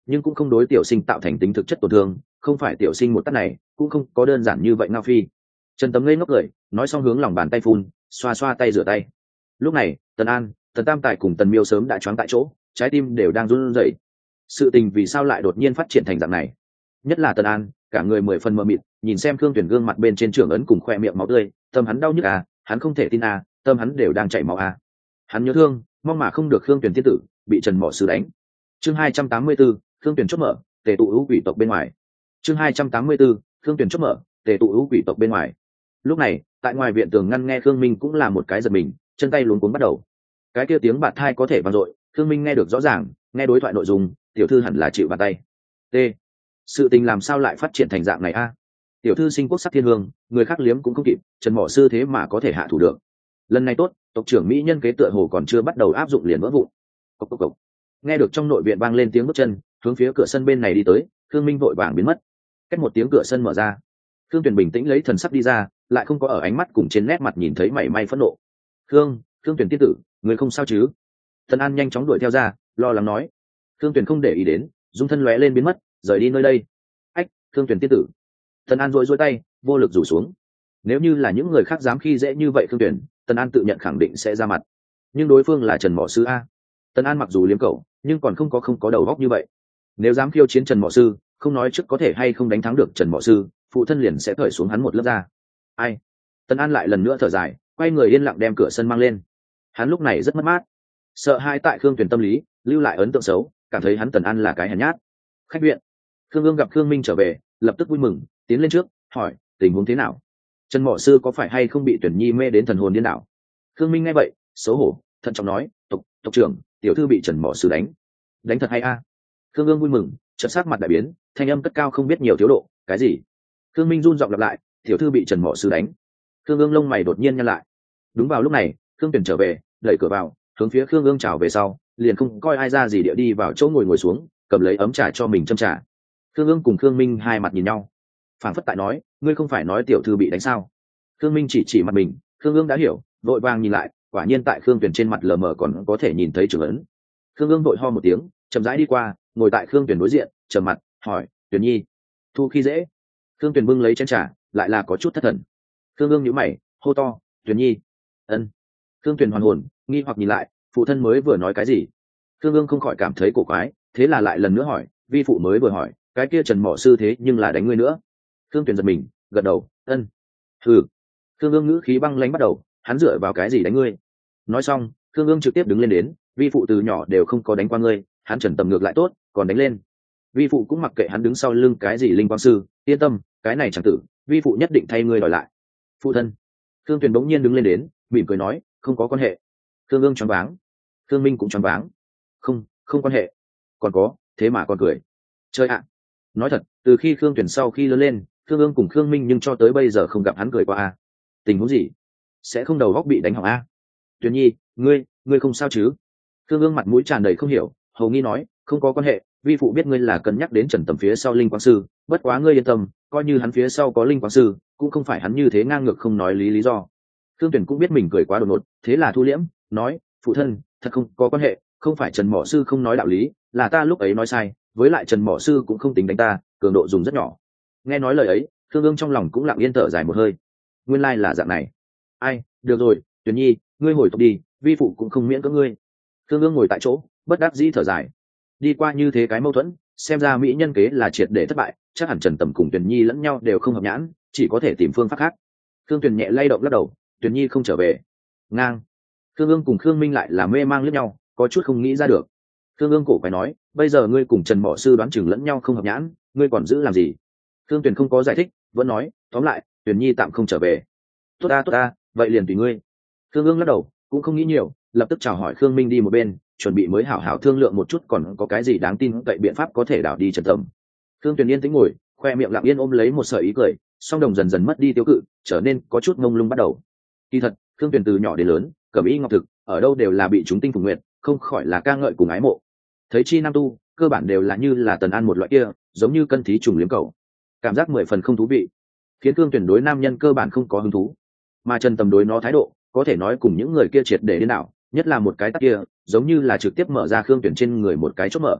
nhưng cũng không đối tiểu sinh tạo thành tính thực chất tổn thương, không phải tiểu sinh một tát này cũng không có đơn giản như vậy Ngao Phi. Trần Tấm ngây ngốc cười, nói xong hướng lòng bàn tay phun, xoa xoa tay rửa tay. Lúc này Tần An, Tần Tam Tài cùng Tần Miêu sớm đã choáng tại chỗ, trái tim đều đang run rẩy. Sự tình vì sao lại đột nhiên phát triển thành dạng này? Nhất là Tần An, cả người 10 phần mờ mịt, nhìn xem Khương Tuyển gương mặt bên trên trưởng ấn cùng khoe miệng máu tươi, tâm hắn đau nhức à, hắn không thể tin à, tâm hắn đều đang chảy máu à. Hắn nhớ thương, mong mà không được Khương Tuyển tiên tử bị Trần Mỏ Sư đánh. Chương 284, Khương Tuyển chốt mở, tề tụ hữu quỷ tộc bên ngoài. Chương 284, Khương Tuyển chốt mở, tề tụ hữu quỷ tộc bên ngoài. Lúc này, tại ngoài viện tường ngăn nghe Khương Minh cũng là một cái giật mình, chân tay luống cuống bắt đầu. Cái kia tiếng bạt thai có thể vang dội, Khương Minh nghe được rõ ràng, nghe đối thoại nội dung, tiểu thư hẳn là chịu bàn tay. T. Sự tình làm sao lại phát triển thành dạng này a? Tiểu thư sinh quốc sắc thiên hương, người khác liếm cũng không kịp, Trần Mỏ Sư thế mà có thể hạ thủ được. Lần này tốt, tộc trưởng mỹ nhân kế tựa hồ còn chưa bắt đầu áp dụng liền vỡ vụn. Cốc cốc cốc. Nghe được trong nội viện vang lên tiếng bước chân, hướng phía cửa sân bên này đi tới, Khương Minh vội vàng biến mất. Cách một tiếng cửa sân mở ra, Khương Tuyển bình tĩnh lấy thần sắc đi ra, lại không có ở ánh mắt cùng trên nét mặt nhìn thấy mảy may phẫn nộ. Khương Tuyển tiên tử, người không sao chứ? Thần An nhanh chóng đuổi theo ra, lo lắng nói. Khương Tuyển không để ý đến, dung thân lóe lên biến mất, rời đi nơi đây. Ách, Khương Tuyển tiên tử. Thần An rối tay, vô lực rủ xuống. Nếu như là những người khác dám khi dễ như vậy Khương Tuyển, Tần An tự nhận khẳng định sẽ ra mặt. Nhưng đối phương là Trần Mỏ Sư a. Tần An mặc dù liếm cậu, nhưng còn không có đầu óc như vậy. Nếu dám khiêu chiến Trần Mỏ Sư, không nói trước có thể hay không đánh thắng được Trần Mỏ Sư, phụ thân liền sẽ cởi xuống hắn một lớp da. Ai? Tần An lại lần nữa thở dài, quay người yên lặng đem cửa sân mang lên. Hắn lúc này rất mất mát, sợ hãi tại Khương Tuyển tâm lý lưu lại ấn tượng xấu, cảm thấy hắn Tần An là cái hèn nhát. Khách viện, Khương Ương gặp Khương Minh trở về, lập tức vui mừng, tiến lên trước, hỏi tình huống thế nào. Trần Mỏ Sư có phải hay không bị Tuyển Nhi mê đến thần hồn điên đảo? Khương Minh nghe vậy, xấu hổ, thận trọng nói, tộc trưởng, tiểu thư bị Trần Mỏ Sư đánh thật hay a? Khương Ương vui mừng, chợt sắc mặt đại biến, thanh âm cất cao không biết nhiều thiếu độ, cái gì? Khương Minh run giọng lặp lại, tiểu thư bị Trần Mỏ Sư đánh. Khương Ương lông mày đột nhiên nhăn lại. Đúng vào lúc này, Khương Tuyển trở về, đẩy cửa vào, hướng phía Khương Ương chào về sau, liền không coi ai ra gì địa đi vào chỗ ngồi xuống, cầm lấy ấm trà cho mình châm trà. Khương Ương cùng Khương Minh hai mặt nhìn nhau, phảng phất tại nói, ngươi không phải nói tiểu thư bị đánh sao? Khương Minh chỉ mặt mình, Khương Ương đã hiểu, vội vàng nhìn lại, quả nhiên tại Khương Tuyển trên mặt lờ mờ còn có thể nhìn thấy trưởng ấn. Khương Ương vội ho một tiếng, chậm rãi đi qua, ngồi tại Khương Tuyển đối diện, trầm mặt, hỏi, Tuyển Nhi, thu khi dễ? Khương Tuyển bưng lấy chén trà, lại là có chút thất thần. Khương Ương nhíu mày, hô to, Tuyển Nhi. Ân. Khương Tuyển hoàn hồn, nghi hoặc nhìn lại, phụ thân mới vừa nói cái gì? Khương Ương không khỏi cảm thấy cổ quái, thế là lại lần nữa hỏi, vi phụ mới vừa hỏi, cái kia Trần Mỏ Sư thế nhưng là đánh ngươi nữa. Khương Tuyển giật mình, gật đầu, ân. Hừ. Khương Ương ngữ khí băng lãnh bắt đầu, hắn dựa vào cái gì đánh ngươi? Nói xong, Khương Ương trực tiếp đứng lên đến, vi phụ từ nhỏ đều không có đánh qua ngươi, hắn Trần Tầm ngược lại tốt, còn đánh lên. Vi phụ cũng mặc kệ hắn đứng sau lưng cái gì linh quang sư, yên tâm, cái này chẳng tử, vi phụ nhất định thay ngươi đòi lại. Phụ thân. Khương Tuyền bỗng nhiên đứng lên đến, mỉm cười nói, không có quan hệ. Khương Ương choáng váng. Khương Minh cũng choáng váng. Không quan hệ. Còn có, thế mà còn cười. Chơi ạ. Nói thật, từ khi Khương Tuyền sau khi lớn lên, Khương Ương cùng Khương Minh nhưng cho tới bây giờ không gặp hắn cười qua a. Tình huống gì? Sẽ không đầu góc bị đánh hỏng a? Tuyền Nhi, ngươi không sao chứ? Khương Ương mặt mũi tràn đầy không hiểu, hầu nghi nói, không có quan hệ, vi phụ biết ngươi là cân nhắc đến Trần Tầm phía sau linh quang sư, bất quá ngươi yên tâm, coi như hắn phía sau có linh quang sư, cũng không phải hắn như thế ngang ngược không nói lý do. Khương Tuyển cũng biết mình cười quá đột ngột, thế là thu liễm, nói, phụ thân, thật không có quan hệ, không phải Trần Mỏ Sư không nói đạo lý, là ta lúc ấy nói sai, với lại Trần Mỏ Sư cũng không tính đánh ta, cường độ dùng rất nhỏ. Nghe nói lời ấy, Khương Ương trong lòng cũng lặng yên thở dài một hơi. Nguyên lai là dạng này. Ai, được rồi, Tuyển Nhi, ngươi hồi tộc đi, vi phụ cũng không miễn cưỡng ngươi. Khương Ương ngồi tại chỗ, bất đắc dĩ thở dài. Đi qua như thế cái mâu thuẫn, xem ra mỹ nhân kế là triệt để thất bại, chắc hẳn Trần Tầm cùng Tuyển Nhi lẫn nhau đều không hợp nhãn, chỉ có thể tìm phương pháp khác. Khương Tuyển nhẹ lay động lắc đầu, Tuyển Nhi không trở về. Ngang. Khương Ương cùng Khương Minh lại là mê mang lẫn nhau, có chút không nghĩ ra được. Khương Ương cổ phải nói, bây giờ ngươi cùng Trần Mỏ Sư đoán chừng lẫn nhau không hợp nhãn, ngươi còn giữ làm gì? Khương Tuyển không có giải thích, vẫn nói, tóm lại, Tuyển Nhi tạm không trở về. Tốt ta, vậy liền tùy ngươi. Khương Ương lắc đầu, cũng không nghĩ nhiều, lập tức chào hỏi Khương Minh đi một bên, chuẩn bị mới hảo hảo thương lượng một chút còn có cái gì đáng tin cậy biện pháp có thể đảo đi Trần Tầm. Khương Tuyền yên tĩnh ngồi, khoe miệng lặng yên ôm lấy một sợi ý cười, song đồng dần dần mất đi tiêu cự, trở nên có chút ngông lung bắt đầu. Kỳ thật, Khương Tuyền từ nhỏ đến lớn, cẩm y ngọc thực, ở đâu đều là bị chúng tinh phục nguyện, không khỏi là ca ngợi cùng ái mộ. Thấy chi nam tu, cơ bản đều là như là Tần An một loại kia, giống như cân thí trùng liếm cầu, cảm giác 10 phần không thú vị, khiến Khương Tuyền đối nam nhân cơ bản không có hứng thú, mà Trần Tầm đối nó thái độ, có thể nói cùng những người kia triệt để đến nào, nhất là một cái tắc kia, giống như là trực tiếp mở ra Khương Tuyển trên người một cái chốt mở.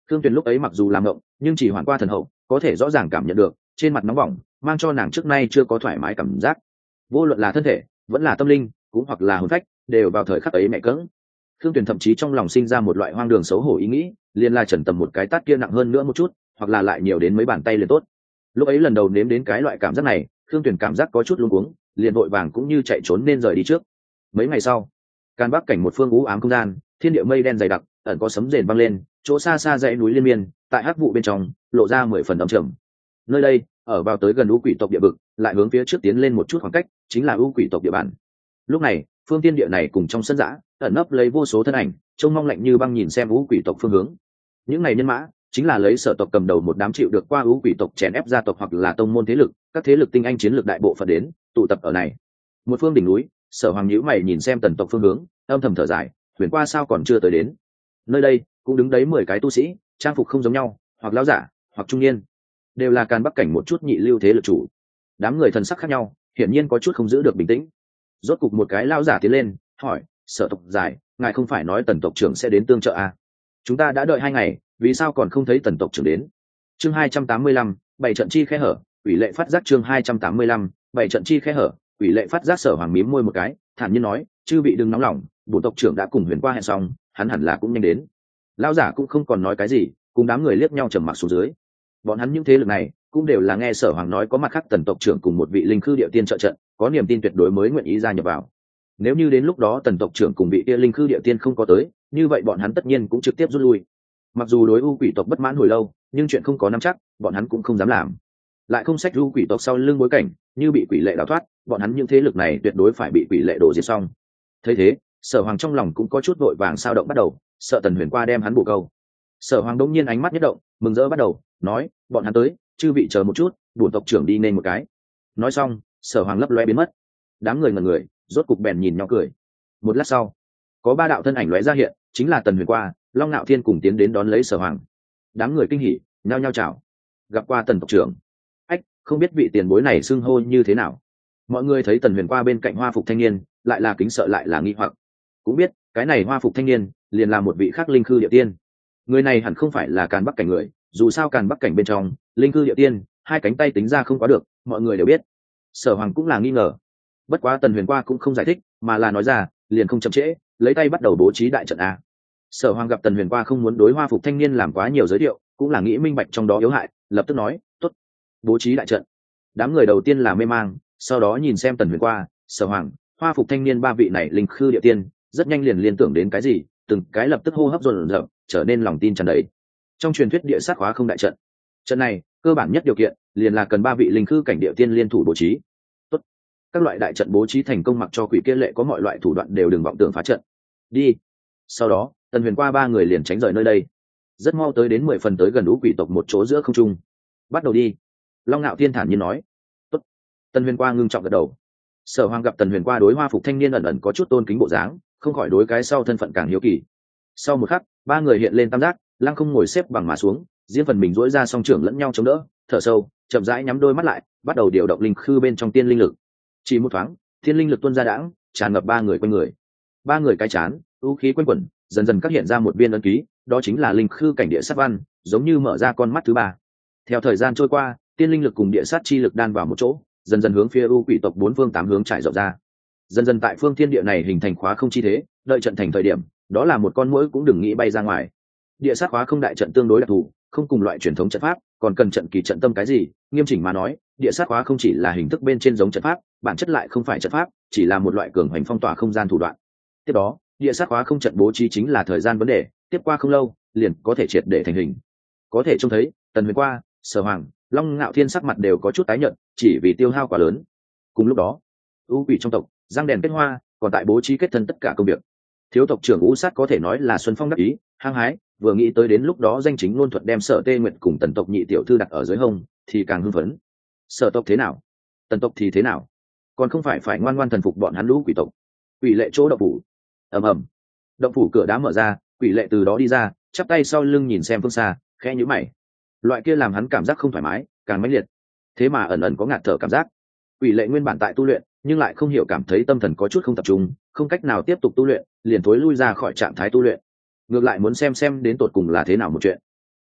Khương Tuyền lúc ấy mặc dù làm ngộng nhưng chỉ hoàn qua thần hậu có thể rõ ràng cảm nhận được trên mặt nóng bỏng mang cho nàng trước nay chưa có thoải mái cảm giác, vô luận là thân thể vẫn là tâm linh cũng hoặc là hồn phách đều vào thời khắc ấy mẹ cỡng. Khương Tuyền thậm chí trong lòng sinh ra một loại hoang đường xấu hổ ý nghĩ, liền là Trần Tầm một cái tát kia nặng hơn nữa một chút, hoặc là lại nhiều đến mấy bàn tay liền tốt. Lúc ấy lần đầu nếm đến cái loại cảm giác này, Khương Tuyền cảm giác có chút luống cuống, liền vội vàng cũng như chạy trốn nên rời đi trước. Mấy ngày sau, Càn Bắc cảnh một phương u ám không gian, thiên địa mây đen dày đặc, ẩn có sấm rền vang lên, chỗ xa xa dãy núi liên miên, tại hắc vụ bên trong, lộ ra 10 phần âm trầm. Nơi đây, ở vào tới gần u quỷ tộc địa vực, lại hướng phía trước tiến lên một chút khoảng cách, chính là u quỷ tộc địa bàn. Lúc này, phương tiên địa này cùng trong sân giã, ẩn nấp lấy vô số thân ảnh, trông mong lạnh như băng nhìn xem u quỷ tộc phương hướng. Những này nhân mã, chính là lấy Sở tộc cầm đầu một đám chịu được qua u quỷ tộc chèn ép gia tộc hoặc là tông môn thế lực, các thế lực tinh anh chiến lược đại bộ phận đến, tụ tập ở này. Một phương đỉnh núi, Sở Hoàng nhíu mày nhìn xem Tần tộc phương hướng, âm thầm thở dài, huyền qua sao còn chưa tới đến. Nơi đây cũng đứng đấy 10 cái tu sĩ, trang phục không giống nhau, hoặc lão giả hoặc trung niên, đều là Càn Bắc cảnh một chút nhị lưu thế lực chủ. Đám người thần sắc khác nhau, hiển nhiên có chút không giữ được bình tĩnh. Rốt cục một cái lão giả tiến lên hỏi, Sở tộc dài, ngài không phải nói Tần tộc trưởng sẽ đến tương trợ à? Chúng ta đã đợi 2 ngày, vì sao còn không thấy Tần tộc trưởng đến? Chương 285, bảy trận chi khe hở, ủy lệ phát giác. Chương 285, bảy trận chi khe hở, ủy lệ phát giác. Sở Hoàng mím môi một cái, thản nhiên nói, chư vị đừng nóng lòng, bổn tộc trưởng đã cùng huyền qua hẹn xong, hắn hẳn là cũng nhanh đến. Lão giả cũng không còn nói cái gì, cùng đám người liếc nhau trầm mặc xuống dưới. Bọn hắn những thế lực này cũng đều là nghe Sở Hoàng nói có mặt khác Tần tộc trưởng cùng một vị linh khư địa tiên trợ trận, có niềm tin tuyệt đối mới nguyện ý gia nhập vào. Nếu như đến lúc đó Tần tộc trưởng cùng vị kia linh khư địa tiên không có tới, như vậy bọn hắn tất nhiên cũng trực tiếp rút lui. Mặc dù đối u quỷ tộc bất mãn hồi lâu, nhưng chuyện không có nắm chắc, bọn hắn cũng không dám làm. Lại không sách u quỷ tộc sau lưng bối cảnh, như bị quỷ lệ đào thoát, bọn hắn những thế lực này tuyệt đối phải bị quỷ lệ đổ diệt xong. Thấy thế, Sở Hoàng trong lòng cũng có chút vội vàng sao động bắt đầu, sợ Tần Huyền qua đem hắn bổ câu. Sở Hoàng đống nhiên ánh mắt nhất động, mừng rỡ bắt đầu nói, bọn hắn tới, chư vị chờ một chút, bổn tộc trưởng đi nên một cái. Nói xong, Sở Hoàng lấp loe biến mất. Đám người ngẩn người, rốt cục bèn nhìn nhau cười. Một lát sau, có 3 đạo thân ảnh lóe ra hiện, chính là Tần Huyền qua, Long Nạo Thiên cùng tiến đến đón lấy Sở Hoàng. Đám người kinh hỉ, nhao nhao chào. Gặp qua Tần tộc trưởng. Ách, không biết vị tiền bối này xưng hô như thế nào. Mọi người thấy Tần Huyền qua bên cạnh hoa phục thanh niên, lại là kính sợ lại là nghi hoặc. Cũng biết, cái này hoa phục thanh niên liền là một vị khắc linh khư địa tiên. Người này hẳn không phải là Càn Bắc cảnh người, dù sao Càn Bắc cảnh bên trong, linh khư địa tiên, 2 cánh tay tính ra không quá được, mọi người đều biết. Sở Hoàng cũng là nghi ngờ. Bất quá Tần Huyền qua cũng không giải thích, mà là nói ra, liền không chậm trễ, lấy tay bắt đầu bố trí đại trận a. Sở Hoàng gặp Tần Huyền qua không muốn đối hoa phục thanh niên làm quá nhiều giới thiệu, cũng là nghĩ minh bạch trong đó yếu hại, lập tức nói, tốt, bố trí đại trận. Đám người đầu tiên là mê mang, sau đó nhìn xem Tần Huyền qua, Sở Hoàng, hoa phục thanh niên 3 vị này linh khư địa tiên, rất nhanh liền liên tưởng đến cái gì, từng cái lập tức hô hấp dồn dập, trở nên lòng tin tràn đầy. Trong truyền thuyết địa sát khóa không đại trận, trận này cơ bản nhất điều kiện liền là cần 3 vị linh khư cảnh địa tiên liên thủ bố trí. Tốt, các loại đại trận bố trí thành công, mặc cho quỷ kia lệ có mọi loại thủ đoạn đều đừng vọng tưởng phá trận. Đi. Sau đó, Tần Huyền qua 3 người liền tránh rời nơi đây, rất mau tới đến 10 phần tới gần lũ quỷ tộc một chỗ giữa không trung. Bắt đầu đi. Long Nạo Thiên thản nhiên nói. Tốt. Tần Huyền qua ngưng trọng gật đầu. Sở Hoàng gặp Tần Huyền qua đối hoa phục thanh niên ẩn ẩn có chút tôn kính bộ dáng, không khỏi đối cái sau thân phận càng hiếu kỳ. Sau một khắc, 3 người hiện lên tam giác, lăng không ngồi xếp bằng mà xuống, riêng phần mình duỗi ra song trưởng lẫn nhau chống đỡ, thở sâu, chậm rãi nhắm đôi mắt lại, bắt đầu điều động linh khư bên trong tiên linh lực. Chỉ một thoáng, tiên linh lực tuôn ra đãng, tràn ngập 3 người quanh người. 3 người cái chán, u khí quanh quẩn, dần dần các hiện ra một viên ấn ký, đó chính là linh khư cảnh địa sát văn, giống như mở ra con mắt thứ 3. Theo thời gian trôi qua, tiên linh lực cùng địa sát chi lực đan vào một chỗ, dần dần hướng phía u quỷ tộc 4 phương 8 hướng trải rộng ra. Dần dần tại phương thiên địa này hình thành khóa không chi thế, đợi trận thành thời điểm, đó là một con muỗi cũng đừng nghĩ bay ra ngoài. Địa sát khóa không đại trận tương đối đặc thù, không cùng loại truyền thống trận pháp, còn cần trận kỳ trận tâm cái gì, nghiêm chỉnh mà nói, địa sát khóa không chỉ là hình thức bên trên giống trận pháp, bản chất lại không phải trận pháp, chỉ là một loại cường hành phong tỏa không gian thủ đoạn. Tiếp đó, địa sát khóa không trận bố trí chính là thời gian vấn đề, tiếp qua không lâu, liền có thể triệt để thành hình. Có thể trông thấy, Tần Huyền qua, Sở Hoàng, Long Ngạo Thiên sắc mặt đều có chút tái nhợt, chỉ vì tiêu hao quá lớn. Cùng lúc đó, u quỷ trong tộc, giăng đèn kết hoa, còn tại bố trí kết thân tất cả công việc. Thiếu tộc trưởng U Sát có thể nói là xuân phong đắc ý, hăng hái, vừa nghĩ tới đến lúc đó danh chính ngôn thuận đem Sở Tê Nguyệt cùng Tần tộc nhị tiểu thư đặt ở dưới hông, thì càng hưng phấn. Sở tộc thế nào? Tần tộc thì thế nào? Còn không phải ngoan ngoan thần phục bọn hắn lũ quỷ tộc. Quỷ lệ chỗ động phủ. Ầm ầm. Động phủ cửa đá mở ra, quỷ lệ từ đó đi ra, chắp tay sau lưng nhìn xem phương xa, khẽ nhíu mày. Loại kia làm hắn cảm giác không thoải mái, càng mãnh liệt. Thế mà ẩn ẩn có ngạt thở cảm giác. Quỷ lệ nguyên bản tại tu luyện, nhưng lại không hiểu cảm thấy tâm thần có chút không tập trung, không cách nào tiếp tục tu luyện, liền thối lui ra khỏi trạng thái tu luyện. Ngược lại muốn xem đến tột cùng là thế nào một chuyện.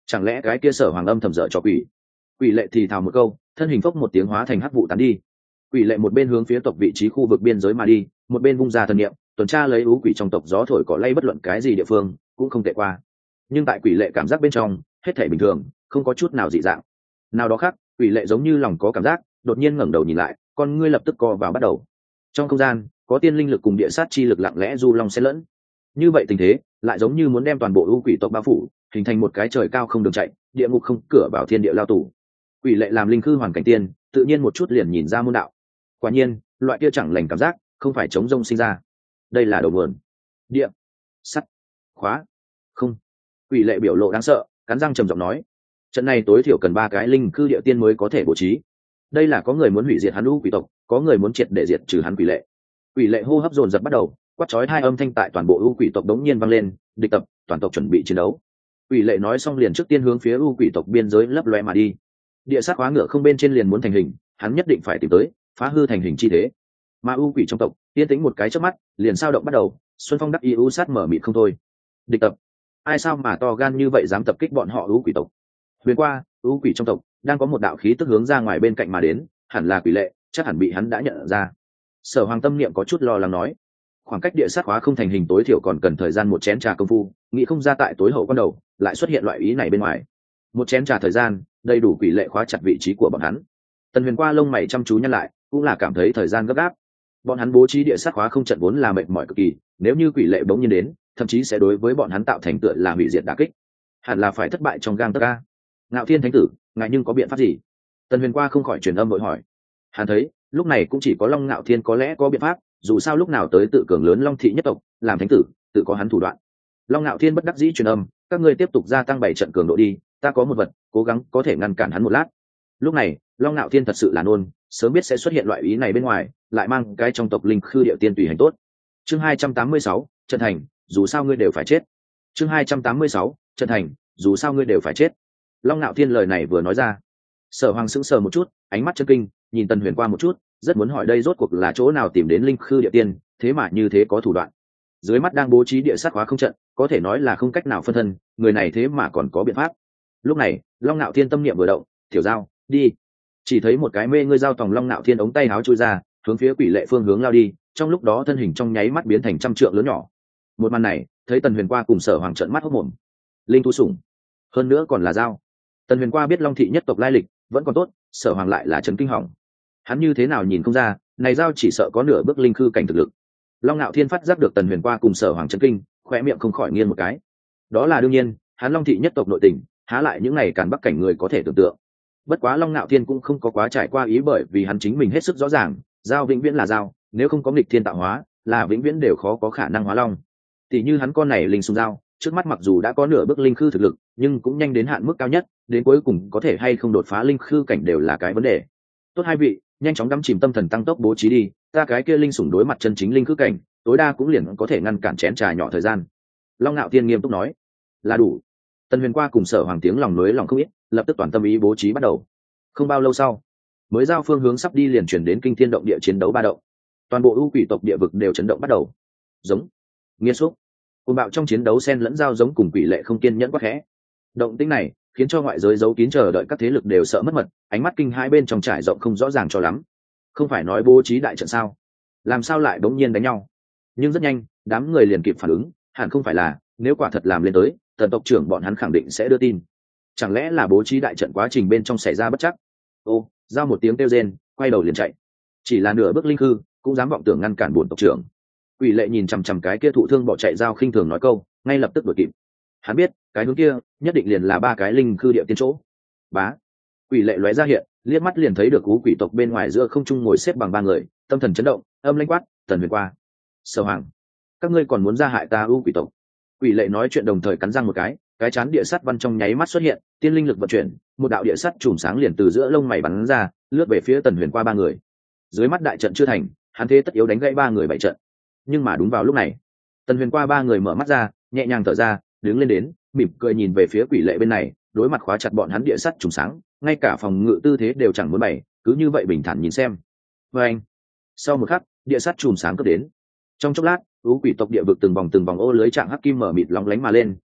Chẳng lẽ cái kia Sở Hoàng âm thầm dở cho quỷ? Quỷ lệ thì thào một câu, thân hình phốc một tiếng hóa thành hắc vụ tán đi. Quỷ lệ một bên hướng phía tộc vị trí khu vực biên giới mà đi, một bên vung ra thần niệm tuần tra lấy ưu quỷ trong tộc gió thổi cỏ lay bất luận cái gì địa phương cũng không tệ qua. Nhưng tại quỷ lệ cảm giác bên trong hết thể bình thường, không có chút nào dị dạng. Nào đó khác, quỷ lệ giống như lòng có cảm giác, đột nhiên ngẩng đầu nhìn lại, con ngươi lập tức co vào bắt đầu. Trong không gian có tiên linh lực cùng địa sát chi lực lặng lẽ du long xen lẫn. Như vậy tình thế lại giống như muốn đem toàn bộ ưu quỷ tộc bao phủ, hình thành một cái trời cao không đường chạy, địa ngục không cửa vào thiên địa lao tù. Quỷ lệ làm linh khư hoàn cảnh tiên, tự nhiên một chút liền nhìn ra môn đạo. Quả nhiên, loại kia chẳng lành cảm giác không phải chống rông sinh ra. Đây là đầu nguồn. Địa, sắt, khóa, không. Quỷ lệ biểu lộ đáng sợ, cắn răng trầm giọng nói: trận này tối thiểu cần 3 cái linh khư địa tiên mới có thể bố trí. Đây là có người muốn hủy diệt hắn ưu quỷ tộc, có người muốn triệt để diệt trừ hắn quỷ lệ. Quỷ lệ hô hấp dồn dập bắt đầu, quát chói hai âm thanh tại toàn bộ ưu quỷ tộc đống nhiên vang lên: địch tập, toàn tộc chuẩn bị chiến đấu. Quỷ lệ nói xong liền trước tiên hướng phía ưu quỷ tộc biên giới lấp loe mà đi. Địa sát khóa ngựa không bên trên liền muốn thành hình, hắn nhất định phải tìm tới phá hư thành hình chi thế. Mà ưu quỷ trong tộc yên tĩnh một cái chớp mắt, liền sao động bắt đầu, Xuân Phong đắc ý ưu sát mở mịt không thôi. Địch tập, ai sao mà to gan như vậy dám tập kích bọn họ ưu quỷ tộc? Huyền qua, ưu quỷ trong tộc đang có một đạo khí tức hướng ra ngoài bên cạnh mà đến, hẳn là quỷ lệ, chắc hẳn bị hắn đã nhận ra. Sở Hoàng tâm niệm có chút lo lắng nói: khoảng cách địa sát khóa không thành hình tối thiểu còn cần thời gian một chén trà công phu, nghĩ không ra tại tối hậu quan đầu lại xuất hiện loại ý này bên ngoài. Một chén trà thời gian đầy đủ quỷ lệ khóa chặt vị trí của bọn hắn. Tần Huyền qua lông mày chăm chú nhăn lại, cũng là cảm thấy thời gian gấp gáp. Bọn hắn bố trí địa sát khóa không trận vốn là mệt mỏi cực kỳ, nếu như quỷ lệ bỗng nhiên đến, thậm chí sẽ đối với bọn hắn tạo thành tựa là hủy diệt đả kích. Hẳn là phải thất bại trong gang tấc a. Ngạo Thiên Thánh tử, ngài nhưng có biện pháp gì? Tần Huyền qua không khỏi truyền âm vội hỏi. Hắn thấy lúc này cũng chỉ có Long Ngạo Thiên có lẽ có biện pháp, dù sao lúc nào tới tự cường lớn Long thị nhất tộc, làm thánh tử tự có hắn thủ đoạn. Long Ngạo Thiên bất đắc dĩ truyền âm: các ngươi tiếp tục gia tăng 7 trận cường độ đi, ta có một vật cố gắng có thể ngăn cản hắn một lát. Lúc này Long Ngạo Thiên thật sự là nôn, sớm biết sẽ xuất hiện loại ý này bên ngoài, lại mang cái trong tộc linh khư địa tiên tùy hành tốt. Chương 286, trận thành, dù sao ngươi đều phải chết. Chương 286, trận thành, dù sao ngươi đều phải chết. Long Ngạo Thiên lời này vừa nói ra, Sở Hoàng sững sờ một chút, ánh mắt chấn kinh, nhìn Tần Huyền qua một chút, rất muốn hỏi đây rốt cuộc là chỗ nào tìm đến linh khư địa tiên, thế mà như thế có thủ đoạn. Dưới mắt đang bố trí địa sát khóa không trận, có thể nói là không cách nào phân thân, người này thế mà còn có biện pháp. Lúc này Long Nạo Thiên tâm niệm vừa động, tiểu giao đi. Chỉ thấy một cái mê ngươi giao tòng Long Nạo Thiên ống tay áo chui ra, hướng phía quỷ lệ phương hướng lao đi, trong lúc đó thân hình trong nháy mắt biến thành trăm trượng lớn nhỏ. Một màn này thấy Tần Huyền qua cùng Sở Hoàng trợn mắt hốt mồm. Linh thú sủng, hơn nữa còn là dao. Tần Huyền qua biết Long thị nhất tộc lai lịch vẫn còn tốt, Sở Hoàng lại là trấn kinh hỏng. Hắn như thế nào nhìn không ra, này dao chỉ sợ có nửa bước linh khư cảnh thực lực. Long Nạo Thiên phát giác được Tần Huyền qua cùng Sở Hoàng trấn kinh, khóe miệng không khỏi nghiêng một cái. Đó là đương nhiên, hắn Long thị nhất tộc nội tình, há lại những này càn bắc cảnh người có thể tưởng tượng. Bất quá Long Nạo Thiên cũng không có quá trải qua ý, bởi vì hắn chính mình hết sức rõ ràng, dao vĩnh viễn là dao, nếu không có nghịch thiên tạo hóa, là vĩnh viễn đều khó có khả năng hóa long. Tỷ như hắn con này linh sùng dao, trước mắt mặc dù đã có nửa bước linh khư thực lực, nhưng cũng nhanh đến hạn mức cao nhất, đến cuối cùng có thể hay không đột phá linh khư cảnh đều là cái vấn đề. Tốt hai vị, nhanh chóng đắm chìm tâm thần tăng tốc bố trí đi, ta cái kia linh sủng đối mặt chân chính linh khư cảnh, tối đa cũng liền có thể ngăn cản chén trà nhỏ thời gian. Long Nạo Thiên nghiêm túc nói. Là đủ. Tần Huyền qua cùng Sở Hoàng tiếng lòng nối lòng không ít, lập tức toàn tâm ý bố trí bắt đầu. Không bao lâu sau, mới giao phương hướng sắp đi liền chuyển đến kinh thiên động địa chiến đấu ba động. Toàn bộ ưu quỷ tộc địa vực đều chấn động bắt đầu. Giống, nghiên xúc, cùng bạo trong chiến đấu xen lẫn giao giống cùng quỷ lệ không kiên nhẫn quá khẽ. Động tĩnh này khiến cho ngoại giới giấu kín chờ đợi các thế lực đều sợ mất mật, ánh mắt kinh hai bên trong trải rộng không rõ ràng cho lắm. Không phải nói bố trí đại trận sao? Làm sao lại đống nhiên đánh nhau? Nhưng rất nhanh, đám người liền kịp phản ứng, hẳn không phải là, nếu quả thật làm lên tới, Tần tộc trưởng bọn hắn khẳng định sẽ đưa tin. Chẳng lẽ là bố trí đại trận quá trình bên trong xảy ra bất chắc? Ô, giao một tiếng kêu rên, quay đầu liền chạy. Chỉ là nửa bước linh hư, cũng dám vọng tưởng ngăn cản bổn tộc trưởng. Quỷ lệ nhìn chằm chằm cái kia thụ thương bỏ chạy giao khinh thường nói câu, ngay lập tức đuổi kịp. Hắn biết, cái hướng kia nhất định liền là ba cái linh khư địa tiên chỗ. Bá. Quỷ lệ lóe ra hiện, liếc mắt liền thấy được cú quỷ tộc bên ngoài giữa không trung ngồi xếp bằng ba người, tâm thần chấn động, âm lãnh quát, Tần Huyền qua, Sở Hoàng, các ngươi còn muốn ra hại ta ưu quỷ tộc? Quỷ lệ nói chuyện đồng thời cắn răng một cái chán địa sắt văn trong nháy mắt xuất hiện, tiên linh lực vận chuyển, một đạo địa sắt chùm sáng liền từ giữa lông mày bắn ra, lướt về phía Tần Huyền qua ba người. Dưới mắt đại trận chưa thành, hắn thế tất yếu đánh gãy ba người bảy trận. Nhưng mà đúng vào lúc này, Tần Huyền qua ba người mở mắt ra, nhẹ nhàng thở ra, đứng lên đến, mỉm cười nhìn về phía quỷ lệ bên này, đối mặt khóa chặt bọn hắn địa sắt chùm sáng, ngay cả phòng ngự tư thế đều chẳng muốn bày, cứ như vậy bình thản nhìn xem. Và anh, sau một khắc, địa sắt chùm sáng cướp đến. Trong chốc lát, ưu quỷ tộc địa vực từng vòng ô lưới trạng hắc kim mở mịt lóng lánh mà lên,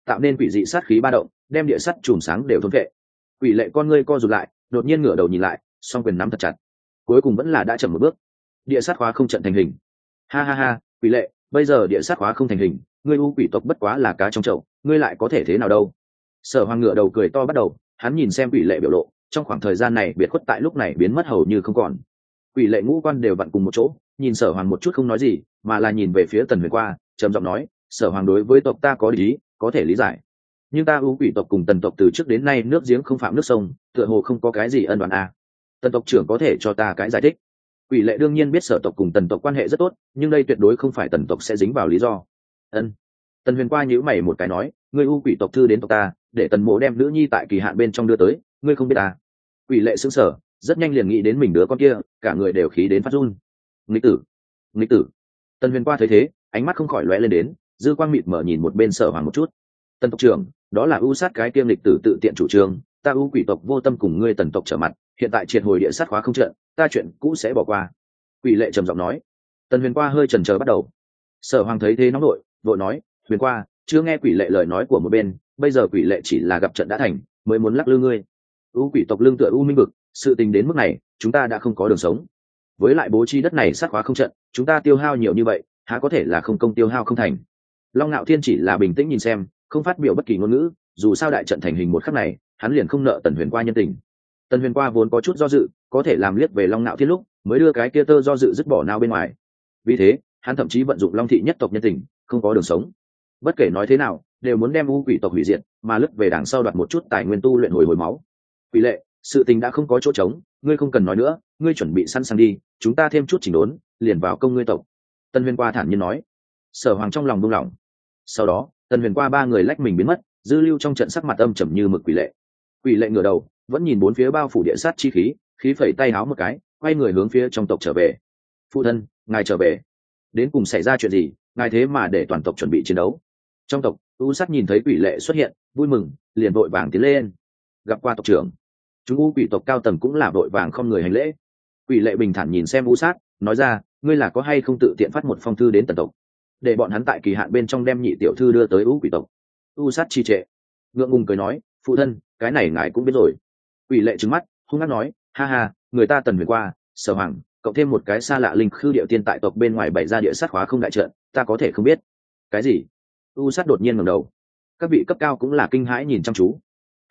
tạo nên quỷ dị sát khí ba động, đem địa sắt chùm sáng đều thôn vệ. Quỷ lệ con ngươi co rụt lại, đột nhiên ngửa đầu nhìn lại, song quyền nắm thật chặt. Cuối cùng vẫn là đã chậm một bước. Địa sát khóa không trận thành hình. Ha ha ha, quỷ lệ, bây giờ địa sát khóa không thành hình, ngươi u quỷ tộc bất quá là cá trong chậu, ngươi lại có thể thế nào đâu? Sở Hoàng ngửa đầu cười to bắt đầu, hắn nhìn xem quỷ lệ biểu lộ, trong khoảng thời gian này biệt khuất tại lúc này biến mất hầu như không còn. Quỷ lệ ngũ quan đều vặn cùng một chỗ, nhìn Sở Hoàng một chút không nói gì, mà là nhìn về phía Tần Huyền Qua, trầm giọng nói, Sở Hoàng đối với tộc ta có ý, có thể lý giải. Nhưng ta u quỷ tộc cùng Tần tộc từ trước đến nay nước giếng không phạm nước sông, tựa hồ không có cái gì ân oán à. Tần tộc trưởng có thể cho ta cái giải thích? Quỷ lệ đương nhiên biết Sở tộc cùng Tần tộc quan hệ rất tốt, nhưng đây tuyệt đối không phải Tần tộc sẽ dính vào lý do. Ân. Tần Huyền Qua nhíu mày một cái nói, ngươi u quỷ tộc thư đến tộc ta, để Tần mộ đem nữ nhi tại kỳ hạn bên trong đưa tới, ngươi không biết à? Quỷ lệ sững sờ, rất nhanh liền nghĩ đến mình đứa con kia, cả người đều khí đến phát run. Nghịch tử, nghịch tử. Tần Huyền Qua thấy thế, ánh mắt không khỏi lóe lên đến, dư quang mịt mở nhìn một bên Sở Hoàng một chút. Tần tộc trưởng, đó là u sát cái kiêm lịch tử tự tiện chủ trương, ta u quỷ tộc vô tâm cùng ngươi Tần tộc trở mặt, hiện tại triệt hồi địa sát khóa không trận, ta chuyện cũ sẽ bỏ qua. Quỷ lệ trầm giọng nói. Tần Huyền Qua hơi chần chờ bắt đầu. Sở Hoàng thấy thế nóng nổi, vội nói, Huyền Qua, chưa nghe quỷ lệ lời nói của một bên, bây giờ quỷ lệ chỉ là gặp trận đã thành, mới muốn lắc lư ngươi. U quỷ tộc lương tựa u minh vực, sự tình đến mức này, chúng ta đã không có đường sống. Với lại bố trí đất này sát khóa không trận, chúng ta tiêu hao nhiều như vậy, há có thể là không công tiêu hao không thành. Long Nạo Thiên chỉ là bình tĩnh nhìn xem, không phát biểu bất kỳ ngôn ngữ, dù sao đại trận thành hình một khắc này, hắn liền không nợ Tần Huyền Qua nhân tình. Tần Huyền Qua vốn có chút do dự, có thể làm liếc về Long Nạo Thiên lúc, mới đưa cái kia tơ do dự dứt bỏ nao bên ngoài. Vì thế, hắn thậm chí vận dụng Long thị nhất tộc nhân tình, không có đường sống. Bất kể nói thế nào, đều muốn đem u quỷ tộc hủy diệt, mà lướt về đằng sau đoạt một chút tài nguyên tu luyện hồi máu. Quỷ lệ, sự tình đã không có chỗ trống, ngươi không cần nói nữa, ngươi chuẩn bị sẵn sàng đi, chúng ta thêm chút chỉnh đốn, liền vào công ngươi tộc. Tần Huyền Qua thản nhiên nói. Sở Hoàng trong lòng buông lỏng. Sau đó, Tần Huyền Qua ba người lách mình biến mất, dư lưu trong trận sắc mặt âm trầm như mực quỷ lệ. Quỷ lệ ngửa đầu, vẫn nhìn bốn phía bao phủ địa sát chi khí, khí phẩy tay háo một cái, quay người hướng phía trong tộc trở về. Phụ thân, ngài trở về. Đến cùng xảy ra chuyện gì, ngài thế mà để toàn tộc chuẩn bị chiến đấu? Trong tộc, u sát nhìn thấy quỷ lệ xuất hiện, vui mừng, liền vội vàng tiến lên. Gặp qua tộc trưởng. Chúng u quỷ tộc cao tầng cũng là vội vàng không người hành lễ. Quỷ lệ bình thản nhìn xem u sát, nói ra, ngươi là có hay không tự tiện phát một phong thư đến Tần tộc, để bọn hắn tại kỳ hạn bên trong đem nhị tiểu thư đưa tới u quỷ tộc? U sát trì trệ, ngượng ngùng cười nói, phụ thân, cái này ngài cũng biết rồi. Quỷ lệ trừng mắt, hung hăng nói, ha ha, người ta Tần Huyền Qua, Sở Hoàng, cộng thêm một cái xa lạ linh khư địa tiên tại tộc bên ngoài bày ra địa sát khóa không đại trận, ta có thể không biết? Cái gì? U sát đột nhiên ngẩng đầu. Các vị cấp cao cũng là kinh hãi nhìn chăm chú.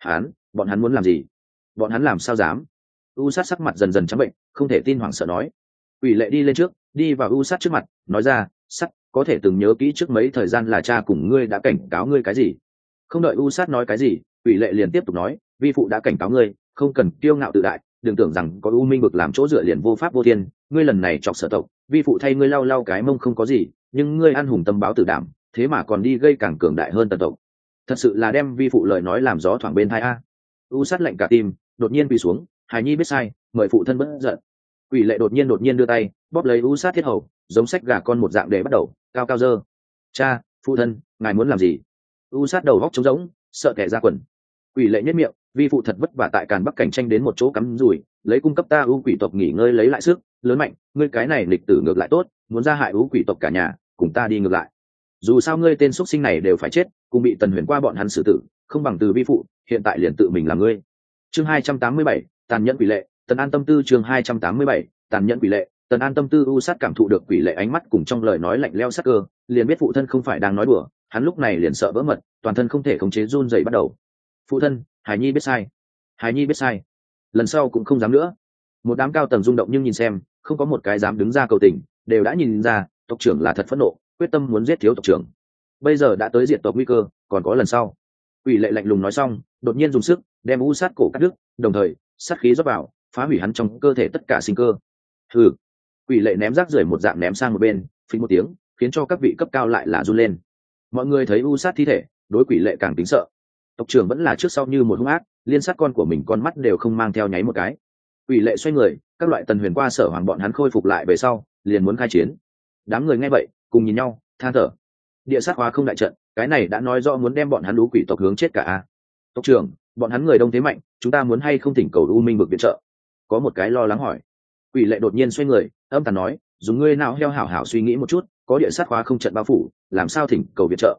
Bọn hắn muốn làm gì? Bọn hắn làm sao dám? U sát sắc mặt dần dần trắng bệnh, không thể tin hoảng sợ nói. Quỷ lệ đi lên trước, đi vào U sát trước mặt, nói ra, sắt, có thể từng nhớ kỹ trước mấy thời gian là cha cùng ngươi đã cảnh cáo ngươi cái gì? Không đợi U sát nói cái gì, Quỷ lệ liền tiếp tục nói, vi phụ đã cảnh cáo ngươi, không cần kiêu ngạo tự đại, đừng tưởng rằng có u minh vực làm chỗ dựa liền vô pháp vô thiên, ngươi lần này chọc Sở tộc, vi phụ thay ngươi lau lau cái mông không có gì, nhưng ngươi ăn hùng tâm báo tử đảm, thế mà còn đi gây càng cường đại hơn Tần tộc. Thật sự là đem vi phụ lời nói làm gió thoảng bên tai a. U sát lạnh cả tim, đột nhiên quỳ xuống, hài nhi biết sai, mời phụ thân bớt giận. Quỷ lệ đột nhiên đưa tay, bóp lấy U sát thiết hầu, giống sách gà con một dạng để bắt đầu, cao cao dơ. Cha, phụ thân, ngài muốn làm gì? U sát đầu góc trống rỗng, sợ kẻ ra quần. Quỷ lệ nhất miệng, vi phụ thật vất vả tại Càn Bắc cảnh tranh đến một chỗ cắm rủi, lấy cung cấp ta u quỷ tộc nghỉ ngơi lấy lại sức, lớn mạnh, ngươi cái này lịch tử ngược lại tốt, muốn ra hại u quỷ tộc cả nhà, cùng ta đi ngược lại. Dù sao ngươi tên xuất sinh này đều phải chết, cùng bị Tần Huyền Qua bọn hắn xử tử, không bằng từ vi phụ, hiện tại liền tự mình làm ngươi. Chương 287, tàn nhẫn quỷ lệ, Tần An tâm tư. Chương 287, tàn nhẫn quỷ lệ, Tần An tâm tư. U sát cảm thụ được quỷ lệ ánh mắt cùng trong lời nói lạnh lẽo sắc cơ, liền biết phụ thân không phải đang nói đùa, hắn lúc này liền sợ vỡ mật, toàn thân không thể khống chế run rẩy bắt đầu. Phụ thân, Hải nhi biết sai, Hải nhi biết sai, lần sau cũng không dám nữa. Một đám cao tầng rung động nhưng nhìn xem, không có một cái dám đứng ra cầu tình, đều đã nhìn ra tộc trưởng là thật phẫn nộ, quyết tâm muốn giết thiếu tộc trưởng. Bây giờ đã tới diệt tộc nguy cơ, còn có lần sau. Quỷ lệ lạnh lùng nói xong, đột nhiên dùng sức đem U sát cổ cắt đứt, đồng thời sát khí rót vào, phá hủy hắn trong cơ thể tất cả sinh cơ. Hừ. Quỷ lệ ném rác rưởi một dạng ném sang một bên, phình một tiếng, khiến cho các vị cấp cao lại là run lên. Mọi người thấy U sát thi thể, đối quỷ lệ càng tính sợ. Tộc trưởng vẫn là trước sau như một hung ác, liên sát con của mình con mắt đều không mang theo nháy một cái. Quỷ lệ xoay người, các loại Tần Huyền Qua Sở Hoàng bọn hắn khôi phục lại về sau, liền muốn khai chiến. Đám người nghe vậy, cùng nhìn nhau, than thở. Địa sát hóa không đại trận, cái này đã nói rõ muốn đem bọn hắn lũ quỷ tộc hướng chết cả a. Tộc trưởng, bọn hắn người đông thế mạnh, chúng ta muốn hay không thỉnh cầu U Minh vực viện trợ? Có một cái lo lắng hỏi. Quỷ lệ đột nhiên xoay người, âm tàn nói, dùng ngươi nào heo hảo hảo suy nghĩ một chút, có địa sát hóa không trận bao phủ, làm sao thỉnh cầu viện trợ?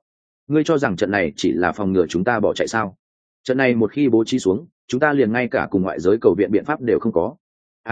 ngươi cho rằng trận này chỉ là phòng ngừa chúng ta bỏ chạy sao? Trận này một khi bố trí xuống, chúng ta liền ngay cả cùng ngoại giới cầu viện biện pháp đều không có.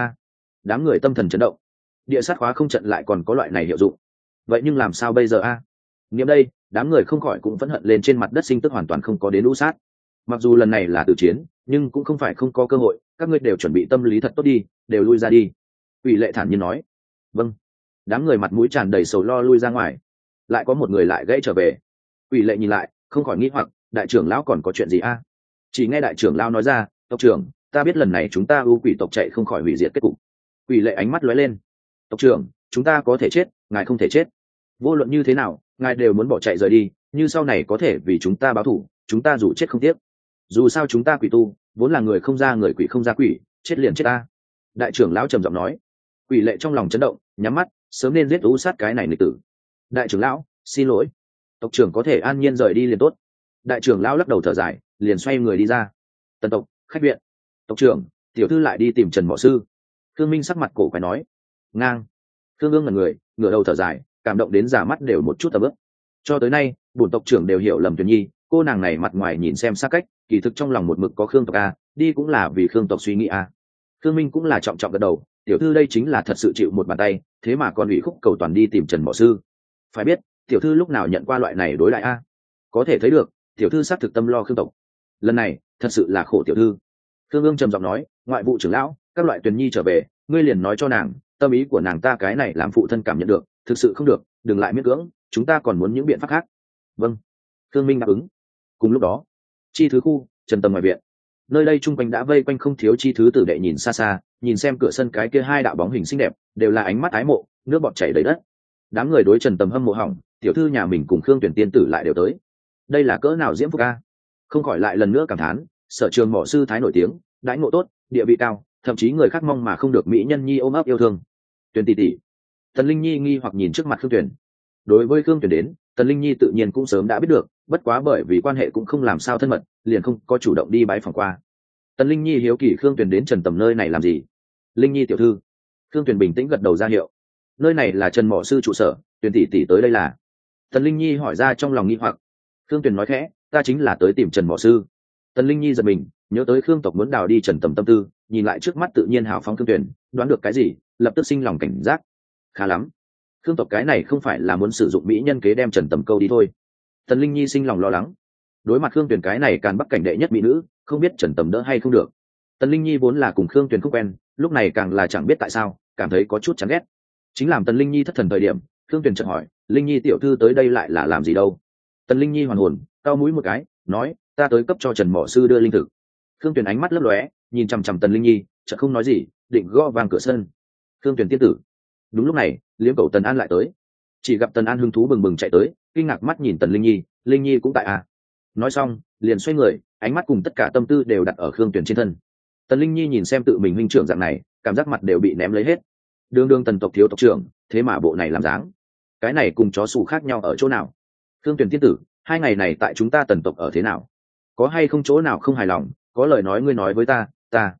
Đám người tâm thần chấn động. Địa sát khóa không trận lại còn có loại này hiệu dụng, vậy nhưng làm sao bây giờ Nghiệm đây, đám người không khỏi cũng phẫn hận lên trên mặt đất, sinh tức hoàn toàn không có đến lũ sát. Mặc dù lần này là tử chiến, nhưng cũng không phải không có cơ hội, các ngươi đều chuẩn bị tâm lý thật tốt đi, đều lui ra đi. Quỷ lệ thản nhiên nói. Vâng. Đám người mặt mũi tràn đầy sầu lo lui ra ngoài. Lại có một người lại gãy trở về. Quỷ lệ nhìn lại, không khỏi nghĩ hoặc, đại trưởng lão còn có chuyện gì Chỉ nghe đại trưởng lão nói ra, tộc trưởng, ta biết lần này chúng ta ưu quỷ tộc chạy không khỏi hủy diệt kết cục. Quỷ lệ ánh mắt lóe lên. Tộc trưởng, chúng ta có thể chết, ngài không thể chết. Vô luận như thế nào, ngài đều muốn bỏ chạy rời đi, như sau này có thể vì chúng ta báo thù, chúng ta dù chết không tiếc. Dù sao chúng ta quỷ tu vốn là người không ra người, quỷ không ra quỷ, chết liền chết ta. Đại trưởng lão trầm giọng nói. Quỷ lệ trong lòng chấn động, nhắm mắt, sớm nên giết u sát cái này nghịch tử. Đại trưởng lão, xin lỗi, tộc trưởng có thể an nhiên rời đi liền tốt. Đại trưởng lão lắc đầu thở dài, liền xoay người đi ra. Tần tộc khách viện. Tộc trưởng, tiểu thư lại đi tìm Trần Mọ Sư. Thương Minh sắc mặt cổ quái nói. Ngang. Thương ương ngẩn người, ngửa đầu thở dài, cảm động đến giả mắt đều một chút tầm ướp. Cho tới nay bổn tộc trưởng đều hiểu lầm Tuyền Nhi, cô nàng này mặt ngoài nhìn xem xa cách, kỳ thực trong lòng một mực có Khương tộc đi cũng là vì Khương tộc suy nghĩ Thương Minh cũng là trọng trọng gật đầu, tiểu thư đây chính là thật sự chịu một bàn tay, thế mà còn ủy khúc cầu toàn đi tìm Trần Mọ Sư. Phải biết tiểu thư lúc nào nhận qua loại này đối lại có thể thấy được tiểu thư xác thực tâm lo Khương tộc, lần này thật sự là khổ tiểu thư. Thương ương trầm giọng nói, ngoại vụ trưởng lão, các loại Tuyền Nhi trở về, ngươi liền nói cho nàng, tâm ý của nàng ta cái này làm phụ thân cảm nhận được, thực sự không được đừng lại miễn cưỡng, chúng ta còn muốn những biện pháp khác. Vâng. Thương Minh đáp ứng. Cùng lúc đó, chi thứ khu Trần Tầm ngoài viện, nơi đây chung quanh đã vây quanh không thiếu chi thứ tử đệ, nhìn xa xa, nhìn xem cửa sân cái kia hai đạo bóng hình xinh đẹp, đều là ánh mắt ái mộ, nước bọt chảy đầy đất. Đám người đối Trần Tầm hâm mộ hỏng, tiểu thư nhà mình cùng Khương Tuyển tiên tử lại đều tới, đây là cỡ nào diễm phúc không khỏi lại lần nữa cảm thán, sở trường mỏ sư thái nổi tiếng, đãi ngộ tốt, địa vị cao, thậm chí người khác mong mà không được mỹ nhân nhi ôm ấp yêu thương. Tuyển tỷ tỷ. Tần Linh Nhi nghi hoặc nhìn trước mặt Khương Tuyển. Đối với Khương Tuyển đến, Tần Linh Nhi tự nhiên cũng sớm đã biết được, bất quá bởi vì quan hệ cũng không làm sao thân mật, liền không có chủ động đi bái phòng qua. Tần Linh Nhi hiếu kỳ Khương Tuyển đến Trần Tầm nơi này làm gì. Linh Nhi tiểu thư. Khương Tuyển bình tĩnh gật đầu ra hiệu. Nơi này là Trần Mỏ Sư trụ sở, Tuyển tỷ tỷ tới đây là. Tần Linh Nhi hỏi ra trong lòng nghi hoặc. Khương Tuyển nói khẽ, ta chính là tới tìm Trần Mỏ Sư. Tần Linh Nhi giật mình, nhớ tới Khương tộc muốn đào đi Trần Tầm tâm tư, nhìn lại trước mắt tự nhiên hào phóng Khương Tuyển, đoán được cái gì, lập tức sinh lòng cảnh giác. Khá lắm, Khương tộc cái này không phải là muốn sử dụng mỹ nhân kế đem Trần Tầm câu đi thôi. Tần Linh Nhi sinh lòng lo lắng. Đối mặt Khương Tuyển cái này Càn Bắc cảnh đệ nhất mỹ nữ, không biết Trần Tầm đỡ hay không được. Tần Linh Nhi vốn là cùng Khương Tuyển không quen, lúc này càng là chẳng biết tại sao, cảm thấy có chút chán ghét. Chính làm Tần Linh Nhi thất thần thời điểm, Khương Tuyển chợt hỏi, Linh Nhi tiểu thư tới đây lại là làm gì đâu? Tần Linh Nhi hoàn hồn, cau mũi một cái, nói, ta tới cấp cho Trần Mỏ Sư đưa linh thực. Khương Tuyển ánh mắt lấp lóe, nhìn chằm chằm Tần Linh Nhi, chợt không nói gì, định gõ vang cửa sân. Khương Tuyển tiên tử. Đúng lúc này, liếm cầu Tần An lại tới. Chỉ gặp Tần An hứng thú bừng bừng chạy tới, kinh ngạc mắt nhìn Tần Linh Nhi, Linh Nhi cũng tại nói xong liền xoay người, ánh mắt cùng tất cả tâm tư đều đặt ở Khương Tuyển trên thân. Tần Linh Nhi nhìn xem tự mình huynh trưởng dạng này, cảm giác mặt đều bị ném lấy hết. Đương đương Tần tộc thiếu tộc trưởng, thế mà bộ này làm dáng, cái này cùng chó sủ khác nhau ở chỗ nào? Khương Tuyển tiên tử, 2 ngày này tại chúng ta Tần tộc ở thế nào? Có hay không chỗ nào không hài lòng, có lời nói ngươi nói với ta.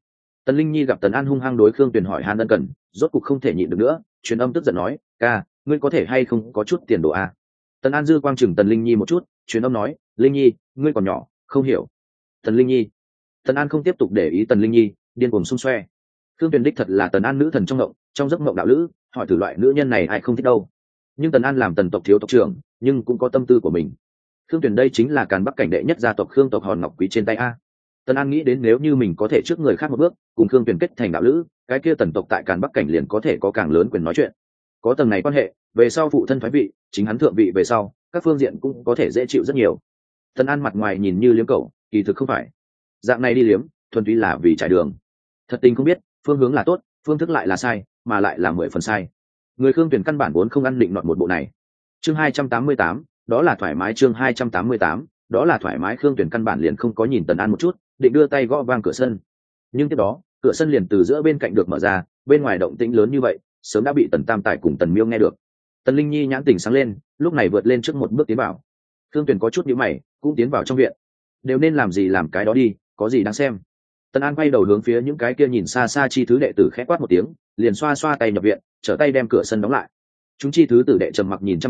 Tần Linh Nhi gặp Tần An hung hăng đối Khương Tuyển hỏi han ân cần, rốt cục không thể nhịn được nữa, truyền âm tức giận nói, ca, ngươi có thể hay không có chút tiền đồ Tần An dư quang chừng Tần Linh Nhi một chút, truyền âm nói, Linh Nhi, ngươi còn nhỏ, không hiểu. Tần Linh Nhi. Tần An không tiếp tục để ý Tần Linh Nhi, điên cuồng xung xoe. Khương Tuyển đích thật là Tần An nữ thần trong ngộng, trong giấc ngộng đạo lữ, hỏi thử loại nữ nhân này ai không thích đâu. Nhưng Tần An làm Tần tộc thiếu tộc trưởng, nhưng cũng có tâm tư của mình. Khương Tuyển đây chính là Càn Bắc cảnh đệ nhất gia tộc Khương tộc Hòn Ngọc Quý trên tay Tần An nghĩ đến nếu như mình có thể trước người khác một bước, cùng Khương Tuyển kết thành đạo lữ, cái kia Tần tộc tại Càn Bắc cảnh liền có thể có càng lớn quyền nói chuyện. Có tầng này quan hệ, về sau phụ thân phái vị, chính hắn thượng vị về sau, các phương diện cũng có thể dễ chịu rất nhiều. Tần An mặt ngoài nhìn như liếm cẩu, kỳ thực không phải. Dạng này đi liếm, thuần túy là vì trải đường. Thật tình không biết, phương hướng là tốt, phương thức lại là sai, mà lại là 10 phần sai. Người Khương Tuyển căn bản vốn không ăn định nọt một bộ này. Chương 288, đó là thoải mái. Chương 288, đó là thoải mái. Khương Tuyển căn bản liền không có nhìn Tần An một chút, định đưa tay gõ vang cửa sân. Nhưng tiếp đó, cửa sân liền từ giữa bên cạnh được mở ra, bên ngoài động tĩnh lớn như vậy, sớm đã bị Tần Tam Tài cùng Tần Miêu nghe được. Tần Linh Nhi nhãn tỉnh sáng lên, lúc này vượt lên trước một bước tiến vào. Khương Tuyển có chút nhíu mày, cũng tiến vào trong viện. Đều nên làm gì làm cái đó đi, có gì đáng xem. Tần An quay đầu hướng phía những cái kia nhìn xa xa chi thứ đệ tử khẽ quát một tiếng, liền xoa xoa tay nhập viện, trở tay đem cửa sân đóng lại. Chúng chi thứ tử đệ trầm mặc nhìn chăm chú,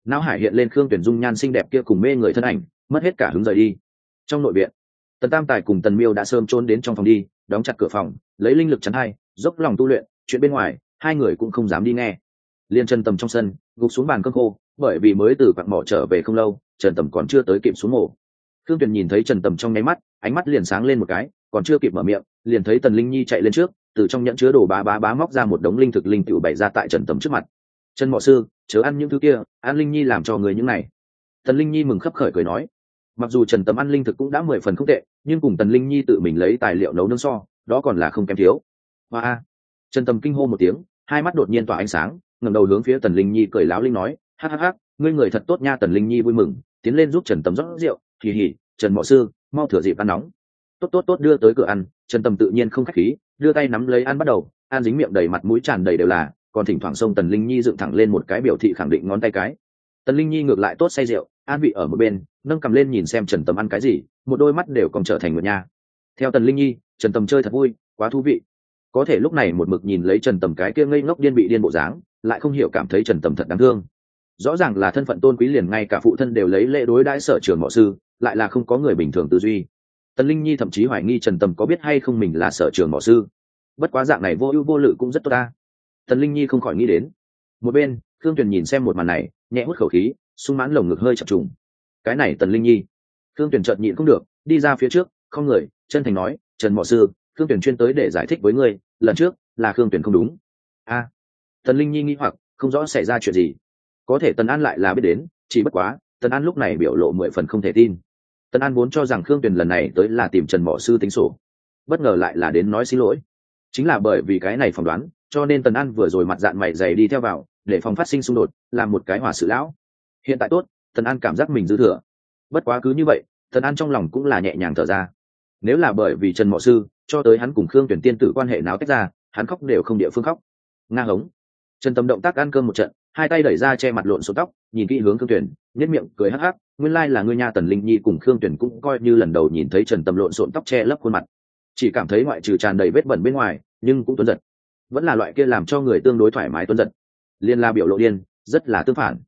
não hải hiện lên khương tuyển dung nhan xinh đẹp kia cùng mê người thân ảnh, mất hết cả hứng rời đi. Trong nội viện, Tần Tam Tài cùng Tần Miêu đã sớm trốn đến trong phòng đi, đóng chặt cửa phòng, lấy linh lực chắn hai, dốc lòng tu luyện. Chuyện bên ngoài hai người cũng không dám đi nghe. Liên Trần Tầm trong sân gục xuống bàn cơm khô, bởi vì mới từ quặng mỏ trở về không lâu, Trần Tầm còn chưa tới kịp xuống mổ. Khương Tuyền nhìn thấy Trần Tầm trong nháy mắt, ánh mắt liền sáng lên một cái, còn chưa kịp mở miệng, liền thấy Tần Linh Nhi chạy lên trước, từ trong nhẫn chứa đồ bá móc ra một đống linh thực linh tiểu bày ra tại Trần Tầm trước mặt. Trần Mọ Sư, chớ ăn những thứ kia, ăn Linh Nhi làm cho người những này. Tần Linh Nhi mừng khấp khởi cười nói, mặc dù Trần Tầm ăn linh thực cũng đã 10 phần không tệ, nhưng cùng Tần Linh Nhi tự mình lấy tài liệu nấu nướng so, đó còn là không kém thiếu. Hoa! Trần Tầm kinh hô một tiếng, hai mắt đột nhiên tỏa ánh sáng, ngẩng đầu hướng phía Tần Linh Nhi cười láo linh nói, hắc hắc hắc, ngươi người thật tốt nha. Tần Linh Nhi vui mừng, tiến lên giúp Trần Tầm rót rượu, kỳ hỉ, Trần Mọ Sư, mau thừa dịp ăn nóng. Tốt đưa tới cửa ăn. Trần Tầm tự nhiên không khách khí, đưa tay nắm lấy ăn bắt đầu, ăn dính miệng đầy mặt mũi tràn đầy đều là, còn thỉnh thoảng xông Tần Linh Nhi dựng thẳng lên một cái biểu thị khẳng định ngón tay cái. Tần Linh Nhi ngược lại tốt say rượu, an vị ở một bên, nâng cầm lên nhìn xem Trần Tầm ăn cái gì, một đôi mắt đều còn trở thành một nha. Theo Tần Linh Nhi, Trần Tầm chơi thật vui, quá thú vị. Có thể lúc này một mực nhìn lấy Trần Tầm cái kia ngây ngốc điên bị điên bộ dáng, lại không hiểu cảm thấy Trần Tầm thật đáng thương. Rõ ràng là thân phận tôn quý, liền ngay cả phụ thân đều lấy lễ đối đãi Sở Trường Mọ Sư, lại là không có người bình thường tư duy. Tần Linh Nhi thậm chí hoài nghi Trần Tầm có biết hay không mình là Sở Trường Mọ Sư. Bất quá dạng này vô ưu vô lự cũng rất tốt ta. Tần Linh Nhi không khỏi nghĩ đến. Một bên, Khương Tuyền nhìn xem một màn này, nhẹ hút khẩu khí, sung mãn lồng ngực hơi chập trùng. Cái này Tần Linh Nhi. Khương Tuyền chợt nhịn không được, đi ra phía trước, không người, chân thành nói, Trần Mọ Sư, Khương Tuyền chuyên tới để giải thích với ngươi, lần trước là Khương Tuyền không đúng. A. Tần Linh Nhi nghi hoặc, không rõ xảy ra chuyện gì. Có thể Tần An lại là biết đến, chỉ bất quá, Tần An lúc này biểu lộ 10 phần không thể tin. Tần An vốn cho rằng Khương Tuyền lần này tới là tìm Trần Mọ Sư tính sổ, bất ngờ lại là đến nói xin lỗi. Chính là bởi vì cái này phỏng đoán, cho nên Tần An vừa rồi mặt dạn mày dày đi theo vào, để phòng phát sinh xung đột, làm một cái hòa sự lão. Hiện tại tốt, Tần An cảm giác mình dư thừa. Bất quá cứ như vậy, Tần An trong lòng cũng là nhẹ nhàng thở ra. Nếu là bởi vì Trần Mọ Sư, cho tới hắn cùng Khương Tuyền tiên tử quan hệ náo tách ra, hắn khóc đều không địa phương khóc. Nga hống. Trần Tầm động tác ăn cơm một trận, hai tay đẩy ra che mặt lộn xộn tóc, nhìn kỹ hướng Khương Tuyền, nhếch miệng cười hắc hắc, nguyên lai là ngươi nha. Tần Linh Nhi cùng Khương Tuyền cũng coi như lần đầu nhìn thấy Trần Tầm lộn xộn tóc che lấp khuôn mặt, chỉ cảm thấy ngoại trừ tràn đầy vết bẩn bên ngoài, nhưng cũng tuấn giật, vẫn là loại kia làm cho người tương đối thoải mái tuấn giật. Liên la biểu lộ điên, rất là tương phản.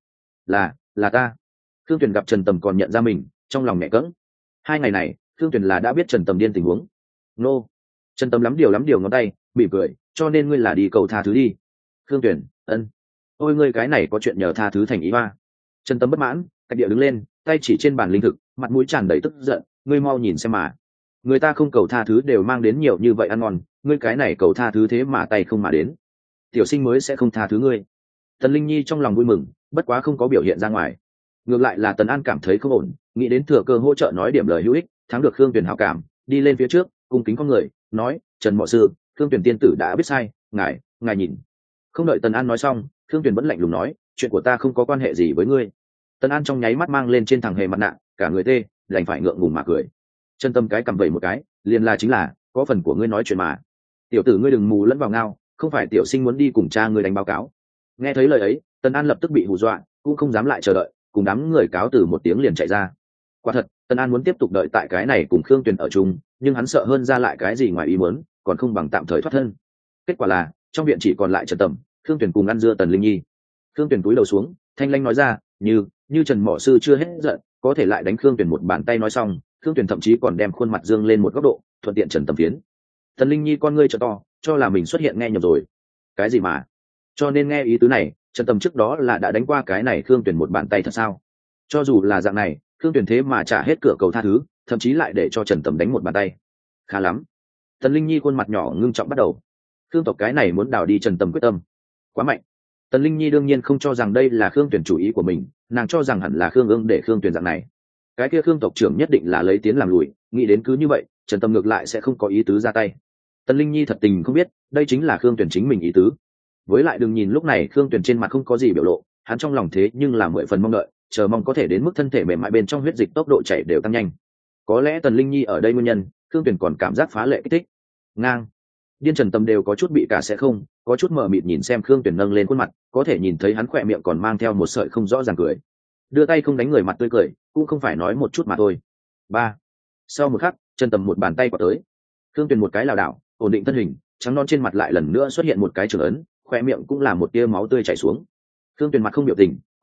Là ta. Khương Tuyền gặp Trần Tầm còn nhận ra mình, trong lòng nhẹ cẫng. Hai ngày này, Khương Tuyền là đã biết Trần Tầm điên tình huống. Nô. Trần Tầm lắm điều ngón tay, mỉm cười, cho nên ngươi là đi cầu tha thứ đi. Khương Tuyền, ân. Ôi ngươi cái này có chuyện nhờ tha thứ thành ý hoa. Trần Tầm bất mãn, cách địa đứng lên, tay chỉ trên bàn linh thực, mặt mũi tràn đầy tức giận, ngươi mau nhìn xem mà. Người ta không cầu tha thứ đều mang đến nhiều như vậy ăn ngon, ngươi cái này cầu tha thứ thế mà tay không mà đến. Tiểu sinh mới sẽ không tha thứ ngươi. Tần Linh Nhi trong lòng vui mừng, bất quá không có biểu hiện ra ngoài. Ngược lại là Tần An cảm thấy không ổn, nghĩ đến thừa cơ hỗ trợ nói điểm lời hữu ích, thắng được Khương Tuyền hảo cảm, đi lên phía trước, cung kính con người, nói, Trần Mọ Sư, Khương Tuyền tiên tử đã biết sai, ngài nhìn. Không đợi Tần An nói xong, Khương Tuyền vẫn lạnh lùng nói, chuyện của ta không có quan hệ gì với ngươi. Tần An trong nháy mắt mang lên trên thằng hề mặt nạ, cả người tê, đành phải ngượng ngùng mà cười. Chân tâm cái cầm vẩy một cái, liền là chính là, có phần của ngươi nói chuyện mà. Tiểu tử ngươi đừng mù lẫn vào ngao, không phải tiểu sinh muốn đi cùng cha ngươi đánh báo cáo. Nghe thấy lời ấy, Tần An lập tức bị hù dọa, cũng không dám lại chờ đợi, cùng đám người cáo từ một tiếng liền chạy ra. Quả thật, Tần An muốn tiếp tục đợi tại cái này cùng Khương Tuyền ở chung, nhưng hắn sợ hơn ra lại cái gì ngoài ý muốn, còn không bằng tạm thời thoát thân. Kết quả là, trong viện chỉ còn lại Trần Tầm, Khương Tuyền cùng ăn dưa Tần Linh Nhi. Khương Tuyền cúi đầu xuống, thanh lanh nói ra, như Trần Mọ Sư chưa hết giận, có thể lại đánh Khương Tuyền một bàn tay. Nói xong, Khương Tuyền thậm chí còn đem khuôn mặt dương lên một góc độ, thuận tiện Trần Tầm phiến. Tần Linh Nhi con ngươi trợ to, cho là mình xuất hiện nghe nhầm rồi. Cái gì mà? Cho nên nghe ý tứ này, Trần Tầm trước đó là đã đánh qua cái này Khương Tuyền một bàn tay thật sao? Cho dù là dạng này, Khương Tuyền thế mà trả hết cửa cầu tha thứ, thậm chí lại để cho Trần Tầm đánh một bàn tay. Khá lắm. Tần Linh Nhi khuôn mặt nhỏ ngưng trọng bắt đầu. Khương tộc cái này muốn đào đi Trần Tầm quyết tâm quá mạnh. Tần Linh Nhi đương nhiên không cho rằng đây là Khương Tuyền chủ ý của mình, nàng cho rằng hẳn là Khương Ưng để Khương Tuyền dạng này. Cái kia Khương tộc trưởng nhất định là lấy tiến làm lùi, nghĩ đến cứ như vậy, Trần Tầm ngược lại sẽ không có ý tứ ra tay. Tần Linh Nhi thật tình không biết, đây chính là Khương Tuyền chính mình ý tứ. Với lại đừng nhìn lúc này Khương Tuyền trên mặt không có gì biểu lộ, hắn trong lòng thế nhưng là 10 phần mong đợi, chờ mong có thể đến mức thân thể mềm mại bên trong huyết dịch tốc độ chảy đều tăng nhanh. Có lẽ Tần Linh Nhi ở đây nguyên nhân, Khương Tuyền còn cảm giác phá lệ kích thích. Ngang. Điên Trần Tầm đều có chút bị cả sẽ không, có chút mờ mịt nhìn xem Khương Tuyền nâng lên khuôn mặt, có thể nhìn thấy hắn khỏe miệng còn mang theo một sợi không rõ ràng cười. Đưa tay không đánh người mặt tươi cười, cũng không phải nói một chút mà thôi. Ba. Sau một khắc, Trần Tầm một bàn tay quả tới. Khương Tuyền một cái lảo đảo, ổn định thân hình, trắng non trên mặt lại lần nữa xuất hiện một cái trường ấn, khỏe miệng cũng là một tia máu tươi chảy xuống. Khương Tuyền mặt không biểu tình,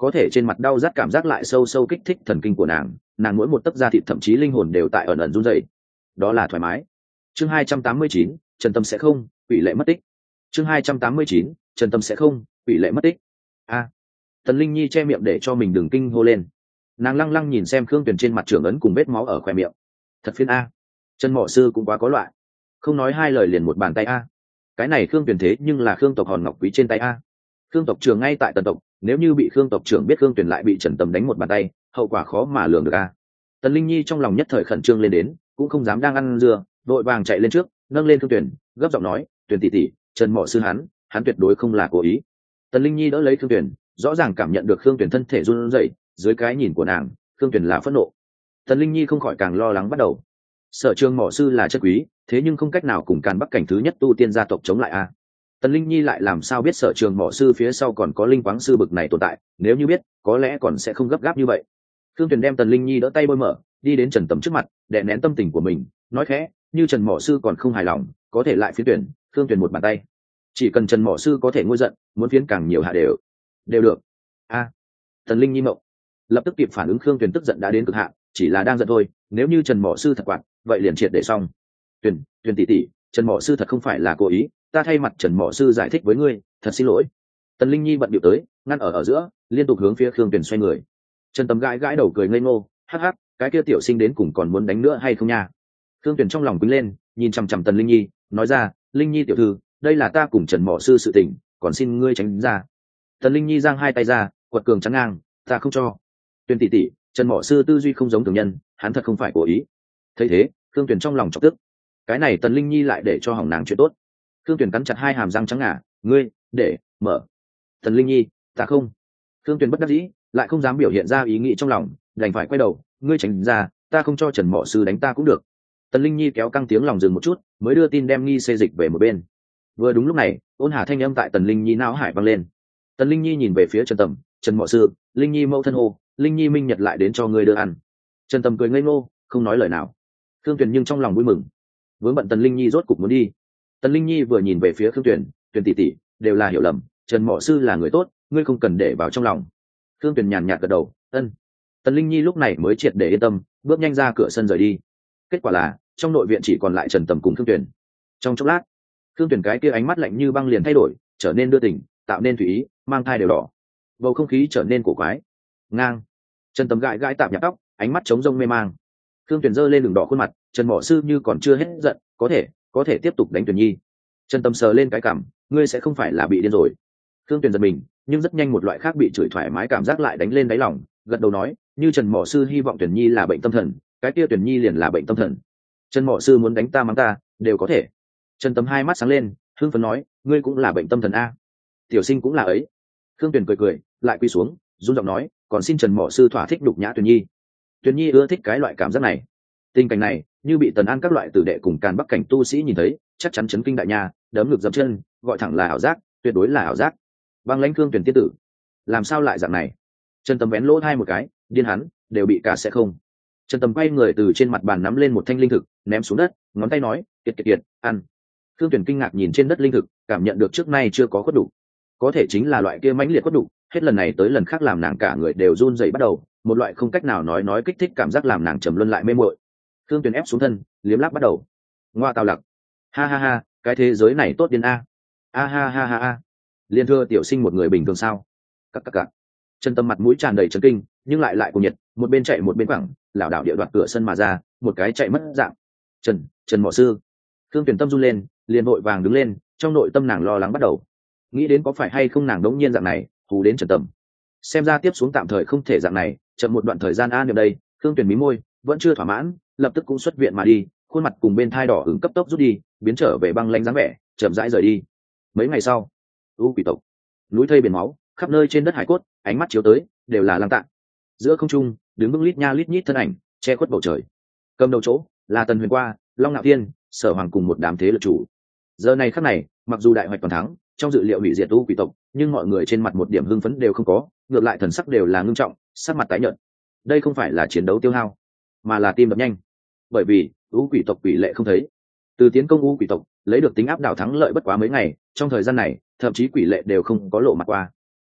có thể trên mặt đau rát cảm giác lại sâu sâu kích thích thần kinh của nàng mỗi một tấc da thịt thậm chí linh hồn đều tại ẩn ẩn run rẩy. Đó là thoải mái. Chương 289, Trần Tâm sẽ không, quỷ lệ mất tích. Chương 289, Trần Tâm sẽ không, quỷ lệ mất tích. A. Tần Linh Nhi che miệng để cho mình đừng kinh hô lên. Nàng lăng lăng nhìn xem Khương Tuyền trên mặt trưởng ấn cùng vết máu ở khóe miệng. Thật phiền a. Trần Mộ Sư cũng quá có loại. Không nói hai lời liền một bàn tay a. Cái này Khương Tuyền thế nhưng là Khương tộc Hòn Ngọc Quý trên tay a. Khương tộc trưởng ngay tại Tần tộc, nếu như bị Khương tộc trưởng biết Khương Tuyền lại bị Trần Tâm đánh một bàn tay, hậu quả khó mà lường được a. Tần Linh Nhi trong lòng nhất thời khẩn trương lên đến, cũng không dám đang ăn dưa, vội vàng chạy lên trước, nâng lên Khương Tuyền, gấp giọng nói, "Tuyền tỷ tỷ, Trần Mộ Sư hắn tuyệt đối không là cố ý." Tần Linh Nhi đỡ lấy Khương Tuyền, rõ ràng cảm nhận được Khương Tuyền thân thể run rẩy, dưới cái nhìn của nàng, Khương Tuyền là phẫn nộ. Tần Linh Nhi không khỏi càng lo lắng bắt đầu. Sở Trường Mộ Sư là chất quý, thế nhưng không cách nào cùng Càn Bắc cảnh thứ nhất tu tiên gia tộc chống lại a. Tần Linh Nhi lại làm sao biết Sở Trường Mộ Sư phía sau còn có Linh Quáng sư bực này tồn tại, nếu như biết, có lẽ còn sẽ không gấp gáp như vậy. Khương Tuyền đem Tần Linh Nhi đỡ tay bôi mở, đi đến Trần Tầm trước mặt, đè nén tâm tình của mình, nói khẽ, như Trần Mộ Sư còn không hài lòng, có thể lại phiến tuyển, Khương Tuyền một bàn tay. Chỉ cần Trần Mộ Sư có thể ngôi giận, muốn phiến càng nhiều hạ đều được. A. Tần Linh Nhi mộng, lập tức kịp phản ứng, Khương Tuyền tức giận đã đến cực hạn, chỉ là đang giận thôi, nếu như Trần Mộ Sư thật quạt, vậy liền triệt để xong. Tuyền tỷ tỷ, Trần Mộ Sư thật không phải là cố ý, ta thay mặt Trần Mộ Sư giải thích với ngươi, thật xin lỗi. Tần Linh Nhi bận điệu tới, ngăn ở giữa, liên tục hướng phía Khương Tuyền xoay người. Trần Tầm gãi gãi đầu cười ngây ngô, hắc hắc, cái kia tiểu sinh đến cùng còn muốn đánh nữa hay không nha? Khương Tuyền trong lòng quýnh lên, nhìn chằm chằm Tần Linh Nhi, nói ra, Linh Nhi tiểu thư, đây là ta cùng Trần Mộ Sư sự tình, còn xin ngươi tránh ra. Tần Linh Nhi giang hai tay ra, quật cường chắn ngang, ta không cho. Tuyền tỷ tỷ, Trần Mộ Sư tư duy không giống thường nhân, hắn thật không phải cố ý. Thấy thế, Khương Tuyền trong lòng chọc tức. Cái này Tần Linh Nhi lại để cho hỏng nàng chuyện tốt. Khương Tuyền cắn chặt hai hàm răng trắng ngà, ngươi để mở. Tần Linh Nhi, ta không. Khương Tuyền bất đắc dĩ, lại không dám biểu hiện ra ý nghĩ trong lòng, đành phải quay đầu, ngươi tránh ra, ta không cho Trần Mộ Sư đánh ta cũng được. Tần Linh Nhi kéo căng tiếng lòng dừng một chút, mới đưa tin đem nghi xê dịch về một bên. Vừa đúng lúc này, ôn hà thanh âm tại Tần Linh Nhi não hải vang lên. Tần Linh Nhi nhìn về phía Trần Tầm, Trần Mộ Sư, Linh Nhi mẫu thân hô, Linh Nhi minh nhật lại đến cho ngươi đưa ăn. Trần Tầm cười ngây ngô, không nói lời nào. Khương Tuyền nhưng trong lòng vui mừng, vướng bận Tần Linh Nhi rốt cục muốn đi. Tần Linh Nhi vừa nhìn về phía Khương Tuyền, Tuyền tỷ tỷ, đều là hiểu lầm, Trần Mộ Sư là người tốt, ngươi không cần để vào trong lòng. Khương Tuyền nhàn nhạt gật đầu, ân. Tần Linh Nhi lúc này mới triệt để yên tâm, bước nhanh ra cửa sân rời đi. Kết quả là, trong nội viện chỉ còn lại Trần Tầm cùng Khương Tuyền. Trong chốc lát, Khương Tuyền cái kia ánh mắt lạnh như băng liền thay đổi, trở nên đưa tình, tạo nên thủy ý, mang thai đều đỏ. Bầu không khí trở nên cổ quái. Ngang. Trần Tầm gãi gãi tạm nhạc tóc, ánh mắt trống rông mê mang. Khương Tuyền giơ lên đường đỏ khuôn mặt, Trần Mộ Sư như còn chưa hết giận, có thể tiếp tục đánh Tuyền Nhi. Trần Tầm sờ lên cái cằm, ngươi sẽ không phải là bị điên rồi. Khương Tuyền giật mình, nhưng rất nhanh một loại khác bị chửi thoải mái cảm giác lại đánh lên đáy lòng, gật đầu nói, như Trần Mộ Sư hy vọng Tuyền Nhi là bệnh tâm thần, cái kia Tuyền Nhi liền là bệnh tâm thần. Trần Mộ Sư muốn đánh ta mắng ta, đều có thể. Trần Tầm hai mắt sáng lên, hưng phấn nói, ngươi cũng là bệnh tâm thần a. Tiểu sinh cũng là ấy. Khương Tuyền cười, lại quy xuống, run giọng nói, còn xin Trần Mộ Sư thỏa thích đục nhã Tuyền Nhi. Tuyền Nhi ưa thích cái loại cảm giác này. Tình cảnh này, như bị Tần An các loại tử đệ cùng Càn Bắc cảnh tu sĩ nhìn thấy, chắc chắn chấn kinh đại nha, đấm ngực dậm chân, gọi thẳng là ảo giác, tuyệt đối là ảo giác. Băng lãnh Khương Tuyền tiên tử, làm sao lại dạng này? Trần Tầm vén lỗ hai một cái, điên hắn, đều bị cả sẽ không. Trần Tầm quay người từ trên mặt bàn nắm lên một thanh linh thực, ném xuống đất, ngón tay nói, kiệt, ăn. Khương Tuyền kinh ngạc nhìn trên đất linh thực, cảm nhận được trước nay chưa có khuất đủ. Có thể chính là loại kia mãnh liệt khuất đủ, hết lần này tới lần khác làm nàng cả người đều run rẩy bắt đầu, một loại không cách nào nói kích thích cảm giác làm nàng trầm luân lại mê muội. Khương Tuyền ép xuống thân, liếm láp bắt đầu. Ngoa tào lặc, ha, cái thế giới này tốt điên a. Ha. Liên thưa tiểu sinh một người bình thường sao? Cặc. Trần Tâm mặt mũi tràn đầy chấn kinh, nhưng lại cùng nhiệt, một bên chạy một bên quẳng, lảo đảo địa đoạt cửa sân mà ra, một cái chạy mất dạng. Trần Mộ Sư. Khương Tuyền tâm run lên, liền vội vàng đứng lên, trong nội tâm nàng lo lắng bắt đầu. Nghĩ đến có phải hay không nàng đống nhiên dạng này, hù đến Trần Tâm. Xem ra tiếp xuống tạm thời không thể dạng này, chậm một đoạn thời gian an niệm đây. Khương Tuyền mí môi, vẫn chưa thỏa mãn, lập tức cũng xuất viện mà đi, khuôn mặt cùng bên thai đỏ ửng cấp tốc rút đi, biến trở về băng lãnh dáng vẻ, chậm rãi rời đi. Mấy ngày sau, U Quỷ tộc, núi thây biển máu, khắp nơi trên đất hải cốt, ánh mắt chiếu tới, đều là lăng tạng. Giữa không trung, đứng vững lít nha lít nhít thân ảnh, che khuất bầu trời. Cầm đầu chỗ là Tần Huyền Qua, Long Nạo Thiên, Sở Hoàng cùng một đám thế lực chủ. Giờ này khắc này, mặc dù đại hoạch toàn thắng, trong dự liệu hủy diệt U Quỷ tộc, nhưng mọi người trên mặt một điểm hưng phấn đều không có, ngược lại thần sắc đều là ngưng trọng, sắc mặt tái nhợt. Đây không phải là chiến đấu tiêu hao, mà là tim đập nhanh. Bởi vì U Quỷ tộc quỷ lệ không thấy. Từ tiến công U Quỷ tộc, lấy được tính áp đảo thắng lợi bất quá mấy ngày, trong thời gian này, thậm chí quỷ lệ đều không có lộ mặt qua.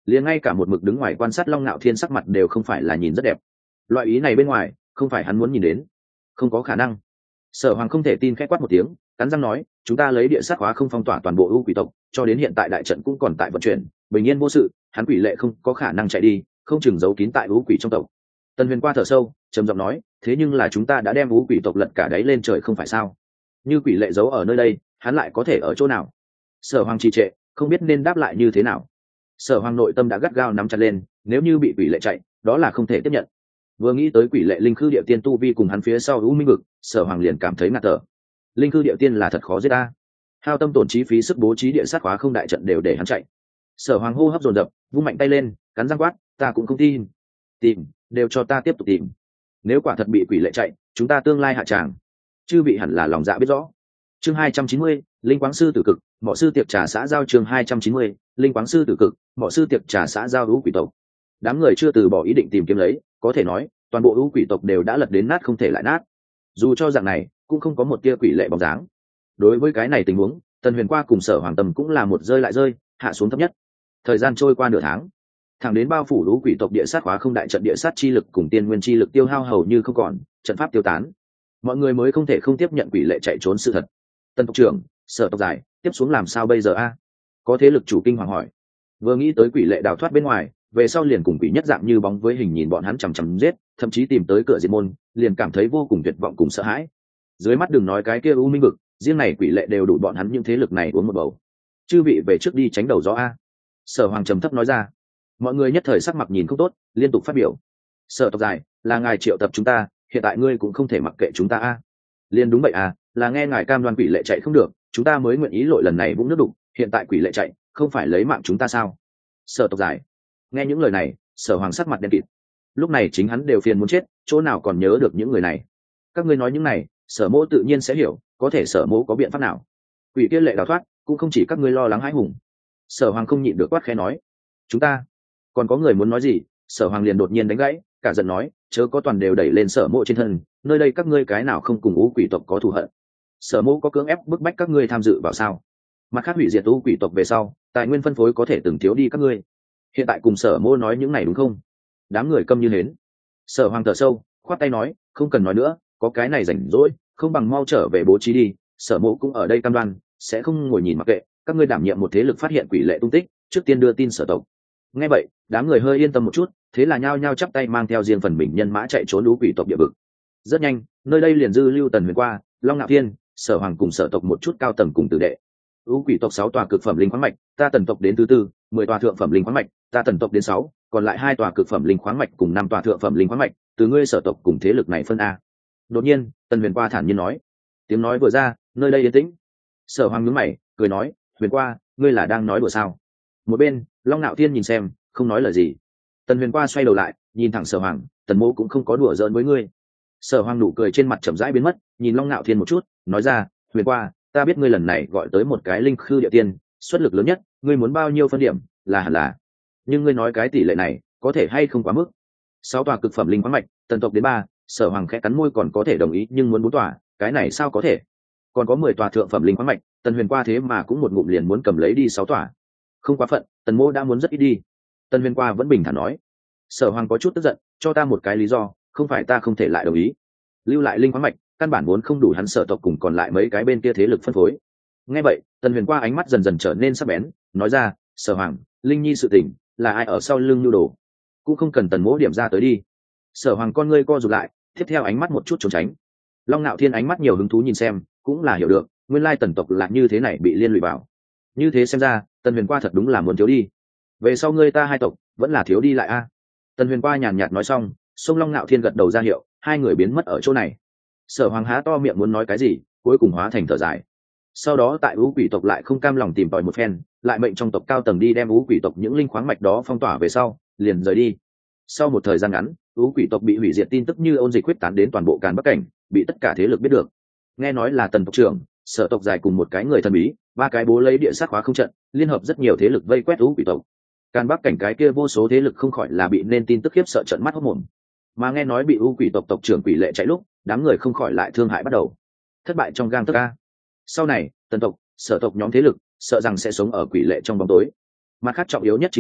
liền ngay cả một mực đứng ngoài quan sát Long Nạo Thiên sắc mặt đều không phải là nhìn rất đẹp. Loại ý này bên ngoài không phải hắn muốn nhìn đến. Không có khả năng. Sở Hoàng không thể tin, khẽ quát một tiếng, cắn răng nói, chúng ta lấy địa sát khóa không phong tỏa toàn bộ U quỷ tộc, cho đến hiện tại đại trận cũng còn tại vận chuyển, bình yên vô sự, hắn quỷ lệ không có khả năng chạy đi, không chừng giấu kín tại U quỷ trong tộc. Tần Huyền qua thở sâu, trầm giọng nói, thế nhưng là chúng ta đã đem U quỷ tộc lật cả đáy lên trời không phải sao? Như quỷ lệ giấu ở nơi đây, hắn lại có thể ở chỗ nào? Sở Hoàng trì trệ, không biết nên đáp lại như thế nào. Sở Hoàng nội tâm đã gắt gao nắm chặt lên, nếu như bị quỷ lệ chạy, đó là không thể tiếp nhận. Vừa nghĩ tới quỷ lệ linh khư địa tiên tu vi cùng hắn phía sau U Minh vực, Sở Hoàng liền cảm thấy ngạt thở. Linh khư địa tiên là thật khó giết ta, hao tâm tổn trí phí sức bố trí địa sát khóa không đại trận đều để hắn chạy. Sở Hoàng hô hấp dồn dập, vung mạnh tay lên, cắn răng quát, ta cũng không tin. Tìm, đều cho ta tiếp tục tìm. Nếu quả thật bị quỷ lệ chạy, chúng ta tương lai hạ tràng. Chư vị hẳn là lòng dạ biết rõ. Chương 290, Linh Quáng sư tử cực, Mộ sư tiệc trà xã giao. Chương 290, Linh Quáng sư tử cực, Mộ sư tiệc trà xã giao. U quỷ tộc. Đám người chưa từ bỏ ý định tìm kiếm lấy, có thể nói, toàn bộ U quỷ tộc đều đã lật đến nát không thể lại nát. Dù cho dạng này, cũng không có một tia quỷ lệ bóng dáng. Đối với cái này tình huống, Tần Huyền qua cùng Sở Hoàng Tâm cũng là một rơi lại rơi, hạ xuống thấp nhất. Thời gian trôi qua nửa tháng, thẳng đến bao phủ U quỷ tộc địa sát khóa không đại trận địa sát chi lực cùng tiên nguyên chi lực tiêu hao hầu như không còn, trận pháp tiêu tán, mọi người mới không thể không tiếp nhận quỷ lệ chạy trốn sự thật. Tần tộc trưởng, Sở tộc giải, tiếp xuống làm sao bây giờ a? Có thế lực chủ kinh hoàng hỏi. Vừa nghĩ tới quỷ lệ đào thoát bên ngoài, về sau liền cùng quỷ nhất dạng như bóng với hình nhìn bọn hắn chằm chằm giết, thậm chí tìm tới cửa diệt môn, liền cảm thấy vô cùng tuyệt vọng cùng sợ hãi. Dưới mắt đừng nói cái kia U Minh vực, riêng này quỷ lệ đều đủ bọn hắn những thế lực này uống một bầu. Chư vị về trước đi tránh đầu gió a. Sở Hoàng trầm thấp nói ra. Mọi người nhất thời sắc mặt nhìn không tốt, liên tục phát biểu. Sở tộc dài, là ngài triệu tập chúng ta, hiện tại ngươi cũng không thể mặc kệ chúng ta a. Liên đúng vậy à, là nghe ngài cam đoan quỷ lệ chạy không được, chúng ta mới nguyện ý lội lần này vũng nước đục, hiện tại quỷ lệ chạy, không phải lấy mạng chúng ta sao? Sở tộc dài. Nghe những lời này, Sở Hoàng sắc mặt đen kịt. Lúc này chính hắn đều phiền muốn chết, chỗ nào còn nhớ được những người này. Các ngươi nói những này, Sở Mỗ tự nhiên sẽ hiểu, có thể Sở Mỗ có biện pháp nào? Quỷ kia lệ đào thoát, cũng không chỉ các ngươi lo lắng hãi hùng. Sở Hoàng không nhịn được quát khẽ nói, chúng ta. Còn có người muốn nói gì, Sở Hoàng liền đột nhiên đánh gãy, cả giận nói, chớ có toàn đều đẩy lên Sở Mỗ trên thân, nơi đây các ngươi cái nào không cùng U quỷ tộc có thù hận? Sở Mỗ có cưỡng ép bức bách các ngươi tham dự vào sao? Mặt khác hủy diệt U quỷ tộc về sau, tài nguyên phân phối có thể từng thiếu đi các ngươi. Hiện tại cùng Sở Mỗ nói những này đúng không? Đám người câm như hến. Sở Hoàng thở sâu, khoát tay nói, không cần nói nữa, có cái này rảnh rỗi, không bằng mau trở về bố trí đi. Sở Mỗ cũng ở đây cam đoan, sẽ không ngồi nhìn mặc kệ, các ngươi đảm nhiệm một thế lực phát hiện quỷ lệ tung tích, trước tiên đưa tin Sở tộc. Nghe vậy, đám người hơi yên tâm một chút, thế là nhao nhao chắp tay mang theo riêng phần mình nhân mã chạy trốn U quỷ tộc địa vực. Rất nhanh, nơi đây liền dư lưu Tần Huyền qua, Long Nạo Thiên, Sở Hoàng cùng Sở tộc một chút cao tầng cùng tử đệ. U quỷ tộc 6 tòa cực phẩm linh khoáng mạch, ta Tần tộc đến thứ tư, 10 tòa thượng phẩm linh khoáng mạch, ta Tần tộc đến 6, còn lại 2 tòa cực phẩm linh khoáng mạch cùng 5 tòa thượng phẩm linh khoáng mạch, từ ngươi Sở tộc cùng thế lực này phân a. Đột nhiên, Tần Huyền qua thản nhiên nói. Tiếng nói vừa ra, nơi đây yên tĩnh. Sở Hoàng nhướng mày, cười nói, Huyền qua, ngươi là đang nói đùa sao? Một bên, Long Nạo Thiên nhìn xem, không nói lời gì. Tần Huyền qua xoay đầu lại, nhìn thẳng Sở Hoàng, Tần Mỗ cũng không có đùa giỡn với ngươi. Sở Hoàng nụ cười trên mặt chậm rãi biến mất, nhìn Long Nạo Thiên một chút, nói ra, Huyền qua, ta biết ngươi lần này gọi tới một cái linh khư địa tiên, xuất lực lớn nhất, ngươi muốn bao nhiêu phân điểm, là hẳn là. Nhưng ngươi nói cái tỷ lệ này, có thể hay không quá mức? 6 tòa cực phẩm linh khoáng mạch, Tần tộc đến 3, Sở Hoàng khẽ cắn môi còn có thể đồng ý, nhưng muốn 4 tòa, cái này sao có thể? Còn có 10 tòa thượng phẩm linh khoáng mạch, Tần Huyền qua thế mà cũng một ngụm liền muốn cầm lấy đi 6 tòa. Không quá phận, Tần Mỗ đã muốn rất ít đi. Tần Huyền qua vẫn bình thản nói. Sở Hoàng có chút tức giận, cho ta một cái lý do, không phải ta không thể lại đồng ý. Lưu lại linh khoáng mạch, căn bản vốn không đủ hắn Sở tộc cùng còn lại mấy cái bên kia thế lực phân phối. Nghe vậy, Tần Huyền qua ánh mắt dần dần trở nên sắc bén, nói ra, Sở Hoàng, Linh Nhi sự tình, là ai ở sau lưng nhu đồ, cũng không cần Tần Mỗ điểm ra tới đi. Sở Hoàng con ngươi co rụt lại, tiếp theo ánh mắt một chút trốn tránh. Long Nạo Thiên ánh mắt nhiều hứng thú nhìn xem, cũng là hiểu được, nguyên lai Tần tộc là như thế này bị liên lụy vào. Như thế xem ra, Tần Huyền qua thật đúng là muốn thiếu đi. Về sau ngươi ta hai tộc vẫn là thiếu đi lại a. Tần Huyền qua nhàn nhạt nói xong, sông Long Nạo Thiên gật đầu ra hiệu, hai người biến mất ở chỗ này. Sở Hoàng há to miệng muốn nói cái gì, cuối cùng hóa thành thở dài. Sau đó tại U quỷ tộc lại không cam lòng tìm tòi một phen, lại mệnh trong tộc cao tầng đi đem U quỷ tộc những linh khoáng mạch đó phong tỏa về sau, liền rời đi. Sau một thời gian ngắn, U quỷ tộc bị hủy diệt tin tức như ôn dịch quyết tán đến toàn bộ Càn Bắc cảnh, bị tất cả thế lực biết được. Nghe nói là Tần tộc trưởng, Sở tộc dài cùng một cái người thần bí, ba cái bố lấy địa sát khóa không trận, liên hợp rất nhiều thế lực vây quét U quỷ tộc. Càn Bắc cảnh cái kia vô số thế lực không khỏi là bị nên tin tức khiếp sợ trợn mắt hốt mồm. Mà nghe nói bị U quỷ tộc tộc trưởng quỷ lệ chạy lúc, đám người không khỏi lại thương hại bắt đầu. Thất bại trong gang tấc a. Sau này, Tần tộc, Sở tộc nhóm thế lực, sợ rằng sẽ sống ở quỷ lệ trong bóng tối. Mặt khác trọng yếu nhất chính là,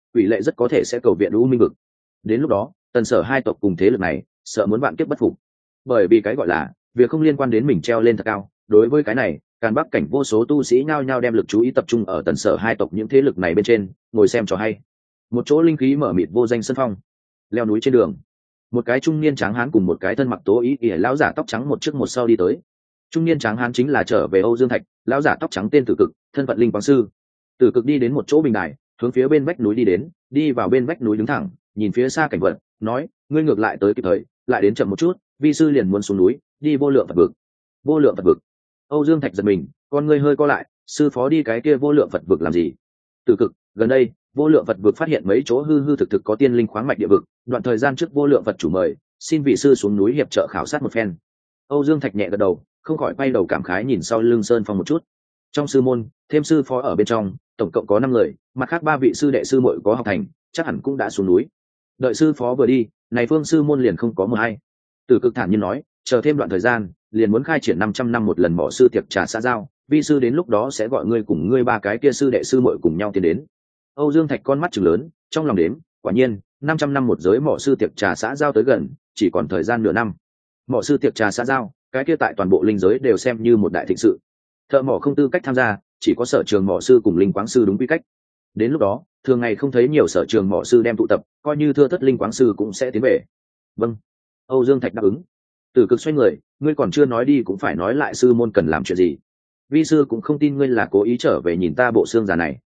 quỷ lệ rất có thể sẽ cầu viện u minh vực. Đến lúc đó Tần Sở hai tộc cùng thế lực này sợ muốn vạn kiếp bất phục, bởi vì cái gọi là việc không liên quan đến mình treo lên thật cao. Đối với cái này, Càn Bắc cảnh vô số tu sĩ nhao nhao đem lực chú ý tập trung ở Tần Sở hai tộc những thế lực này bên trên, ngồi xem trò hay. Một chỗ linh khí mở mịt vô danh sân phong, leo núi trên đường, một cái trung niên tráng hán cùng một cái thân mặc tố ý ỉa lão giả tóc trắng một trước một sau đi tới. Trung niên tráng hán chính là trở về Âu Dương Thạch, lão giả tóc trắng tên Tử Cực, thân phận linh quang sư. Tử Cực đi đến một chỗ bình đài, hướng phía bên vách núi đi đến, đi vào bên vách núi đứng thẳng, nhìn phía xa cảnh vật, nói: ngươi ngược lại tới kịp thời, lại đến chậm một chút, vi sư liền muốn xuống núi, đi vô lượng Phật vực. Vô lượng Phật vực? Âu Dương Thạch giật mình, con ngươi hơi co lại, sư phó đi cái kia vô lượng Phật vực làm gì? Tử Cực, gần đây vô lượng Phật vực phát hiện mấy chỗ hư hư thực thực có tiên linh khoáng mạch địa vực, đoạn thời gian trước vô lượng Phật chủ mời, xin vị sư xuống núi hiệp trợ khảo sát một phen. Âu Dương Thạch nhẹ gật đầu, không khỏi quay đầu cảm khái nhìn sau lưng sơn phong một chút. Trong sư môn thêm sư phó ở bên trong, tổng cộng có 5 người, mặt khác 3 vị sư đệ sư muội có học thành, chắc hẳn cũng đã xuống núi. Đợi sư phó vừa đi, này phương sư môn liền không có một ai. Tử Cực thản nhiên nói, chờ thêm đoạn thời gian, liền muốn khai triển 500 năm một lần mỏ sư tiệc trà xã giao, vi sư đến lúc đó sẽ gọi ngươi cùng ngươi 3 cái kia sư đệ sư muội cùng nhau tiến đến. Âu Dương Thạch con mắt trừng lớn, trong lòng đếm, quả nhiên 500 năm một giới mỏ sư tiệc trà xã giao tới gần, chỉ còn thời gian nửa năm. Mỏ sư tiệc trà xã giao, cái kia tại toàn bộ linh giới đều xem như một đại thịnh sự. Thợ mỏ không tư cách tham gia, chỉ có sở trường mỏ sư cùng linh quáng sư đúng quy cách. Đến lúc đó thường ngày không thấy nhiều sở trường mỏ sư đem tụ tập, coi như thưa thất linh quáng sư cũng sẽ tiến về. Vâng. Âu Dương Thạch đáp ứng. Tử Cực xoay người, ngươi còn chưa nói đi cũng phải nói lại sư môn cần làm chuyện gì. Vi sư cũng không tin ngươi là cố ý trở về nhìn ta bộ xương già này.